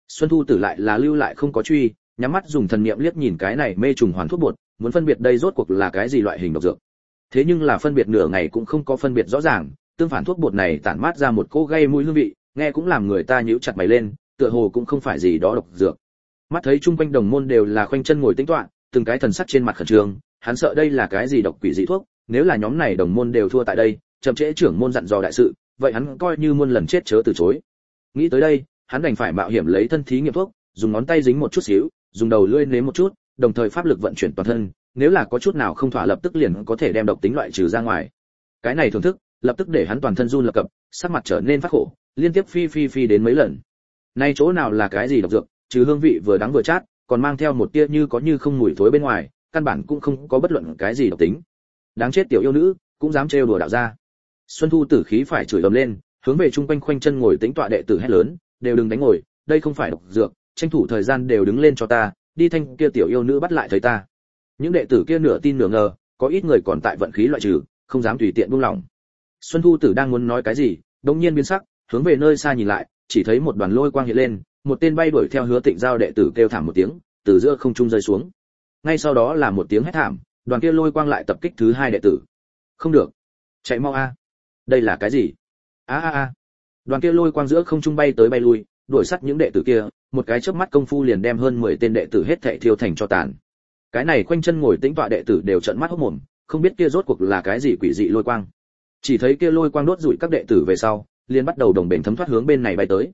Xuân Thu Tử lại là lưu lại không có truy, nhắm mắt dùng thần niệm liếc nhìn cái này mê trùng hoàn thuốc bột, muốn phân biệt đây rốt cuộc là cái gì loại hình độc dược. Thế nhưng là phân biệt nửa ngày cũng không có phân biệt rõ ràng, tương phản thuốc bột này tản mát ra một cỗ gây mũi hương vị, nghe cũng làm người ta nhíu chặt mày lên, tựa hồ cũng không phải gì đó độc dược. Mắt thấy chung quanh đồng môn đều là khoanh chân ngồi tĩnh tọa, từng cái thần sắc trên mặt khẩn trương, hắn sợ đây là cái gì độc quỷ dị thuốc, nếu là nhóm này đồng môn đều thua tại đây, chậm trễ trưởng môn dặn dò đại sự, vậy hắn coi như muôn lần chết chớ từ chối. Nghĩ tới đây, hắn đành phải mạo hiểm lấy thân thí nghiệm thuốc, dùng ngón tay dính một chút xíu, dùng đầu lưỡi nếm một chút, đồng thời pháp lực vận chuyển toàn thân, nếu là có chút nào không thỏa lập tức liền có thể đem độc tính loại trừ ra ngoài. Cái này thưởng thức, lập tức để hắn toàn thân run lập cập, sắc mặt trở nên phát khổ, liên tiếp phi đến mấy lần. Nay chỗ nào là cái gì độc dược, trừ hương vị vừa đắng vừa chát, còn mang theo một tia như có như không mùi thối bên ngoài, căn bản cũng không có bất luận cái gì độc tính. Đáng chết tiểu yêu nữ, cũng dám trêu đùa đạo gia. Xuân Thu Tử khí phải chửi ầm lên, hướng về trung quanh khoanh chân ngồi tĩnh tọa đệ tử hét lớn, đều đừng đánh ngồi, đây không phải độc dược, tranh thủ thời gian đều đứng lên cho ta, đi thanh kia tiểu yêu nữ bắt lại thấy ta. Những đệ tử kia nửa tin nửa ngờ, có ít người còn tại vận khí loại trừ, không dám tùy tiện buông lỏng. Xuân Thu Tử đang muốn nói cái gì, đột nhiên biến sắc, hướng về nơi xa nhìn lại, chỉ thấy một đoàn lôi quang hiện lên, một tên bay đuổi theo Hứa Tịnh Giao đệ tử kêu thảm một tiếng, từ giữa không trung rơi xuống. Ngay sau đó là một tiếng hét thảm, đoàn kia lôi quang lại tập kích thứ hai đệ tử. Không được, chạy mau a! Đây là cái gì? A! Đoàn kia lôi quang giữa không trung bay tới bay lui, đuổi sát những đệ tử kia, một cái chớp mắt công phu liền đem hơn 10 tên đệ tử hết thảy thiêu thành cho tàn. Cái này quanh chân ngồi tĩnh tọa đệ tử đều trợn mắt hốt mồm, không biết kia rốt cuộc là cái gì quỷ dị lôi quang. Chỉ thấy kia lôi quang đốt rụi các đệ tử về sau, liền bắt đầu đồng bền thấm thoát hướng bên này bay tới.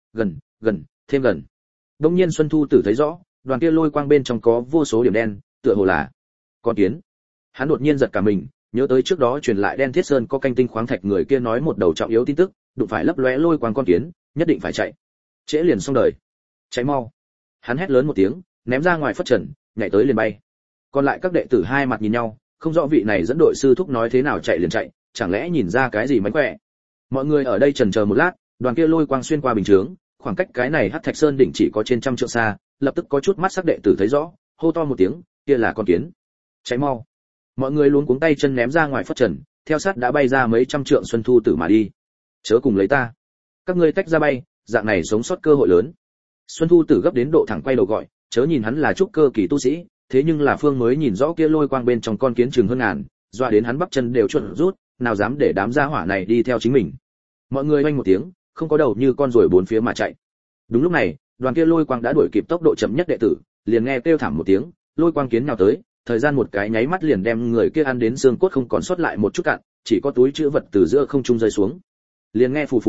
Gần, thêm gần. Đông nhiên Xuân Thu Tử thấy rõ, đoàn kia lôi quang bên trong có vô số điểm đen, tựa hồ là con kiến. Hắn đột nhiên giật cả mình, nhớ tới trước đó truyền lại Đen Thiết Sơn có canh tinh khoáng thạch người kia nói một đầu trọng yếu tin tức, đụng phải lấp lóe lôi quang con kiến, nhất định phải chạy. Trễ liền xong đời. Cháy mau. Hắn hét lớn một tiếng, ném ra ngoài phất trần, nhảy tới liền bay. Còn lại các đệ tử hai mặt nhìn nhau, không rõ vị này dẫn đội sư thúc nói thế nào chạy liền chạy, chẳng lẽ nhìn ra cái gì mánh khỏe. Mọi người ở đây chần chờ một lát, đoàn kia lôi quang xuyên qua bình chướng, khoảng cách cái này Hắc Thạch Sơn đỉnh chỉ có trên trăm trượng xa, lập tức có chút mắt sắc đệ tử thấy rõ, hô to một tiếng, kia là con kiến. Cháy mau. Mọi người luống cuống tay chân ném ra ngoài phất trần, theo sát đã bay ra mấy trăm trượng Xuân Thu Tử mà đi. Chớ cùng lấy ta. Các ngươi tách ra bay, dạng này sống sót cơ hội lớn. Xuân Thu Tử gấp đến độ thẳng quay đầu gọi, chớ nhìn hắn là trúc cơ kỳ tu sĩ, thế nhưng là Phương mới nhìn rõ kia lôi quang bên trong con kiến chừng hơn ngàn, doa đến hắn bắp chân đều chuẩn rút, nào dám để đám gia hỏa này đi theo chính mình. Mọi người oanh một tiếng, không có đầu như con ruồi bốn phía mà chạy. Đúng lúc này, đoàn kia lôi quang đã đuổi kịp tốc độ chậm nhất đệ tử, liền nghe kêu thảm một tiếng, lôi quang kiến nhào tới, thời gian một cái nháy mắt liền đem người kia ăn đến xương cốt không còn sót lại một chút cạn, chỉ có túi trữ vật từ giữa không trung rơi xuống. Liền nghe phù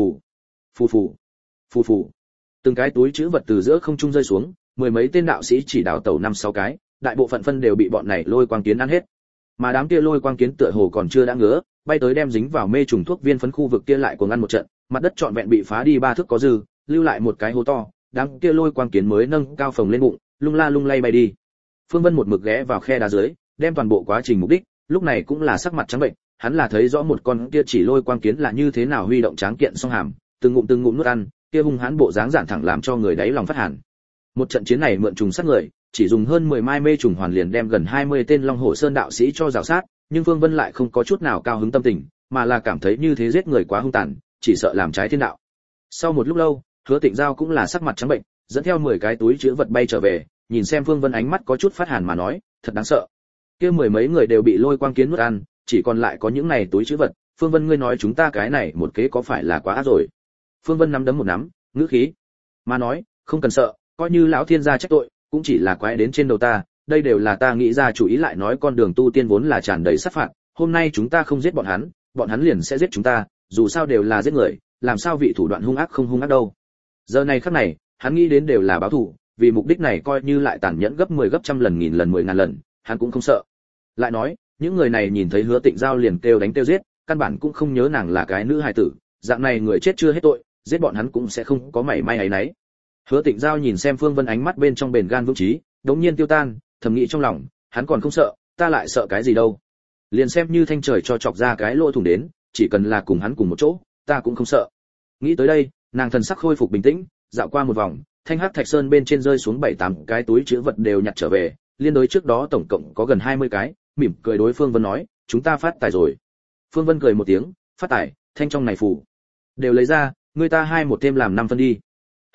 phù, từng cái túi trữ vật từ giữa không trung rơi xuống, mười mấy tên đạo sĩ chỉ đào tẩu 5-6 cái, đại bộ phận phân đều bị bọn này lôi quang kiến ăn hết. Mà đám kia lôi quang kiến tựa hồ còn chưa đã ngứa, bay tới đem dính vào mê trùng thuốc viên phấn khu vực kia lại cuồng ăn một trận, mặt đất trọn vẹn bị phá đi 3 thước có dư, lưu lại một cái hố to, đám kia lôi quang kiến mới nâng cao phồng lên bụng, lung la lung lay bay đi. Phương Vân một mực ghé vào khe đá dưới, đem toàn bộ quá trình mục đích, lúc này cũng là sắc mặt trắng bệnh, hắn là thấy rõ một con kia chỉ lôi quang kiến là như thế nào huy động tráng kiện song hàm, từng ngụm nuốt ăn, kia hung hãn bộ dáng giản thẳng làm cho người đáy lòng phát hàn. Một trận chiến này mượn trùng sát người, chỉ dùng hơn 10 mai mê trùng hoàn liền đem gần 20 tên Long Hổ Sơn đạo sĩ cho rào sát, nhưng Phương Vân lại không có chút nào cao hứng tâm tình, mà là cảm thấy như thế giết người quá hung tàn, chỉ sợ làm trái thiên đạo. Sau một lúc lâu, Hứa Tịnh Giao cũng là sắc mặt trắng bệnh, dẫn theo 10 cái túi trữ vật bay trở về, nhìn xem Phương Vân ánh mắt có chút phát hàn mà nói, thật đáng sợ. Kia mười mấy người đều bị lôi quang kiến nuốt ăn, chỉ còn lại có những này túi trữ vật, Phương Vân ngươi nói chúng ta cái này một kế có phải là quá ác rồi. Phương Vân nắm đấm một nắm, ngữ khí mà nói, không cần sợ, coi như lão thiên gia trách tội, cũng chỉ là quái đến trên đầu ta, đây đều là ta nghĩ ra chủ ý lại nói con đường tu tiên vốn là tràn đầy sát phạt, hôm nay chúng ta không giết bọn hắn liền sẽ giết chúng ta, dù sao đều là giết người, làm sao vị thủ đoạn hung ác không hung ác đâu. Giờ này khắc này, hắn nghĩ đến đều là báo thù, vì mục đích này coi như lại tàn nhẫn gấp 10 gấp trăm lần nghìn lần 10.000 lần, hắn cũng không sợ. Lại nói, những người này nhìn thấy Hứa Tịnh Giao liền kêu đánh kêu giết, căn bản cũng không nhớ nàng là cái nữ hài tử, dạng này người chết chưa hết tội, giết bọn hắn cũng sẽ không có mảy may ấy nấy. Hứa Tịnh Giao nhìn xem Phương Vân ánh mắt bên trong bền gan vững chí, đống nhiên tiêu tan, thầm nghĩ trong lòng, hắn còn không sợ, ta lại sợ cái gì đâu. Liền xem như thanh trời cho chọc ra cái lỗ thủng đến, chỉ cần là cùng hắn cùng một chỗ, ta cũng không sợ. Nghĩ tới đây, nàng thần sắc khôi phục bình tĩnh, dạo qua một vòng, thanh hắc thạch sơn bên trên rơi xuống 7-8 cái túi trữ vật đều nhặt trở về, liên đối trước đó tổng cộng có gần 20 cái, mỉm cười đối Phương Vân nói, chúng ta phát tài rồi. Phương Vân cười một tiếng, phát tài, thanh trong này phủ đều lấy ra, người ta hai một thêm làm 5 phân đi.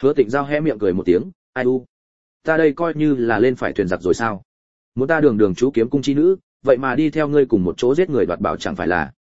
Hứa Tịnh Giao hé miệng cười một tiếng, ai u, ta đây coi như là lên phải thuyền giặc rồi sao? Muốn ta đường đường chú kiếm cung chi nữ, vậy mà đi theo ngươi cùng một chỗ giết người đoạt bảo chẳng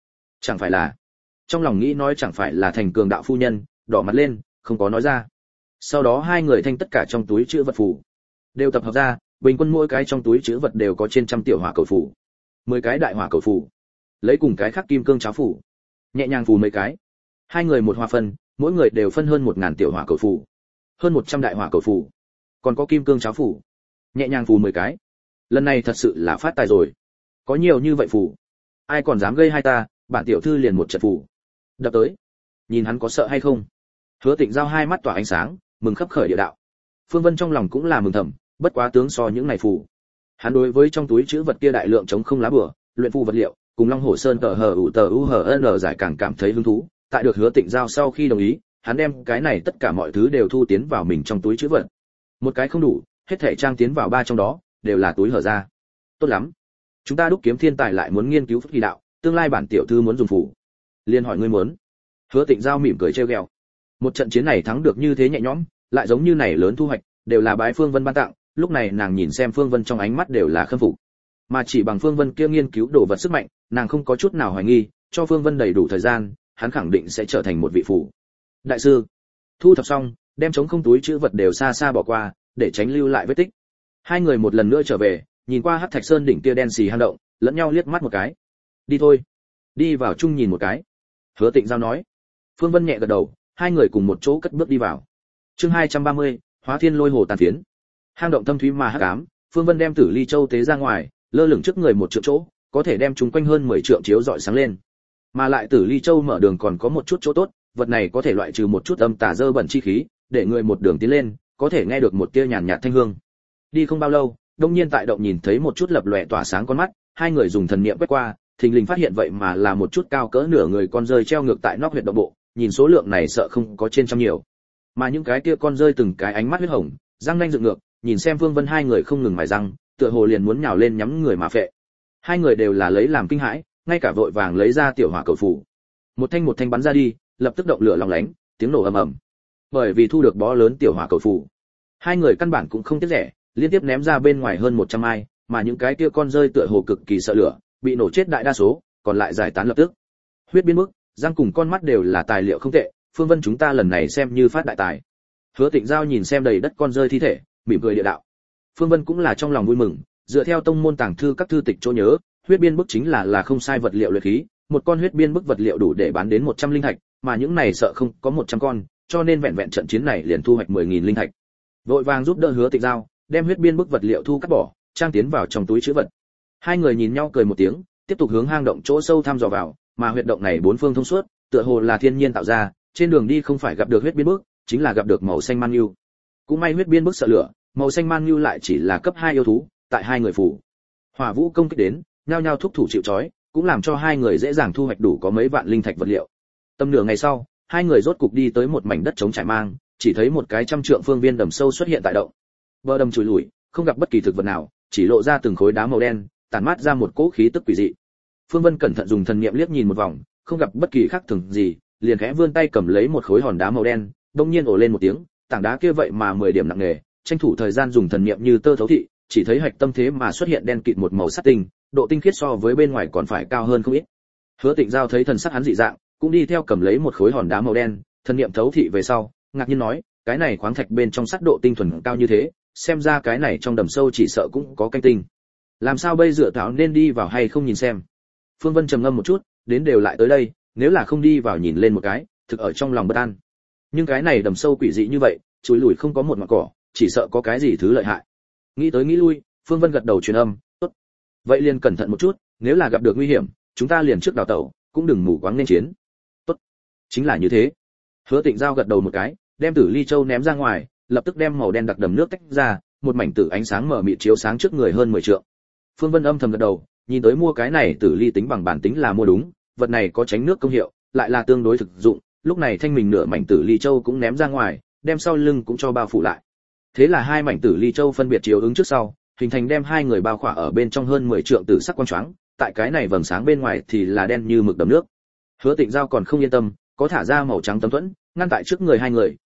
phải là. Trong lòng nghĩ nói chẳng phải là thành cường đạo phu nhân, đỏ mặt lên, không có nói ra. Sau đó hai người thanh tất cả trong túi chữ vật phù đều tập hợp ra, bình quân mỗi cái trong túi chữ vật đều có trên trăm tiểu hỏa cầu phù, 10 cái đại hỏa cầu phù, lấy cùng cái khắc kim cương cháo phù, nhẹ nhàng phù mấy cái. Hai người một hòa phân, mỗi người đều phân hơn 1000 tiểu hỏa cầu phù, hơn 100 đại hỏa cầu phù, còn có kim cương cháo phù, nhẹ nhàng phù 10 cái. Lần này thật sự là phát tài rồi, có nhiều như vậy phù, ai còn dám gây hai ta, bản tiểu thư liền một trận phù đập tới, nhìn hắn có sợ hay không. Hứa Tịnh Giao hai mắt tỏa ánh sáng, mừng khắp khởi địa đạo. Phương Vân trong lòng cũng là mừng thầm, bất quá tướng so những này phù. Hắn đối với trong túi chữ vật kia đại lượng chống không lá bùa, luyện phù vật liệu, cùng Long Hổ Sơn tờ hờ ủ tờ u hờ n giải càng cảm thấy hứng thú. Tại được Hứa Tịnh Giao sau khi đồng ý, hắn đem cái này tất cả mọi thứ đều thu tiến vào mình trong túi chữ vật. Một cái không đủ, hết thảy trang tiến vào ba trong đó, đều là túi hở ra. Tốt lắm, chúng ta đúc kiếm thiên tài lại muốn nghiên cứu phất kỳ đạo, tương lai bản tiểu thư muốn dùng phù, liền hỏi ngươi muốn. Hứa Tịnh Giao mỉm cười trêu ghẹo. Một trận chiến này thắng được như thế nhẹ nhõm, lại giống như này lớn thu hoạch, đều là bái Phương Vân ban tặng. Lúc này nàng nhìn xem Phương Vân trong ánh mắt đều là khâm phục, mà chỉ bằng Phương Vân kia nghiên cứu đồ vật sức mạnh, nàng không có chút nào hoài nghi, cho Phương Vân đầy đủ thời gian, hắn khẳng định sẽ trở thành một vị phù đại sư. Thu thập xong, đem trống không túi chữ vật đều xa xa bỏ qua, để tránh lưu lại vết tích. Hai người một lần nữa trở về, nhìn qua Hắc Thạch Sơn đỉnh kia đen xì hang động, lẫn nhau liếc mắt một cái. Đi thôi, đi vào chung nhìn một cái. Hứa Tịnh Giao nói. Phương Vân nhẹ gật đầu, hai người cùng một chỗ cất bước đi vào. Chương 230, Hóa Thiên Lôi Hồ tàn phiến. Hang động thâm thúy mà hắc ám, Phương Vân đem Tử Ly Châu tế ra ngoài, lơ lửng trước người một trượng chỗ, có thể đem chúng quanh hơn 10 trượng chiếu rọi sáng lên. Mà lại Tử Ly Châu mở đường còn có một chút chỗ tốt, vật này có thể loại trừ một chút âm tà dơ bẩn chi khí, để người một đường tiến lên, có thể nghe được một tia nhàn nhạt thanh hương. Đi không bao lâu, đông nhiên tại động nhìn thấy một chút lập lòe tỏa sáng con mắt, hai người dùng thần niệm quét qua, thình lình phát hiện vậy mà là một chút cao cỡ nửa người con rơi treo ngược tại nóc huyệt động bộ, nhìn số lượng này sợ không có trên trăm nhiều. Mà những cái kia con rơi từng cái ánh mắt huyết hồng, răng nanh dựng ngược, nhìn xem Phương Vân hai người không ngừng mài răng, tựa hồ liền muốn nhào lên nhắm người mà phệ. Hai người đều là lấy làm kinh hãi, ngay cả vội vàng lấy ra tiểu hỏa cầu phù, một thanh bắn ra đi, lập tức động lửa long lánh, tiếng nổ ầm ầm. Bởi vì thu được bó lớn tiểu hỏa cầu phù, hai người căn bản cũng không tiếc rẻ, liên tiếp ném ra bên ngoài hơn 100 ai, mà những cái kia con rơi tựa hồ cực kỳ sợ lửa, bị nổ chết đại đa số, còn lại giải tán lập tức. Huyết biến mức, răng cùng con mắt đều là tài liệu không tệ, Phương Vân chúng ta lần này xem như phát đại tài. Hứa Tịnh Giao nhìn xem đầy đất con rơi thi thể, mỉm cười địa đạo. Phương Vân cũng là trong lòng vui mừng, dựa theo tông môn tàng thư các thư tịch chỗ nhớ, huyết biên bức chính là không sai vật liệu luyện khí, một con huyết biên bức vật liệu đủ để bán đến 100 linh thạch, mà những này sợ không có 100 con, cho nên vẹn vẹn trận chiến này liền thu hoạch 10.000 linh thạch. Vội vàng giúp đỡ Hứa Tịnh Giao, đem huyết biên bức vật liệu thu cắt bỏ, trang tiến vào trong túi trữ vật. Hai người nhìn nhau cười một tiếng, tiếp tục hướng hang động chỗ sâu thăm dò vào, mà huyệt động này bốn phương thông suốt, tựa hồ là thiên nhiên tạo ra, trên đường đi không phải gặp được huyết biên bức, chính là gặp được màu xanh man nhu. Cũng may huyết biên bức sợ lửa, màu xanh man nhu lại chỉ là cấp 2 yêu thú, tại hai người phủ hỏa vũ công kích đến, nhao nhao thúc thủ chịu trói, cũng làm cho hai người dễ dàng thu hoạch đủ có mấy vạn linh thạch vật liệu. Tầm nửa ngày sau, hai người rốt cục đi tới một mảnh đất trống trải mang, chỉ thấy một cái trăm trượng phương viên đầm sâu xuất hiện tại động. Bờ đầm chùi lủi, không gặp bất kỳ thực vật nào, chỉ lộ ra từng khối đá màu đen, tản mát ra một cỗ khí tức quỷ dị. Phương Vân cẩn thận dùng thần niệm liếc nhìn một vòng, không gặp bất kỳ khác thường gì, liền khẽ vươn tay cầm lấy một khối hòn đá màu đen, đông nhiên ồ lên một tiếng, tảng đá kia vậy mà 10 điểm nặng nề, tranh thủ thời gian dùng thần niệm như tơ thấu thị, chỉ thấy hạch tâm thế mà xuất hiện đen kịt một màu sắt tinh, độ tinh khiết so với bên ngoài còn phải cao hơn không ít. Hứa Tịnh Giao thấy thần sắc hắn dị dạng, cũng đi theo cầm lấy một khối hòn đá màu đen, thần niệm thấu thị về sau, ngạc nhiên nói, cái này khoáng thạch bên trong sắt độ tinh thuần cao như thế, xem ra cái này trong đầm sâu chỉ sợ cũng có canh tinh. Làm sao bây giờ thảo nên đi vào hay không nhìn xem? Phương Vân trầm ngâm một chút, đến đều lại tới đây, nếu là không đi vào nhìn lên một cái, thực ở trong lòng bất an. Nhưng cái này đầm sâu quỷ dị như vậy, chuối lùi không có một ngọn cỏ, chỉ sợ có cái gì thứ lợi hại. Nghĩ tới nghĩ lui, Phương Vân gật đầu truyền âm, tốt. Vậy liền cẩn thận một chút, nếu là gặp được nguy hiểm, chúng ta liền trước đào tẩu, cũng đừng mù quáng nên chiến. Tốt. Chính là như thế. Hứa Tịnh Giao gật đầu một cái, đem Tử Ly Châu ném ra ngoài, lập tức đem màu đen đặc đầm nước tách ra, một mảnh tử ánh sáng mở mịt chiếu sáng trước người hơn 10 trượng. Phương Vân âm thầm gật đầu, nhìn tới mua cái này Tử Ly tính bằng bản tính là mua đúng, vật này có tránh nước công hiệu, lại là tương đối thực dụng. Lúc này thanh mình nửa mảnh Tử Ly Châu cũng ném ra ngoài, đem sau lưng cũng cho bao phủ lại. Thế là hai mảnh Tử Ly Châu phân biệt chiếu ứng trước sau, hình thành đem hai người bao khỏa ở bên trong hơn 10 trượng tử sắc quang choáng, tại cái này vầng sáng bên ngoài thì là đen như mực đầm nước. Hứa Tịnh Giao còn không yên tâm, có thả ra màu trắng tấm thuẫn, ngăn tại trước người hai người,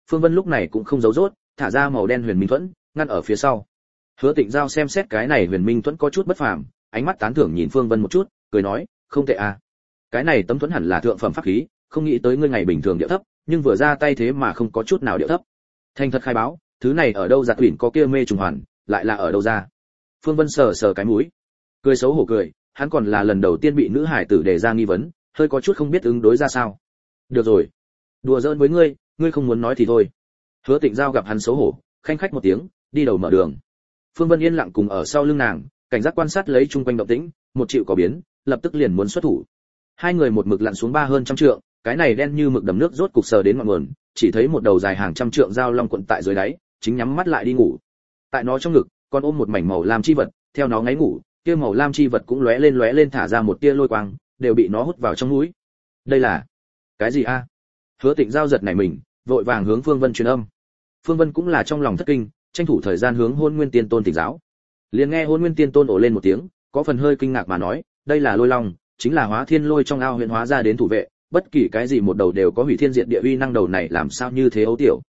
Phương Vân lúc này cũng không giấu giốt, thả ra màu đen huyền minh thuẫn, ngăn ở phía sau. Hứa Tịnh Giao xem xét cái này huyền minh thuẫn có chút bất phàm, ánh mắt tán thưởng nhìn Phương Vân một chút, cười nói, không tệ à. Cái này tấm thuẫn hẳn là thượng phẩm pháp khí, không nghĩ tới ngươi ngày bình thường điệu thấp, nhưng vừa ra tay thế mà không có chút nào điệu thấp. Thành thật khai báo, thứ này ở đâu giặt tuyển có kia mê trùng hoàn, lại là ở đâu ra? Phương Vân sờ sờ cái mũi, cười xấu hổ cười, hắn còn là lần đầu tiên bị nữ hải tử đề ra nghi vấn, hơi có chút không biết ứng đối ra sao. Được rồi, đùa giỡn với ngươi, ngươi không muốn nói thì thôi. Hứa Tịnh Giao gặp hắn xấu hổ, khanh khách một tiếng, đi đầu mở đường. Phương Vân yên lặng cùng ở sau lưng nàng, cảnh giác quan sát lấy chung quanh động tĩnh, một chịu có biến, lập tức liền muốn xuất thủ. Hai người một mực lặn xuống hơn trăm trượng, cái này đen như mực đầm nước rốt cục sờ đến ngọn nguồn, chỉ thấy một đầu dài hàng trăm trượng dao long quận tại dưới đáy, chính nhắm mắt lại đi ngủ. Tại nó trong ngực, còn ôm một mảnh màu lam chi vật, theo nó ngáy ngủ, kia màu lam chi vật cũng lóe lên thả ra một tia lôi quang, đều bị nó hút vào trong mũi. Đây là cái gì a? Hứa Tịnh Giao giật nảy mình, vội vàng hướng Phương Vân truyền âm. Phương Vân cũng là trong lòng thất kinh, tranh thủ thời gian hướng Hôn Nguyên Tiên Tôn thỉnh giáo. Liền nghe Hôn Nguyên Tiên Tôn ồ lên một tiếng, có phần hơi kinh ngạc mà nói, đây là lôi long, chính là Hóa Thiên Lôi trong ao huyện hóa ra đến thủ vệ, bất kỳ cái gì một đầu đều có hủy thiên diệt địa uy năng, đầu này làm sao như thế ấu tiểu.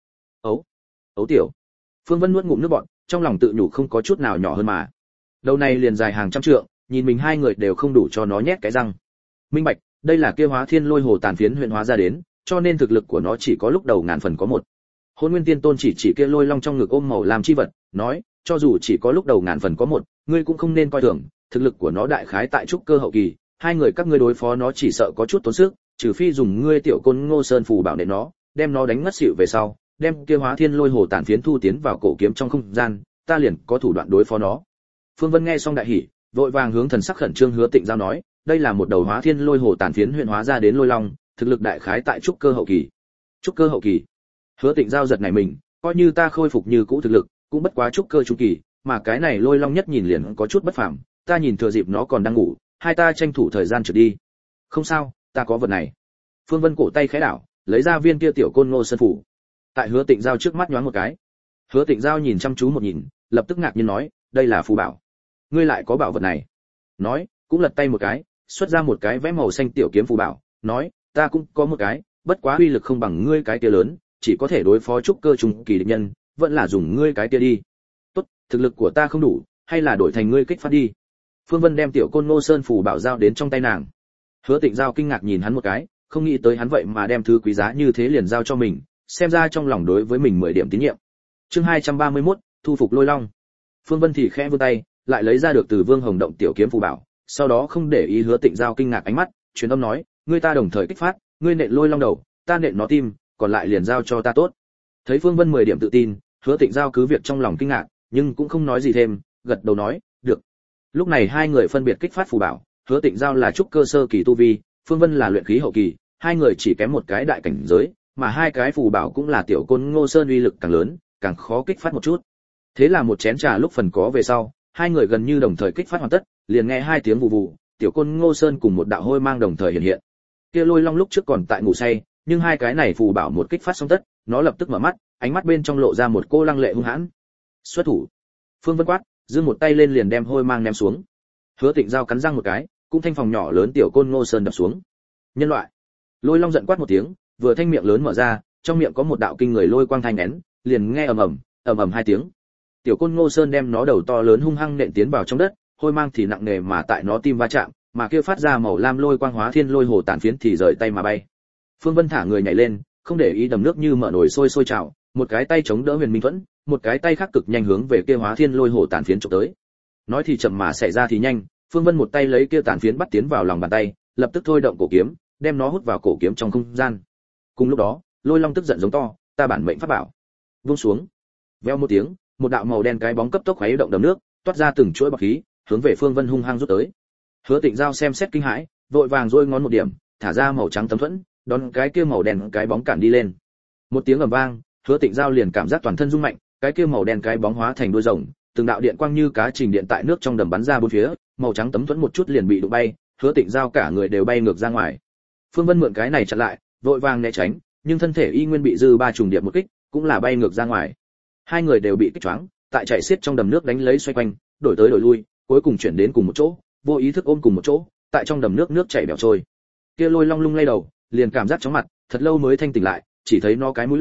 Ấu tiểu. Phương Vân nuốt ngụm nước bọt, trong lòng tự nhủ không có chút nào nhỏ hơn mà. Đầu này liền dài hàng trăm trượng, nhìn mình hai người đều không đủ cho nó nhét cái răng. Minh bạch, đây là kia Hóa Thiên Lôi hồ tàn phiến huyện hóa ra đến, cho nên thực lực của nó chỉ có lúc đầu ngàn phần có một. Hôn Nguyên Tiên Tôn chỉ kia lôi long trong ngực ôm màu làm chi vật, nói, cho dù chỉ có lúc đầu ngàn phần có một, ngươi cũng không nên coi thường, thực lực của nó đại khái tại trúc cơ hậu kỳ, hai người các ngươi đối phó nó chỉ sợ có chút tốn sức, trừ phi dùng ngươi tiểu côn Ngô Sơn phù bảo nện nó, đem nó đánh ngất xỉu về sau, đem kia Hóa Thiên Lôi hồ tàn phiến thu tiến vào cổ kiếm trong không gian, ta liền có thủ đoạn đối phó nó. Phương Vân nghe xong đại hỉ, vội vàng hướng thần sắc khẩn trương Hứa Tịnh Giao nói, đây là một đầu Hóa Thiên Lôi hồ tàn phiến huyện hóa ra đến lôi long, thực lực đại khái tại trúc cơ hậu kỳ. Trúc cơ hậu kỳ? Hứa Tịnh Giao giật nảy mình, coi như ta khôi phục như cũ thực lực, cũng bất quá trúc cơ trung kỳ, mà cái này lôi long nhất nhìn liền có chút bất phàm, ta nhìn thừa dịp nó còn đang ngủ, hai ta tranh thủ thời gian trượt đi. Không sao, ta có vật này. Phương Vân cổ tay khẽ đảo, lấy ra viên kia tiểu côn Ngô Sơn phủ. Tại Hứa Tịnh Giao trước mắt nhoáng một cái. Hứa Tịnh Giao nhìn chăm chú một nhìn, lập tức ngạc nhiên nói, đây là phù bảo. Ngươi lại có bảo vật này? Nói, cũng lật tay một cái, xuất ra một cái vẽ màu xanh tiểu kiếm phù bảo, nói, ta cũng có một cái, bất quá uy lực không bằng ngươi cái kia lớn, chỉ có thể đối phó trúc cơ trung kỳ địch nhân, vẫn là dùng ngươi cái kia đi. Tốt, thực lực của ta không đủ, hay là đổi thành ngươi kích phát đi. Phương Vân đem tiểu côn Ngô Sơn phù bảo giao đến trong tay nàng. Hứa Tịnh Giao kinh ngạc nhìn hắn một cái, không nghĩ tới hắn vậy mà đem thứ quý giá như thế liền giao cho mình, xem ra trong lòng đối với mình 10 điểm tín nhiệm. Chương 231, thu phục lôi long. Phương Vân thì khẽ vươn tay, lại lấy ra được từ Vương Hồng động tiểu kiếm phù bảo, sau đó không để ý Hứa Tịnh Giao kinh ngạc ánh mắt, truyền âm nói, ngươi ta đồng thời kích phát, ngươi nện lôi long đầu, ta nện nó tim, còn lại liền giao cho ta tốt. Thấy Phương Vân 10 điểm tự tin, Hứa Tịnh Giao cứ việc trong lòng kinh ngạc, nhưng cũng không nói gì thêm, gật đầu nói, được. Lúc này hai người phân biệt kích phát phù bảo, Hứa Tịnh Giao là trúc cơ sơ kỳ tu vi, Phương Vân là luyện khí hậu kỳ, hai người chỉ kém một cái đại cảnh giới, mà hai cái phù bảo cũng là tiểu côn Ngô Sơn uy lực càng lớn, càng khó kích phát một chút. Thế là một chén trà lúc phần có về sau, hai người gần như đồng thời kích phát hoàn tất, liền nghe hai tiếng vù vù, tiểu côn Ngô Sơn cùng một đạo hôi mang đồng thời hiện hiện. Kia lôi long lúc trước còn tại ngủ say, nhưng hai cái này phù bảo một kích phát xong tất, nó lập tức mở mắt, ánh mắt bên trong lộ ra một cô lăng lệ hung hãn. Xuất thủ. Phương Vân quát, giơ một tay lên liền đem hôi mang ném xuống. Hứa Tịnh Giao cắn răng một cái, cũng thanh phòng nhỏ lớn tiểu côn Ngô Sơn đập xuống. Nhân loại. Lôi long giận quát một tiếng, vừa thanh miệng lớn mở ra, trong miệng có một đạo kinh người lôi quang thanh nén, liền nghe ầm ầm hai tiếng. Tiểu côn Ngô Sơn đem nó đầu to lớn hung hăng nện tiến vào trong đất, hôi mang thì nặng nề mà tại nó tim va chạm, mà kia phát ra màu lam lôi quang Hóa Thiên Lôi hồ tàn phiến thì rời tay mà bay. Phương Vân thả người nhảy lên, không để ý đầm nước như mở nồi sôi trào, một cái tay chống đỡ Huyền Minh Thuẫn, một cái tay khác cực nhanh hướng về kia Hóa Thiên Lôi hồ tàn phiến chụp tới. Nói thì chậm mà xảy ra thì nhanh, Phương Vân một tay lấy kia tàn phiến bắt tiến vào lòng bàn tay, lập tức thôi động cổ kiếm, đem nó hút vào cổ kiếm trong không gian. Cùng lúc đó, Lôi Long tức giận giống to, ta bản mệnh pháp bảo. Vung xuống. Veo một tiếng, một đạo màu đen cái bóng cấp tốc khuấy động đầm nước, toát ra từng chuỗi bọt khí, hướng về Phương Vân hung hăng rút tới. Hứa Tịnh Giao xem xét kinh hãi, vội vàng duỗi ngón một điểm, thả ra màu trắng tấm thuẫn, đón cái kia màu đen cái bóng cản đi lên. Một tiếng ầm vang, Hứa Tịnh Giao liền cảm giác toàn thân rung mạnh, cái kia màu đen cái bóng hóa thành đuôi rồng, từng đạo điện quang như cá trình điện tại nước trong đầm bắn ra bốn phía, màu trắng tấm thuẫn một chút liền bị đụng bay, Hứa Tịnh Giao cả người đều bay ngược ra ngoài. Phương Vân mượn cái này chặn lại, vội vàng né tránh, nhưng thân thể y nguyên bị dư ba trùng điệp một kích, cũng là bay ngược ra ngoài. Hai người đều bị kích choáng, tại chạy xiết trong đầm nước đánh lấy xoay quanh, đổi tới đổi lui, cuối cùng chuyển đến cùng một chỗ, vô ý thức ôm cùng một chỗ, tại trong đầm nước nước chảy bèo trôi. Kia Lôi Long lung lay đầu, liền cảm giác chóng mặt, thật lâu mới thanh tỉnh lại, chỉ thấy nó cái mũi lệch,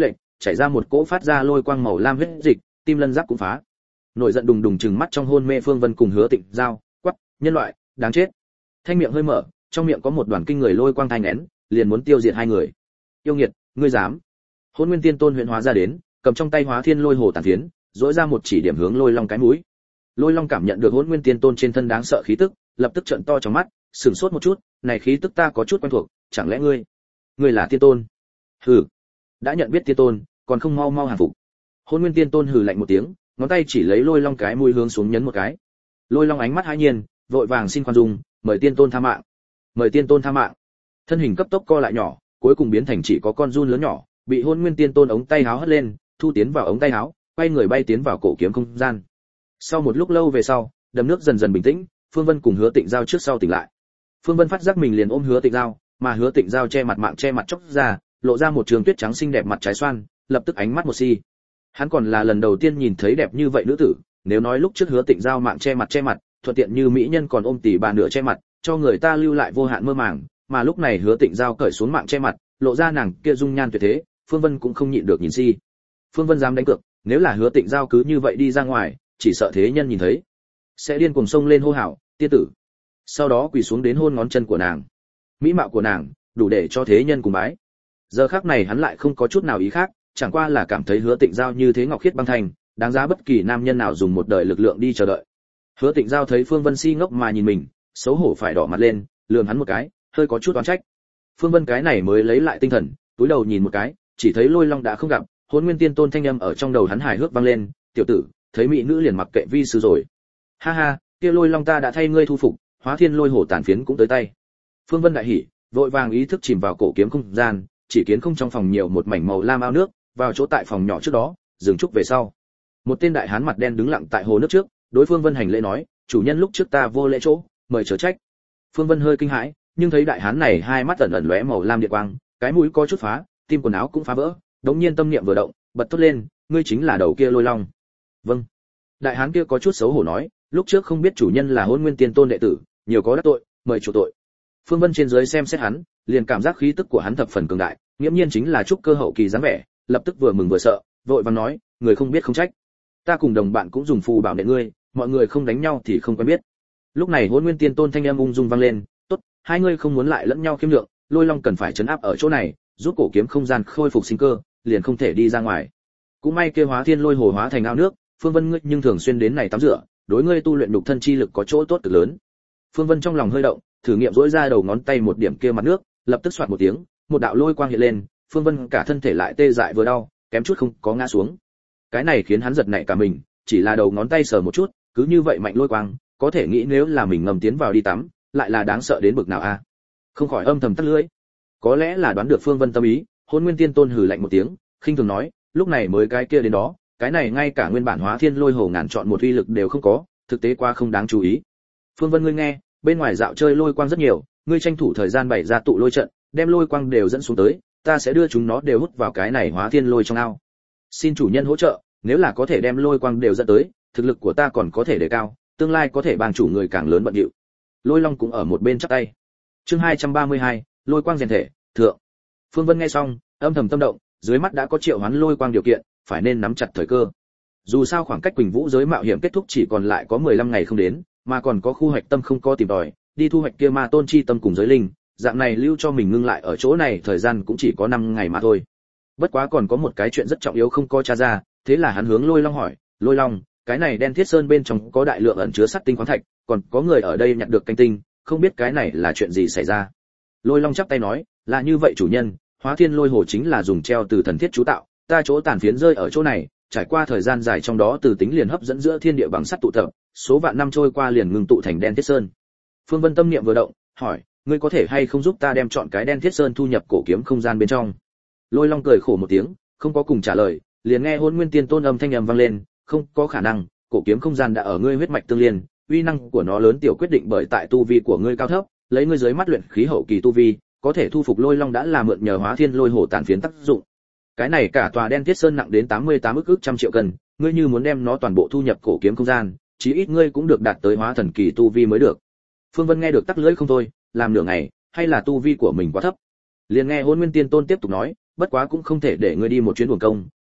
chảy ra một cỗ phát ra lôi quang màu lam huyết dịch, tim lân giáp cũng phá. Nổi giận đùng đùng trừng mắt trong hôn mê Phương Vân cùng Hứa Tịnh Giao, quắc, nhân loại, đáng chết. Thanh miệng hơi mở, trong miệng có một đoàn kinh người lôi quang thai nghén, liền muốn tiêu diệt hai người. Yêu nghiệt, ngươi dám? Hôn Nguyên Tiên Tôn huyễn hóa ra đến, cầm trong tay Hóa Thiên Lôi Hồ tàn phiến, rỗi ra một chỉ điểm hướng Lôi Long cái mũi. Lôi Long cảm nhận được Hôn Nguyên Tiên Tôn trên thân đáng sợ khí tức, lập tức trợn to trong mắt, sửng sốt một chút, này khí tức ta có chút quen thuộc, chẳng lẽ ngươi là Tiên Tôn? Hừ, đã nhận biết Tiên Tôn, còn không mau mau hàng phục. Hôn Nguyên Tiên Tôn hừ lạnh một tiếng, ngón tay chỉ lấy Lôi Long cái mũi hướng xuống nhấn một cái. Lôi Long ánh mắt hãi nhiên, vội vàng xin khoan dung, mời Tiên Tôn tha mạng. Mời Tiên Tôn tha mạng. Thân hình cấp tốc co lại nhỏ, cuối cùng biến thành chỉ có con giun lớn nhỏ, bị Hôn Nguyên Tiên Tôn ống tay háo hất lên, thu tiến vào ống tay háo, quay người bay tiến vào cổ kiếm không gian. Sau một lúc lâu về sau, đầm nước dần dần bình tĩnh, Phương Vân cùng Hứa Tịnh Giao trước sau tỉnh lại. Phương Vân phát giác mình liền ôm Hứa Tịnh Giao, mà Hứa Tịnh Giao che mặt mạng che mặt chốc ra, lộ ra một trường tuyết trắng xinh đẹp mặt trái xoan, lập tức ánh mắt một si. Hắn còn là lần đầu tiên nhìn thấy đẹp như vậy nữ tử, nếu nói lúc trước Hứa Tịnh Giao mạng che mặt, thuận tiện như mỹ nhân còn ôm tỷ bà nửa che mặt, cho người ta lưu lại vô hạn mơ màng, mà lúc này Hứa Tịnh Giao cởi xuống mạng che mặt, lộ ra nàng kia dung nhan tuyệt thế, Phương Vân cũng không nhịn được nhìn si. Phương Vân dám đánh cược, nếu là Hứa Tịnh Giao cứ như vậy đi ra ngoài, chỉ sợ thế nhân nhìn thấy sẽ điên cuồng xông lên hô hào, "Tiên tử!" Sau đó quỳ xuống đến hôn ngón chân của nàng. Mỹ mạo của nàng, đủ để cho thế nhân cùng bái. Giờ khắc này hắn lại không có chút nào ý khác, chẳng qua là cảm thấy Hứa Tịnh Giao như thế ngọc khiết băng thành, đáng giá bất kỳ nam nhân nào dùng một đời lực lượng đi chờ đợi. Hứa Tịnh Giao thấy Phương Vân si ngốc mà nhìn mình, xấu hổ phải đỏ mặt lên, lườm hắn một cái, hơi có chút oán trách. Phương Vân cái này mới lấy lại tinh thần, túi đầu nhìn một cái, chỉ thấy Lôi Long đã không gặp, Hôn Nguyên Tiên Tôn thanh âm ở trong đầu hắn hài hước vang lên, "Tiểu tử, thấy mỹ nữ liền mặc kệ vi sư rồi." "Ha ha, kia Lôi Long ta đã thay ngươi thu phục, Hóa Thiên Lôi Hổ tàn phiến cũng tới tay." Phương Vân đại hỉ, vội vàng ý thức chìm vào cổ kiếm không gian, chỉ kiến không trong phòng nhiều một mảnh màu lam ao nước, vào chỗ tại phòng nhỏ trước đó, dừng chút về sau. Một tên đại hán mặt đen đứng lặng tại hồ nước trước, đối Phương Vân hành lễ nói, "Chủ nhân lúc trước ta vô lễ chỗ, mời chớ trách." Phương Vân hơi kinh hãi, nhưng thấy đại hán này hai mắt ẩn ẩn lóe màu lam điện quang, cái mũi có chút phá, tim quần áo cũng phá vỡ, đống nhiên tâm niệm vừa động, bật thốt lên, "Ngươi chính là đầu kia Lôi Long." "Vâng." Đại hán kia có chút xấu hổ nói, "Lúc trước không biết chủ nhân là Hôn Nguyên Tiên Tôn đệ tử, nhiều có đắc tội, mời chủ tội." Phương Vân trên dưới xem xét hắn, liền cảm giác khí tức của hắn thập phần cường đại, nghiễm nhiên chính là trúc cơ hậu kỳ dáng vẻ, lập tức vừa mừng vừa sợ, vội vàng nói, "Người không biết không trách. Ta cùng đồng bạn cũng dùng phù bảo đệ ngươi, mọi người không đánh nhau thì không quen biết." Lúc này Hôn Nguyên Tiên Tôn thanh âm ung dung vang lên, "Tốt, hai ngươi không muốn lại lẫn nhau khiêm lượng, Lôi Long cần phải trấn áp ở chỗ này, giúp cổ kiếm không gian khôi phục sinh cơ, liền không thể đi ra ngoài. Cũng may kia Hóa Thiên Lôi Hồ hóa thành ao nước, Phương Vân ngươi nhưng thường xuyên đến này tắm rửa, đối ngươi tu luyện nhục thân chi lực có chỗ tốt cực lớn." Phương Vân trong lòng hơi động, thử nghiệm dỗi ra đầu ngón tay một điểm kia mặt nước, lập tức xoạt một tiếng, một đạo lôi quang hiện lên, Phương Vân cả thân thể lại tê dại vừa đau, kém chút không có ngã xuống. Cái này khiến hắn giật nảy cả mình, chỉ là đầu ngón tay sờ một chút, cứ như vậy mạnh lôi quang, có thể nghĩ nếu là mình ngầm tiến vào đi tắm, lại là đáng sợ đến bực nào a. Không khỏi âm thầm tắt lưỡi. Có lẽ là đoán được Phương Vân tâm ý, Hôn Nguyên Tiên Tôn hừ lạnh một tiếng, khinh thường nói, "Lúc này mới cái kia đến đó, cái này ngay cả nguyên bản Hóa Thiên Lôi Hồ ngàn chọn một uy lực đều không có, thực tế quá không đáng chú ý." "Phương Vân ngươi nghe, bên ngoài dạo chơi lôi quang rất nhiều, ngươi tranh thủ thời gian bày ra tụ lôi trận, đem lôi quang đều dẫn xuống tới, ta sẽ đưa chúng nó đều hút vào cái này Hóa Thiên Lôi trong ao. Xin chủ nhân hỗ trợ, nếu là có thể đem lôi quang đều dẫn tới, thực lực của ta còn có thể đề cao, tương lai có thể bằng chủ người càng lớn bận điệu." Lôi Long cũng ở một bên chắp tay. Chương 232, lôi quang rèn thể, thượng. Phương Vân nghe xong, âm thầm tâm động, dưới mắt đã có triệu hoán lôi quang điều kiện, phải nên nắm chặt thời cơ. Dù sao khoảng cách Quỳnh Vũ giới mạo hiểm kết thúc chỉ còn lại có 15 ngày không đến, mà còn có khu hoạch tâm không có tìm tòi, đi thu hoạch kia ma tôn chi tâm cùng giới linh, dạng này lưu cho mình ngưng lại ở chỗ này thời gian cũng chỉ có 5 ngày mà thôi. Bất quá còn có một cái chuyện rất trọng yếu không có tra ra, thế là hắn hướng Lôi Long hỏi, "Lôi Long, cái này đen thiết sơn bên trong có đại lượng ẩn chứa sắt tinh khoáng thạch, còn có người ở đây nhặt được canh tinh, không biết cái này là chuyện gì xảy ra?" Lôi Long chắp tay nói, "Là như vậy chủ nhân, Hóa Thiên Lôi Hồ chính là dùng treo từ thần thiết chú tạo, ta chỗ tàn phiến rơi ở chỗ này, trải qua thời gian dài trong đó từ tính liền hấp dẫn giữa thiên địa bằng sắt tụ tập, số vạn năm trôi qua liền ngừng tụ thành đen thiết sơn." Phương Vân tâm niệm vừa động, hỏi, "Ngươi có thể hay không giúp ta đem chọn cái đen thiết sơn thu nhập cổ kiếm không gian bên trong?" Lôi Long cười khổ một tiếng, không có cùng trả lời, liền nghe Hôn Nguyên Tiên Tôn âm thanh vang lên, "Không có khả năng, cổ kiếm không gian đã ở ngươi huyết mạch tương liên, uy năng của nó lớn tiểu quyết định bởi tại tu vi của ngươi cao thấp, lấy ngươi dưới mắt luyện khí hậu kỳ tu vi, có thể thu phục Lôi Long đã là mượn nhờ Hóa Thiên Lôi Hổ tàn phiến tác dụng. Cái này cả tòa đen thiết sơn nặng đến 88 ức trăm triệu cân, ngươi như muốn đem nó toàn bộ thu nhập cổ kiếm không gian, chí ít ngươi cũng được đạt tới hóa thần kỳ tu vi mới được." Phương Vân nghe được tắc lưỡi không thôi, làm nửa ngày, hay là tu vi của mình quá thấp. Liền nghe Hôn Nguyên Tiên Tôn tiếp tục nói, "Bất quá cũng không thể để ngươi đi một chuyến uổng công,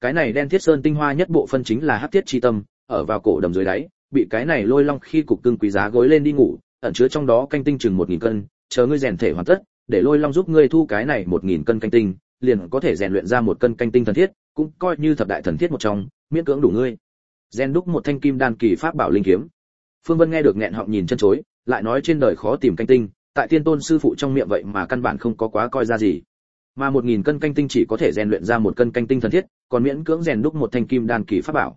Cái này đen thiết sơn tinh hoa nhất bộ phân chính là hắc thiết chi tâm, ở vào cổ đầm dưới đáy, bị cái này lôi long khi cục cưng quý giá gối lên đi ngủ, ẩn chứa trong đó canh tinh chừng 1000 cân, chờ ngươi rèn thể hoàn tất, để lôi long giúp ngươi thu cái này 1000 cân canh tinh, liền có thể rèn luyện ra một cân canh tinh thần thiết, cũng coi như thập đại thần thiết một trong, miễn cưỡng đủ ngươi. Rèn đúc một thanh kim đan kỳ pháp bảo linh kiếm. Phương Vân nghe được nghẹn họng nhìn chân chối, lại nói trên đời khó tìm canh tinh, tại tiên tôn sư phụ trong miệng vậy mà căn bản không có quá coi ra gì. Mà 1000 cân canh tinh chỉ có thể rèn luyện ra một cân canh tinh thần thiết, còn miễn cưỡng rèn đúc một thanh kim đan kỳ pháp bảo.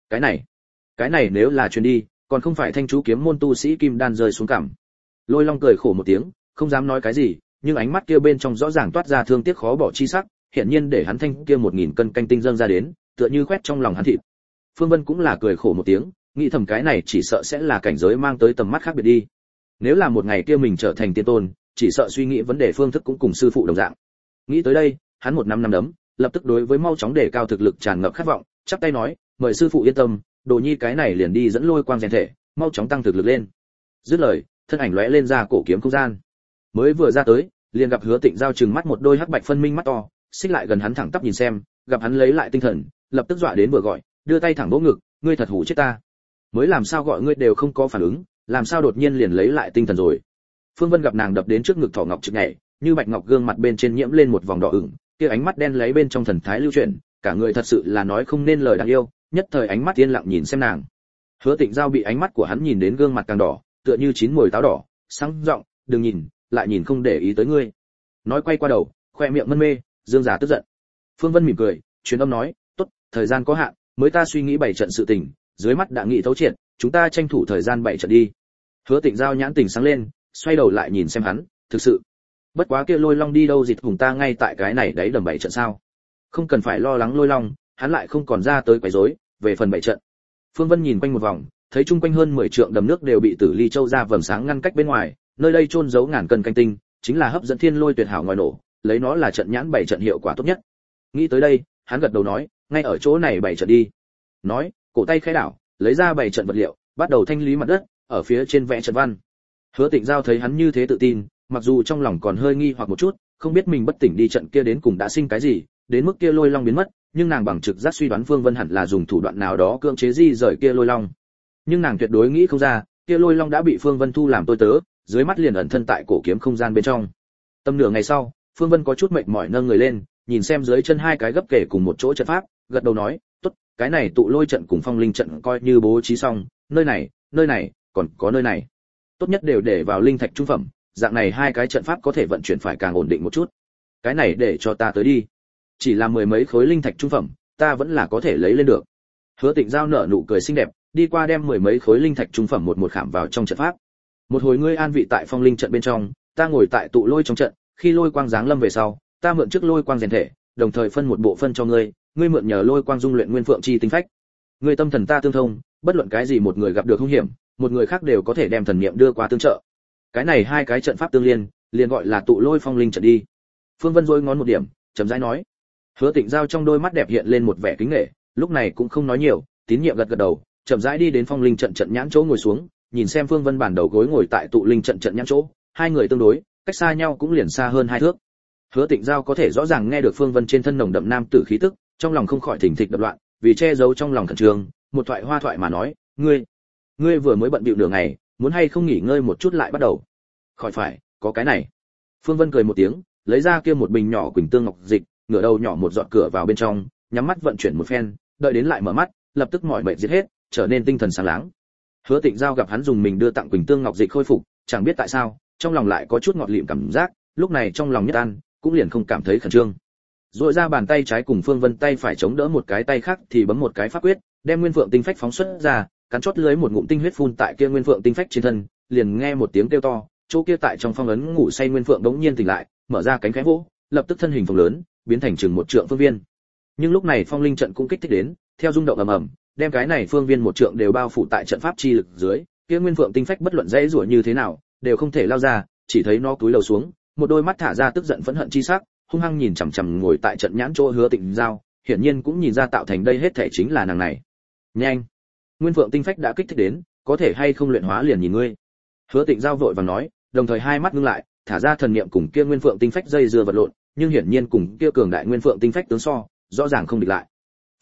Cái này nếu là truyền đi, còn không phải thanh chú kiếm môn tu sĩ kim đan rơi xuống cằm. Lôi Long cười khổ một tiếng, không dám nói cái gì, nhưng ánh mắt kia bên trong rõ ràng toát ra thương tiếc khó bỏ chi sắc, hiển nhiên để hắn thanh kia 1000 cân canh tinh dâng ra đến, tựa như khoét trong lòng hắn thịt. Phương Vân cũng là cười khổ một tiếng, nghĩ thầm cái này chỉ sợ sẽ là cảnh giới mang tới tầm mắt khác biệt đi. Nếu là một ngày kia mình trở thành tiên tôn, chỉ sợ suy nghĩ vấn đề phương thức cũng cùng sư phụ đồng dạng. Nghĩ tới đây, hắn một năm đấm, lập tức đối với mau chóng đề cao thực lực tràn ngập khát vọng, chắp tay nói, mời sư phụ yên tâm, đồ nhi cái này liền đi dẫn lôi quang rèn thể, mau chóng tăng thực lực lên. Dứt lời, thân ảnh lóe lên ra cổ kiếm không gian. Mới vừa ra tới, liền gặp Hứa Tịnh giao trừng mắt một đôi hắc bạch phân minh mắt to, xích lại gần hắn thẳng tắp nhìn xem, gặp hắn lấy lại tinh thần, lập tức dọa đến vừa gọi, đưa tay thẳng vỗ ngực, ngươi thật hủ chết ta. Mới làm sao gọi ngươi đều không có phản ứng, làm sao đột nhiên liền lấy lại tinh thần rồi. Phương Vân gặp nàng đập đến trước ngực thỏ ngọc trực nhảy, như bạch ngọc gương mặt bên trên nhiễm lên một vòng đỏ ửng, kia ánh mắt đen lấy bên trong thần thái lưu chuyển, cả người thật sự là nói không nên lời đáng yêu, nhất thời ánh mắt yên lặng nhìn xem nàng. Hứa Tịnh giao bị ánh mắt của hắn nhìn đến gương mặt càng đỏ, tựa như chín mùi táo đỏ, sáng giọng, đừng nhìn, lại nhìn không để ý tới ngươi. Nói quay qua đầu, khoe miệng mân mê, dương giá tức giận. Phương Vân mỉm cười, truyền âm nói, tốt, thời gian có hạn, mới ta suy nghĩ 7 trận sự tình, dưới mắt đã nghĩ thấu triệt, chúng ta tranh thủ thời gian 7 trận đi. Hứa Tịnh giao nhãn tình sáng lên, xoay đầu lại nhìn xem hắn, thực sự. Bất quá kia lôi long đi đâu dịch cùng ta ngay tại cái này đấy đầm 7 trận sao? Không cần phải lo lắng lôi long, hắn lại không còn ra tới quấy rối, về phần 7 trận. Phương Vân nhìn quanh một vòng, thấy chung quanh hơn 10 trượng đầm nước đều bị Tử Ly Châu ra vầng sáng ngăn cách bên ngoài, nơi đây chôn giấu ngàn cân canh tinh, chính là hấp dẫn thiên lôi tuyệt hảo ngoài nổ, lấy nó là trận nhãn 7 trận hiệu quả tốt nhất. Nghĩ tới đây, hắn gật đầu nói, ngay ở chỗ này 7 trận đi. Nói, cổ tay khẽ đảo, lấy ra 7 trận vật liệu, bắt đầu thanh lý mặt đất, ở phía trên vẽ trận văn. Hứa Tịnh giao thấy hắn như thế tự tin, mặc dù trong lòng còn hơi nghi hoặc một chút, không biết mình bất tỉnh đi trận kia đến cùng đã sinh cái gì, đến mức kia lôi long biến mất, nhưng nàng bằng trực giác suy đoán Phương Vân hẳn là dùng thủ đoạn nào đó cưỡng chế di rời kia lôi long. Nhưng nàng tuyệt đối nghĩ không ra, kia lôi long đã bị Phương Vân thu làm tôi tớ, dưới mắt liền ẩn thân tại cổ kiếm không gian bên trong. Tầm nửa ngày sau, Phương Vân có chút mệt mỏi nâng người lên, nhìn xem dưới chân hai cái gấp kể cùng một chỗ trận pháp, gật đầu nói, "Tốt, cái này tụ lôi trận cùng phong linh trận coi như bố trí xong, nơi này, còn có nơi này. Tốt nhất đều để vào linh thạch trung phẩm, dạng này hai cái trận pháp có thể vận chuyển phải càng ổn định một chút. Cái này để cho ta tới đi. Chỉ là 10 mấy khối linh thạch trung phẩm, ta vẫn là có thể lấy lên được." Hứa Tịnh giao nở nụ cười xinh đẹp, đi qua đem 10 mấy khối linh thạch trung phẩm một khảm vào trong trận pháp. Một hồi ngươi an vị tại phong linh trận bên trong, ta ngồi tại tụ lôi trong trận, khi lôi quang giáng lâm về sau, ta mượn trước lôi quang rèn thể, đồng thời phân một bộ phân cho ngươi, ngươi mượn nhờ lôi quang dung luyện nguyên phượng chi tinh phách. Ngươi tâm thần ta tương thông, bất luận cái gì một người gặp được hung hiểm, một người khác đều có thể đem thần niệm đưa qua tương trợ. Cái này hai cái trận pháp tương liên, liền gọi là tụ lôi phong linh trận đi. Phương Vân rối ngón một điểm, chậm rãi nói. Hứa Tịnh giao trong đôi mắt đẹp hiện lên một vẻ kính nể, lúc này cũng không nói nhiều, tín nhiệm gật gật đầu, chậm rãi đi đến phong linh trận trận nhãn chỗ ngồi xuống, nhìn xem Phương Vân bản đầu gối ngồi tại tụ linh trận trận nhãn chỗ, hai người tương đối, cách xa nhau cũng liền xa hơn 2 thước. Hứa Tịnh giao có thể rõ ràng nghe được Phương Vân trên thân nồng đậm nam tử khí tức, trong lòng không khỏi thỉnh thịch đập loạn, vì che giấu trong lòng khẩn trương, một thoại hoa thoại mà nói, ngươi vừa mới bận bịu nửa ngày, muốn hay không nghỉ ngơi một chút lại bắt đầu. Khỏi phải, có cái này. Phương Vân cười một tiếng, lấy ra kia một bình nhỏ quỳnh tương ngọc dịch, ngửa đầu nhỏ một giọt cửa vào bên trong, nhắm mắt vận chuyển một phen, đợi đến lại mở mắt, lập tức mỏi mệt giết hết, trở nên tinh thần sáng láng. Hứa Tịnh giao gặp hắn dùng mình đưa tặng quỳnh tương ngọc dịch khôi phục, chẳng biết tại sao, trong lòng lại có chút ngọt lịm cảm giác, lúc này trong lòng nhất an, cũng liền không cảm thấy khẩn trương. Rồi ra bàn tay trái cùng Phương Vân tay phải chống đỡ một cái tay khác thì bấm một cái pháp quyết, đem nguyên phượng tinh phách phóng xuất ra, cắn chót lưới một ngụm tinh huyết phun tại kia nguyên phượng tinh phách trên thân, liền nghe một tiếng kêu to, chỗ kia tại trong phong ấn ngủ say nguyên phượng đống nhiên tỉnh lại, mở ra cánh khẽ vỗ, lập tức thân hình phồng lớn, biến thành chừng một trượng phương viên. Nhưng lúc này phong linh trận cũng kích thích đến, theo rung động ầm ầm, đem cái này phương viên một trượng đều bao phủ tại trận pháp chi lực dưới, kia nguyên phượng tinh phách bất luận dễ rủa như thế nào, đều không thể lao ra, chỉ thấy nó cúi đầu xuống, một đôi mắt thả ra tức giận phẫn hận chi sắc, hung hăng nhìn chằm chằm ngồi tại trận nhãn chỗ Hứa Tịnh giao, hiển nhiên cũng nhìn ra tạo thành đây hết thể chính là nàng này. Nhanh, nguyên phượng tinh phách đã kích thích đến, có thể hay không luyện hóa liền nhìn ngươi. Hứa Tịnh giao vội vàng nói, đồng thời hai mắt ngưng lại, thả ra thần niệm cùng kia nguyên phượng tinh phách dây dưa vật lộn, nhưng hiển nhiên cùng kia cường đại nguyên phượng tinh phách tướng so, rõ ràng không địch lại.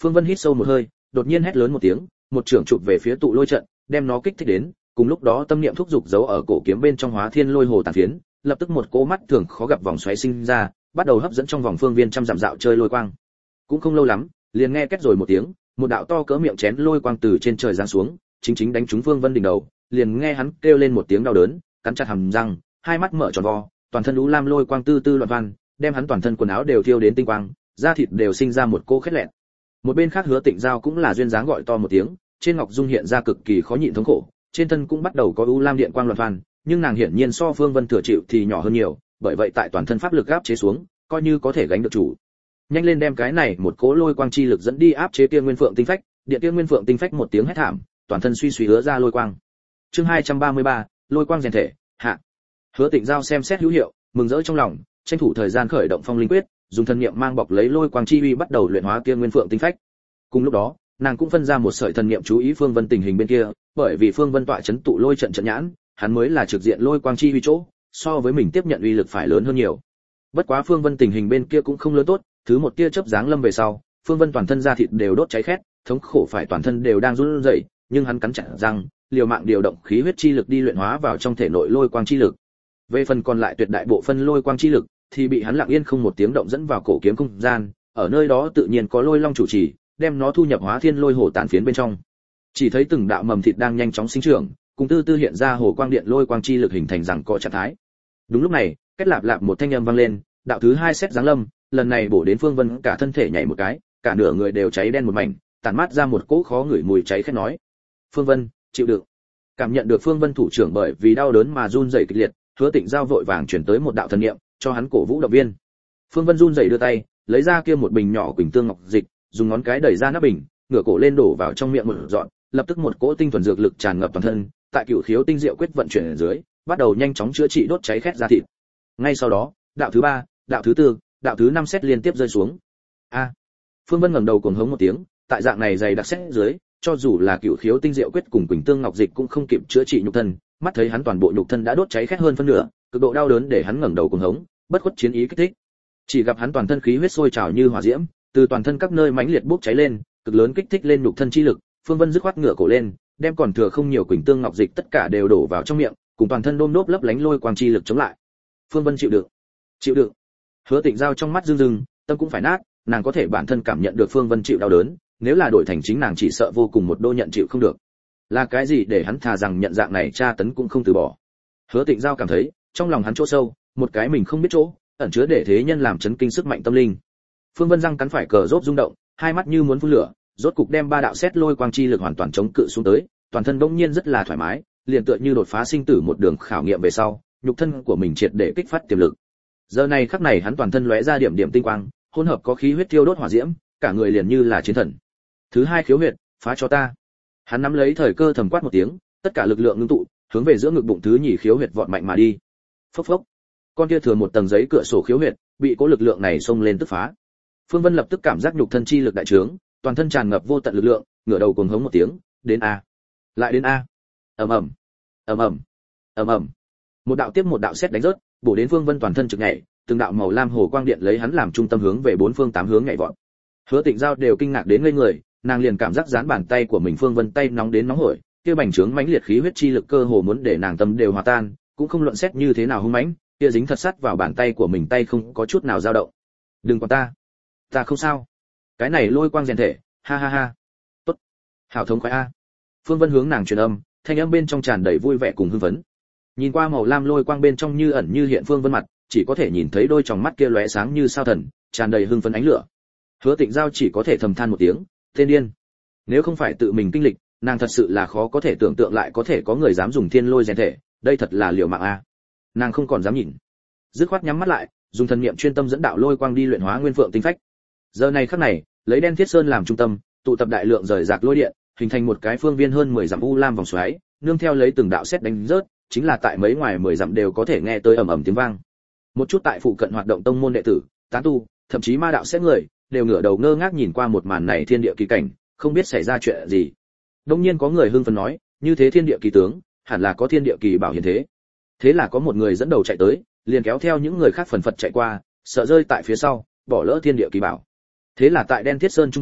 Phương Vân hít sâu một hơi, đột nhiên hét lớn một tiếng, một trường chụp về phía tụ lôi trận, đem nó kích thích đến, cùng lúc đó tâm niệm thúc dục giấu ở cổ kiếm bên trong Hóa Thiên Lôi Hồ tàn phiến, lập tức một cỗ mắt thường khó gặp vòng xoáy sinh ra, bắt đầu hấp dẫn trong vòng phương viên trăm dặm dạo chơi lôi quang. Cũng không lâu lắm, liền nghe két rồi một tiếng, một đạo to cỡ miệng chén lôi quang từ trên trời giáng xuống, chính chính đánh trúng Phương Vân đỉnh đầu, liền nghe hắn kêu lên một tiếng đau đớn, cắn chặt hàm răng, hai mắt mở tròn vo, toàn thân u lam lôi quang tư tư loạn văn, đem hắn toàn thân quần áo đều thiêu đến tinh quang, da thịt đều sinh ra một cô khét lẹn. Một bên khác Hứa Tịnh Giao cũng là duyên dáng gọi to một tiếng, trên ngọc dung hiện ra cực kỳ khó nhịn thống khổ, trên thân cũng bắt đầu có u lam điện quang loạn văn, nhưng nàng hiển nhiên so Phương Vân thừa chịu thì nhỏ hơn nhiều, bởi vậy tại toàn thân pháp lực áp chế xuống, coi như có thể gánh được chủ. Nhanh lên đem cái này một cỗ lôi quang chi lực dẫn đi áp chế kia Nguyên Phượng tinh phách, điện kia Nguyên Phượng tinh phách một tiếng hét thảm, toàn thân suy suy hứa ra lôi quang. Chương 233, lôi quang rèn thể, hạ. Hứa Tịnh Giao xem xét hữu hiệu, mừng rỡ trong lòng, tranh thủ thời gian khởi động Phong Linh Quyết, dùng thần niệm mang bọc lấy lôi quang chi uy bắt đầu luyện hóa kia Nguyên Phượng tinh phách. Cùng lúc đó, nàng cũng phân ra một sợi thần niệm chú ý Phương Vân tình hình bên kia, bởi vì Phương Vân tọa chấn tụ lôi trận trận nhãn, hắn mới là trực diện lôi quang chi uy chỗ, so với mình tiếp nhận uy lực phải lớn hơn nhiều. Bất quá Phương Vân tình hình bên kia cũng không lớn tốt, thứ một tia chớp giáng lâm về sau, Phương Vân toàn thân da thịt đều đốt cháy khét, thống khổ phải toàn thân đều đang run rẩy, nhưng hắn cắn chặt răng, liều mạng điều động khí huyết chi lực đi luyện hóa vào trong thể nội lôi quang chi lực. Về phần còn lại tuyệt đại bộ phân lôi quang chi lực thì bị hắn lặng yên không một tiếng động dẫn vào cổ kiếm không gian, ở nơi đó tự nhiên có lôi long chủ trì, đem nó thu nhập Hóa Thiên Lôi Hồ tản phiến bên trong. Chỉ thấy từng đạo mầm thịt đang nhanh chóng sinh trưởng, cùng tư tư hiện ra hồ quang điện lôi quang chi lực hình thành rằng có trạng thái. Đúng lúc này, kết lạp lạp một thanh âm vang lên, đạo thứ hai xét giáng lâm, lần này bổ đến Phương Vân cả thân thể nhảy một cái, cả nửa người đều cháy đen một mảnh, tản mát ra một cỗ khó ngửi mùi cháy khét nói: "Phương Vân, chịu đựng." Cảm nhận được Phương Vân thủ trưởng bởi vì đau đớn mà run rẩy kịch liệt, Hứa Tịnh Giao vội vàng chuyển tới một đạo thần niệm, cho hắn cổ vũ động viên. Phương Vân run rẩy đưa tay, lấy ra kia một bình nhỏ quỳnh tương ngọc dịch, dùng ngón cái đẩy ra nắp bình, ngửa cổ lên đổ vào trong miệng một dọn, lập tức một cỗ tinh thuần dược lực tràn ngập toàn thân, tại Cửu Khiếu tinh diệu quyết vận chuyển ở dưới, bắt đầu nhanh chóng chữa trị đốt cháy khét da thịt. Ngay sau đó, đạo thứ ba, đạo thứ tư, đạo thứ năm xét liên tiếp rơi xuống. A! Phương Vân ngẩng đầu cuồng hống một tiếng, tại dạng này dày đặc xét dưới, cho dù là Cửu Khiếu tinh diệu quyết cùng quỳnh tương ngọc dịch cũng không kịp chữa trị nhục thân, mắt thấy hắn toàn bộ nhục thân đã đốt cháy khét hơn phân nửa, cực độ đau đớn để hắn ngẩng đầu cuồng hống, bất khuất chiến ý kích thích. Chỉ gặp hắn toàn thân khí huyết sôi trào như hỏa diễm, từ toàn thân các nơi mãnh liệt bốc cháy lên, cực lớn kích thích lên nhục thân chi lực. Phương Vân dứt khoát ngửa cổ lên, đem còn thừa không nhiều quỳnh tương ngọc dịch tất cả đều đổ vào trong miệng, cùng toàn thân đôm đốp lấp lánh lôi quang chi lực chống lại. Phương Vân chịu đựng, chịu đựng. Hứa Tịnh Giao trong mắt rưng rưng, tâm cũng phải nát, nàng có thể bản thân cảm nhận được Phương Vân chịu đau đớn, nếu là đổi thành chính nàng chỉ sợ vô cùng một đô nhận chịu không được. Là cái gì để hắn thà rằng nhận dạng này tra tấn cũng không từ bỏ. Hứa Tịnh Giao cảm thấy, trong lòng hắn chỗ sâu, một cái mình không biết chỗ, ẩn chứa để thế nhân làm chấn kinh sức mạnh tâm linh. Phương Vân răng cắn phải cờ rốt rung động, hai mắt như muốn phun lửa, rốt cục đem ba đạo xét lôi quang chi lực hoàn toàn chống cự xuống tới, toàn thân bỗng nhiên rất là thoải mái, liền tựa như đột phá sinh tử một đường khảo nghiệm về sau, nhục thân của mình triệt để kích phát tiềm lực. Giờ này khắc này hắn toàn thân lóe ra điểm điểm tinh quang, hỗn hợp có khí huyết thiêu đốt hỏa diễm, cả người liền như là chiến thần. Thứ hai khiếu huyệt, phá cho ta. Hắn nắm lấy thời cơ thầm quát một tiếng, tất cả lực lượng ngưng tụ, hướng về giữa ngực bụng thứ nhì khiếu huyệt vọt mạnh mà đi. Phốc phốc. Con kia thừa một tầng giấy cửa sổ khiếu huyệt, bị cố lực lượng này xông lên tức phá. Phương Vân lập tức cảm giác nhục thân chi lực đại trướng, toàn thân tràn ngập vô tận lực lượng, ngửa đầu cuồng hống một tiếng, đến a, lại đến a. Ầm ầm, ầm ầm, ầm ầm. Một đạo tiếp một đạo sét đánh rớt, bổ đến Phương Vân toàn thân trực nhảy, từng đạo màu lam hồ quang điện lấy hắn làm trung tâm hướng về bốn phương tám hướng nhảy vọt. Hứa Tịnh Giao đều kinh ngạc đến ngây người, nàng liền cảm giác dán bàn tay của mình Phương Vân tay nóng đến nóng hổi, kia bành trướng mãnh liệt khí huyết chi lực cơ hồ muốn để nàng tâm đều hòa tan, cũng không luận xét như thế nào hung mãnh, kia dính thật sát vào bàn tay của mình tay không có chút nào dao động. Đừng quản ta không sao. Cái này lôi quang rèn thể, ha ha ha. Tốt, hảo thống khoái a. Phương Vân hướng nàng truyền âm, thanh âm bên trong tràn đầy vui vẻ cùng hưng phấn. Nhìn qua màu lam lôi quang bên trong như ẩn như hiện Phương Vân mặt, chỉ có thể nhìn thấy đôi tròng mắt kia lóe sáng như sao thần, tràn đầy hưng phấn ánh lửa. Hứa Tịnh Giao chỉ có thể thầm than một tiếng, tên điên. Nếu không phải tự mình kinh lịch, nàng thật sự là khó có thể tưởng tượng lại có thể có người dám dùng thiên lôi rèn thể, đây thật là liều mạng a. Nàng không còn dám nhìn, dứt khoát nhắm mắt lại, dùng thần niệm chuyên tâm dẫn đạo lôi quang đi luyện hóa nguyên phượng tinh phách. Giờ này khắc này, lấy đen thiết sơn làm trung tâm, tụ tập đại lượng rời rạc lôi điện, hình thành một cái phương viên hơn 10 dặm u lam vòng xoáy, nương theo lấy từng đạo sét đánh rớt, chính là tại mấy ngoài 10 dặm đều có thể nghe tới ầm ầm tiếng vang. Một chút tại phụ cận hoạt động tông môn đệ tử, tán tu, thậm chí ma đạo xét người, đều ngửa đầu ngơ ngác nhìn qua một màn này thiên địa kỳ cảnh, không biết xảy ra chuyện gì. Đương nhiên có người hưng phấn nói, như thế thiên địa kỳ tướng, hẳn là có thiên địa kỳ bảo hiện thế. Thế là có một người dẫn đầu chạy tới, liền kéo theo những người khác phần phật chạy qua, sợ rơi tại phía sau, bỏ lỡ thiên địa kỳ bảo. Thế là tại đen thiết sơn chung quanh,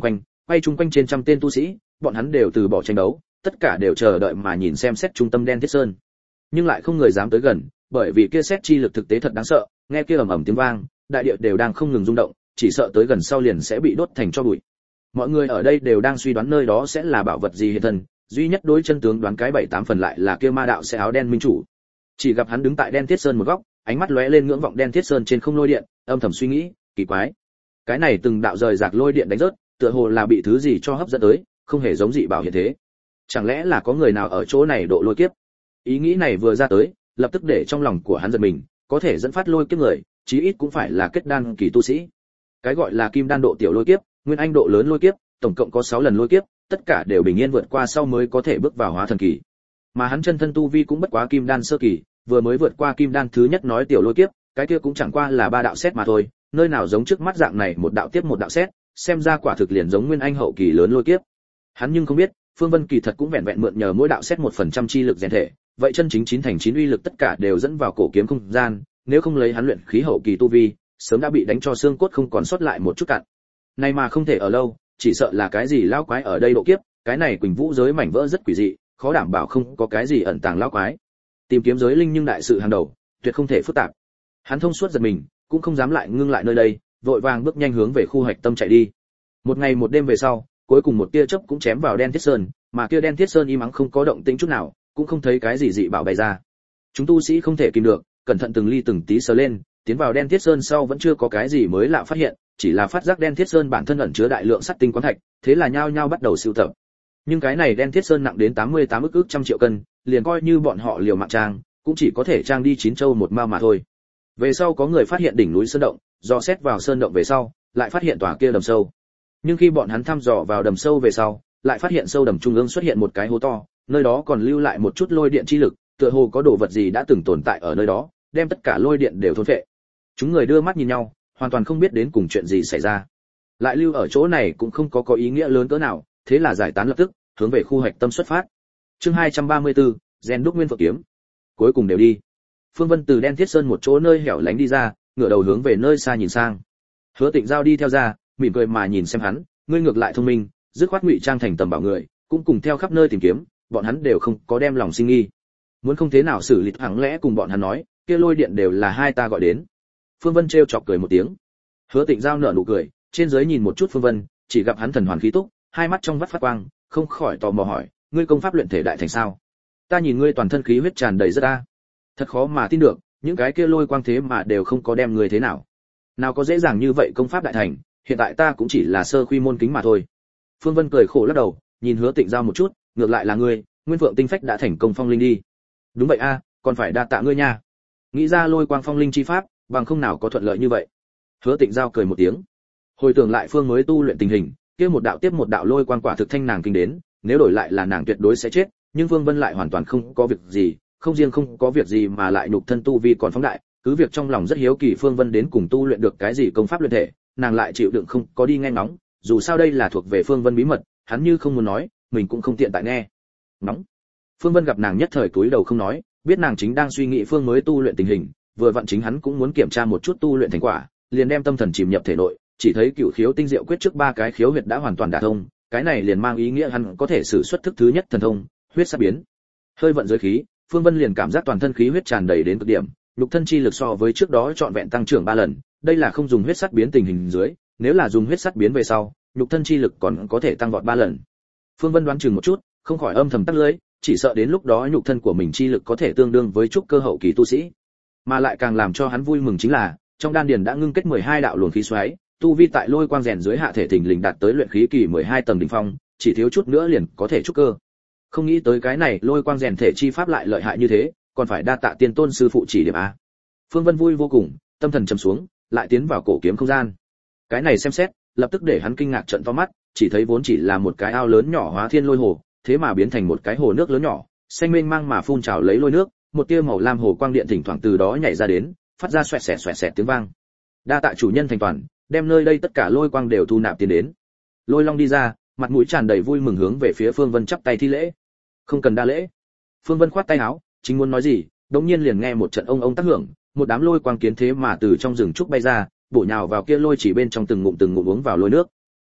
quay chung quanh trên trăm tên tu sĩ, bọn hắn đều từ bỏ tranh đấu, tất cả đều chờ đợi mà nhìn xem xét trung tâm đen thiết sơn. Nhưng lại không người dám tới gần, bởi vì kia xét chi lực thực tế thật đáng sợ, nghe kia ầm ầm tiếng vang, đại địa đều đang không ngừng rung động, chỉ sợ tới gần sau liền sẽ bị đốt thành tro bụi. Mọi người ở đây đều đang suy đoán nơi đó sẽ là bảo vật gì hiện thần, duy nhất đối chân tướng đoán cái 7-8 phần lại là kia ma đạo sẽ áo đen minh chủ. Chỉ gặp hắn đứng tại đen thiết sơn một góc, ánh mắt lóe lên ngưỡng vọng đen thiết sơn trên không lôi điện, âm thầm suy nghĩ, kỳ quái, cái này từng đạo rời rạc lôi điện đánh rớt, tựa hồ là bị thứ gì cho hấp dẫn tới, không hề giống dị bảo hiện thế. Chẳng lẽ là có người nào ở chỗ này độ lôi kiếp? Ý nghĩ này vừa ra tới, lập tức để trong lòng của hắn giật mình, có thể dẫn phát lôi kiếp người, chí ít cũng phải là kết đan kỳ tu sĩ. Cái gọi là kim đan độ tiểu lôi kiếp, nguyên anh độ lớn lôi kiếp, tổng cộng có 6 lần lôi kiếp, tất cả đều bình yên vượt qua sau mới có thể bước vào hóa thần kỳ. Mà hắn chân thân tu vi cũng bất quá kim đan sơ kỳ, vừa mới vượt qua kim đan thứ nhất nói tiểu lôi kiếp, cái kia cũng chẳng qua là 3 đạo xét mà thôi, nơi nào giống trước mắt dạng này một đạo tiếp một đạo xét, xem ra quả thực liền giống nguyên anh hậu kỳ lớn lôi kiếp. Hắn nhưng không biết, Phương Vân kỳ thật cũng vẹn vẹn mượn nhờ mỗi đạo xét 1% chi lực rèn thể, vậy chân chính 9 thành 9 uy lực tất cả đều dẫn vào cổ kiếm không gian, nếu không lấy hắn luyện khí hậu kỳ tu vi, sớm đã bị đánh cho xương cốt không còn sót lại một chút cặn. Nay mà không thể ở lâu, chỉ sợ là cái gì lão quái ở đây độ kiếp, cái này Quỳnh Vũ giới mảnh vỡ rất quỷ dị, khó đảm bảo không có cái gì ẩn tàng lão quái. Tìm kiếm giới linh nhưng đại sự hàng đầu, tuyệt không thể phức tạp. Hắn thông suốt giật mình, cũng không dám lại ngưng lại nơi đây, vội vàng bước nhanh hướng về khu hạch tâm chạy đi. Một ngày một đêm về sau, cuối cùng một tia chớp cũng chém vào đen thiết sơn, mà kia đen thiết sơn im ắng không có động tĩnh chút nào, cũng không thấy cái gì dị bảo bày ra. Chúng tu sĩ không thể kìm được, cẩn thận từng ly từng tí sờ lên, tiến vào đen thiết sơn sau vẫn chưa có cái gì mới lạ phát hiện, chỉ là phát giác đen thiết sơn bản thân ẩn chứa đại lượng sắt tinh quán thạch, thế là nhao nhao bắt đầu sưu tập. Nhưng cái này đen thiết sơn nặng đến 88 ức trăm triệu cân, liền coi như bọn họ liều mạng trang, cũng chỉ có thể trang đi 9 châu một mao mà thôi. Về sau có người phát hiện đỉnh núi sơn động, dò xét vào sơn động về sau, lại phát hiện tòa kia đầm sâu. Nhưng khi bọn hắn thăm dò vào đầm sâu về sau, lại phát hiện sâu đầm trung ương xuất hiện một cái hố to, nơi đó còn lưu lại một chút lôi điện chi lực, tựa hồ có đồ vật gì đã từng tồn tại ở nơi đó, đem tất cả lôi điện đều thôn phệ. Chúng người đưa mắt nhìn nhau, hoàn toàn không biết đến cùng chuyện gì xảy ra. Lại lưu ở chỗ này cũng không có ý nghĩa lớn cỡ nào, thế là giải tán lập tức, hướng về khu hạch tâm xuất phát. Chương 234, Gen đúc nguyên phượng kiếm. Cuối cùng đều đi. Phương Vân từ đen thiết sơn một chỗ nơi hẻo lánh đi ra, ngửa đầu hướng về nơi xa nhìn sang. Hứa Tịnh Giao đi theo ra, mỉm cười mà nhìn xem hắn, ngươi ngược lại thông minh, dứt khoát ngụy trang thành tầm bảo người, cũng cùng theo khắp nơi tìm kiếm, bọn hắn đều không có đem lòng sinh nghi. Muốn không thế nào xử lý hẳn lẽ cùng bọn hắn nói, kia lôi điện đều là hai ta gọi đến. Phương Vân trêu chọc cười một tiếng. Hứa Tịnh Giao nở nụ cười, trên dưới nhìn một chút Phương Vân, chỉ gặp hắn thần hoàn khí túc, hai mắt trong vắt phát quang, không khỏi tò mò hỏi, ngươi công pháp luyện thể đại thành sao? Ta nhìn ngươi toàn thân khí huyết tràn đầy rất a. Thật khó mà tin được, những cái kia lôi quang thế mà đều không có đem ngươi thế nào. Nào có dễ dàng như vậy công pháp đại thành, hiện tại ta cũng chỉ là sơ quy môn kính mà thôi. Phương Vân cười khổ lắc đầu, nhìn Hứa Tịnh Giao một chút, ngược lại là ngươi, Nguyên Phượng tinh phách đã thành công phong linh đi. Đúng vậy a, còn phải đa tạ ngươi nha. Nghĩ ra lôi quang phong linh chi pháp, bằng không nào có thuận lợi như vậy. Hứa Tịnh Giao cười một tiếng. Hồi tưởng lại Phương mới tu luyện tình hình, kia một đạo tiếp một đạo lôi quang quả thực thanh nàng kinh đến, nếu đổi lại là nàng tuyệt đối sẽ chết, nhưng Phương Vân lại hoàn toàn không có việc gì, không riêng không có việc gì mà lại nhục thân tu vi còn phóng đại, cứ việc trong lòng rất hiếu kỳ Phương Vân đến cùng tu luyện được cái gì công pháp luyện thể, nàng lại chịu đựng không có đi nghe ngóng, dù sao đây là thuộc về Phương Vân bí mật, hắn như không muốn nói, mình cũng không tiện tại nghe. Nóng. Phương Vân gặp nàng nhất thời cúi đầu không nói, biết nàng chính đang suy nghĩ Phương mới tu luyện tình hình, vừa vặn chính hắn cũng muốn kiểm tra một chút tu luyện thành quả, liền đem tâm thần chìm nhập thể nội, chỉ thấy cửu khiếu tinh diệu quyết trước 3 cái khiếu huyệt đã hoàn toàn đả thông, cái này liền mang ý nghĩa hắn có thể sử xuất thức thứ nhất thần thông, huyết sát biến. Hơi vận giới khí, Phương Vân liền cảm giác toàn thân khí huyết tràn đầy đến cực điểm, nhục thân chi lực so với trước đó trọn vẹn tăng trưởng 3 lần, đây là không dùng huyết sát biến tình hình dưới, nếu là dùng huyết sát biến về sau, nhục thân chi lực còn có thể tăng vọt 3 lần. Phương Vân đoán chừng một chút, không khỏi âm thầm tắc lưỡi, chỉ sợ đến lúc đó nhục thân của mình chi lực có thể tương đương với trúc cơ hậu kỳ tu sĩ. Mà lại càng làm cho hắn vui mừng chính là, trong đan điền đã ngưng kết 12 đạo luồng khí xoáy, tu vi tại lôi quang rèn dưới hạ thể thình lình đạt tới luyện khí kỳ 12 tầng đỉnh phong, chỉ thiếu chút nữa liền có thể trúc cơ. Không nghĩ tới cái này lôi quang rèn thể chi pháp lại lợi hại như thế, còn phải đa tạ tiên tôn sư phụ chỉ điểm a. Phương Vân vui vô cùng, tâm thần trầm xuống, lại tiến vào cổ kiếm không gian. Cái này xem xét, lập tức để hắn kinh ngạc trợn to mắt, chỉ thấy vốn chỉ là một cái ao lớn nhỏ hóa thiên lôi hồ, thế mà biến thành một cái hồ nước lớn nhỏ, xanh mênh mang mà phun trào lấy lôi nước, một tia màu lam hồ quang điện thỉnh thoảng từ đó nhảy ra đến, phát ra xoẹt xẹt tiếng vang. Đa tạ chủ nhân thành toàn, đem nơi đây tất cả lôi quang đều thu nạp tiến đến. Lôi Long đi ra, mặt mũi tràn đầy vui mừng hướng về phía Phương Vân chắp tay thi lễ. Không cần đa lễ. Phương Vân khoát tay áo, chính muốn nói gì, đột nhiên liền nghe một trận ông tác hưởng, một đám lôi quang kiến thế mà từ trong rừng trúc bay ra, bổ nhào vào kia lôi chỉ bên trong từng ngụm uống vào lôi nước.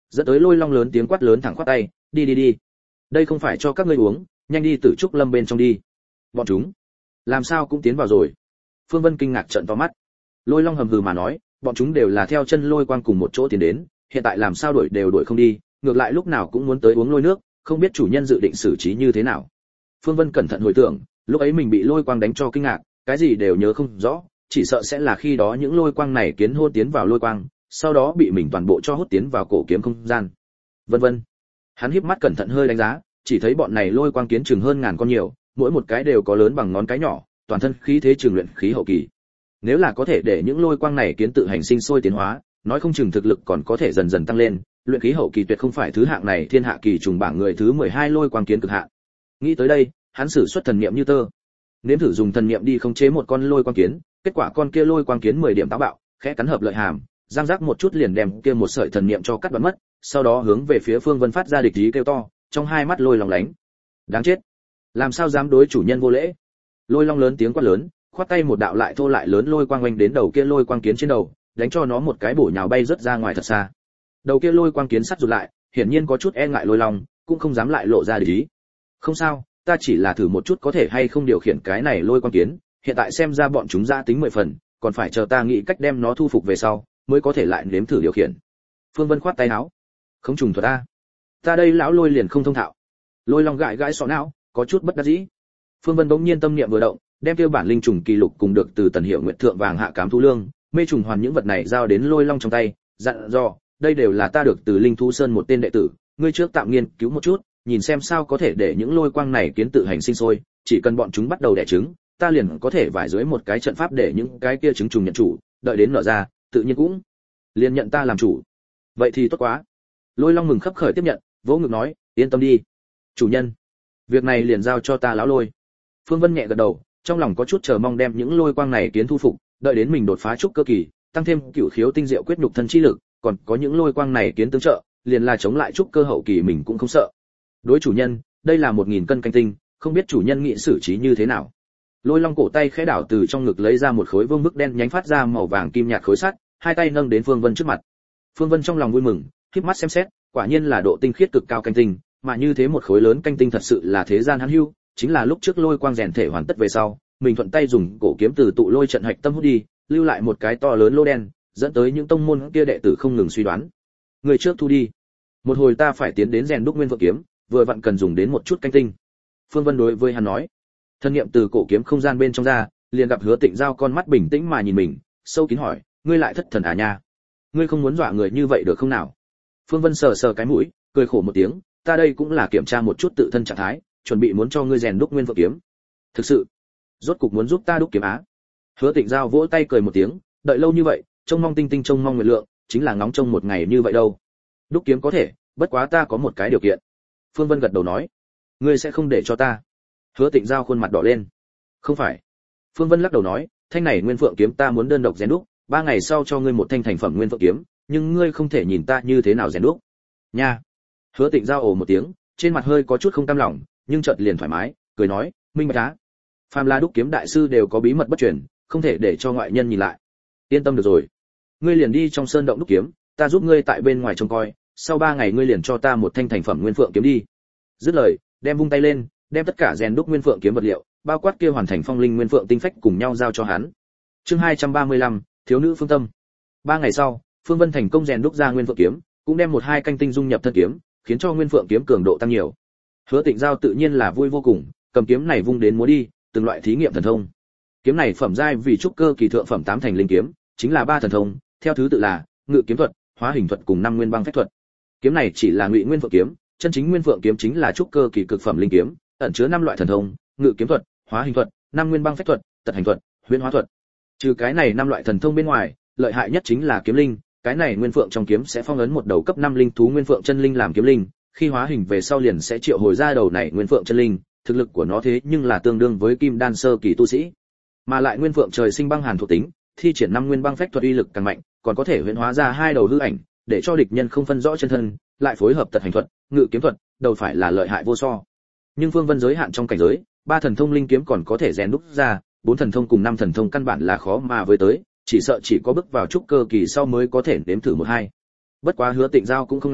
Dẫn tới Lôi Long lớn tiếng quát lớn thẳng khoát tay, đi đi đi, đây không phải cho các ngươi uống, nhanh đi Tử Trúc Lâm bên trong đi. Bọn chúng làm sao cũng tiến vào rồi? Phương Vân kinh ngạc trợn to mắt. Lôi Long hầm hừ mà nói, bọn chúng đều là theo chân Lôi Quang cùng một chỗ tiến đến, hiện tại làm sao đuổi đều đuổi không đi, ngược lại lúc nào cũng muốn tới uống lôi nước, không biết chủ nhân dự định xử trí như thế nào. Phương Vân cẩn thận hồi tưởng, lúc ấy mình bị Lôi Quang đánh cho kinh ngạc, cái gì đều nhớ không rõ, chỉ sợ sẽ là khi đó những Lôi Quang này kiến hôn tiến vào Lôi Quang, sau đó bị mình toàn bộ cho hút tiến vào cổ kiếm không gian. Vân vân. Hắn híp mắt cẩn thận hơi đánh giá, chỉ thấy bọn này Lôi Quang kiến chừng hơn ngàn con nhiều, mỗi một cái đều có lớn bằng ngón cái nhỏ, toàn thân khí thế trường luyện khí hậu kỳ. Nếu là có thể để những Lôi Quang này kiến tự hành sinh sôi tiến hóa, nói không chừng thực lực còn có thể dần dần tăng lên, luyện khí hậu kỳ tuyệt không phải thứ hạng này thiên hạ kỳ trùng bảng người thứ 12 Lôi Quang kiến cực hạn. Nghĩ tới đây, hắn sử xuất thần niệm như tơ, nếm thử dùng thần niệm đi khống chế một con Lôi Quang kiến, kết quả con kia Lôi Quang kiến 10 điểm táo bạo, khẽ cắn hợp lợi hàm, giang rác một chút liền đem kia một sợi thần niệm cho cắt đoạn mất, sau đó hướng về phía Phương Vân phát ra địch ý kêu to, trong hai mắt Lôi Long lánh. Đáng chết, làm sao dám đối chủ nhân vô lễ? Lôi Long lớn tiếng quát lớn, khoát tay một đạo lại thô lại lớn Lôi Quang oanh đến đầu kia Lôi Quang kiến trên đầu, đánh cho nó một cái bổ nhào bay rất ra ngoài thật xa. Đầu kia Lôi Quang kiến sắt rụt lại, hiển nhiên có chút e ngại Lôi Long, cũng không dám lại lộ ra địch ý. Không sao, ta chỉ là thử một chút có thể hay không điều khiển cái này Lôi Quang kiến, hiện tại xem ra bọn chúng ra tính 10 phần, còn phải chờ ta nghĩ cách đem nó thu phục về sau, mới có thể lại nếm thử điều khiển. Phương Vân khoát tay áo, không trùng thuật ta đây lão Lôi liền không thông thạo. Lôi Long gãi gãi sọ não, có chút bất đắc dĩ. Phương Vân bỗng nhiên tâm niệm vừa động, đem tiêu bản linh trùng kỳ lục cùng được từ Tần Hiểu Nguyệt thượng vàng hạ cám thú lương, mê trùng hoàn những vật này giao đến Lôi Long trong tay, dặn dò, đây đều là ta được từ Linh Thú Sơn một tên đệ tử, ngươi trước tạm nghiên cứu một chút, nhìn xem sao có thể để những Lôi Quang này kiến tự hành sinh sôi, chỉ cần bọn chúng bắt đầu đẻ trứng, ta liền có thể vải dưới một cái trận pháp để những cái kia trứng trùng nhận chủ, đợi đến nở ra, tự nhiên cũng liền nhận ta làm chủ. Vậy thì tốt quá. Lôi Long mừng khấp khởi tiếp nhận, vỗ ngực nói, yên tâm đi, chủ nhân, việc này liền giao cho ta lão Lôi. Phương Vân nhẹ gật đầu, trong lòng có chút chờ mong đem những Lôi Quang này kiến thu phục, đợi đến mình đột phá trúc cơ kỳ, tăng thêm cửu khiếu tinh diệu quyết nhục thân chi lực, còn có những Lôi Quang này kiến tương trợ, liền là chống lại trúc cơ hậu kỳ mình cũng không sợ. Đối chủ nhân, đây là 1000 cân canh tinh, không biết chủ nhân nghĩ xử trí như thế nào. Lôi Long cổ tay khẽ đảo từ trong ngực lấy ra một khối vương bức đen nhánh phát ra màu vàng kim nhạt khối sắt, hai tay nâng đến Phương Vân trước mặt. Phương Vân trong lòng vui mừng, khép mắt xem xét, quả nhiên là độ tinh khiết cực cao canh tinh, mà như thế một khối lớn canh tinh thật sự là thế gian hắn hữu, chính là lúc trước Lôi Quang rèn thể hoàn tất về sau, mình thuận tay dùng cổ kiếm từ tụ lôi trận hạch tâm hút đi, lưu lại một cái to lớn lô đen, dẫn tới những tông môn kia đệ tử không ngừng suy đoán. Người trước thu đi, một hồi ta phải tiến đến rèn đúc nguyên vượng kiếm, vừa vặn cần dùng đến một chút canh tinh. Phương Vân đối với hắn nói. Thân niệm từ cổ kiếm không gian bên trong ra, liền gặp Hứa Tịnh Giao con mắt bình tĩnh mà nhìn mình, sâu kín hỏi, ngươi lại thất thần à nha? Ngươi không muốn dọa người như vậy được không nào? Phương Vân sờ sờ cái mũi, cười khổ một tiếng, ta đây cũng là kiểm tra một chút tự thân trạng thái, chuẩn bị muốn cho ngươi rèn đúc nguyên vượng kiếm. Thực sự, rốt cục muốn giúp ta đúc kiếm á? Hứa Tịnh Giao vỗ tay cười một tiếng, đợi lâu như vậy, trông mong tinh tinh trông mong nguyện lượng, chính là ngóng trông một ngày như vậy đâu. Đúc kiếm có thể, bất quá ta có một cái điều kiện. Phương Vân gật đầu nói, ngươi sẽ không để cho ta? Hứa Tịnh Giao khuôn mặt đỏ lên. Không phải. Phương Vân lắc đầu nói, thanh này nguyên phượng kiếm ta muốn đơn độc rèn đúc, 3 ngày sau cho ngươi một thanh thành phẩm nguyên phượng kiếm, nhưng ngươi không thể nhìn ta như thế nào rèn đúc. Nha. Hứa Tịnh Giao ồ một tiếng, trên mặt hơi có chút không cam lòng, nhưng chợt liền thoải mái, cười nói, minh bạch á. Phàm là đúc kiếm đại sư đều có bí mật bất truyền, không thể để cho ngoại nhân nhìn lại. Yên tâm được rồi. Ngươi liền đi trong sơn động đúc kiếm, ta giúp ngươi tại bên ngoài trông coi, sau 3 ngày ngươi liền cho ta một thanh thành phẩm nguyên phượng kiếm đi. Dứt lời, đem vung tay lên, đem tất cả rèn đúc nguyên phượng kiếm vật liệu, bao quát kia hoàn thành phong linh nguyên phượng tinh phách cùng nhau giao cho hắn. Chương 235, thiếu nữ phương tâm. 3 ngày sau, Phương Vân thành công rèn đúc ra nguyên phượng kiếm, cũng đem 1-2 canh tinh dung nhập thân kiếm, khiến cho nguyên phượng kiếm cường độ tăng nhiều. Hứa Tịnh Giao tự nhiên là vui vô cùng, cầm kiếm này vung đến múa đi, từng loại thí nghiệm thần thông. Kiếm này phẩm giai vì trúc cơ kỳ thượng phẩm 8 thành linh kiếm, chính là 3 thần thông, theo thứ tự là ngự kiếm thuật, hóa hình thuật cùng 5 nguyên băng phách thuật. Kiếm này chỉ là ngụy nguyên phượng kiếm, chân chính nguyên phượng kiếm chính là trúc cơ kỳ cực phẩm linh kiếm, ẩn chứa 5 loại thần thông, ngự kiếm thuật, hóa hình thuật, 5 nguyên băng phách thuật, tật hành thuật, huyễn hóa thuật. Trừ cái này 5 loại thần thông bên ngoài, lợi hại nhất chính là kiếm linh, cái này nguyên phượng trong kiếm sẽ phong ấn một đầu cấp 5 linh thú nguyên phượng chân linh làm kiếm linh, khi hóa hình về sau liền sẽ triệu hồi ra đầu này nguyên phượng chân linh, thực lực của nó thế nhưng là tương đương với kim đan sơ kỳ tu sĩ. Mà lại nguyên phượng trời sinh băng hàn thuộc tính, thi triển 5 nguyên băng phách thuật uy lực càng mạnh, còn có thể huyễn hóa ra 2 đầu hư ảnh, để cho địch nhân không phân rõ chân thân, lại phối hợp tật hành thuật, ngự kiếm thuật, đầu phải là lợi hại vô so. Nhưng Phương Vân giới hạn trong cảnh giới, 3 thần thông linh kiếm còn có thể rèn đúc ra, 4 thần thông cùng 5 thần thông căn bản là khó mà với tới, chỉ sợ chỉ có bước vào trúc cơ kỳ sau mới có thể nếm thử 1-2. Bất quá Hứa Tịnh Giao cũng không ngại,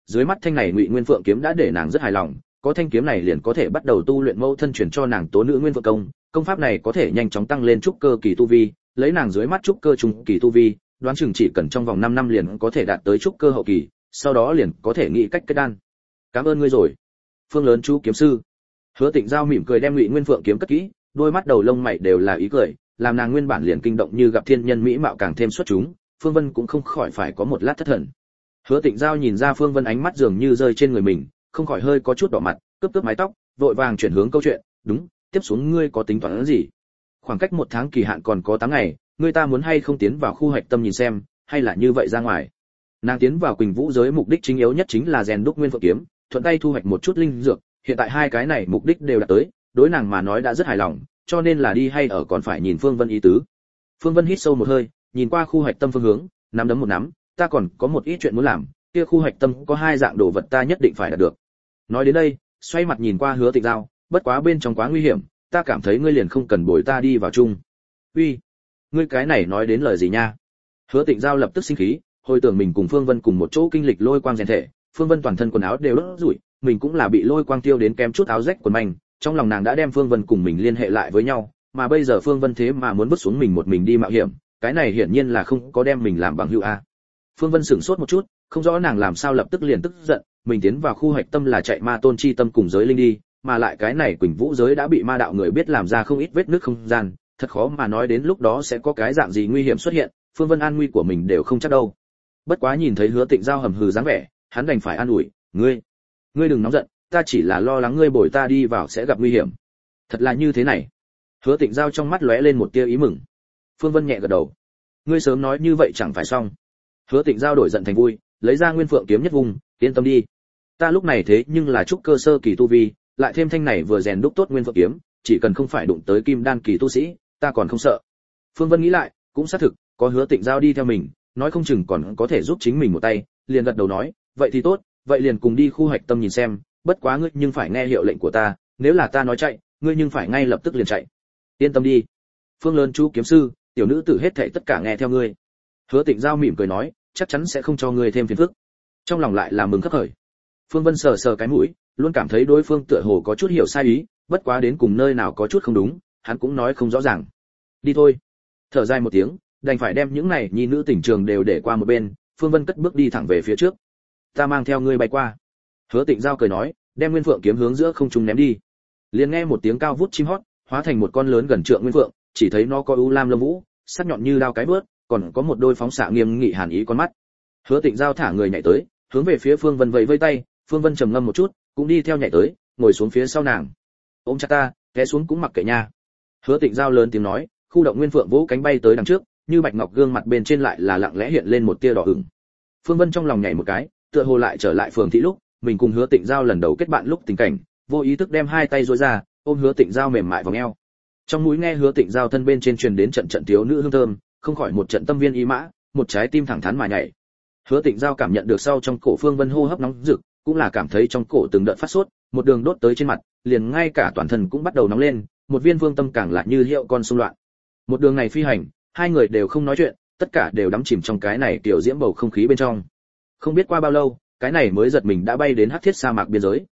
dưới mắt thanh này Ngụy Nguyên Phượng kiếm đã để nàng rất hài lòng, có thanh kiếm này liền có thể bắt đầu tu luyện mẫu thân truyền cho nàng Tố Nữ Nguyên Phượng công, công pháp này có thể nhanh chóng tăng lên trúc cơ kỳ tu vi, lấy nàng dưới mắt trúc cơ trung kỳ tu vi, đoán chừng chỉ cần trong vòng 5 năm liền có thể đạt tới trúc cơ hậu kỳ, sau đó liền có thể nghĩ cách kết đan. Cảm ơn ngươi rồi, Phương lớn chú kiếm sư. Hứa Tịnh Giao mỉm cười đem Ngụy Nguyên Phượng kiếm cất kỹ, đôi mắt đầu lông mày đều là ý cười, làm nàng nguyên bản liền kinh động như gặp thiên nhân mỹ mạo càng thêm xuất chúng, Phương Vân cũng không khỏi phải có một lát thất thần. Hứa Tịnh Giao nhìn ra Phương Vân ánh mắt dường như rơi trên người mình, không khỏi hơi có chút đỏ mặt, cướp mái tóc, vội vàng chuyển hướng câu chuyện, "Đúng, tiếp xuống ngươi có tính toán gì? Khoảng cách 1 tháng kỳ hạn còn có 8 ngày, ngươi ta muốn hay không tiến vào khu hoạch tâm nhìn xem, hay là như vậy ra ngoài?" Nàng tiến vào Quỳnh Vũ giới mục đích chính yếu nhất chính là rèn đúc Nguyên Phượng kiếm, thuận tay thu hoạch một chút linh dược, hiện tại hai cái này mục đích đều đạt tới, đối nàng mà nói đã rất hài lòng, cho nên là đi hay ở còn phải nhìn Phương Vân ý tứ. Phương Vân hít sâu một hơi, nhìn qua khu hoạch tâm phương hướng, nắm đấm một nắm, "Ta còn có một ít chuyện muốn làm, kia khu hoạch tâm có 2 dạng đồ vật ta nhất định phải đạt được." Nói đến đây, xoay mặt nhìn qua Hứa Tịnh Giao, "Bất quá bên trong quá nguy hiểm, ta cảm thấy ngươi liền không cần bồi ta đi vào chung." "Uy, ngươi cái này nói đến lời gì nha?" Hứa Tịnh Giao lập tức sinh khí, hồi tưởng mình cùng Phương Vân cùng một chỗ kinh lịch lôi quang rèn thể, Phương Vân toàn thân quần áo đều đốt rủi, mình cũng là bị lôi quang tiêu đến kém chút áo rách quần manh, trong lòng nàng đã đem Phương Vân cùng mình liên hệ lại với nhau, mà bây giờ Phương Vân thế mà muốn vứt xuống mình một mình đi mạo hiểm, cái này hiển nhiên là không có đem mình làm bằng hữu a. Phương Vân sửng sốt một chút, không rõ nàng làm sao lập tức liền tức giận, mình tiến vào khu hoạch tâm là chạy ma tôn chi tâm cùng giới linh đi, mà lại cái này Quỳnh Vũ giới đã bị ma đạo người biết làm ra không ít vết nứt không gian, thật khó mà nói đến lúc đó sẽ có cái dạng gì nguy hiểm xuất hiện, Phương Vân an nguy của mình đều không chắc đâu. Bất quá nhìn thấy Hứa Tịnh Giao hầm hừ dáng vẻ, hắn đành phải an ủi, ngươi đừng nóng giận, ta chỉ là lo lắng ngươi bồi ta đi vào sẽ gặp nguy hiểm." "Thật là như thế này?" Hứa Tịnh Giao trong mắt lóe lên một tia ý mừng. Phương Vân nhẹ gật đầu. "Ngươi sớm nói như vậy chẳng phải xong." Hứa Tịnh Giao đổi giận thành vui, lấy ra Nguyên Phượng kiếm nhất vùng, "Yên tâm đi, ta lúc này thế nhưng là trúc cơ sơ kỳ tu vi, lại thêm thanh này vừa rèn đúc tốt Nguyên Phượng kiếm, chỉ cần không phải đụng tới kim đan kỳ tu sĩ, ta còn không sợ." Phương Vân nghĩ lại, cũng xác thực, có Hứa Tịnh Giao đi theo mình, nói không chừng còn có thể giúp chính mình một tay, liền gật đầu nói, "Vậy thì tốt, vậy liền cùng đi khu hoạch tâm nhìn xem, bất quá ngươi nhưng phải nghe hiệu lệnh của ta, nếu là ta nói chạy, ngươi nhưng phải ngay lập tức liền chạy." "Yên tâm đi, Phương lớn chú kiếm sư, tiểu nữ tử hết thảy tất cả nghe theo ngươi." Hứa Tịnh Giao mỉm cười nói, "Chắc chắn sẽ không cho ngươi thêm phiền phức." Trong lòng lại là mừng khấp khởi. Phương Vân sờ sờ cái mũi, luôn cảm thấy đối phương tựa hồ có chút hiểu sai ý, bất quá đến cùng nơi nào có chút không đúng, hắn cũng nói không rõ ràng. "Đi thôi." Thở dài một tiếng, đành phải đem những này nhi nữ tỉnh trường đều để qua một bên, Phương Vân cất bước đi thẳng về phía trước. "Ta mang theo ngươi bay qua." Hứa Tịnh Giao cười nói, đem Nguyên Phượng kiếm hướng giữa không trung ném đi. Liền nghe một tiếng cao vút chim hót, hóa thành một con lớn gần trượng Nguyên Phượng, chỉ thấy nó có u lam lông vũ, sắc nhọn như đao cái vớt, còn có một đôi phóng xạ nghiêm nghị hàn ý con mắt. Hứa Tịnh Giao thả người nhảy tới, hướng về phía Phương Vân vẫy vẫy tay, Phương Vân trầm ngâm một chút, cũng đi theo nhảy tới, ngồi xuống phía sau nàng. "Ôm chặt ta, té xuống cũng mặc kệ nha." Hứa Tịnh Giao lớn tiếng nói, khu động Nguyên Phượng vỗ cánh bay tới đằng trước, như bạch ngọc gương mặt bên trên lại là lặng lẽ hiện lên một tia đỏ ửng. Phương Vân trong lòng nhảy một cái, tựa hồ lại trở lại Phường thị lúc mình cùng Hứa Tịnh Giao lần đầu kết bạn lúc tình cảnh, vô ý thức đem hai tay duỗi ra, ôm Hứa Tịnh Giao mềm mại vòng eo. Trong mũi nghe Hứa Tịnh Giao thân bên trên truyền đến trận trận thiếu nữ hương thơm, không khỏi một trận tâm viên ý mã, một trái tim thẳng thắn mà nhảy. Hứa Tịnh Giao cảm nhận được sau trong cổ Phương Vân hô hấp nóng rực, cũng là cảm thấy trong cổ từng đợt phát sốt, một đường đốt tới trên mặt, liền ngay cả toàn thân cũng bắt đầu nóng lên, một viên vương tâm càng là như hiệu con xung loạn. Một đường này phi hành, hai người đều không nói chuyện, tất cả đều đắm chìm trong cái này tiểu diễm bầu không khí bên trong. Không biết qua bao lâu, cái này mới giật mình đã bay đến hắc thiết sa mạc biên giới.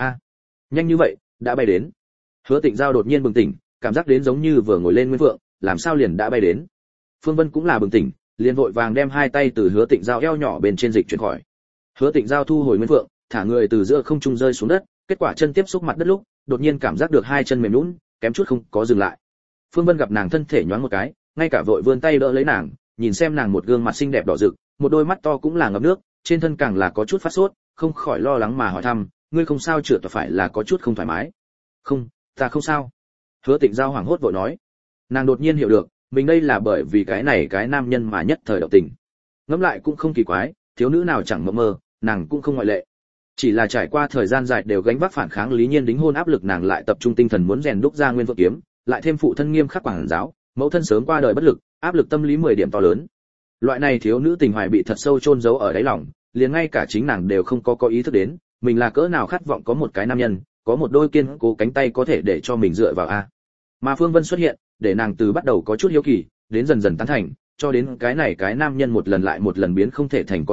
Nhanh như vậy, đã bay đến. Hứa Tịnh Giao đột nhiên bừng tỉnh, cảm giác đến giống như vừa ngồi lên Nguyên Phượng, làm sao liền đã bay đến. Phương Vân cũng là bừng tỉnh, liền vội vàng đem hai tay từ Hứa Tịnh Giao eo nhỏ bên trên dịch chuyển khỏi. Hứa Tịnh Giao thu hồi Nguyên Phượng, thả người từ giữa không trung rơi xuống đất, kết quả chân tiếp xúc mặt đất lúc, đột nhiên cảm giác được hai chân mềm nhũn, kém chút không có dừng lại. Phương Vân gặp nàng thân thể nhoáng một cái, ngay cả vội vươn tay đỡ lấy nàng, nhìn xem nàng một gương mặt xinh đẹp đỏ rực, một đôi mắt to cũng là ngập nước, trên thân càng là có chút phát sốt, không khỏi lo lắng mà hỏi thăm, "Ngươi không sao chữa phải là có chút không thoải mái?" "Không, ta không sao." Hứa Tịnh Giao hoảng hốt vội nói. Nàng đột nhiên hiểu được, mình đây là bởi vì cái này cái nam nhân mà nhất thời động tình. Ngẫm lại cũng không kỳ quái, thiếu nữ nào chẳng mộng mơ, nàng cũng không ngoại lệ. Chỉ là trải qua thời gian dài đều gánh vác phản kháng Lý Nhiên đính hôn áp lực, nàng lại tập trung tinh thần muốn rèn đúc ra Nguyên Phượng kiếm, lại thêm phụ thân nghiêm khắc quản giáo, mẫu thân sớm qua đời bất lực, áp lực tâm lý 10 điểm to lớn. Loại này thiếu nữ tình hoài bị thật sâu chôn giấu ở đáy lòng, liền ngay cả chính nàng đều không có ý thức đến, mình là cỡ nào khát vọng có một cái nam nhân, có một đôi kiên cố cánh tay có thể để cho mình dựa vào a. Mà Phương Vân xuất hiện, để nàng từ bắt đầu có chút hiếu kỳ, đến dần dần tán thành, cho đến cái này cái nam nhân một lần lại một lần biến không thể thành có thể,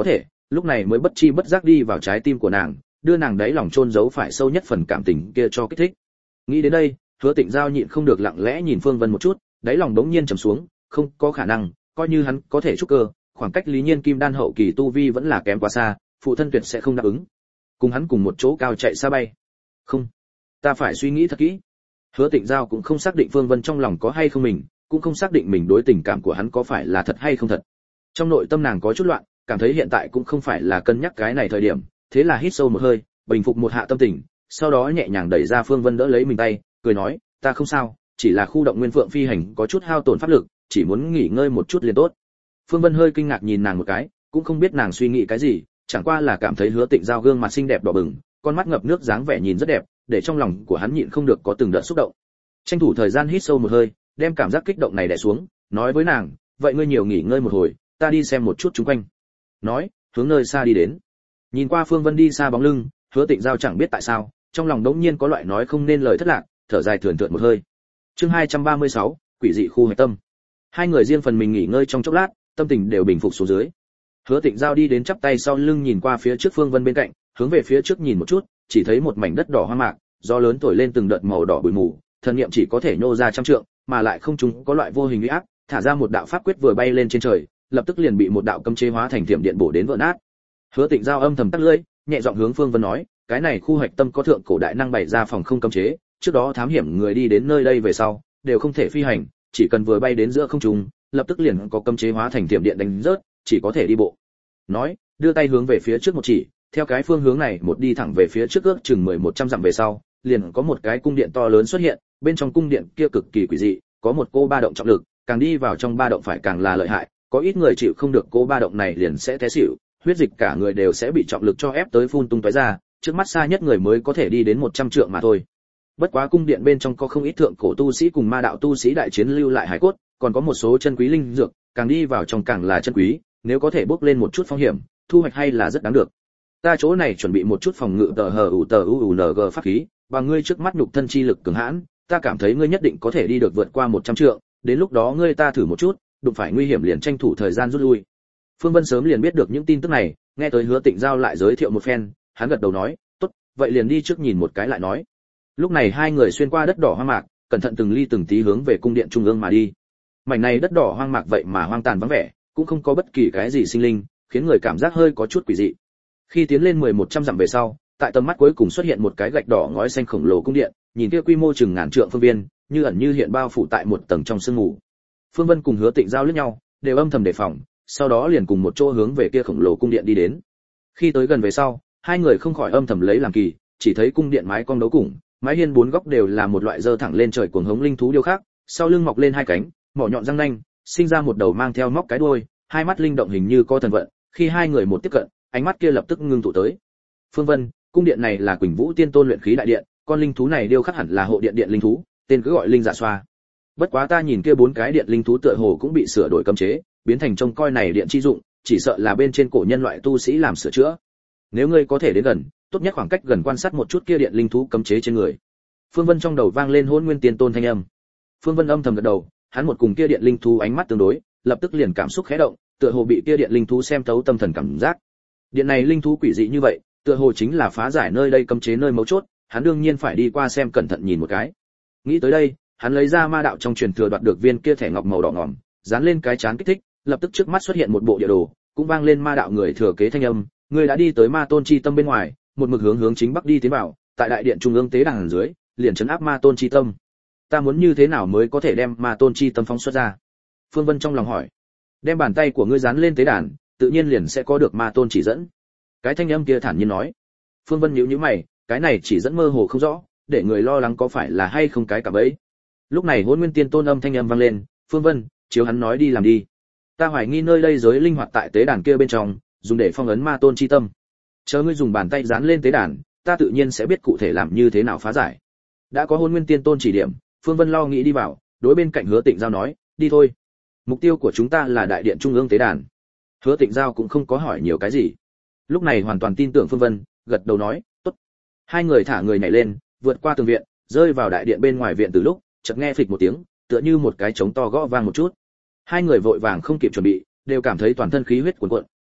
lúc này mới bất chi bất giác đi vào trái tim của nàng, đưa nàng đáy lòng chôn giấu phải sâu nhất phần cảm tình kia cho kích thích. Nghĩ đến đây, Hứa Tịnh Giao nhịn không được lặng lẽ nhìn Phương Vân một chút, đáy lòng đống nhiên trầm xuống, không có khả năng, coi như hắn có thể trúc cơ, khoảng cách Lý Nhiên Kim Đan hậu kỳ tu vi vẫn là kém quá xa, phụ thân tuyệt sẽ không đáp ứng. Cùng hắn cùng một chỗ cao chạy xa bay. Không, ta phải suy nghĩ thật kỹ. Hứa Tịnh Giao cũng không xác định Phương Vân trong lòng có hay không mình, cũng không xác định mình đối tình cảm của hắn có phải là thật hay không thật. Trong nội tâm nàng có chút loạn, cảm thấy hiện tại cũng không phải là cân nhắc cái này thời điểm, thế là hít sâu một hơi, bình phục một hạ tâm tình, sau đó nhẹ nhàng đẩy ra Phương Vân đỡ lấy mình tay, cười nói, ta không sao, chỉ là khu động Nguyên Phượng phi hành có chút hao tổn pháp lực, chỉ muốn nghỉ ngơi một chút liền tốt. Phương Vân hơi kinh ngạc nhìn nàng một cái, cũng không biết nàng suy nghĩ cái gì, chẳng qua là cảm thấy Hứa Tịnh Giao gương mặt xinh đẹp đỏ bừng, con mắt ngập nước dáng vẻ nhìn rất đẹp, để trong lòng của hắn nhịn không được có từng đợt xúc động. Tranh thủ thời gian hít sâu một hơi, đem cảm giác kích động này đè xuống, nói với nàng, vậy ngươi nhiều nghỉ ngơi một hồi, ta đi xem một chút xung quanh. Nói, hướng nơi xa đi đến. Nhìn qua Phương Vân đi xa bóng lưng, Hứa Tịnh Giao chẳng biết tại sao, trong lòng đống nhiên có loại nói không nên lời thất lạc, thở dài thườn thượt một hơi. Chương 236, quỷ dị khu hạch tâm. Hai người riêng phần mình nghỉ ngơi trong chốc lát, tâm tình đều bình phục xuống dưới. Hứa Tịnh Giao đi đến chắp tay sau lưng nhìn qua phía trước Phương Vân bên cạnh, hướng về phía trước nhìn một chút, chỉ thấy một mảnh đất đỏ hoang mạc, gió lớn thổi lên từng đợt màu đỏ bụi mù, thần niệm chỉ có thể nhô ra trăm trượng, mà lại không trùng có loại vô hình uy áp, thả ra một đạo pháp quyết vừa bay lên trên trời, lập tức liền bị một đạo cấm chế hóa thành thiểm điện bổ đến vỡ nát. Hứa Tịnh Giao âm thầm tắt lưỡi, nhẹ giọng hướng Phương Vân nói, cái này khu hạch tâm có thượng cổ đại năng bày ra phòng không cấm chế, trước đó thám hiểm người đi đến nơi đây về sau, đều không thể phi hành, chỉ cần vừa bay đến giữa không trung, lập tức liền có cấm chế hóa thành thiểm điện đánh rớt, chỉ có thể đi bộ. Nói, đưa tay hướng về phía trước một chỉ, theo cái phương hướng này một đi thẳng về phía trước ước chừng 100 dặm về sau, liền có một cái cung điện to lớn xuất hiện, bên trong cung điện kia cực kỳ quỷ dị, có một cô ba động trọng lực, càng đi vào trong ba động phải càng là lợi hại, có ít người chịu không được cô ba động này liền sẽ té xỉu, huyết dịch cả người đều sẽ bị trọng lực cho ép tới phun tung tóe ra, trước mắt xa nhất người mới có thể đi đến 100 trượng mà thôi. Bất quá cung điện bên trong có không ít thượng cổ tu sĩ cùng ma đạo tu sĩ đại chiến lưu lại hải cốt, còn có một số chân quý linh dược, càng đi vào trong càng là chân quý, nếu có thể bước lên một chút phong hiểm, thu hoạch hay là rất đáng được. Ta chỗ này chuẩn bị một chút phòng ngự tờ UNG pháp khí, và ngươi trước mắt nhục thân chi lực cường hãn, ta cảm thấy ngươi nhất định có thể đi được vượt qua 100 trượng, đến lúc đó ngươi ta thử một chút, đụng phải nguy hiểm liền tranh thủ thời gian rút lui. Phương Vân sớm liền biết được những tin tức này, nghe tới Hứa Tịnh Giao lại giới thiệu một phen, hắn gật đầu nói, tốt, vậy liền đi trước nhìn một cái lại nói. Lúc này hai người xuyên qua đất đỏ hoang mạc, cẩn thận từng ly từng tí hướng về cung điện trung ương mà đi. Mảnh này đất đỏ hoang mạc vậy mà hoang tàn vắng vẻ, cũng không có bất kỳ cái gì sinh linh, khiến người cảm giác hơi có chút quỷ dị. Khi tiến lên 100 dặm về sau, tại tầm mắt cuối cùng xuất hiện một cái gạch đỏ ngói xanh khổng lồ cung điện, nhìn kia quy mô chừng ngàn trượng phương viên, như ẩn như hiện bao phủ tại một tầng trong sương mù. Phương Vân cùng Hứa Tịnh Giao liếc nhau, đều âm thầm đề phòng, sau đó liền cùng một chỗ hướng về kia khổng lồ cung điện đi đến. Khi tới gần về sau, hai người không khỏi âm thầm lấy làm kỳ, chỉ thấy cung điện mái cong đấu cùng, mái hiên bốn góc đều là một loại dơ thẳng lên trời cuồng hống linh thú điêu khắc, sau lưng mọc lên hai cánh, mỏ nhọn răng nanh, sinh ra một đầu mang theo móc cái đuôi, hai mắt linh động hình như có thần vận. Khi hai người một tiếp cận, ánh mắt kia lập tức ngưng tụ tới. Phương Vân, cung điện này là Quỳnh Vũ Tiên Tôn luyện khí đại điện, con linh thú này điêu khắc hẳn là hộ điện điện linh thú, tên cứ gọi linh dạ xoa. Bất quá ta nhìn kia bốn cái điện linh thú tựa hồ cũng bị sửa đổi cấm chế, biến thành trông coi này điện chi dụng, chỉ sợ là bên trên cổ nhân loại tu sĩ làm sửa chữa. Nếu ngươi có thể đến gần, tốt nhất khoảng cách gần quan sát một chút kia điện linh thú cấm chế trên người. Phương Vân trong đầu vang lên Hỗn Nguyên Tiên Tôn thanh âm. Phương Vân âm thầm gật đầu, hắn một cùng kia điện linh thú ánh mắt tương đối, lập tức liền cảm xúc khẽ động, tựa hồ bị kia điện linh thú xem thấu tâm thần cảm giác. Điện này linh thú quỷ dị như vậy, tựa hồ chính là phá giải nơi đây cấm chế nơi mấu chốt, hắn đương nhiên phải đi qua xem cẩn thận nhìn một cái. Nghĩ tới đây, hắn lấy ra ma đạo trong truyền thừa đoạt được viên kia thẻ ngọc màu đỏ ngòm, dán lên cái chán kích thích, lập tức trước mắt xuất hiện một bộ địa đồ, cũng vang lên ma đạo người thừa kế thanh âm, người đã đi tới ma tôn chi tâm bên ngoài, một mực hướng chính bắc đi tiến vào, tại đại điện trung ương tế đàn dưới, liền trấn áp ma tôn chi tâm. Ta muốn như thế nào mới có thể đem ma tôn chi tâm phóng xuất ra? Phương Vân trong lòng hỏi. Đem bàn tay của ngươi dán lên tế đàn, tự nhiên liền sẽ có được ma tôn chỉ dẫn. Cái thanh âm kia thản nhiên nói. Phương Vân nhíu nhíu mày, cái này chỉ dẫn mơ hồ không rõ, để người lo lắng có phải là hay không cái cả bẫy. Lúc này Hỗn Nguyên Tiên Tôn âm thanh âm vang lên, Phương Vân, chiếu hắn nói đi làm đi. Ta hoài nghi nơi đây giới linh hoạt tại tế đàn kia bên trong, dùng để phong ấn ma tôn chi tâm. Chờ ngươi dùng bàn tay dán lên tế đàn, ta tự nhiên sẽ biết cụ thể làm như thế nào phá giải. Đã có Hỗn Nguyên Tiên Tôn chỉ điểm, Phương Vân lo nghĩ đi vào, đối bên cạnh Hứa Tịnh Giao nói, đi thôi. Mục tiêu của chúng ta là đại điện trung ương tế đàn. Hứa Tịnh Giao cũng không có hỏi nhiều cái gì, lúc này hoàn toàn tin tưởng Phương Vân, gật đầu nói, tốt. Hai người thả người nhảy lên, vượt qua tường viện, rơi vào đại điện bên ngoài viện từ lúc, chợt nghe phịch một tiếng, tựa như một cái trống to gõ vang một chút. Hai người vội vàng không kịp chuẩn bị, đều cảm thấy toàn thân khí huyết cuồn cuộn,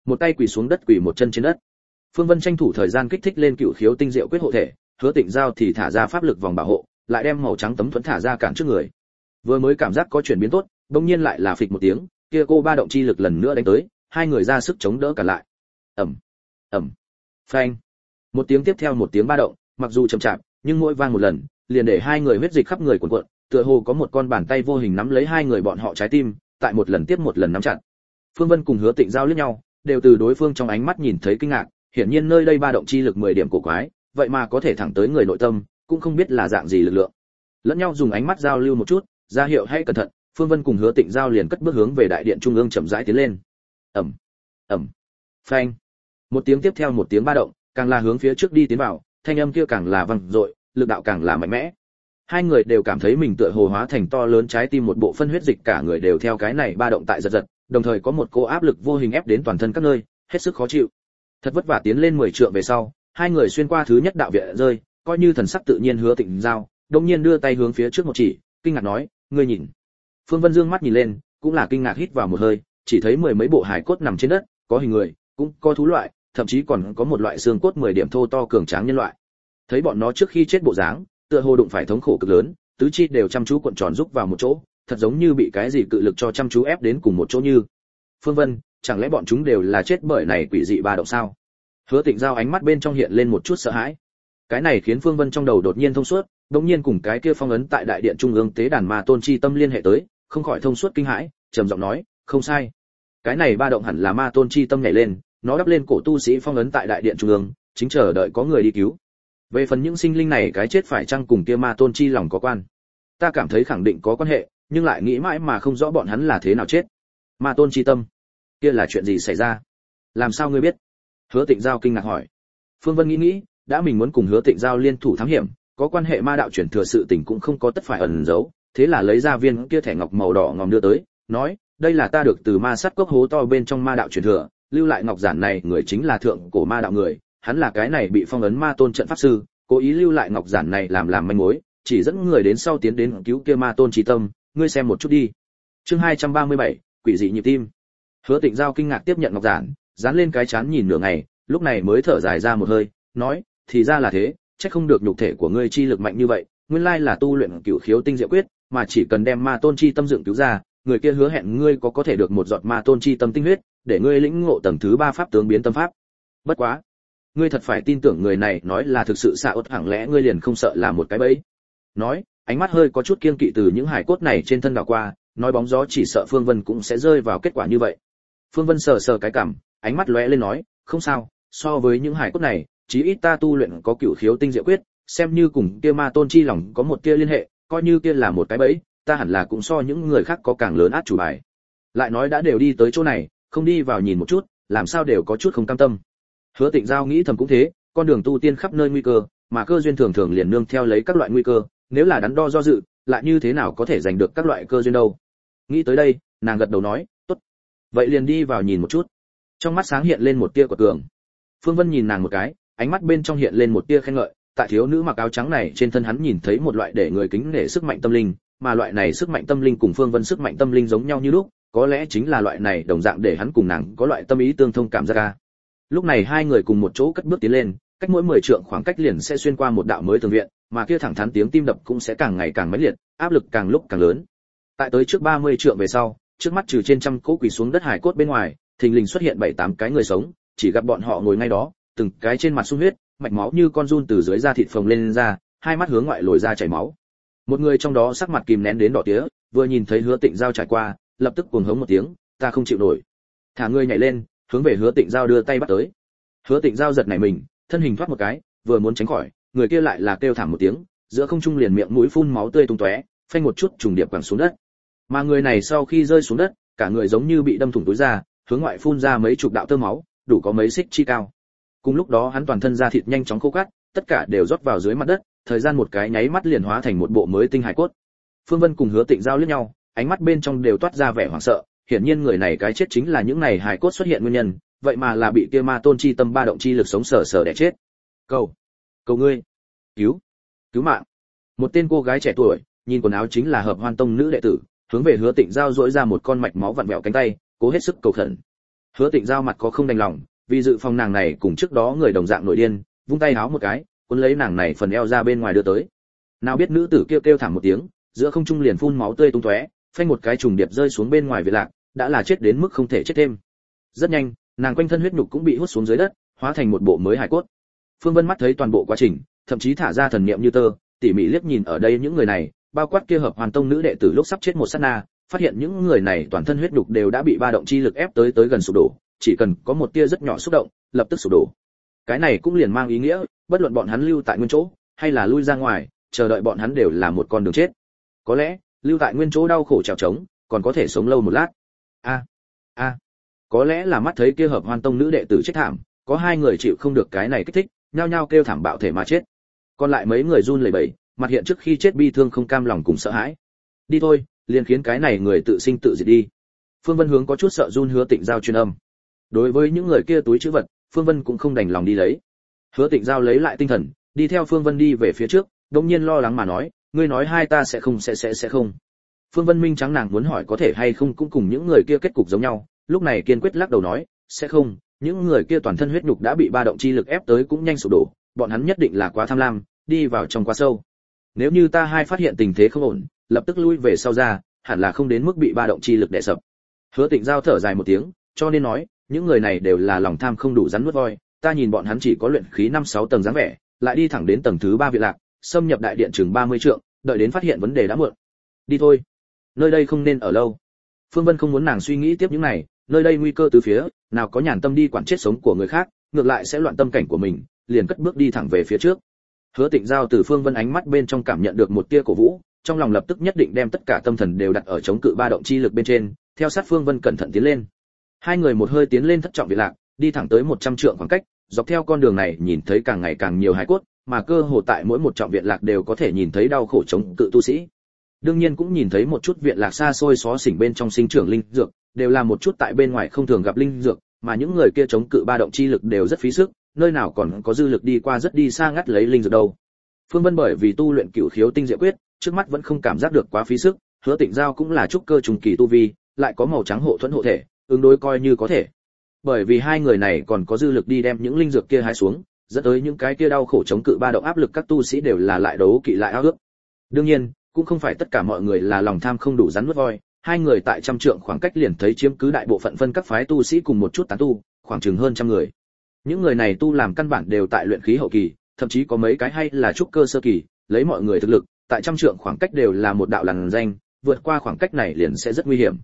một tay quỳ xuống đất, quỳ một chân trên đất. Phương Vân tranh thủ thời gian kích thích lên Cựu Khiếu tinh diệu quyết hộ thể, Hứa Tịnh Giao thì thả ra pháp lực vòng bảo hộ, lại đem màu trắng tấm thuẫn thả ra cản trước người. Vừa mới cảm giác có chuyển biến tốt, đột nhiên lại là phịch một tiếng, kia cô ba động chi lực lần nữa đánh tới, hai người ra sức chống đỡ cả lại. Ầm, ầm, phanh. Một tiếng tiếp theo một tiếng ba động, mặc dù chậm chạp, nhưng mỗi vang một lần, liền để hai người huyết dịch khắp người cuộn cuộn, tựa hồ có một con bàn tay vô hình nắm lấy hai người bọn họ trái tim, tại một lần tiếp một lần nắm chặt. Phương Vân cùng Hứa Tịnh Giao liếc nhau, đều từ đối phương trong ánh mắt nhìn thấy kinh ngạc, hiển nhiên nơi đây ba động chi lực 10 điểm cổ quái, vậy mà có thể thẳng tới người nội tâm, cũng không biết là dạng gì lực lượng. Lẫn nhau dùng ánh mắt giao lưu một chút, ra hiệu hay cẩn thận, Phương Vân cùng Hứa Tịnh Giao liền cất bước hướng về đại điện trung ương chậm rãi tiến lên. Ầm, ầm, phanh. Một tiếng tiếp theo một tiếng ba động, càng là hướng phía trước đi tiến vào, thanh âm kia càng là vang dội, lực đạo càng là mạnh mẽ. Hai người đều cảm thấy mình tựa hồ hóa thành to lớn trái tim, một bộ phân huyết dịch cả người đều theo cái này ba động tại giật giật, đồng thời có một cô áp lực vô hình ép đến toàn thân các nơi, hết sức khó chịu. Thật vất vả tiến lên 10 trượng về sau, hai người xuyên qua thứ nhất đạo viện rơi, coi như thần sắc tự nhiên Hứa Tịnh Giao, đột nhiên đưa tay hướng phía trước một chỉ, kinh ngạc nói, ngươi nhìn. Phương Vân dương mắt nhìn lên, cũng là kinh ngạc hít vào một hơi, chỉ thấy mười mấy bộ hài cốt nằm trên đất, có hình người, cũng có thú loại, thậm chí còn có một loại xương cốt 10 điểm thô to cường tráng nhân loại. Thấy bọn nó trước khi chết bộ dáng, tựa hồ đụng phải thống khổ cực lớn, tứ chi đều chăm chú cuộn tròn rúc vào một chỗ, thật giống như bị cái gì cự lực cho chăm chú ép đến cùng một chỗ như. Phương Vân, chẳng lẽ bọn chúng đều là chết bởi này quỷ dị ba động sao? Hứa Tịnh Giao ánh mắt bên trong hiện lên một chút sợ hãi. Cái này khiến Phương Vân trong đầu đột nhiên thông suốt, đột nhiên cùng cái kia phong ấn tại đại điện trung ương tế đàn ma tôn chi tâm liên hệ tới, không khỏi thông suốt kinh hãi, trầm giọng nói, không sai. Cái này ba động hẳn là ma tôn chi tâm nhảy lên, nó đắp lên cổ tu sĩ phong ấn tại đại điện trung ương, chính chờ đợi có người đi cứu. Về phần những sinh linh này cái chết phải chăng cùng kia ma tôn chi lòng có quan? Ta cảm thấy khẳng định có quan hệ, nhưng lại nghĩ mãi mà không rõ bọn hắn là thế nào chết. Ma tôn chi tâm, kia là chuyện gì xảy ra? Làm sao ngươi biết? Hứa Tịnh Giao kinh ngạc hỏi. Phương Vân nghĩ, đã mình muốn cùng Hứa Tịnh Giao liên thủ thám hiểm, có quan hệ ma đạo chuyển thừa sự tình cũng không có tất phải ẩn giấu, thế là lấy ra viên kia thẻ ngọc màu đỏ ngòm đưa tới, nói, đây là ta được từ ma sát cốc hố to bên trong ma đạo chuyển thừa, lưu lại ngọc giản này người chính là thượng cổ ma đạo người, hắn là cái này bị phong ấn ma tôn trận pháp sư, cố ý lưu lại ngọc giản này làm manh mối, chỉ dẫn người đến sau tiến đến cứu kia ma tôn chí tâm, ngươi xem một chút đi. Chương 237, quỷ dị nhịp tim. Hứa Tịnh Giao kinh ngạc tiếp nhận ngọc giản, dán lên cái chán nhìn nửa ngày, lúc này mới thở dài ra một hơi, nói, thì ra là thế, chắc không được nhục thể của ngươi chi lực mạnh như vậy, nguyên lai là tu luyện Cửu Khiếu tinh diệu quyết, mà chỉ cần đem ma tôn chi tâm dựng cứu ra, người kia hứa hẹn ngươi có thể được một giọt ma tôn chi tâm tinh huyết, để ngươi lĩnh ngộ tầng thứ 3 pháp tướng biến tâm pháp. Bất quá, ngươi thật phải tin tưởng người này nói là thực sự xạ ốt, hẳn lẽ ngươi liền không sợ là một cái bẫy. Nói, ánh mắt hơi có chút kiêng kỵ từ những hải cốt này trên thân đảo qua, nói bóng gió chỉ sợ Phương Vân cũng sẽ rơi vào kết quả như vậy. Phương Vân sờ sờ cái cằm, ánh mắt lóe lên nói, không sao, so với những hải cốt này, chí ít ta tu luyện có Cửu Khiếu tinh diệu quyết, xem như cùng kia ma tôn chi lòng có một tia liên hệ, coi như kia là một cái bẫy, ta hẳn là cũng so những người khác có càng lớn át chủ bài. Lại nói đã đều đi tới chỗ này, không đi vào nhìn một chút, làm sao đều có chút không cam tâm. Hứa Tịnh Giao nghĩ thầm cũng thế, con đường tu tiên khắp nơi nguy cơ, mà cơ duyên thường thường liền nương theo lấy các loại nguy cơ, nếu là đắn đo do dự, lại như thế nào có thể giành được các loại cơ duyên đâu. Nghĩ tới đây, nàng gật đầu nói, tốt, vậy liền đi vào nhìn một chút. Trong mắt sáng hiện lên một tia của cường. Phương Vân nhìn nàng một cái, ánh mắt bên trong hiện lên một tia khen ngợi, tại thiếu nữ mặc áo trắng này trên thân hắn nhìn thấy một loại để người kính nể sức mạnh tâm linh, mà loại này sức mạnh tâm linh cùng Phương Vân sức mạnh tâm linh giống nhau như lúc, có lẽ chính là loại này đồng dạng để hắn cùng nàng có loại tâm ý tương thông cảm giác ca. Lúc này hai người cùng một chỗ cất bước tiến lên, cách mỗi 10 trượng khoảng cách liền sẽ xuyên qua một đạo mới tường viện, mà kia thẳng thắn tiếng tim đập cũng sẽ càng ngày càng mãnh liệt, áp lực càng lúc càng lớn. Tại tới trước 30 trượng về sau, trước mắt trừ trên trăm cỗ quỳ xuống đất hải cốt bên ngoài, thình lình xuất hiện 7-8 cái người sống, chỉ gặp bọn họ ngồi ngay đó, từng cái trên mặt sung huyết, mạch máu như con giun từ dưới da thịt phồng lên ra, hai mắt hướng ngoại lồi ra chảy máu. Một người trong đó sắc mặt kìm nén đến đỏ tía, vừa nhìn thấy Hứa Tịnh Giao trải qua, lập tức cuồng hống một tiếng, ta không chịu nổi. Thả người nhảy lên, hướng về Hứa Tịnh Giao đưa tay bắt tới. Hứa Tịnh Giao giật nảy mình, thân hình thoát một cái, vừa muốn tránh khỏi, người kia lại là kêu thảm một tiếng, giữa không trung liền miệng mũi phun máu tươi tung tóe, phanh một chút trùng điệp quẳng xuống đất. Mà người này sau khi rơi xuống đất, cả người giống như bị đâm thủng túi ra, hướng ngoại phun ra mấy chục đạo tơ máu, đủ có mấy xích chi cao. Cùng lúc đó hắn toàn thân da thịt nhanh chóng khô cát, tất cả đều rót vào dưới mặt đất, thời gian một cái nháy mắt liền hóa thành một bộ mới tinh hải cốt. Phương Vân cùng Hứa Tịnh Giao liếc nhau, ánh mắt bên trong đều toát ra vẻ hoảng sợ, hiển nhiên người này cái chết chính là những này hải cốt xuất hiện nguyên nhân, vậy mà là bị kia ma tôn chi tâm ba động chi lực sống sờ sờ đè chết. Cầu ngươi, cứu mạng. Một tên cô gái trẻ tuổi, nhìn quần áo chính là Hợp Hoan Tông nữ đệ tử, hướng về Hứa Tịnh Giao duỗi ra một con mạch máu vặn vẹo cánh tay, cố hết sức cầu khẩn. Hứa Tịnh Giao mặt có không đành lòng, vì dự phòng nàng này cùng trước đó người đồng dạng nổi điên, vung tay háo một cái, cuốn lấy nàng này phần eo ra bên ngoài đưa tới. Nào biết nữ tử kêu thảm một tiếng, giữa không trung liền phun máu tươi tung tóe, phanh một cái trùng điệp rơi xuống bên ngoài viện lạc, đã là chết đến mức không thể chết thêm. Rất nhanh, nàng quanh thân huyết nhục cũng bị hút xuống dưới đất, hóa thành một bộ mới hài cốt. Phương Vân mắt thấy toàn bộ quá trình, thậm chí thả ra thần niệm như tơ, tỉ mỉ liếc nhìn ở đây những người này, bao quát kia Hợp Hoàn Tông nữ đệ tử lúc sắp chết một sát na, phát hiện những người này toàn thân huyết nhục đều đã bị ba động chi lực ép tới gần sụp đổ, chỉ cần có một tia rất nhỏ xúc động, lập tức sụp đổ. Cái này cũng liền mang ý nghĩa, bất luận bọn hắn lưu tại nguyên chỗ, hay là lui ra ngoài, chờ đợi bọn hắn đều là một con đường chết. Có lẽ, lưu tại nguyên chỗ đau khổ trèo trống, còn có thể sống lâu một lát. Có lẽ là mắt thấy kia Hợp Hoan Tông nữ đệ tử chết thảm, có hai người chịu không được cái này kích thích, nhao nhao kêu thảm bạo thể mà chết. Còn lại mấy người run lẩy bẩy, mặt hiện trước khi chết bi thương không cam lòng cùng sợ hãi. Đi thôi, liền khiến cái này người tự sinh tự diệt đi. Phương Vân hướng có chút sợ run Hứa Tịnh Giao truyền âm. Đối với những người kia túi trữ vật, Phương Vân cũng không đành lòng đi lấy. Hứa Tịnh Giao lấy lại tinh thần, đi theo Phương Vân đi về phía trước, đột nhiên lo lắng mà nói, ngươi nói hai ta sẽ không. Phương Vân minh trắng nàng muốn hỏi có thể hay không cũng cùng những người kia kết cục giống nhau, lúc này kiên quyết lắc đầu nói, sẽ không, những người kia toàn thân huyết nhục đã bị ba động chi lực ép tới cũng nhanh sụp đổ, bọn hắn nhất định là quá tham lam, đi vào trong quá sâu. Nếu như ta hai phát hiện tình thế không ổn, lập tức lui về sau ra, hẳn là không đến mức bị ba động chi lực đè sập. Hứa Tịnh Giao thở dài một tiếng, cho nên nói, những người này đều là lòng tham không đủ rắn nuốt voi, ta nhìn bọn hắn chỉ có luyện khí 5-6 tầng dáng vẻ, lại đi thẳng đến tầng thứ 3 viện lạc, xâm nhập đại điện chừng 30 trượng, đợi đến phát hiện vấn đề đã muộn. Đi thôi, nơi đây không nên ở lâu. Phương Vân không muốn nàng suy nghĩ tiếp những này, nơi đây nguy cơ từ phía, nào có nhàn tâm đi quản chết sống của người khác, ngược lại sẽ loạn tâm cảnh của mình, liền cất bước đi thẳng về phía trước. Hứa Tịnh Giao từ Phương Vân ánh mắt bên trong cảm nhận được một tia cổ vũ, trong lòng lập tức nhất định đem tất cả tâm thần đều đặt ở chống cự ba động chi lực bên trên, theo sát Phương Vân cẩn thận tiến lên. Hai người một hơi tiến lên thất trọng viện lạc, đi thẳng tới 100 trượng khoảng cách, dọc theo con đường này nhìn thấy càng ngày càng nhiều hài cốt, mà cơ hồ tại mỗi một trọng viện lạc đều có thể nhìn thấy đau khổ chống cự tu sĩ. Đương nhiên cũng nhìn thấy một chút viện lạc xa xôi xó xỉnh bên trong sinh trưởng linh dược, đều là một chút tại bên ngoài không thường gặp linh dược, mà những người kia chống cự ba động chi lực đều rất phí sức, nơi nào còn có dư lực đi qua rất đi xa ngắt lấy linh dược đâu. Phương Vân bởi vì tu luyện Cửu Khiếu Tinh Diệu Quyết, trước mắt vẫn không cảm giác được quá phí sức, Hứa Tịnh Giao cũng là trúc cơ trùng kỳ tu vi, lại có màu trắng hộ thuẫn hộ thể, ứng đối coi như có thể. Bởi vì hai người này còn có dư lực đi đem những linh dược kia hái xuống, dẫn tới những cái kia đau khổ chống cự ba động áp lực các tu sĩ đều là lại đấu kỵ lại ao ước. Đương nhiên, cũng không phải tất cả mọi người là lòng tham không đủ rắn nuốt voi, hai người tại trăm trượng khoảng cách liền thấy chiếm cứ đại bộ phận phân các phái tu sĩ cùng một chút tán tu, khoảng chừng hơn trăm người. Những người này tu làm căn bản đều tại luyện khí hậu kỳ, thậm chí có mấy cái hay là trúc cơ sơ kỳ, lấy mọi người thực lực, tại trăm trượng khoảng cách đều là một đạo lằn danh, vượt qua khoảng cách này liền sẽ rất nguy hiểm.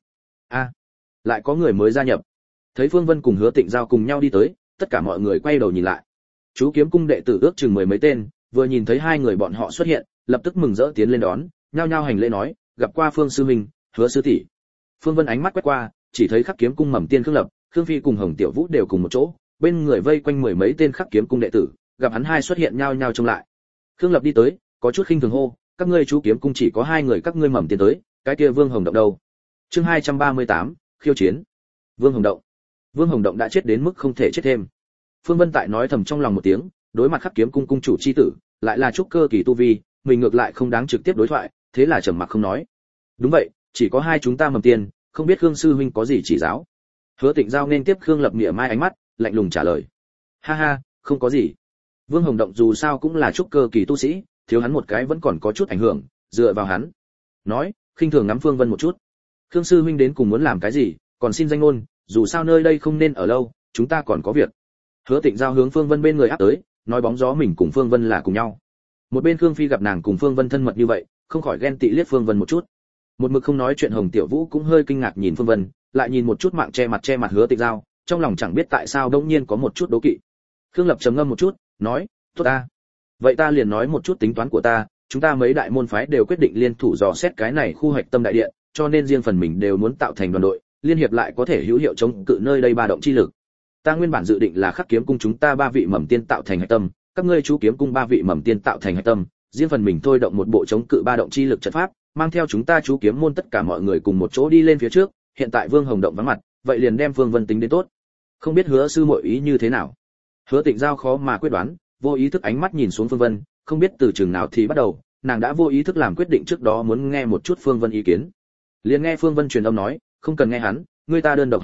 Lại có người mới gia nhập. Thấy Phương Vân cùng Hứa Tịnh Giao cùng nhau đi tới, tất cả mọi người quay đầu nhìn lại. Chú Kiếm Cung đệ tử ước chừng mười mấy tên, vừa nhìn thấy hai người bọn họ xuất hiện, lập tức mừng rỡ tiến lên đón, nhao nhao hành lễ nói, gặp qua Phương sư huynh, Hứa sư tỷ. Phương Vân ánh mắt quét qua, chỉ thấy Khắc Kiếm Cung Mầm Tiên Khương Lập, Khương Phi cùng Hồng Tiểu Vũ đều cùng một chỗ, bên người vây quanh mười mấy tên Khắc Kiếm Cung đệ tử, gặp hắn hai xuất hiện nhao nhao trông lại. Khương Lập đi tới, có chút khinh thường hô, các ngươi Chú Kiếm Cung chỉ có hai người các ngươi Mầm Tiên tới, cái kia Vương Hồng Động đâu? Chương 238, khiêu chiến. Vương Hồng Động đã chết đến mức không thể chết thêm. Phương Vân tại nói thầm trong lòng một tiếng, đối mặt Khắc Kiếm Cung cung chủ chi tử, lại là trúc cơ kỳ tu vi, mình ngược lại không đáng trực tiếp đối thoại, thế là trầm mặc không nói. Đúng vậy, chỉ có hai chúng ta Mầm Tiên, không biết Khương sư huynh có gì chỉ giáo. Hứa Tịnh Giao nên tiếp Khương Lập mỉa mai ánh mắt, lạnh lùng trả lời. Ha ha, không có gì. Vương Hồng Động dù sao cũng là trúc cơ kỳ tu sĩ, thiếu hắn một cái vẫn còn có chút ảnh hưởng, dựa vào hắn. Nói, khinh thường ngắm Phương Vân một chút. Khương sư huynh đến cùng muốn làm cái gì, còn xin danh ngôn, dù sao nơi đây không nên ở lâu, chúng ta còn có việc. Hứa Tịnh Giao hướng Phương Vân bên người áp tới, nói bóng gió mình cùng Phương Vân là cùng nhau. Một bên Khương Phi gặp nàng cùng Phương Vân thân mật như vậy, không khỏi ghen tị liếc Phương Vân một chút. Một mực không nói chuyện Hồng Tiểu Vũ cũng hơi kinh ngạc nhìn Phương Vân, lại nhìn một chút mạng che mặt Hứa Tịnh Giao, trong lòng chẳng biết tại sao đột nhiên có một chút đố kỵ. Khương Lập trầm ngâm một chút, nói, tốt ta. Vậy ta liền nói một chút tính toán của ta, chúng ta mấy đại môn phái đều quyết định liên thủ dò xét cái này khu hoạch tâm đại điện, cho nên riêng phần mình đều muốn tạo thành đoàn đội, liên hiệp lại có thể hữu hiệu chống cự nơi đây ba động chi lực. Ta nguyên bản dự định là Khắc Kiếm Cung chúng ta ba vị Mầm Tiên tạo thành hạch tâm, các ngươi Chú Kiếm Cung ba vị Mầm Tiên tạo thành hạch tâm, riêng phần mình thôi động một bộ chống cự ba động chi lực trận pháp, mang theo chúng ta Chú Kiếm môn tất cả mọi người cùng một chỗ đi lên phía trước. Hiện tại Vương Hồng Động vắng mặt, vậy liền đem Phương Vân tính đến tốt. Không biết Hứa sư muội ý như thế nào. Hứa Tịnh Giao khó mà quyết đoán, vô ý thức ánh mắt nhìn xuống Phương Vân, không biết từ chừng nào thì bắt đầu, nàng đã vô ý thức làm quyết định trước đó muốn nghe một chút Phương Vân ý kiến. Liền nghe Phương Vân truyền âm nói, không cần nghe hắn, ngươi ta đơn độc hành động,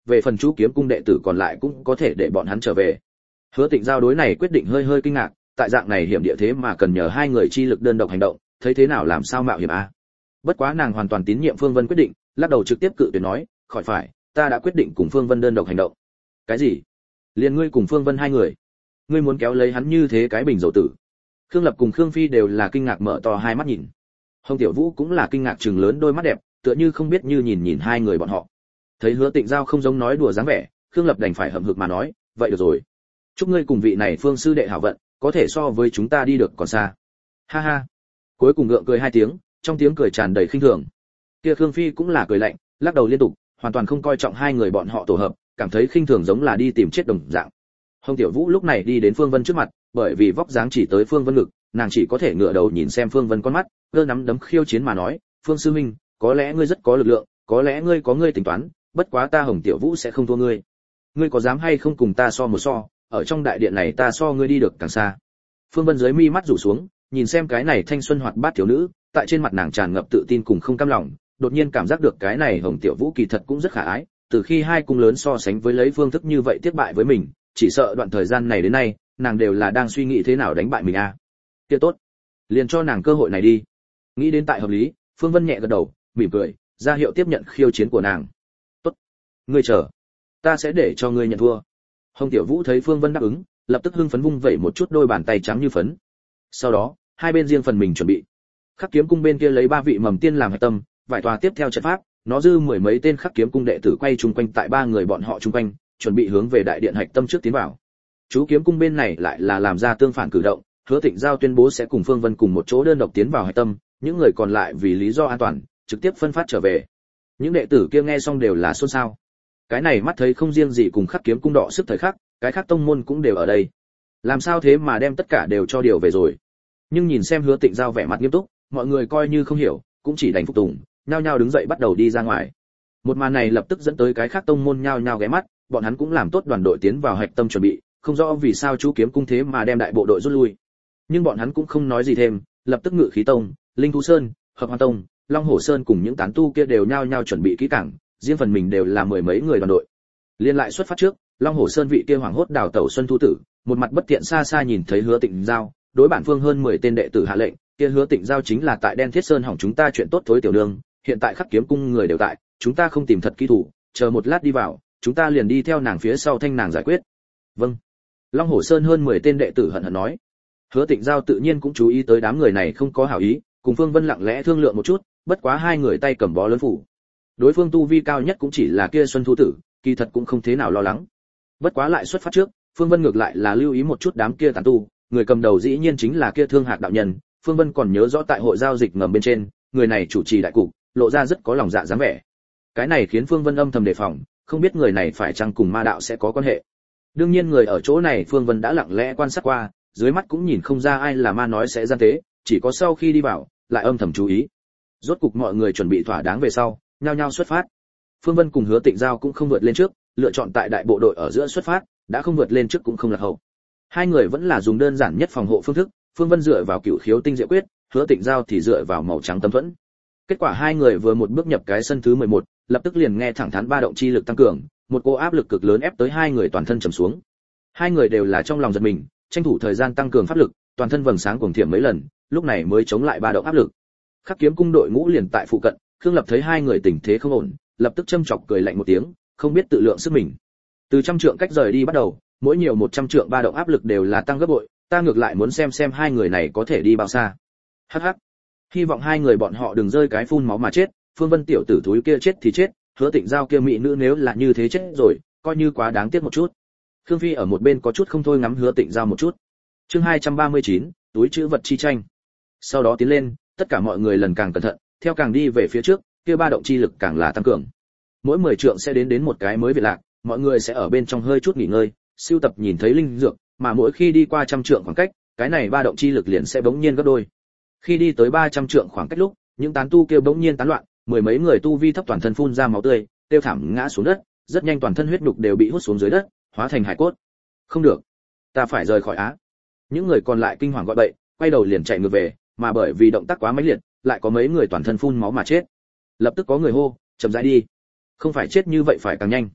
về phần chú kiếm cung đệ tử còn lại cũng có thể để bọn hắn trở về. Hứa Tịnh Giao đối này quyết định hơi kinh ngạc, tại dạng này hiểm địa thế mà cần nhờ hai người chi lực đơn độc hành động, thấy thế nào làm sao mạo hiểm a. Bất quá nàng hoàn toàn tín nhiệm Phương Vân quyết định, lắc đầu trực tiếp cự tuyệt nói, khỏi phải, ta đã quyết định cùng Phương Vân đơn độc hành động. Cái gì? Liền ngươi cùng Phương Vân hai người? Ngươi muốn kéo lấy hắn như thế cái bình dầu tử? Khương Lập cùng Khương Phi đều là kinh ngạc mở to hai mắt nhìn. Hồng Tiểu Vũ cũng là kinh ngạc trừng lớn đôi mắt đẹp, tựa như không biết như nhìn hai người bọn họ. Thấy Hứa Tịnh Giao không giống nói đùa dáng vẻ, Khương Lập đành phải hậm hực mà nói, vậy được rồi. Chúc ngươi cùng vị này Phương sư đệ hảo vận, có thể so với chúng ta đi được còn xa. Ha ha. Cuối cùng gượng cười hai tiếng, trong tiếng cười tràn đầy khinh thường. Kia Khương Phi cũng là cười lạnh, lắc đầu liên tục, hoàn toàn không coi trọng hai người bọn họ tổ hợp, cảm thấy khinh thường giống là đi tìm chết đồng dạng. Hồng Tiểu Vũ lúc này đi đến Phương Vân trước mặt, bởi vì vóc dáng chỉ tới Phương Vân ngực, nàng chỉ có thể ngửa đầu nhìn xem Phương Vân con mắt, giơ nắm đấm khiêu chiến mà nói, "Phương sư huynh, có lẽ ngươi rất có lực lượng, có lẽ ngươi có ngươi tính toán, bất quá ta Hồng Tiểu Vũ sẽ không thua ngươi. Ngươi có dám hay không cùng ta so một so, ở trong đại điện này ta so ngươi đi được càng xa." Phương Vân dưới mi mắt rủ xuống, nhìn xem cái này thanh xuân hoạt bát thiếu nữ, tại trên mặt nàng tràn ngập tự tin cùng không cam lòng, đột nhiên cảm giác được cái này Hồng Tiểu Vũ kỳ thật cũng rất khả ái, từ khi hai cung lớn so sánh với lấy phương thức như vậy tiếp bại với mình, chỉ sợ đoạn thời gian này đến nay, nàng đều là đang suy nghĩ thế nào đánh bại mình a. Kia tốt, liền cho nàng cơ hội này đi. Nghĩ đến tại hợp lý, Phương Vân nhẹ gật đầu, mỉm cười, ra hiệu tiếp nhận khiêu chiến của nàng. Tốt, ngươi chờ, ta sẽ để cho ngươi nhận thua. Hồng Tiểu Vũ thấy Phương Vân đáp ứng, lập tức hưng phấn vung vẩy một chút đôi bàn tay trắng như phấn. Sau đó, hai bên riêng phần mình chuẩn bị. Khắc Kiếm cung bên kia lấy ba vị mầm tiên làm hạch tâm, vài tòa tiếp theo trận pháp, nó dư mười mấy tên Khắc Kiếm cung đệ tử quay chung quanh tại ba người bọn họ chung quanh, chuẩn bị hướng về đại điện hạch tâm trước tiến vào. Chú Kiếm cung bên này lại là làm ra tương phản cử động, Hứa Tịnh Giao tuyên bố sẽ cùng Phương Vân cùng một chỗ đơn độc tiến vào hạch tâm, những người còn lại vì lý do an toàn, trực tiếp phân phát trở về. Những đệ tử kia nghe xong đều là xôn xao. Cái này mắt thấy không riêng gì cùng Khắc Kiếm cung đọ sức thời khắc, cái khác tông môn cũng đều ở đây. Làm sao thế mà đem tất cả đều cho điều về rồi? Nhưng nhìn xem Hứa Tịnh Giao vẻ mặt nghiêm túc, mọi người coi như không hiểu, cũng chỉ đành phục tùng, nhao nhao đứng dậy bắt đầu đi ra ngoài. Một màn này lập tức dẫn tới cái khác tông môn nhao nhao ghé mắt, bọn hắn cũng làm tốt đoàn đội tiến vào hạch tâm chuẩn bị, không rõ vì sao chú Kiếm cung thế mà đem đại bộ đội rút lui. Nhưng bọn hắn cũng không nói gì thêm, lập tức Ngự Khí tông, Linh Thú sơn, Hợp Hoan tông, Long Hổ sơn cùng những tán tu kia đều nhao nhao chuẩn bị kỹ càng, riêng phần mình đều là mười mấy người đoàn đội. Liên lại xuất phát trước, Long Hổ sơn vị kia hoàng hốt đào tẩu Xuân Thu tử, một mặt bất thiện xa xa nhìn thấy Hứa Tịnh Giao, đối bản phương hơn 10 tên đệ tử hạ lệnh, kia Hứa Tịnh Giao chính là tại Đen Thiết Sơn hỏng chúng ta chuyện tốt thối tiểu nương, hiện tại Khắc Kiếm cung người đều tại, chúng ta không tìm thật kỹ thủ, chờ một lát đi vào, chúng ta liền đi theo nàng phía sau thanh nàng giải quyết. Vâng. Long Hổ sơn hơn 10 tên đệ tử hận hận nói. Hứa Tịnh Giao tự nhiên cũng chú ý tới đám người này không có hảo ý, cùng Phương Vân lặng lẽ thương lượng một chút, bất quá hai người tay cầm bó lớn phủ. Đối phương tu vi cao nhất cũng chỉ là kia Xuân Thu tử, kỳ thật cũng không thế nào lo lắng. Bất quá lại xuất phát trước, Phương Vân ngược lại là lưu ý một chút đám kia tán tu, người cầm đầu dĩ nhiên chính là kia Thương Hạc đạo nhân, Phương Vân còn nhớ rõ tại hội giao dịch ngầm bên trên, người này chủ trì đại cục, lộ ra rất có lòng dạ dáng vẻ. Cái này khiến Phương Vân âm thầm đề phòng, không biết người này phải chăng cùng ma đạo sẽ có quan hệ. Đương nhiên người ở chỗ này Phương Vân đã lặng lẽ quan sát qua, dưới mắt cũng nhìn không ra ai là ma nói sẽ gian tế, chỉ có sau khi đi vào, lại âm thầm chú ý. Rốt cục mọi người chuẩn bị thỏa đáng về sau, nhao nhao xuất phát. Phương Vân cùng Hứa Tịnh Giao cũng không vượt lên trước, lựa chọn tại đại bộ đội ở giữa xuất phát, đã không vượt lên trước cũng không lạc hậu. Hai người vẫn là dùng đơn giản nhất phòng hộ phương thức, Phương Vân dựa vào Cửu Khiếu tinh diệu quyết, Hứa Tịnh Giao thì dựa vào màu trắng tâm thuẫn. Kết quả hai người vừa một bước nhập cái sân thứ 11, lập tức liền nghe thẳng thắn ba động chi lực tăng cường, một cô áp lực cực lớn ép tới hai người toàn thân trầm xuống. Hai người đều là trong lòng giật mình, tranh thủ thời gian tăng cường pháp lực, toàn thân vầng sáng cuồng thiểm mấy lần, lúc này mới chống lại ba động áp lực. Khắc Kiếm cung đội ngũ liền tại phụ cận, Khương Lập thấy hai người tình thế không ổn, lập tức châm chọc cười lạnh một tiếng, không biết tự lượng sức mình. Từ trăm trượng cách rời đi bắt đầu, mỗi nhiều 100 trượng ba động áp lực đều là tăng gấp bội, ta ngược lại muốn xem hai người này có thể đi bao xa. Hắc hắc. Hy vọng hai người bọn họ đừng rơi cái phun máu mà chết, Phương Vân tiểu tử thúi kia chết thì chết, Hứa Tịnh Giao kia mỹ nữ nếu là như thế chết rồi, coi như quá đáng tiếc một chút. Khương Phi ở một bên có chút không thôi ngắm Hứa Tịnh Giao một chút. Chương 239, túi trữ vật chi tranh. Sau đó tiến lên, tất cả mọi người lần càng cẩn thận, theo càng đi về phía trước, kia ba động chi lực càng là tăng cường. Mỗi 10 trượng sẽ đến một cái mới việt lạc, mọi người sẽ ở bên trong hơi chút nghỉ ngơi, siêu tập nhìn thấy linh dược, mà mỗi khi đi qua trăm trượng khoảng cách, cái này ba động chi lực liền sẽ bỗng nhiên gấp đôi. Khi đi tới 300 trượng khoảng cách lúc, những tán tu kia bỗng nhiên tán loạn, mười mấy người tu vi thấp toàn thân phun ra máu tươi, tiêu thảm ngã xuống đất, rất nhanh toàn thân huyết nhục đều bị hút xuống dưới đất, hóa thành hải cốt. Không được, ta phải rời khỏi Á. Những người còn lại kinh hoàng gọi bậy, quay đầu liền chạy ngược về, mà bởi vì động tác quá mãnh liệt, lại có mấy người toàn thân phun máu mà chết. Lập tức có người hô, chậm rãi đi. Không phải chết như vậy phải càng nhanh.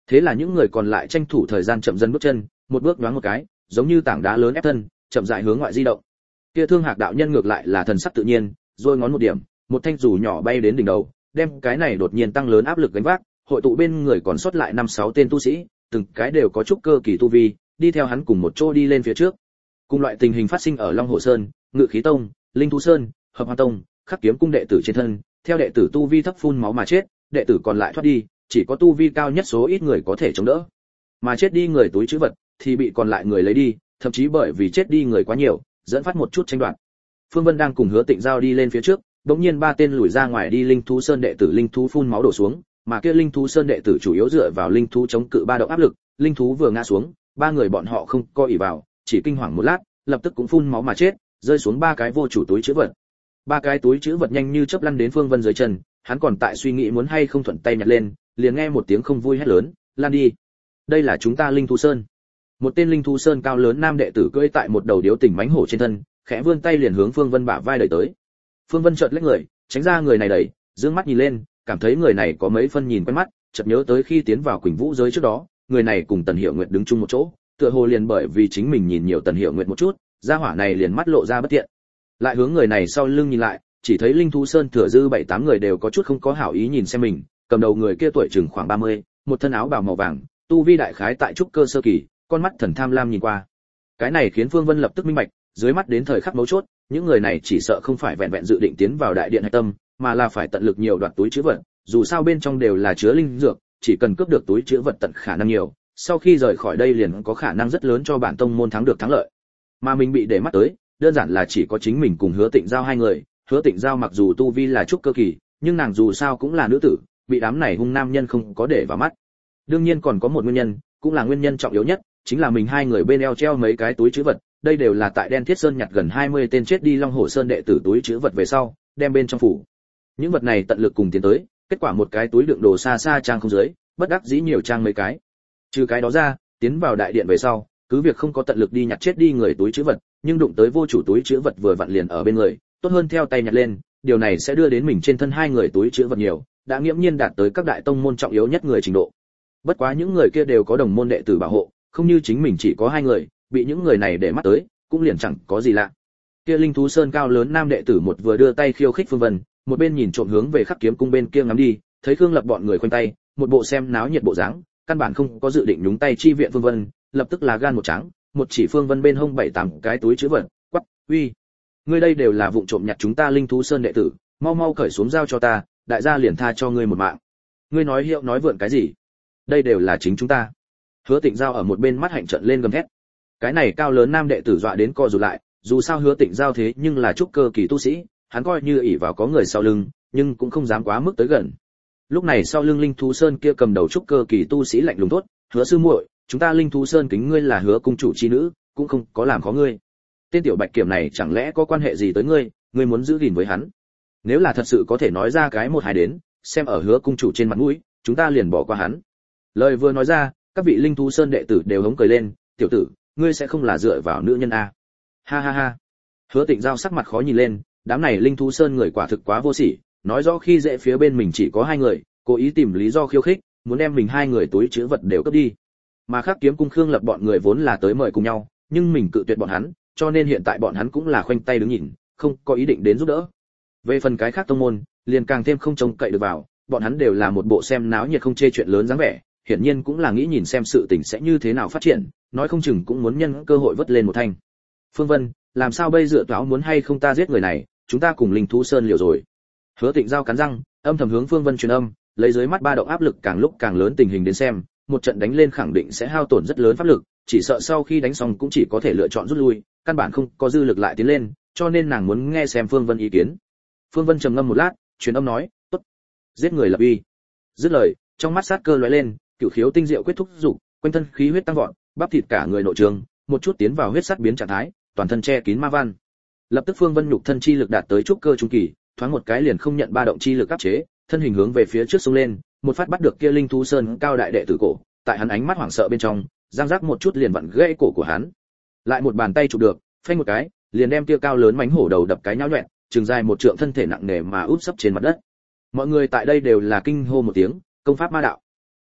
Thế là những người còn lại tranh thủ thời gian chậm dần bước chân, một bước nhoáng một cái, giống như tảng đá lớn ép thân, chậm rãi hướng ngoại di động. Kia Thương Hạc đạo nhân ngược lại là thần sắc tự nhiên, rồi ngón một điểm, một thanh dù nhỏ bay đến đỉnh đầu, đem cái này đột nhiên tăng lớn áp lực gánh vác, hội tụ bên người còn sót lại 5-6 tên tu sĩ, từng cái đều có chút cơ kỳ tu vi, đi theo hắn cùng một chỗ đi lên phía trước. Cùng loại tình hình phát sinh ở Long Hồ Sơn, Ngự Khí Tông, Linh Thú Sơn, Hợp Hoa Tông, Khắc Kiếm cung đệ tử trên thân, theo đệ tử tu vi thấp phun máu mà chết, đệ tử còn lại thoát đi, chỉ có tu vi cao nhất số ít người có thể chống đỡ. Mà chết đi người túi trữ vật thì bị còn lại người lấy đi, thậm chí bởi vì chết đi người quá nhiều, dẫn phát một chút tranh đoạt. Phương Vân đang cùng Hứa Tịnh Giao đi lên phía trước, đột nhiên ba tên lùi ra ngoài đi Linh Thú Sơn đệ tử linh thú phun máu đổ xuống, mà kia Linh Thú Sơn đệ tử chủ yếu dựa vào linh thú chống cự ba động áp lực, linh thú vừa ngã xuống, ba người bọn họ không co ỷ vào, chỉ kinh hoàng một lát, lập tức cũng phun máu mà chết, rơi xuống ba cái vô chủ túi trữ vật. Ba cái túi trữ vật nhanh như chớp lăn đến Phương Vân dưới chân, hắn còn tại suy nghĩ muốn hay không thuận tay nhặt lên, liền nghe một tiếng không vui hét lớn, "Lan đi! Đây là chúng ta Linh Thú Sơn." Một tên Linh Thú Sơn cao lớn nam đệ tử cưỡi tại một đầu điếu tỉnh mãnh hổ trên thân, khẽ vươn tay liền hướng Phương Vân bả vai đẩy tới. Phương Vân chợt lách người, tránh ra người này đẩy, dương mắt nhìn lên, cảm thấy người này có mấy phân nhìn quen mắt, chợt nhớ tới khi tiến vào Quỳnh Vũ giới trước đó, người này cùng Tần Hiểu Nguyệt đứng chung một chỗ, tựa hồ liền bởi vì chính mình nhìn nhiều Tần Hiểu Nguyệt một chút, gia hỏa này liền mắt lộ ra bất tiện. Lại hướng người này sau lưng nhìn lại, chỉ thấy Linh Thú Sơn thừa dư 7-8 người đều có chút không có hảo ý nhìn xem mình, cầm đầu người kia tuổi chừng khoảng 30, một thân áo bào màu vàng, tu vi đại khái tại trúc cơ sơ kỳ, con mắt thần tham lam nhìn qua. Cái này khiến Phương Vân lập tức minh bạch, dưới mắt đến thời khắc mấu chốt, những người này chỉ sợ không phải vẹn vẹn dự định tiến vào đại điện hạch tâm, mà là phải tận lực nhiều đoạt túi trữ vật, dù sao bên trong đều là chứa linh dược, chỉ cần cướp được túi trữ vật tận khả năng nhiều, sau khi rời khỏi đây liền có khả năng rất lớn cho bản tông môn thắng được thắng lợi. Mà mình bị để mắt tới, đơn giản là chỉ có chính mình cùng Hứa Tịnh Giao hai người, Hứa Tịnh Giao mặc dù tu vi là trúc cơ kỳ, nhưng nàng dù sao cũng là nữ tử, bị đám này hung nam nhân không có để vào mắt. Đương nhiên còn có một nguyên nhân, cũng là nguyên nhân trọng yếu nhất, chính là mình hai người bên eo treo mấy cái túi trữ vật, đây đều là tại Đen Thiết Sơn nhặt gần 20 tên chết đi Long Hổ Sơn đệ tử túi trữ vật về sau, đem bên trong phủ. Những vật này tận lực cùng tiến tới, kết quả một cái túi đựng đồ xa xa trang không dưới, bất đắc dĩ nhiều trang mấy cái. Trừ cái đó ra, tiến vào đại điện về sau, cứ việc không có tận lực đi nhặt chết đi người túi trữ vật, nhưng đụng tới vô chủ túi trữ vật vừa vặn liền ở bên người, tốt hơn theo tay nhặt lên, điều này sẽ đưa đến mình trên thân hai người túi trữ vật nhiều, đã nghiễm nhiên đạt tới các đại tông môn trọng yếu nhất người trình độ. Bất quá những người kia đều có đồng môn đệ tử bảo hộ, không như chính mình chỉ có hai người, bị những người này để mắt tới, cũng liền chẳng có gì lạ. Kia Linh Thú Sơn cao lớn nam đệ tử một vừa đưa tay khiêu khích Phương Vân, một bên nhìn trộm hướng về Khắc Kiếm cung bên kia ngắm đi, thấy Khương Lập bọn người khoanh tay, một bộ xem náo nhiệt bộ dáng, căn bản không có dự định nhúng tay chi viện Phương Vân, lập tức là gan một trắng, một chỉ Phương Vân bên hông 7-8 cái túi trữ vật, quắc, uy, ngươi đây đều là vụng trộm nhặt chúng ta Linh Thú Sơn đệ tử, mau mau cởi xuống giao cho ta, đại gia liền tha cho ngươi một mạng. Ngươi nói hiệu nói vượn cái gì? Đây đều là chính chúng ta. Hứa Tịnh Giao ở một bên mắt hạnh trợn lên gầm thét. Cái này cao lớn nam đệ tử dọa đến co rụt lại, dù sao Hứa Tịnh Giao thế nhưng là trúc cơ kỳ tu sĩ, hắn coi như ỷ vào có người sau lưng, nhưng cũng không dám quá mức tới gần. Lúc này sau lưng Linh Thú Sơn kia cầm đầu trúc cơ kỳ tu sĩ lạnh lùng thốt, "Hứa sư muội, chúng ta Linh Thú Sơn kính ngươi là Hứa cung chủ chi nữ, cũng không có làm khó ngươi. Tên tiểu bạch kiểm này chẳng lẽ có quan hệ gì tới ngươi, ngươi muốn giữ gìn với hắn? Nếu là thật sự có thể nói ra cái một hai đến, xem ở Hứa cung chủ trên mặt mũi, chúng ta liền bỏ qua hắn." Lời vừa nói ra, các vị Linh Thú Sơn đệ tử đều hống cười lên, "Tiểu tử, ngươi sẽ không là dựa vào nữ nhân a?" Ha ha ha. Hứa Tịnh Giao sắc mặt khó nhìn lên, đám này Linh Thú Sơn người quả thực quá vô sỉ, nói rõ khi dễ phía bên mình chỉ có hai người, cố ý tìm lý do khiêu khích, muốn đem mình hai người túi trữ vật đều cướp đi. Mà Khắc Kiếm cung Khương Lập bọn người vốn là tới mời cùng nhau, nhưng mình cự tuyệt bọn hắn, cho nên hiện tại bọn hắn cũng là khoanh tay đứng nhìn, không có ý định đến giúp đỡ. Về phần cái khác tông môn, liền càng thêm không trông cậy được vào, bọn hắn đều là một bộ xem náo nhiệt không chê chuyện lớn dáng vẻ, hiển nhiên cũng là nghĩ nhìn xem sự tình sẽ như thế nào phát triển, nói không chừng cũng muốn nhân cơ hội vớt lên một thanh. Phương Vân, làm sao bây giờ táo muốn hay không ta giết người này, chúng ta cùng Linh Thú Sơn liều rồi. Hứa Tịnh Giao cắn răng, âm thầm hướng Phương Vân truyền âm, lấy dưới mắt ba động áp lực càng lúc càng lớn tình hình đến xem, một trận đánh lên khẳng định sẽ hao tổn rất lớn pháp lực, chỉ sợ sau khi đánh xong cũng chỉ có thể lựa chọn rút lui, căn bản không có dư lực lại tiến lên, cho nên nàng muốn nghe xem Phương Vân ý kiến. Phương Vân trầm ngâm một lát, truyền âm nói, "Tốt, giết người lập uy." Dứt lời, trong mắt sát cơ lóe lên, cửu khiếu tinh diệu quyết thúc dục, quanh thân khí huyết tăng vọt, bắp thịt cả người nội trường, một chút tiến vào huyết sắt biến trạng thái, toàn thân che kín ma văn. Lập tức Phương Vân nhục thân chi lực đạt tới trúc cơ trung kỳ, thoáng một cái liền không nhận ba động chi lực áp chế, thân hình hướng về phía trước xông lên, một phát bắt được kia Linh Thú Sơn cao đại đệ tử cổ, tại hắn ánh mắt hoảng sợ bên trong, giang giác một chút liền vặn gãy cổ của hắn. Lại một bàn tay chụp được, phanh một cái, liền đem kia cao lớn mánh hổ đầu đập cái nhão nhọẹt, trường dài một trượng thân thể nặng nề mà úp sấp trên mặt đất. Mọi người tại đây đều là kinh hô một tiếng, công pháp ma đạo.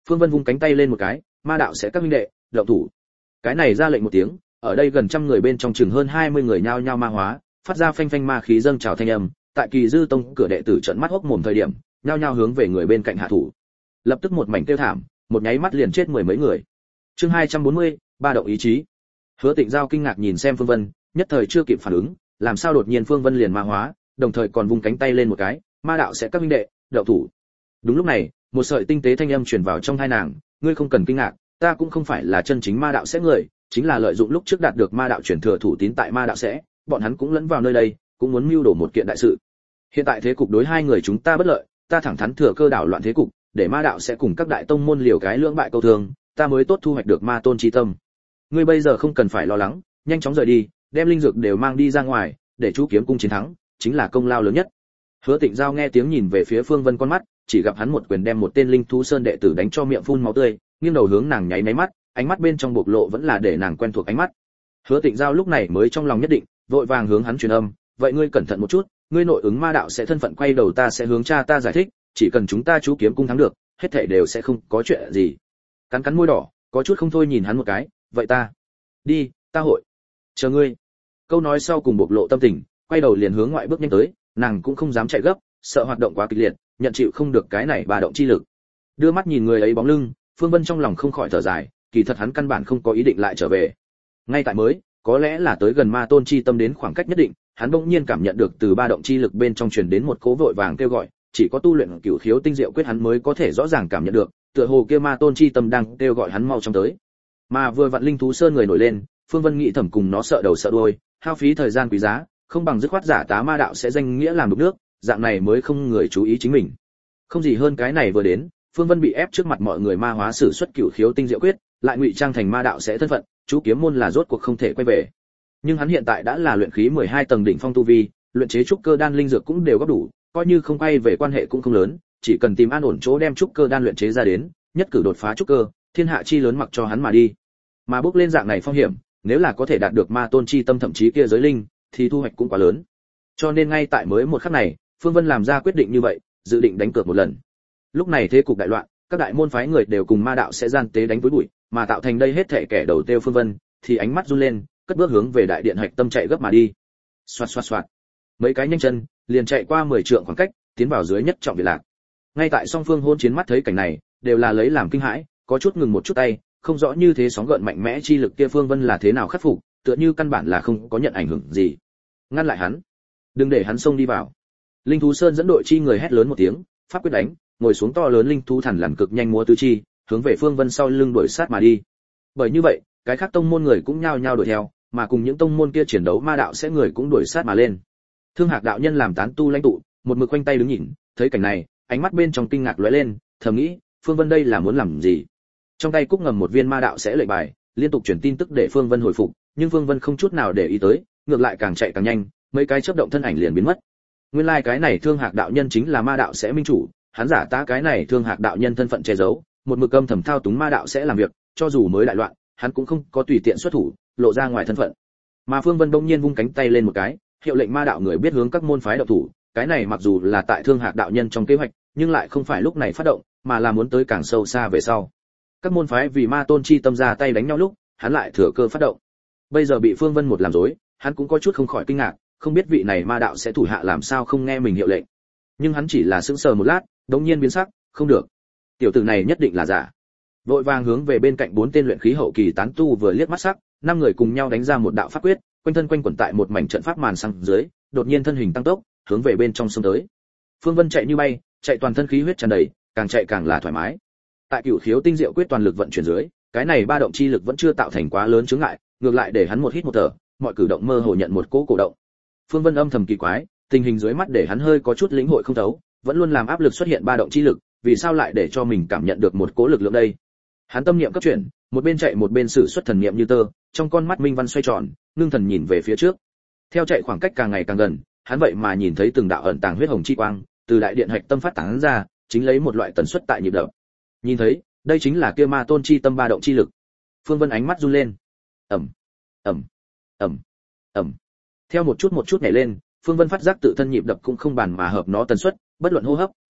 Phương Vân vung cánh tay lên một cái, ma đạo sẽ các huynh đệ, động thủ. Cái này ra lệnh một tiếng, ở đây gần trăm người bên trong chừng hơn 20 người nhao nhao ma hóa, phát ra phanh phanh ma khí dâng trào thanh âm, tại Kỳ Dư Tông cửa đệ tử trợn mắt hốc mồm thời điểm, nhao nhao hướng về người bên cạnh hạ thủ. Lập tức một mảnh kêu thảm, một nháy mắt liền chết mười mấy người. Chương 240, ba động ý chí. Hứa Tịnh Giao kinh ngạc nhìn xem Phương Vân, nhất thời chưa kịp phản ứng, làm sao đột nhiên Phương Vân liền ma hóa, đồng thời còn vung cánh tay lên một cái, ma đạo sẽ các huynh đệ, đậu thủ. Đúng lúc này, một sợi tinh tế thanh âm truyền vào trong tai nàng, ngươi không cần kinh ngạc, ta cũng không phải là chân chính ma đạo sẽ người, chính là lợi dụng lúc trước đạt được ma đạo truyền thừa thủ tín tại ma đạo sẽ, bọn hắn cũng lẫn vào nơi đây, cũng muốn mưu đồ một kiện đại sự. Hiện tại thế cục đối hai người chúng ta bất lợi, ta thẳng thắn thừa cơ đảo loạn thế cục, để ma đạo sẽ cùng các đại tông môn liều cái lưỡng bại câu thương, ta mới tốt thu hoạch được ma tôn chi tâm. Ngươi bây giờ không cần phải lo lắng, nhanh chóng rời đi, đem linh dược đều mang đi ra ngoài, để chú kiếm cung chiến thắng, chính là công lao lớn nhất. Hứa Tịnh Giao nghe tiếng nhìn về phía Phương Vân con mắt, chỉ gặp hắn một quyền đem một tên linh thú sơn đệ tử đánh cho miệng phun máu tươi, nghiêng đầu hướng nàng nháy mắt, ánh mắt bên trong bộc lộ vẫn là để nàng quen thuộc ánh mắt. Hứa Tịnh Giao lúc này mới trong lòng nhất định, vội vàng hướng hắn truyền âm, vậy ngươi cẩn thận một chút, ngươi nội ứng ma đạo sẽ thân phận quay đầu ta sẽ hướng cha ta giải thích, chỉ cần chúng ta chú kiếm cung thắng được, hết thảy đều sẽ không có chuyện gì. Cắn cắn môi đỏ, có chút không thôi nhìn hắn một cái, vậy ta đi, ta hội chờ ngươi. Câu nói sau cùng bộc lộ tâm tình, quay đầu liền hướng ngoại bước nhanh tới, nàng cũng không dám chạy gấp, sợ hoạt động quá kịch liệt, nhận chịu không được cái này bà động chi lực. Đưa mắt nhìn người ấy bóng lưng, Phương Vân trong lòng không khỏi thở dài, kỳ thật hắn căn bản không có ý định lại trở về. Ngay tại mới, có lẽ là tới gần ma tôn chi tâm đến khoảng cách nhất định, hắn bỗng nhiên cảm nhận được từ ba động chi lực bên trong truyền đến một cỗ vội vàng kêu gọi, chỉ có tu luyện cửu khiếu tinh diệu quyết hắn mới có thể rõ ràng cảm nhận được, tựa hồ kia ma tôn chi tâm đang kêu gọi hắn mau chóng tới. Mà vừa vặn linh thú sơn người nổi lên, Phương Vân nghĩ thầm cùng nó sợ đầu sợ đuôi, hao phí thời gian quý giá, không bằng dứt khoát giả tá ma đạo sẽ danh nghĩa làm đục nước, dạng này mới không người chú ý chính mình. Không gì hơn cái này vừa đến, Phương Vân bị ép trước mặt mọi người ma hóa sử xuất cửu khiếu tinh diệu quyết, lại ngụy trang thành ma đạo sẽ thân phận, chú kiếm môn là rốt cuộc không thể quay về. Nhưng hắn hiện tại đã là luyện khí 12 tầng đỉnh phong tu vi, luyện chế trúc cơ đan linh dược cũng đều góp đủ, coi như không quay về quan hệ cũng không lớn, chỉ cần tìm an ổn chỗ đem trúc cơ đan luyện chế ra đến, nhất cử đột phá trúc cơ, thiên hạ chi lớn mặc cho hắn mà đi. Mà bước lên dạng này phong hiểm, nếu là có thể đạt được ma tôn chi tâm thậm chí kia giới linh, thì thu hoạch cũng quá lớn. Cho nên ngay tại mới một khắc này, Phương Vân làm ra quyết định như vậy, dự định đánh cược một lần. Lúc này thế cục đại loạn, các đại môn phái người đều cùng ma đạo sẽ gian tế đánh với bụi, mà tạo thành đây hết thảy kẻ đầu tiêu Phương Vân, thì ánh mắt run lên, cất bước hướng về đại điện hạch tâm chạy gấp mà đi. Xoạt xoạt xoạt. Mấy cái nhanh chân, liền chạy qua 10 trượng khoảng cách, tiến vào dưới nhất trọng viện lạc. Ngay tại song phương hôn chiến mắt thấy cảnh này, đều là lấy làm kinh hãi, có chút ngừng một chút tay, không rõ như thế sóng gợn mạnh mẽ chi lực kia Phương Vân là thế nào khắc phục, tựa như căn bản là không có nhận ảnh hưởng gì. Ngăn lại hắn, đừng để hắn xông đi vào. Linh thú sơn dẫn đội chi người hét lớn một tiếng, pháp quyết đánh, ngồi xuống to lớn linh thú thần lằn cực nhanh múa tứ chi, hướng về Phương Vân sau lưng đuổi sát mà đi. Bởi như vậy, cái khác tông môn người cũng nhao nhao đuổi theo, mà cùng những tông môn kia chiến đấu ma đạo sẽ người cũng đuổi sát mà lên. Thương Hạc đạo nhân làm tán tu lãnh tụ, một mực quanh tay đứng nhìn, thấy cảnh này, ánh mắt bên trong kinh ngạc lóe lên, thầm nghĩ, Phương Vân đây là muốn làm gì? Trong tay cúc ngầm một viên ma đạo sẽ lệnh bài, liên tục truyền tin tức để Phương Vân hồi phục, nhưng Phương Vân không chút nào để ý tới, ngược lại càng chạy càng nhanh, mấy cái chớp động thân ảnh liền biến mất. Nguyên lai cái này Thương Hạc đạo nhân chính là ma đạo sẽ minh chủ, hắn giả tá cái này Thương Hạc đạo nhân thân phận che giấu, một mực âm thầm thao túng ma đạo sẽ làm việc, cho dù mới đại loạn, hắn cũng không có tùy tiện xuất thủ, lộ ra ngoài thân phận. Mà Phương Vân bỗng nhiên vung cánh tay lên một cái, hiệu lệnh ma đạo người biết hướng các môn phái động thủ, cái này mặc dù là tại Thương Hạc đạo nhân trong kế hoạch, nhưng lại không phải lúc này phát động, mà là muốn tới càng sâu xa về sau. Các môn phái vì ma tôn chi tâm ra tay đánh nhau lúc, hắn lại thừa cơ phát động. Bây giờ bị Phương Vân một làm rối, hắn cũng có chút không khỏi kinh ngạc, không biết vị này ma đạo sẽ thủ hạ làm sao không nghe mình hiệu lệnh. Nhưng hắn chỉ là sững sờ một lát, đột nhiên biến sắc, không được, tiểu tử này nhất định là giả. Vội vàng hướng về bên cạnh bốn tên luyện khí hậu kỳ tán tu vừa liếc mắt sắc, năm người cùng nhau đánh ra một đạo pháp quyết, quanh thân quanh quẩn tại một mảnh trận pháp màn sang dưới, đột nhiên thân hình tăng tốc, hướng về bên trong xông tới. Phương Vân chạy như bay, chạy toàn thân khí huyết tràn đầy, càng chạy càng là thoải mái. Tại cửu khiếu tinh diệu quyết toàn lực vận chuyển dưới, cái này ba động chi lực vẫn chưa tạo thành quá lớn chướng ngại, ngược lại để hắn một hít một thở, mọi cử động mơ hồ nhận một cỗ cổ động. Phương Vân âm thầm kỳ quái, tình hình dưới mắt để hắn hơi có chút lĩnh hội không thấu, vẫn luôn làm áp lực xuất hiện ba động chi lực, vì sao lại để cho mình cảm nhận được một cỗ lực lượng đây? Hắn tâm niệm cấp chuyển, một bên chạy một bên sử xuất thần niệm như tơ, trong con mắt minh văn xoay tròn, ngưng thần nhìn về phía trước. Theo chạy khoảng cách càng ngày càng gần, hắn vậy mà nhìn thấy từng đạo ẩn tàng huyết hồng chi quang, từ đại điện hạch tâm phát tán ra, chính lấy một loại tần suất tại nhịp đập. Nhìn thấy, đây chính là kia ma tôn chi tâm ba động chi lực. Phương Vân ánh mắt run lên. Ầm, ầm, ầm, ầm. Theo một chút nhảy lên, Phương Vân phát giác tự thân nhịp đập cũng không bàn mà hợp nó tần suất, bất luận hô hấp, cất bước,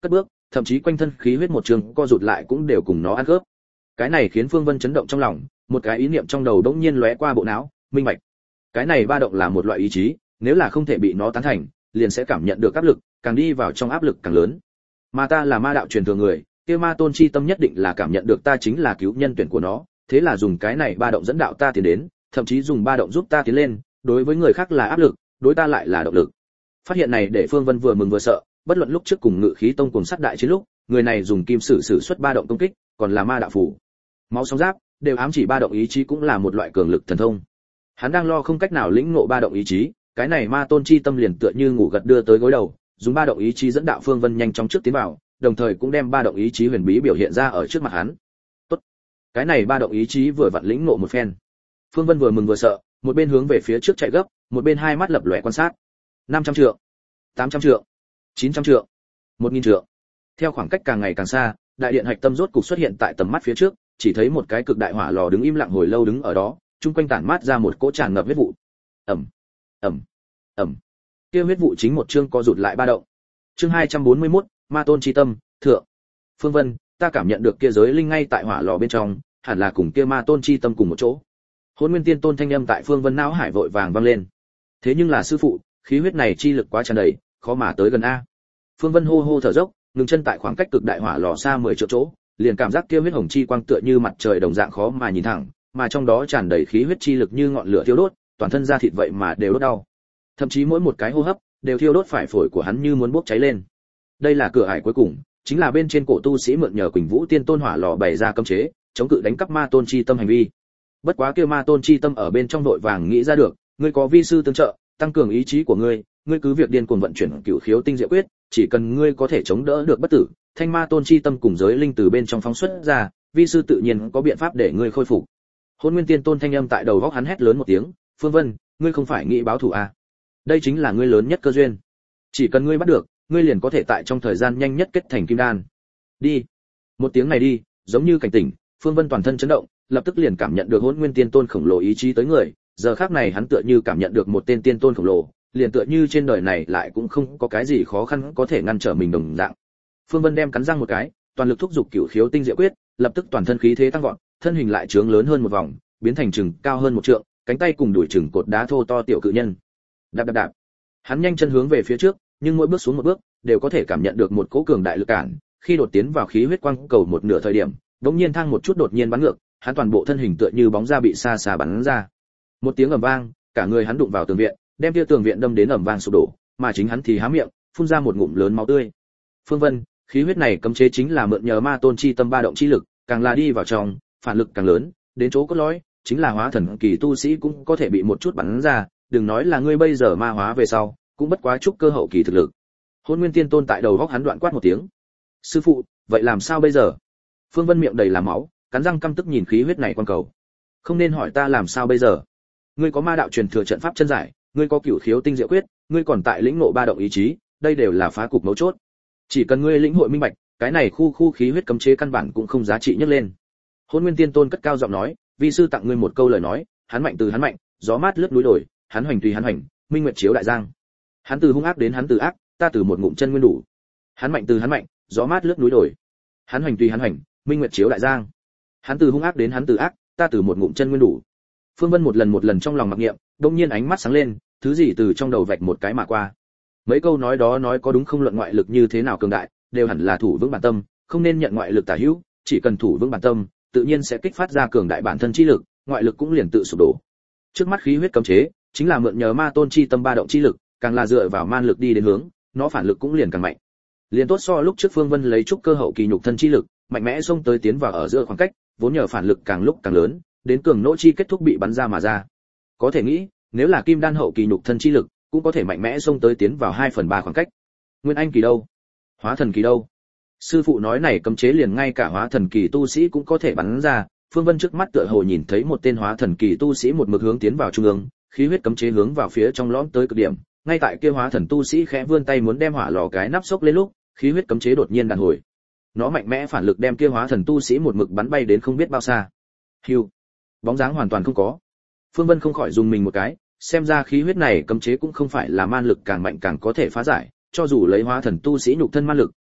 thậm chí quanh thân khí huyết một trường co rụt lại cũng đều cùng nó ăn khớp. Cái này khiến Phương Vân chấn động trong lòng, một cái ý niệm trong đầu đống nhiên lóe qua bộ não, minh bạch. Cái này ba động là một loại ý chí, nếu là không thể bị nó tán thành, liền sẽ cảm nhận được áp lực, càng đi vào trong áp lực càng lớn. Mà ta là ma đạo truyền thừa người, kia ma tôn chi tâm nhất định là cảm nhận được ta chính là cứu nhân tuyển của nó, thế là dùng cái này ba động dẫn đạo ta tiến đến, thậm chí dùng ba động giúp ta tiến lên, đối với người khác là áp lực, đối ta lại là động lực. Phát hiện này để Phương Vân vừa mừng vừa sợ, bất luận lúc trước cùng Ngự Khí Tông cùng sát đại chiến lúc, người này dùng kim sử xuất ba động công kích, còn là ma đạo phù, máu sóng giáp, đều ám chỉ ba động ý chí cũng là một loại cường lực thần thông. Hắn đang lo không cách nào lĩnh ngộ ba động ý chí, cái này ma tôn chi tâm liền tựa như ngủ gật đưa tới gối đầu, dùng ba động ý chí dẫn đạo Phương Vân nhanh chóng trước tiến vào, đồng thời cũng đem ba động ý chí huyền bí biểu hiện ra ở trước mặt hắn. Tốt, cái này ba động ý chí vừa vặn lĩnh ngộ một phen. Phương Vân vừa mừng vừa sợ, một bên hướng về phía trước chạy gấp, một bên hai mắt lập lòe quan sát. 500 trượng, 800 trượng, 900 trượng, 1000 trượng. Theo khoảng cách càng ngày càng xa, đại điện hạch tâm rốt cục xuất hiện tại tầm mắt phía trước, chỉ thấy một cái cực đại hỏa lò đứng im lặng hồi lâu đứng ở đó, chung quanh tản mát ra một cỗ tràn ngập huyết vụ. Ầm, ầm, ầm. Kia huyết vụ chính một chương co rụt lại ba động. Chương 241, Ma tôn chi tâm, thượng. Phương Vân, ta cảm nhận được kia giới linh ngay tại hỏa lò bên trong, hẳn là cùng kia ma tôn chi tâm cùng một chỗ. Hỗn Nguyên Tiên Tôn thanh âm tại Phương Vân não hải vội vàng vang lên. Thế nhưng là sư phụ, khí huyết này chi lực quá tràn đầy, khó mà tới gần a. Phương Vân hô hô thở dốc, ngừng chân tại khoảng cách cực đại hỏa lò xa 10 triệu chỗ, liền cảm giác kia huyết hồng chi quang tựa như mặt trời đồng dạng khó mà nhìn thẳng, mà trong đó tràn đầy khí huyết chi lực như ngọn lửa thiêu đốt, toàn thân da thịt vậy mà đều đốt đau. Thậm chí mỗi một cái hô hấp đều thiêu đốt phải phổi của hắn như muốn bốc cháy lên. Đây là cửa ải cuối cùng, chính là bên trên cổ tu sĩ mượn nhờ Quỳnh Vũ Tiên Tôn hỏa lò bày ra cấm chế, chống cự đánh cắp ma tôn chi tâm hành vi. Bất quá kia ma tôn chi tâm ở bên trong nội vàng nghĩ ra được, ngươi có vi sư tương trợ, tăng cường ý chí của ngươi, ngươi cứ việc điên cuồng vận chuyển Cửu Khiếu Tinh Diệu Quyết, chỉ cần ngươi có thể chống đỡ được bất tử, thanh ma tôn chi tâm cùng giới linh từ bên trong phóng xuất ra, vi sư tự nhiên có biện pháp để ngươi khôi phục. Hỗn Nguyên Tiên Tôn thanh âm tại đầu góc hắn hét lớn một tiếng, Phương Vân, ngươi không phải nghĩ báo thù à? Đây chính là ngươi lớn nhất cơ duyên. Chỉ cần ngươi bắt được, ngươi liền có thể tại trong thời gian nhanh nhất kết thành kim đan. Đi. Một tiếng này đi, giống như cảnh tỉnh, Phương Vân toàn thân chấn động, lập tức liền cảm nhận được Hỗn Nguyên Tiên Tôn khổng lồ ý chí tới người, giờ khắc này hắn tựa như cảm nhận được một tên tiên tôn khổng lồ, liền tựa như trên đời này lại cũng không có cái gì khó khăn có thể ngăn trở mình đồng dạng. Phương Vân đem cắn răng một cái, toàn lực thúc giục Cửu Khiếu Tinh Diệu Quyết, lập tức toàn thân khí thế tăng vọt, thân hình lại trướng lớn hơn một vòng, biến thành chừng cao hơn một trượng, cánh tay cùng đuổi chừng cột đá thô to tiểu cự nhân. Đạp đạp đạp. Hắn nhanh chân hướng về phía trước, nhưng mỗi bước xuống một bước, đều có thể cảm nhận được một cỗ cường đại lực cản, khi đột tiến vào khí huyết quang cầu một nửa thời điểm, đột nhiên thăng một chút đột nhiên bắn ngược, hắn toàn bộ thân hình tựa như bóng ra bị xa xa bắn ra. Một tiếng ầm vang, cả người hắn đụng vào tường viện, đem kia tường viện đâm đến ầm vang sụp đổ, mà chính hắn thì há miệng, phun ra một ngụm lớn máu tươi. Phương Vân, khí huyết này cấm chế chính là mượn nhờ ma tôn chi tâm ba động chi lực, càng là đi vào trong, phản lực càng lớn, đến chỗ cốt lõi, chính là hóa thần kỳ tu sĩ cũng có thể bị một chút bắn ra, đừng nói là ngươi bây giờ ma hóa về sau, cũng bất quá chút cơ hậu kỳ thực lực. Hỗn Nguyên Tiên Tôn tại đầu góc hắn đoạn quát một tiếng. Sư phụ, vậy làm sao bây giờ? Phương Vân miệng đầy là máu, cắn răng căm tức nhìn khí huyết này quan cầu. Không nên hỏi ta làm sao bây giờ. Ngươi có ma đạo truyền thừa trận pháp chân giải, ngươi có Cửu Khiếu Tinh Diệu Quyết, ngươi còn tại lĩnh ngộ ba động ý chí, đây đều là phá cục mấu chốt. Chỉ cần ngươi lĩnh hội minh bạch, cái này khu khí huyết cấm chế căn bản cũng không giá trị nhất lên. Hỗn Nguyên Tiên Tôn cất cao giọng nói, vi sư tặng ngươi một câu lời nói, hắn mạnh từ hắn mạnh, gió mát lướt núi đồi, hắn hoành tùy hắn hoành, minh nguyệt chiếu đại giang. Hắn từ hung ác đến hắn từ ác, ta từ một ngụm chân nguyên đủ. Hắn mạnh từ hắn mạnh, gió mát lướt núi đồi. Hắn hoành tùy hắn hoành, minh nguyệt chiếu đại giang. Hắn từ hung ác đến hắn từ ác, ta từ một ngụm chân nguyên đủ. Phương Vân một lần trong lòng mặc niệm, đột nhiên ánh mắt sáng lên, thứ gì từ trong đầu vạch một cái mà qua. Mấy câu nói đó nói có đúng không, luận ngoại lực như thế nào cường đại, đều hẳn là thủ vững bản tâm, không nên nhận ngoại lực tả hữu, chỉ cần thủ vững bản tâm, tự nhiên sẽ kích phát ra cường đại bản thân chi lực, ngoại lực cũng liền tự sụp đổ. Trước mắt khí huyết cấm chế, chính là mượn nhờ ma tôn chi tâm ba động chi lực, càng là dựa vào man lực đi đến hướng, nó phản lực cũng liền càng mạnh. Liền tốt so lúc trước Phương Vân lấy trúc cơ hậu kỳ nhục thân chi lực, mạnh mẽ xông tới tiến vào ở giữa khoảng cách, vốn nhờ phản lực càng lúc càng lớn, đến cường nỗ chi kết thúc bị bắn ra mà ra. Có thể nghĩ, nếu là kim đan hậu kỳ nhục thân chi lực, cũng có thể mạnh mẽ xông tới tiến vào 2/3 khoảng cách. Nguyên anh kỳ đâu? Hóa thần kỳ đâu? Sư phụ nói này cấm chế liền ngay cả hóa thần kỳ tu sĩ cũng có thể bắn ra. Phương Vân trước mắt tựa hồ nhìn thấy một tên hóa thần kỳ tu sĩ một mực hướng tiến vào trung ương, khí huyết cấm chế hướng vào phía trong lõm tới cực điểm. Ngay tại kia hóa thần tu sĩ khẽ vươn tay muốn đem hỏa lò cái nắp xốc lên lúc, khí huyết cấm chế đột nhiên đàn hồi. Nó mạnh mẽ phản lực đem kia hóa thần tu sĩ một mực bắn bay đến không biết bao xa. Hưu, bóng dáng hoàn toàn không có. Phương Vân không khỏi dùng mình một cái, xem ra khí huyết này cấm chế cũng không phải là man lực càng mạnh càng có thể phá giải, cho dù lấy hóa thần tu sĩ nhục thân man lực,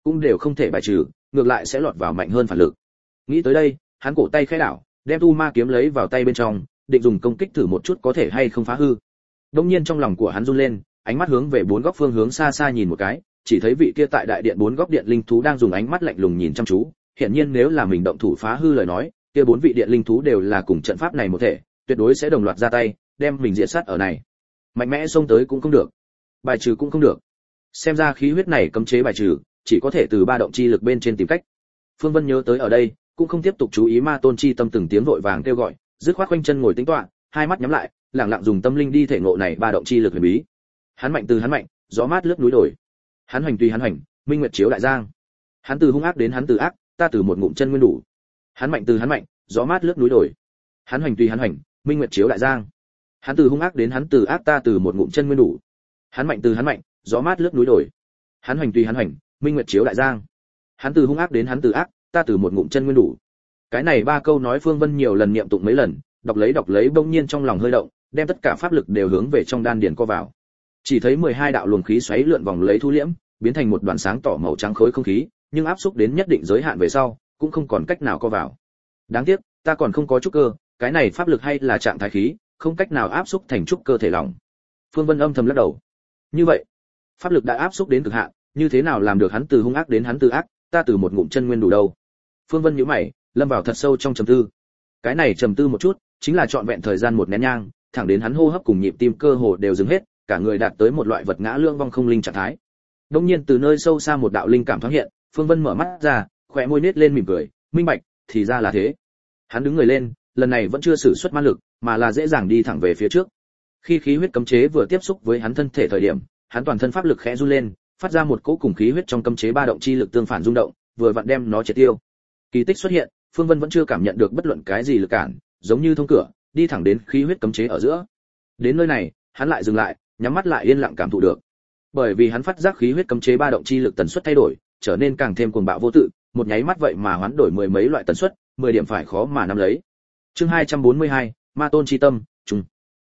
cũng đều không thể bài trừ, ngược lại sẽ lọt vào mạnh hơn phản lực. Nghĩ tới đây, hắn cổ tay khẽ đảo, đem tu ma kiếm lấy vào tay bên trong, định dùng công kích thử một chút có thể hay không phá hư. Đột nhiên trong lòng của hắn run lên, ánh mắt hướng về bốn góc phương hướng xa xa nhìn một cái, chỉ thấy vị kia tại đại điện bốn góc điện linh thú đang dùng ánh mắt lạnh lùng nhìn chăm chú, hiển nhiên nếu là mình động thủ phá hư lời nói, kia bốn vị điện linh thú đều là cùng trận pháp này một thể, tuyệt đối sẽ đồng loạt ra tay, đem mình diệt sát ở này. Mạnh mẽ xông tới cũng không được, bài trừ cũng không được. Xem ra khí huyết này cấm chế bài trừ, chỉ có thể từ ba động chi lực bên trên tìm cách. Phương Vân nhớ tới ở đây, cũng không tiếp tục chú ý ma tôn chi tâm từng tiếng vội vàng kêu gọi, dứt khoát quanh chân ngồi tĩnh tọa, hai mắt nhắm lại, lặng lặng dùng tâm linh đi thể ngộ này ba động chi lực huyền bí. Hắn mạnh từ hắn mạnh, gió mát lướt núi đổi. Hắn hoành tùy hắn hoành, minh nguyệt chiếu đại giang. Hắn từ hung ác đến hắn từ ác, ta từ một ngụm chân nguyên đủ. Hắn mạnh từ hắn mạnh, gió mát lướt núi đổi. Hắn hoành tùy hắn hoành, minh nguyệt chiếu đại giang. Hắn từ hung ác đến hắn từ ác, ta từ một ngụm chân nguyên đủ. Hắn mạnh từ hắn mạnh, gió mát lướt núi đổi. Hắn hoành tùy hắn hoành, minh nguyệt chiếu đại giang. Hắn từ hung ác đến hắn từ ác, ta từ một ngụm chân nguyên đủ. Cái này ba câu nói Phương Vân nhiều lần niệm tụng mấy lần, đọc lấy bỗng nhiên trong lòng hơi động, đem tất cả pháp lực đều hướng về trong đan điền co vào. Chỉ thấy 12 đạo luồng khí xoáy lượn vòng lấy thu liễm, biến thành một đoàn sáng tỏ màu trắng khối không khí, nhưng áp xúc đến nhất định giới hạn về sau, cũng không còn cách nào co vào. Đáng tiếc, ta còn không có trúc cơ, cái này pháp lực hay là trạng thái khí, không cách nào áp xúc thành trúc cơ thể lỏng. Phương Vân âm thầm lắc đầu. Như vậy, pháp lực đã áp xúc đến cực hạn, như thế nào làm được hắn từ hung ác đến hắn từ ác, ta từ một ngụm chân nguyên đủ đâu? Phương Vân nhíu mày, lâm vào thật sâu trong trầm tư. Cái này trầm tư một chút, chính là trọn vẹn thời gian một nén nhang, thẳng đến hắn hô hấp cùng nhịp tim cơ hồ đều dừng hết, cả người đạt tới một loại vật ngã lương vong không linh trạng thái. Đột nhiên từ nơi sâu xa một đạo linh cảm thoáng hiện, Phương Vân mở mắt ra, khóe môi nết lên mỉm cười, minh bạch, thì ra là thế. Hắn đứng người lên, lần này vẫn chưa sử xuất ma lực, mà là dễ dàng đi thẳng về phía trước. Khi khí huyết cấm chế vừa tiếp xúc với hắn thân thể thời điểm, hắn toàn thân pháp lực khẽ run lên, phát ra một cỗ cùng khí huyết trong cấm chế ba động chi lực tương phản rung động, vừa vặn đem nó triệt tiêu. Kỳ tích xuất hiện, Phương Vân vẫn chưa cảm nhận được bất luận cái gì lực cản, giống như thông cửa, đi thẳng đến khí huyết cấm chế ở giữa. Đến nơi này, hắn lại dừng lại, nhắm mắt lại yên lặng cảm thụ được. Bởi vì hắn phát giác khí huyết cấm chế ba động chi lực tần suất thay đổi, trở nên càng thêm cuồng bạo vô tự, một nháy mắt vậy mà hoán đổi mười mấy loại tần suất, 10 điểm phải khó mà nắm lấy. Chương 242, Ma tôn chi tâm, trùng.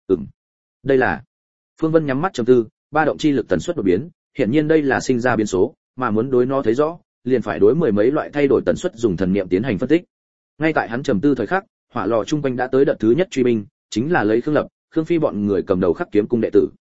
Đây là. Phương Vân nhắm mắt trầm tư, ba động chi lực tần suất đột biến, hiển nhiên đây là sinh ra biến số, mà muốn đối nó thấy rõ, liền phải đối mười mấy loại thay đổi tần suất dùng thần niệm tiến hành phân tích. Ngay tại hắn trầm tư thời khắc, hỏa lò trung quanh đã tới đợt thứ nhất truy binh, chính là lấy Khương Lập, Khương Phi bọn người cầm đầu Khắc Kiếm cung đệ tử.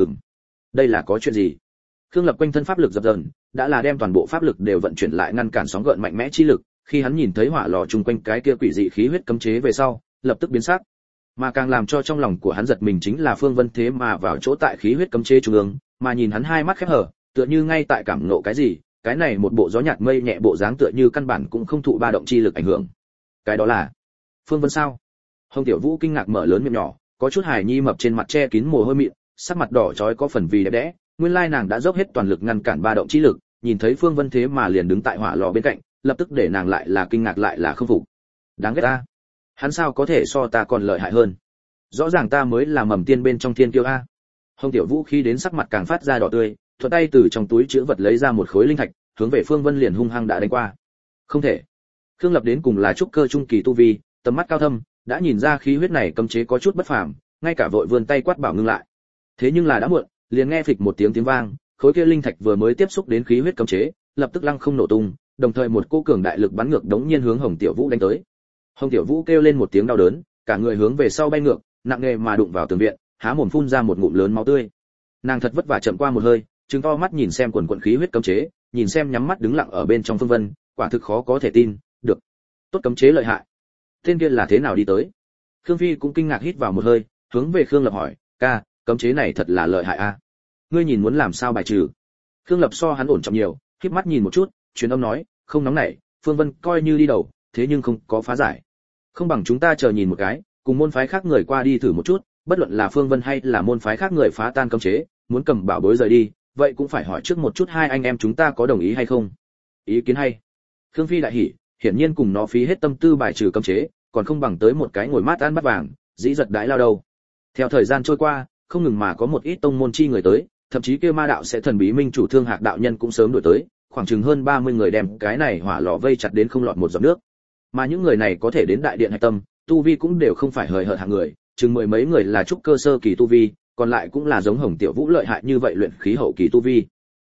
Đây là có chuyện gì? Khương Lập quanh thân pháp lực dập dờn, đã là đem toàn bộ pháp lực đều vận chuyển lại ngăn cản sóng gợn mạnh mẽ chi lực, khi hắn nhìn thấy hỏa lò trung quanh cái kia quỷ dị khí huyết cấm chế về sau, lập tức biến sắc. Mà càng làm cho trong lòng của hắn giật mình chính là Phương Vân thế mà vào chỗ tại khí huyết cấm chế trung ương, mà nhìn hắn hai mắt khép hờ, tựa như ngay tại cảm ngộ cái gì, cái này một bộ gió nhạt mây nhẹ bộ dáng tựa như căn bản cũng không thụ ba động chi lực ảnh hưởng. Cái đó là Phương Vân sao? Hồng Tiểu Vũ kinh ngạc mở lớn miệng nhỏ, có chút hài nhi mập trên mặt che kín mồ hôi mịn, sắc mặt đỏ chói có phần vì đẹp đẽ, nguyên lai nàng đã dốc hết toàn lực ngăn cản ba động chi lực, nhìn thấy Phương Vân thế mà liền đứng tại hỏa lò bên cạnh, lập tức để nàng lại là kinh ngạc lại là không phục. Đáng ghét ta, hắn sao có thể so ta còn lợi hại hơn? Rõ ràng ta mới là mầm tiên bên trong thiên kiêu a. Hồng Tiểu Vũ khi đến sắc mặt càng phát ra đỏ tươi, thuận tay từ trong túi trữ vật lấy ra một khối linh thạch, hướng về Phương Vân liền hung hăng đã đánh qua. Không thể. Khương Lập đến cùng là trúc cơ trung kỳ tu vi, tầm mắt cao thâm, đã nhìn ra khí huyết này cấm chế có chút bất phàm, ngay cả vội vươn tay quát bảo ngưng lại. Thế nhưng là đã muộn, liền nghe phịch một tiếng vang, khối kia linh thạch vừa mới tiếp xúc đến khí huyết cấm chế, lập tức lăng không nổ tung, đồng thời một cỗ cường đại lực bắn ngược đống nhiên hướng Hồng Tiểu Vũ đánh tới. Hồng Tiểu Vũ kêu lên một tiếng đau đớn, cả người hướng về sau bay ngược, nặng nề mà đụng vào tường viện, há mồm phun ra một ngụm lớn máu tươi. Nàng thật vất vả chậm qua một hơi, trừng to mắt nhìn xem quần quần khí huyết cấm chế, nhìn xem nhắm mắt đứng lặng ở bên trong Phương Vân, quả thực khó có thể tin, được. Tốt cấm chế lợi hại. Tên kia là thế nào đi tới? Khương Phi cũng kinh ngạc hít vào một hơi, hướng về Khương Lập hỏi, ca, cấm chế này thật là lợi hại a. Ngươi nhìn muốn làm sao bài trừ? Khương Lập so hắn ổn trọng nhiều, híp mắt nhìn một chút, truyền âm nói, không nóng nảy, Phương Vân coi như đi đầu, thế nhưng không có phá giải. Không bằng chúng ta chờ nhìn một cái, cùng môn phái khác người qua đi thử một chút, bất luận là Phương Vân hay là môn phái khác người phá tan cấm chế, muốn cầm bảo bối rời đi, vậy cũng phải hỏi trước một chút hai anh em chúng ta có đồng ý hay không. Ý kiến hay. Khương Phi đại hỉ, hiển nhiên cùng nó phí hết tâm tư bài trừ cấm chế, còn không bằng tới một cái ngồi mát ăn bát vàng, dĩ giật đãi lao đầu. Theo thời gian trôi qua, không ngừng mà có một ít tông môn chi người tới, thậm chí kia ma đạo sẽ thần bí minh chủ Thương Hạc đạo nhân cũng sớm đuổi tới, khoảng chừng hơn 30 người đem cái này hỏa lò vây chặt đến không lọt một giọt nước. Mà những người này có thể đến đại điện hạch tâm, tu vi cũng đều không phải hời hợt hạng người, chừng mười mấy người là trúc cơ sơ kỳ tu vi, còn lại cũng là giống Hồng Tiểu Vũ lợi hại như vậy luyện khí hậu kỳ tu vi.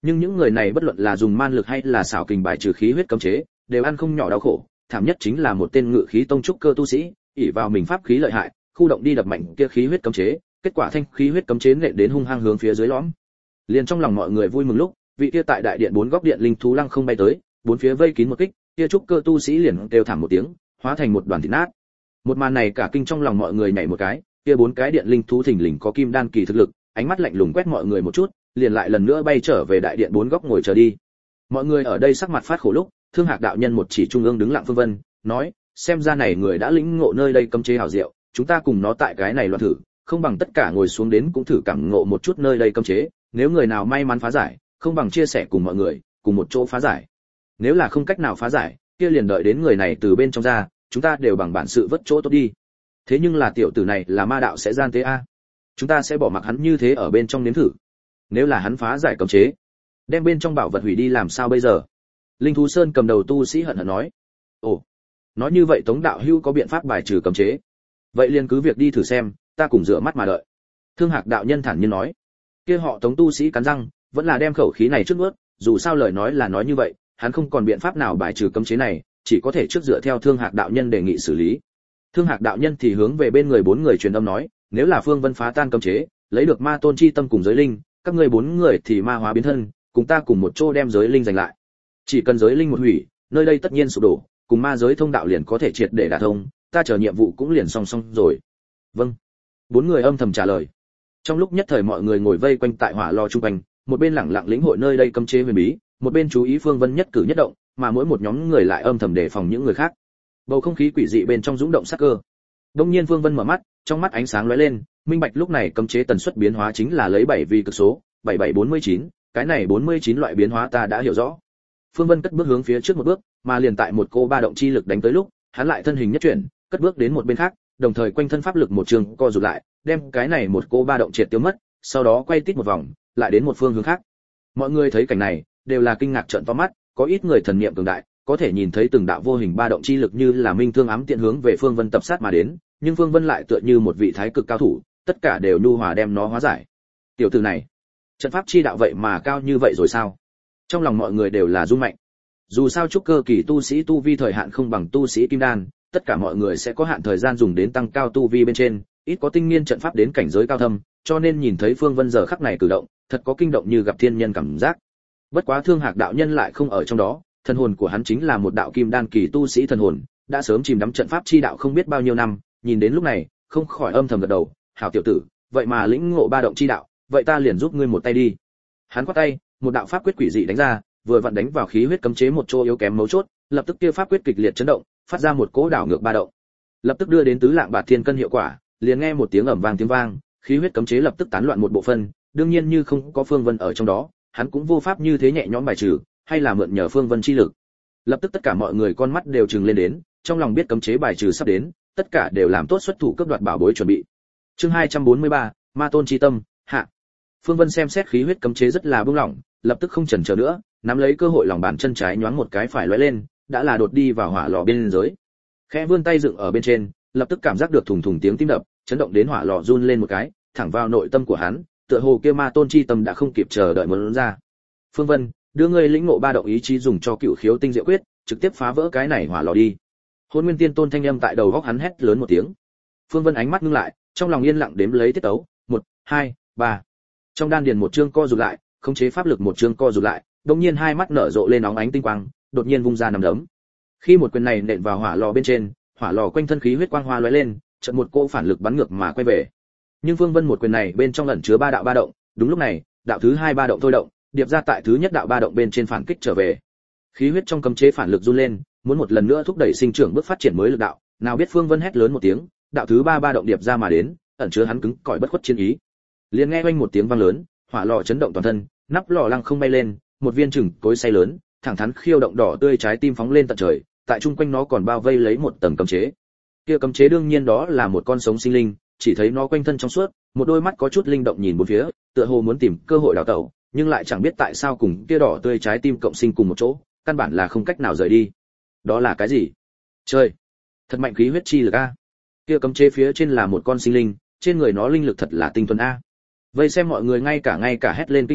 Nhưng những người này bất luận là dùng man lực hay là xảo kình bài trừ khí huyết cấm chế, đều ăn không nhỏ đau khổ, thảm nhất chính là một tên ngự khí tông trúc cơ tu sĩ, ỷ vào mình pháp khí lợi hại, khu động đi đập mạnh kia khí huyết cấm chế, kết quả thanh khí huyết cấm chế nện đến hung hăng hướng phía dưới lõm. Liền trong lòng mọi người vui mừng lúc, vị kia tại đại điện bốn góc điện linh thú lăng không bay tới, bốn phía vây kín một kích, kia trúc cơ tu sĩ liền kêu thảm một tiếng, hóa thành một đoàn thịt nát. Một màn này cả kinh trong lòng mọi người nhảy một cái, kia bốn cái điện linh thú thình lình có kim đan kỳ thực lực, ánh mắt lạnh lùng quét mọi người một chút, liền lại lần nữa bay trở về đại điện bốn góc ngồi chờ đi. Mọi người ở đây sắc mặt phát khổ lúc, Thương Hạc đạo nhân một chỉ trung ương đứng lặng Phương Vân, nói, xem ra này người đã lĩnh ngộ nơi đây cấm chế hảo diệu, chúng ta cùng nó tại cái này loạn thử, không bằng tất cả ngồi xuống đến cũng thử cảm ngộ một chút nơi đây cấm chế, nếu người nào may mắn phá giải, không bằng chia sẻ cùng mọi người, cùng một chỗ phá giải. Nếu là không cách nào phá giải, kia liền đợi đến người này từ bên trong ra, chúng ta đều bằng bản sự vất chỗ tốt đi. Thế nhưng là tiểu tử này là ma đạo sẽ gian tế a, chúng ta sẽ bỏ mặc hắn như thế ở bên trong nếm thử. Nếu là hắn phá giải cấm chế, đem bên trong bảo vật hủy đi làm sao bây giờ? Linh thú sơn cầm đầu tu sĩ hận hận nói. Ồ, nói như vậy Tống đạo hữu có biện pháp bài trừ cấm chế? Vậy liền cứ việc đi thử xem, ta cùng rửa mắt mà đợi. Thương Hạc đạo nhân thản nhiên nói. Kia họ Tống tu sĩ cắn răng, vẫn là đem khẩu khí này trước nuốt, dù sao lời nói là nói như vậy, hắn không còn biện pháp nào bài trừ cấm chế này, chỉ có thể trước dựa theo Thương Hạc đạo nhân đề nghị xử lý. Thương Hạc đạo nhân thì hướng về bên người bốn người truyền âm nói, nếu là Phương Vân phá tan cấm chế, lấy được ma tôn chi tâm cùng giới linh, các ngươi bốn người thì ma hóa biến thân, cùng ta cùng một chỗ đem giới linh giành lại. Chỉ cần giới linh một hủy, nơi đây tất nhiên sụp đổ, cùng ma giới thông đạo liền có thể triệt để đả thông, ta chờ nhiệm vụ cũng liền song song rồi. Vâng. Bốn người âm thầm trả lời. Trong lúc nhất thời mọi người ngồi vây quanh tại hỏa lò trung quanh, một bên lẳng lặng lĩnh hội nơi đây cấm chế huyền bí, một bên chú ý Phương Vân nhất cử nhất động, mà mỗi một nhóm người lại âm thầm đề phòng những người khác. Bầu không khí quỷ dị bên trong dũng động sắc cơ. Đông nhiên Phương Vân mở mắt, trong mắt ánh sáng lóe lên, minh bạch lúc này cấm chế tần suất biến hóa chính là lấy 7 vì cực số, 7749, cái này 49 loại biến hóa ta đã hiểu rõ. Phương Vân cất bước hướng phía trước một bước, mà liền tại một cô ba động chi lực đánh tới lúc, hắn lại thân hình nhất chuyển, cất bước đến một bên khác, đồng thời quanh thân pháp lực một trường co rụt lại, đem cái này một cô ba động triệt tiêu mất, sau đó quay tít một vòng, lại đến một phương hướng khác. Mọi người thấy cảnh này, đều là kinh ngạc trợn to mắt, có ít người thần niệm cường đại, có thể nhìn thấy từng đạo vô hình ba động chi lực như là minh thương ám tiện hướng về Phương Vân tập sát mà đến, nhưng Phương Vân lại tựa như một vị thái cực cao thủ, tất cả đều nhu hòa đem nó hóa giải. Tiểu tử này, trận pháp chi đạo vậy mà cao như vậy rồi sao? Trong lòng mọi người đều là rung mạnh. Dù sao trúc cơ kỳ tu sĩ tu vi thời hạn không bằng tu sĩ kim đan, tất cả mọi người sẽ có hạn thời gian dùng đến tăng cao tu vi bên trên, ít có tinh nghiên trận pháp đến cảnh giới cao thâm, cho nên nhìn thấy Phương Vân giờ khắc này cử động, thật có kinh động như gặp thiên nhân cảm giác. Bất quá Thương Hạc đạo nhân lại không ở trong đó, thần hồn của hắn chính là một đạo kim đan kỳ tu sĩ thần hồn, đã sớm chìm đắm trận pháp chi đạo không biết bao nhiêu năm, nhìn đến lúc này, không khỏi âm thầm gật đầu, "Hảo tiểu tử, vậy mà lĩnh ngộ ba động chi đạo, vậy ta liền giúp ngươi một tay đi." Hắn quát tay, một đạo pháp quyết quỷ dị đánh ra, vừa vặn đánh vào khí huyết cấm chế một chỗ yếu kém mấu chốt, lập tức kia pháp quyết kịch liệt chấn động, phát ra một cỗ đảo ngược ba động. Lập tức đưa đến tứ lạng bạt thiên cân hiệu quả, liền nghe một tiếng ầm vang tiếng vang, khí huyết cấm chế lập tức tán loạn một bộ phân, đương nhiên như không có Phương Vân ở trong đó, hắn cũng vô pháp như thế nhẹ nhõm bài trừ, hay là mượn nhờ Phương Vân chi lực. Lập tức tất cả mọi người con mắt đều trừng lên đến, trong lòng biết cấm chế bài trừ sắp đến, tất cả đều làm tốt xuất thủ cướp đoạt bảo bối chuẩn bị. Chương 243, Ma tôn chi tâm, hạ. Phương Vân xem xét khí huyết cấm chế rất là buông lỏng, lập tức không chần chờ nữa, nắm lấy cơ hội lòng bàn chân trái nhoáng một cái phải lóe lên, đã là đột đi vào hỏa lò bên dưới. Khẽ vươn tay dựng ở bên trên, lập tức cảm giác được thùng thùng tiếng tim đập, chấn động đến hỏa lò run lên một cái, thẳng vào nội tâm của hắn, tựa hồ kia ma tôn chi tâm đã không kịp chờ đợi muốn ra. Phương Vân, đưa ngươi lĩnh ngộ ba động ý chí dùng cho cựu khiếu tinh diệu quyết, trực tiếp phá vỡ cái này hỏa lò đi. Hôn Nguyên Tiên Tôn thanh âm tại đầu góc hắn hét lớn một tiếng. Phương Vân ánh mắt ngưng lại, trong lòng yên lặng đếm lấy tiết tấu, 1, 2, 3. Trong đan điền một chương co rụt lại, khống chế pháp lực một chương co rụt lại, đột nhiên hai mắt nở rộ lên óng ánh tinh quang, đột nhiên vung ra nắm đấm. Khi một quyền này nện vào hỏa lò bên trên, hỏa lò quanh thân khí huyết quang hoa lóe lên, chợt một cỗ phản lực bắn ngược mà quay về. Nhưng Phương Vân một quyền này bên trong ẩn chứa ba đạo ba động, đúng lúc này, đạo thứ hai ba động thôi động, điệp ra tại thứ nhất đạo ba động bên trên phản kích trở về. Khí huyết trong cấm chế phản lực run lên, muốn một lần nữa thúc đẩy sinh trưởng bước phát triển mới lực đạo, nào biết Phương Vân hét lớn một tiếng, đạo thứ ba ba động điệp ra mà đến, ẩn chứa hắn cứng cỏi bất khuất chiến ý. Liền nghe oanh một tiếng vang lớn, hỏa lò chấn động toàn thân, nắp lò lăng không bay lên, một viên chừng cối xay lớn, thẳng thắn khiêu động đỏ tươi trái tim phóng lên tận trời, tại trung quanh nó còn bao vây lấy một tầng cấm chế. Kia cấm chế đương nhiên đó là một con sống sinh linh, chỉ thấy nó quanh thân trong suốt, một đôi mắt có chút linh động nhìn bốn phía, tựa hồ muốn tìm cơ hội đào tẩu, nhưng lại chẳng biết tại sao cùng kia đỏ tươi trái tim cộng sinh cùng một chỗ, căn bản là không cách nào rời đi. Đó là cái gì? Trời, thật mạnh khí huyết chi lực a. Kia cấm chế phía trên là một con sinh linh, trên người nó linh lực thật là tinh thuần a. Vây xem mọi người ngay cả hét lên kinh ngạc,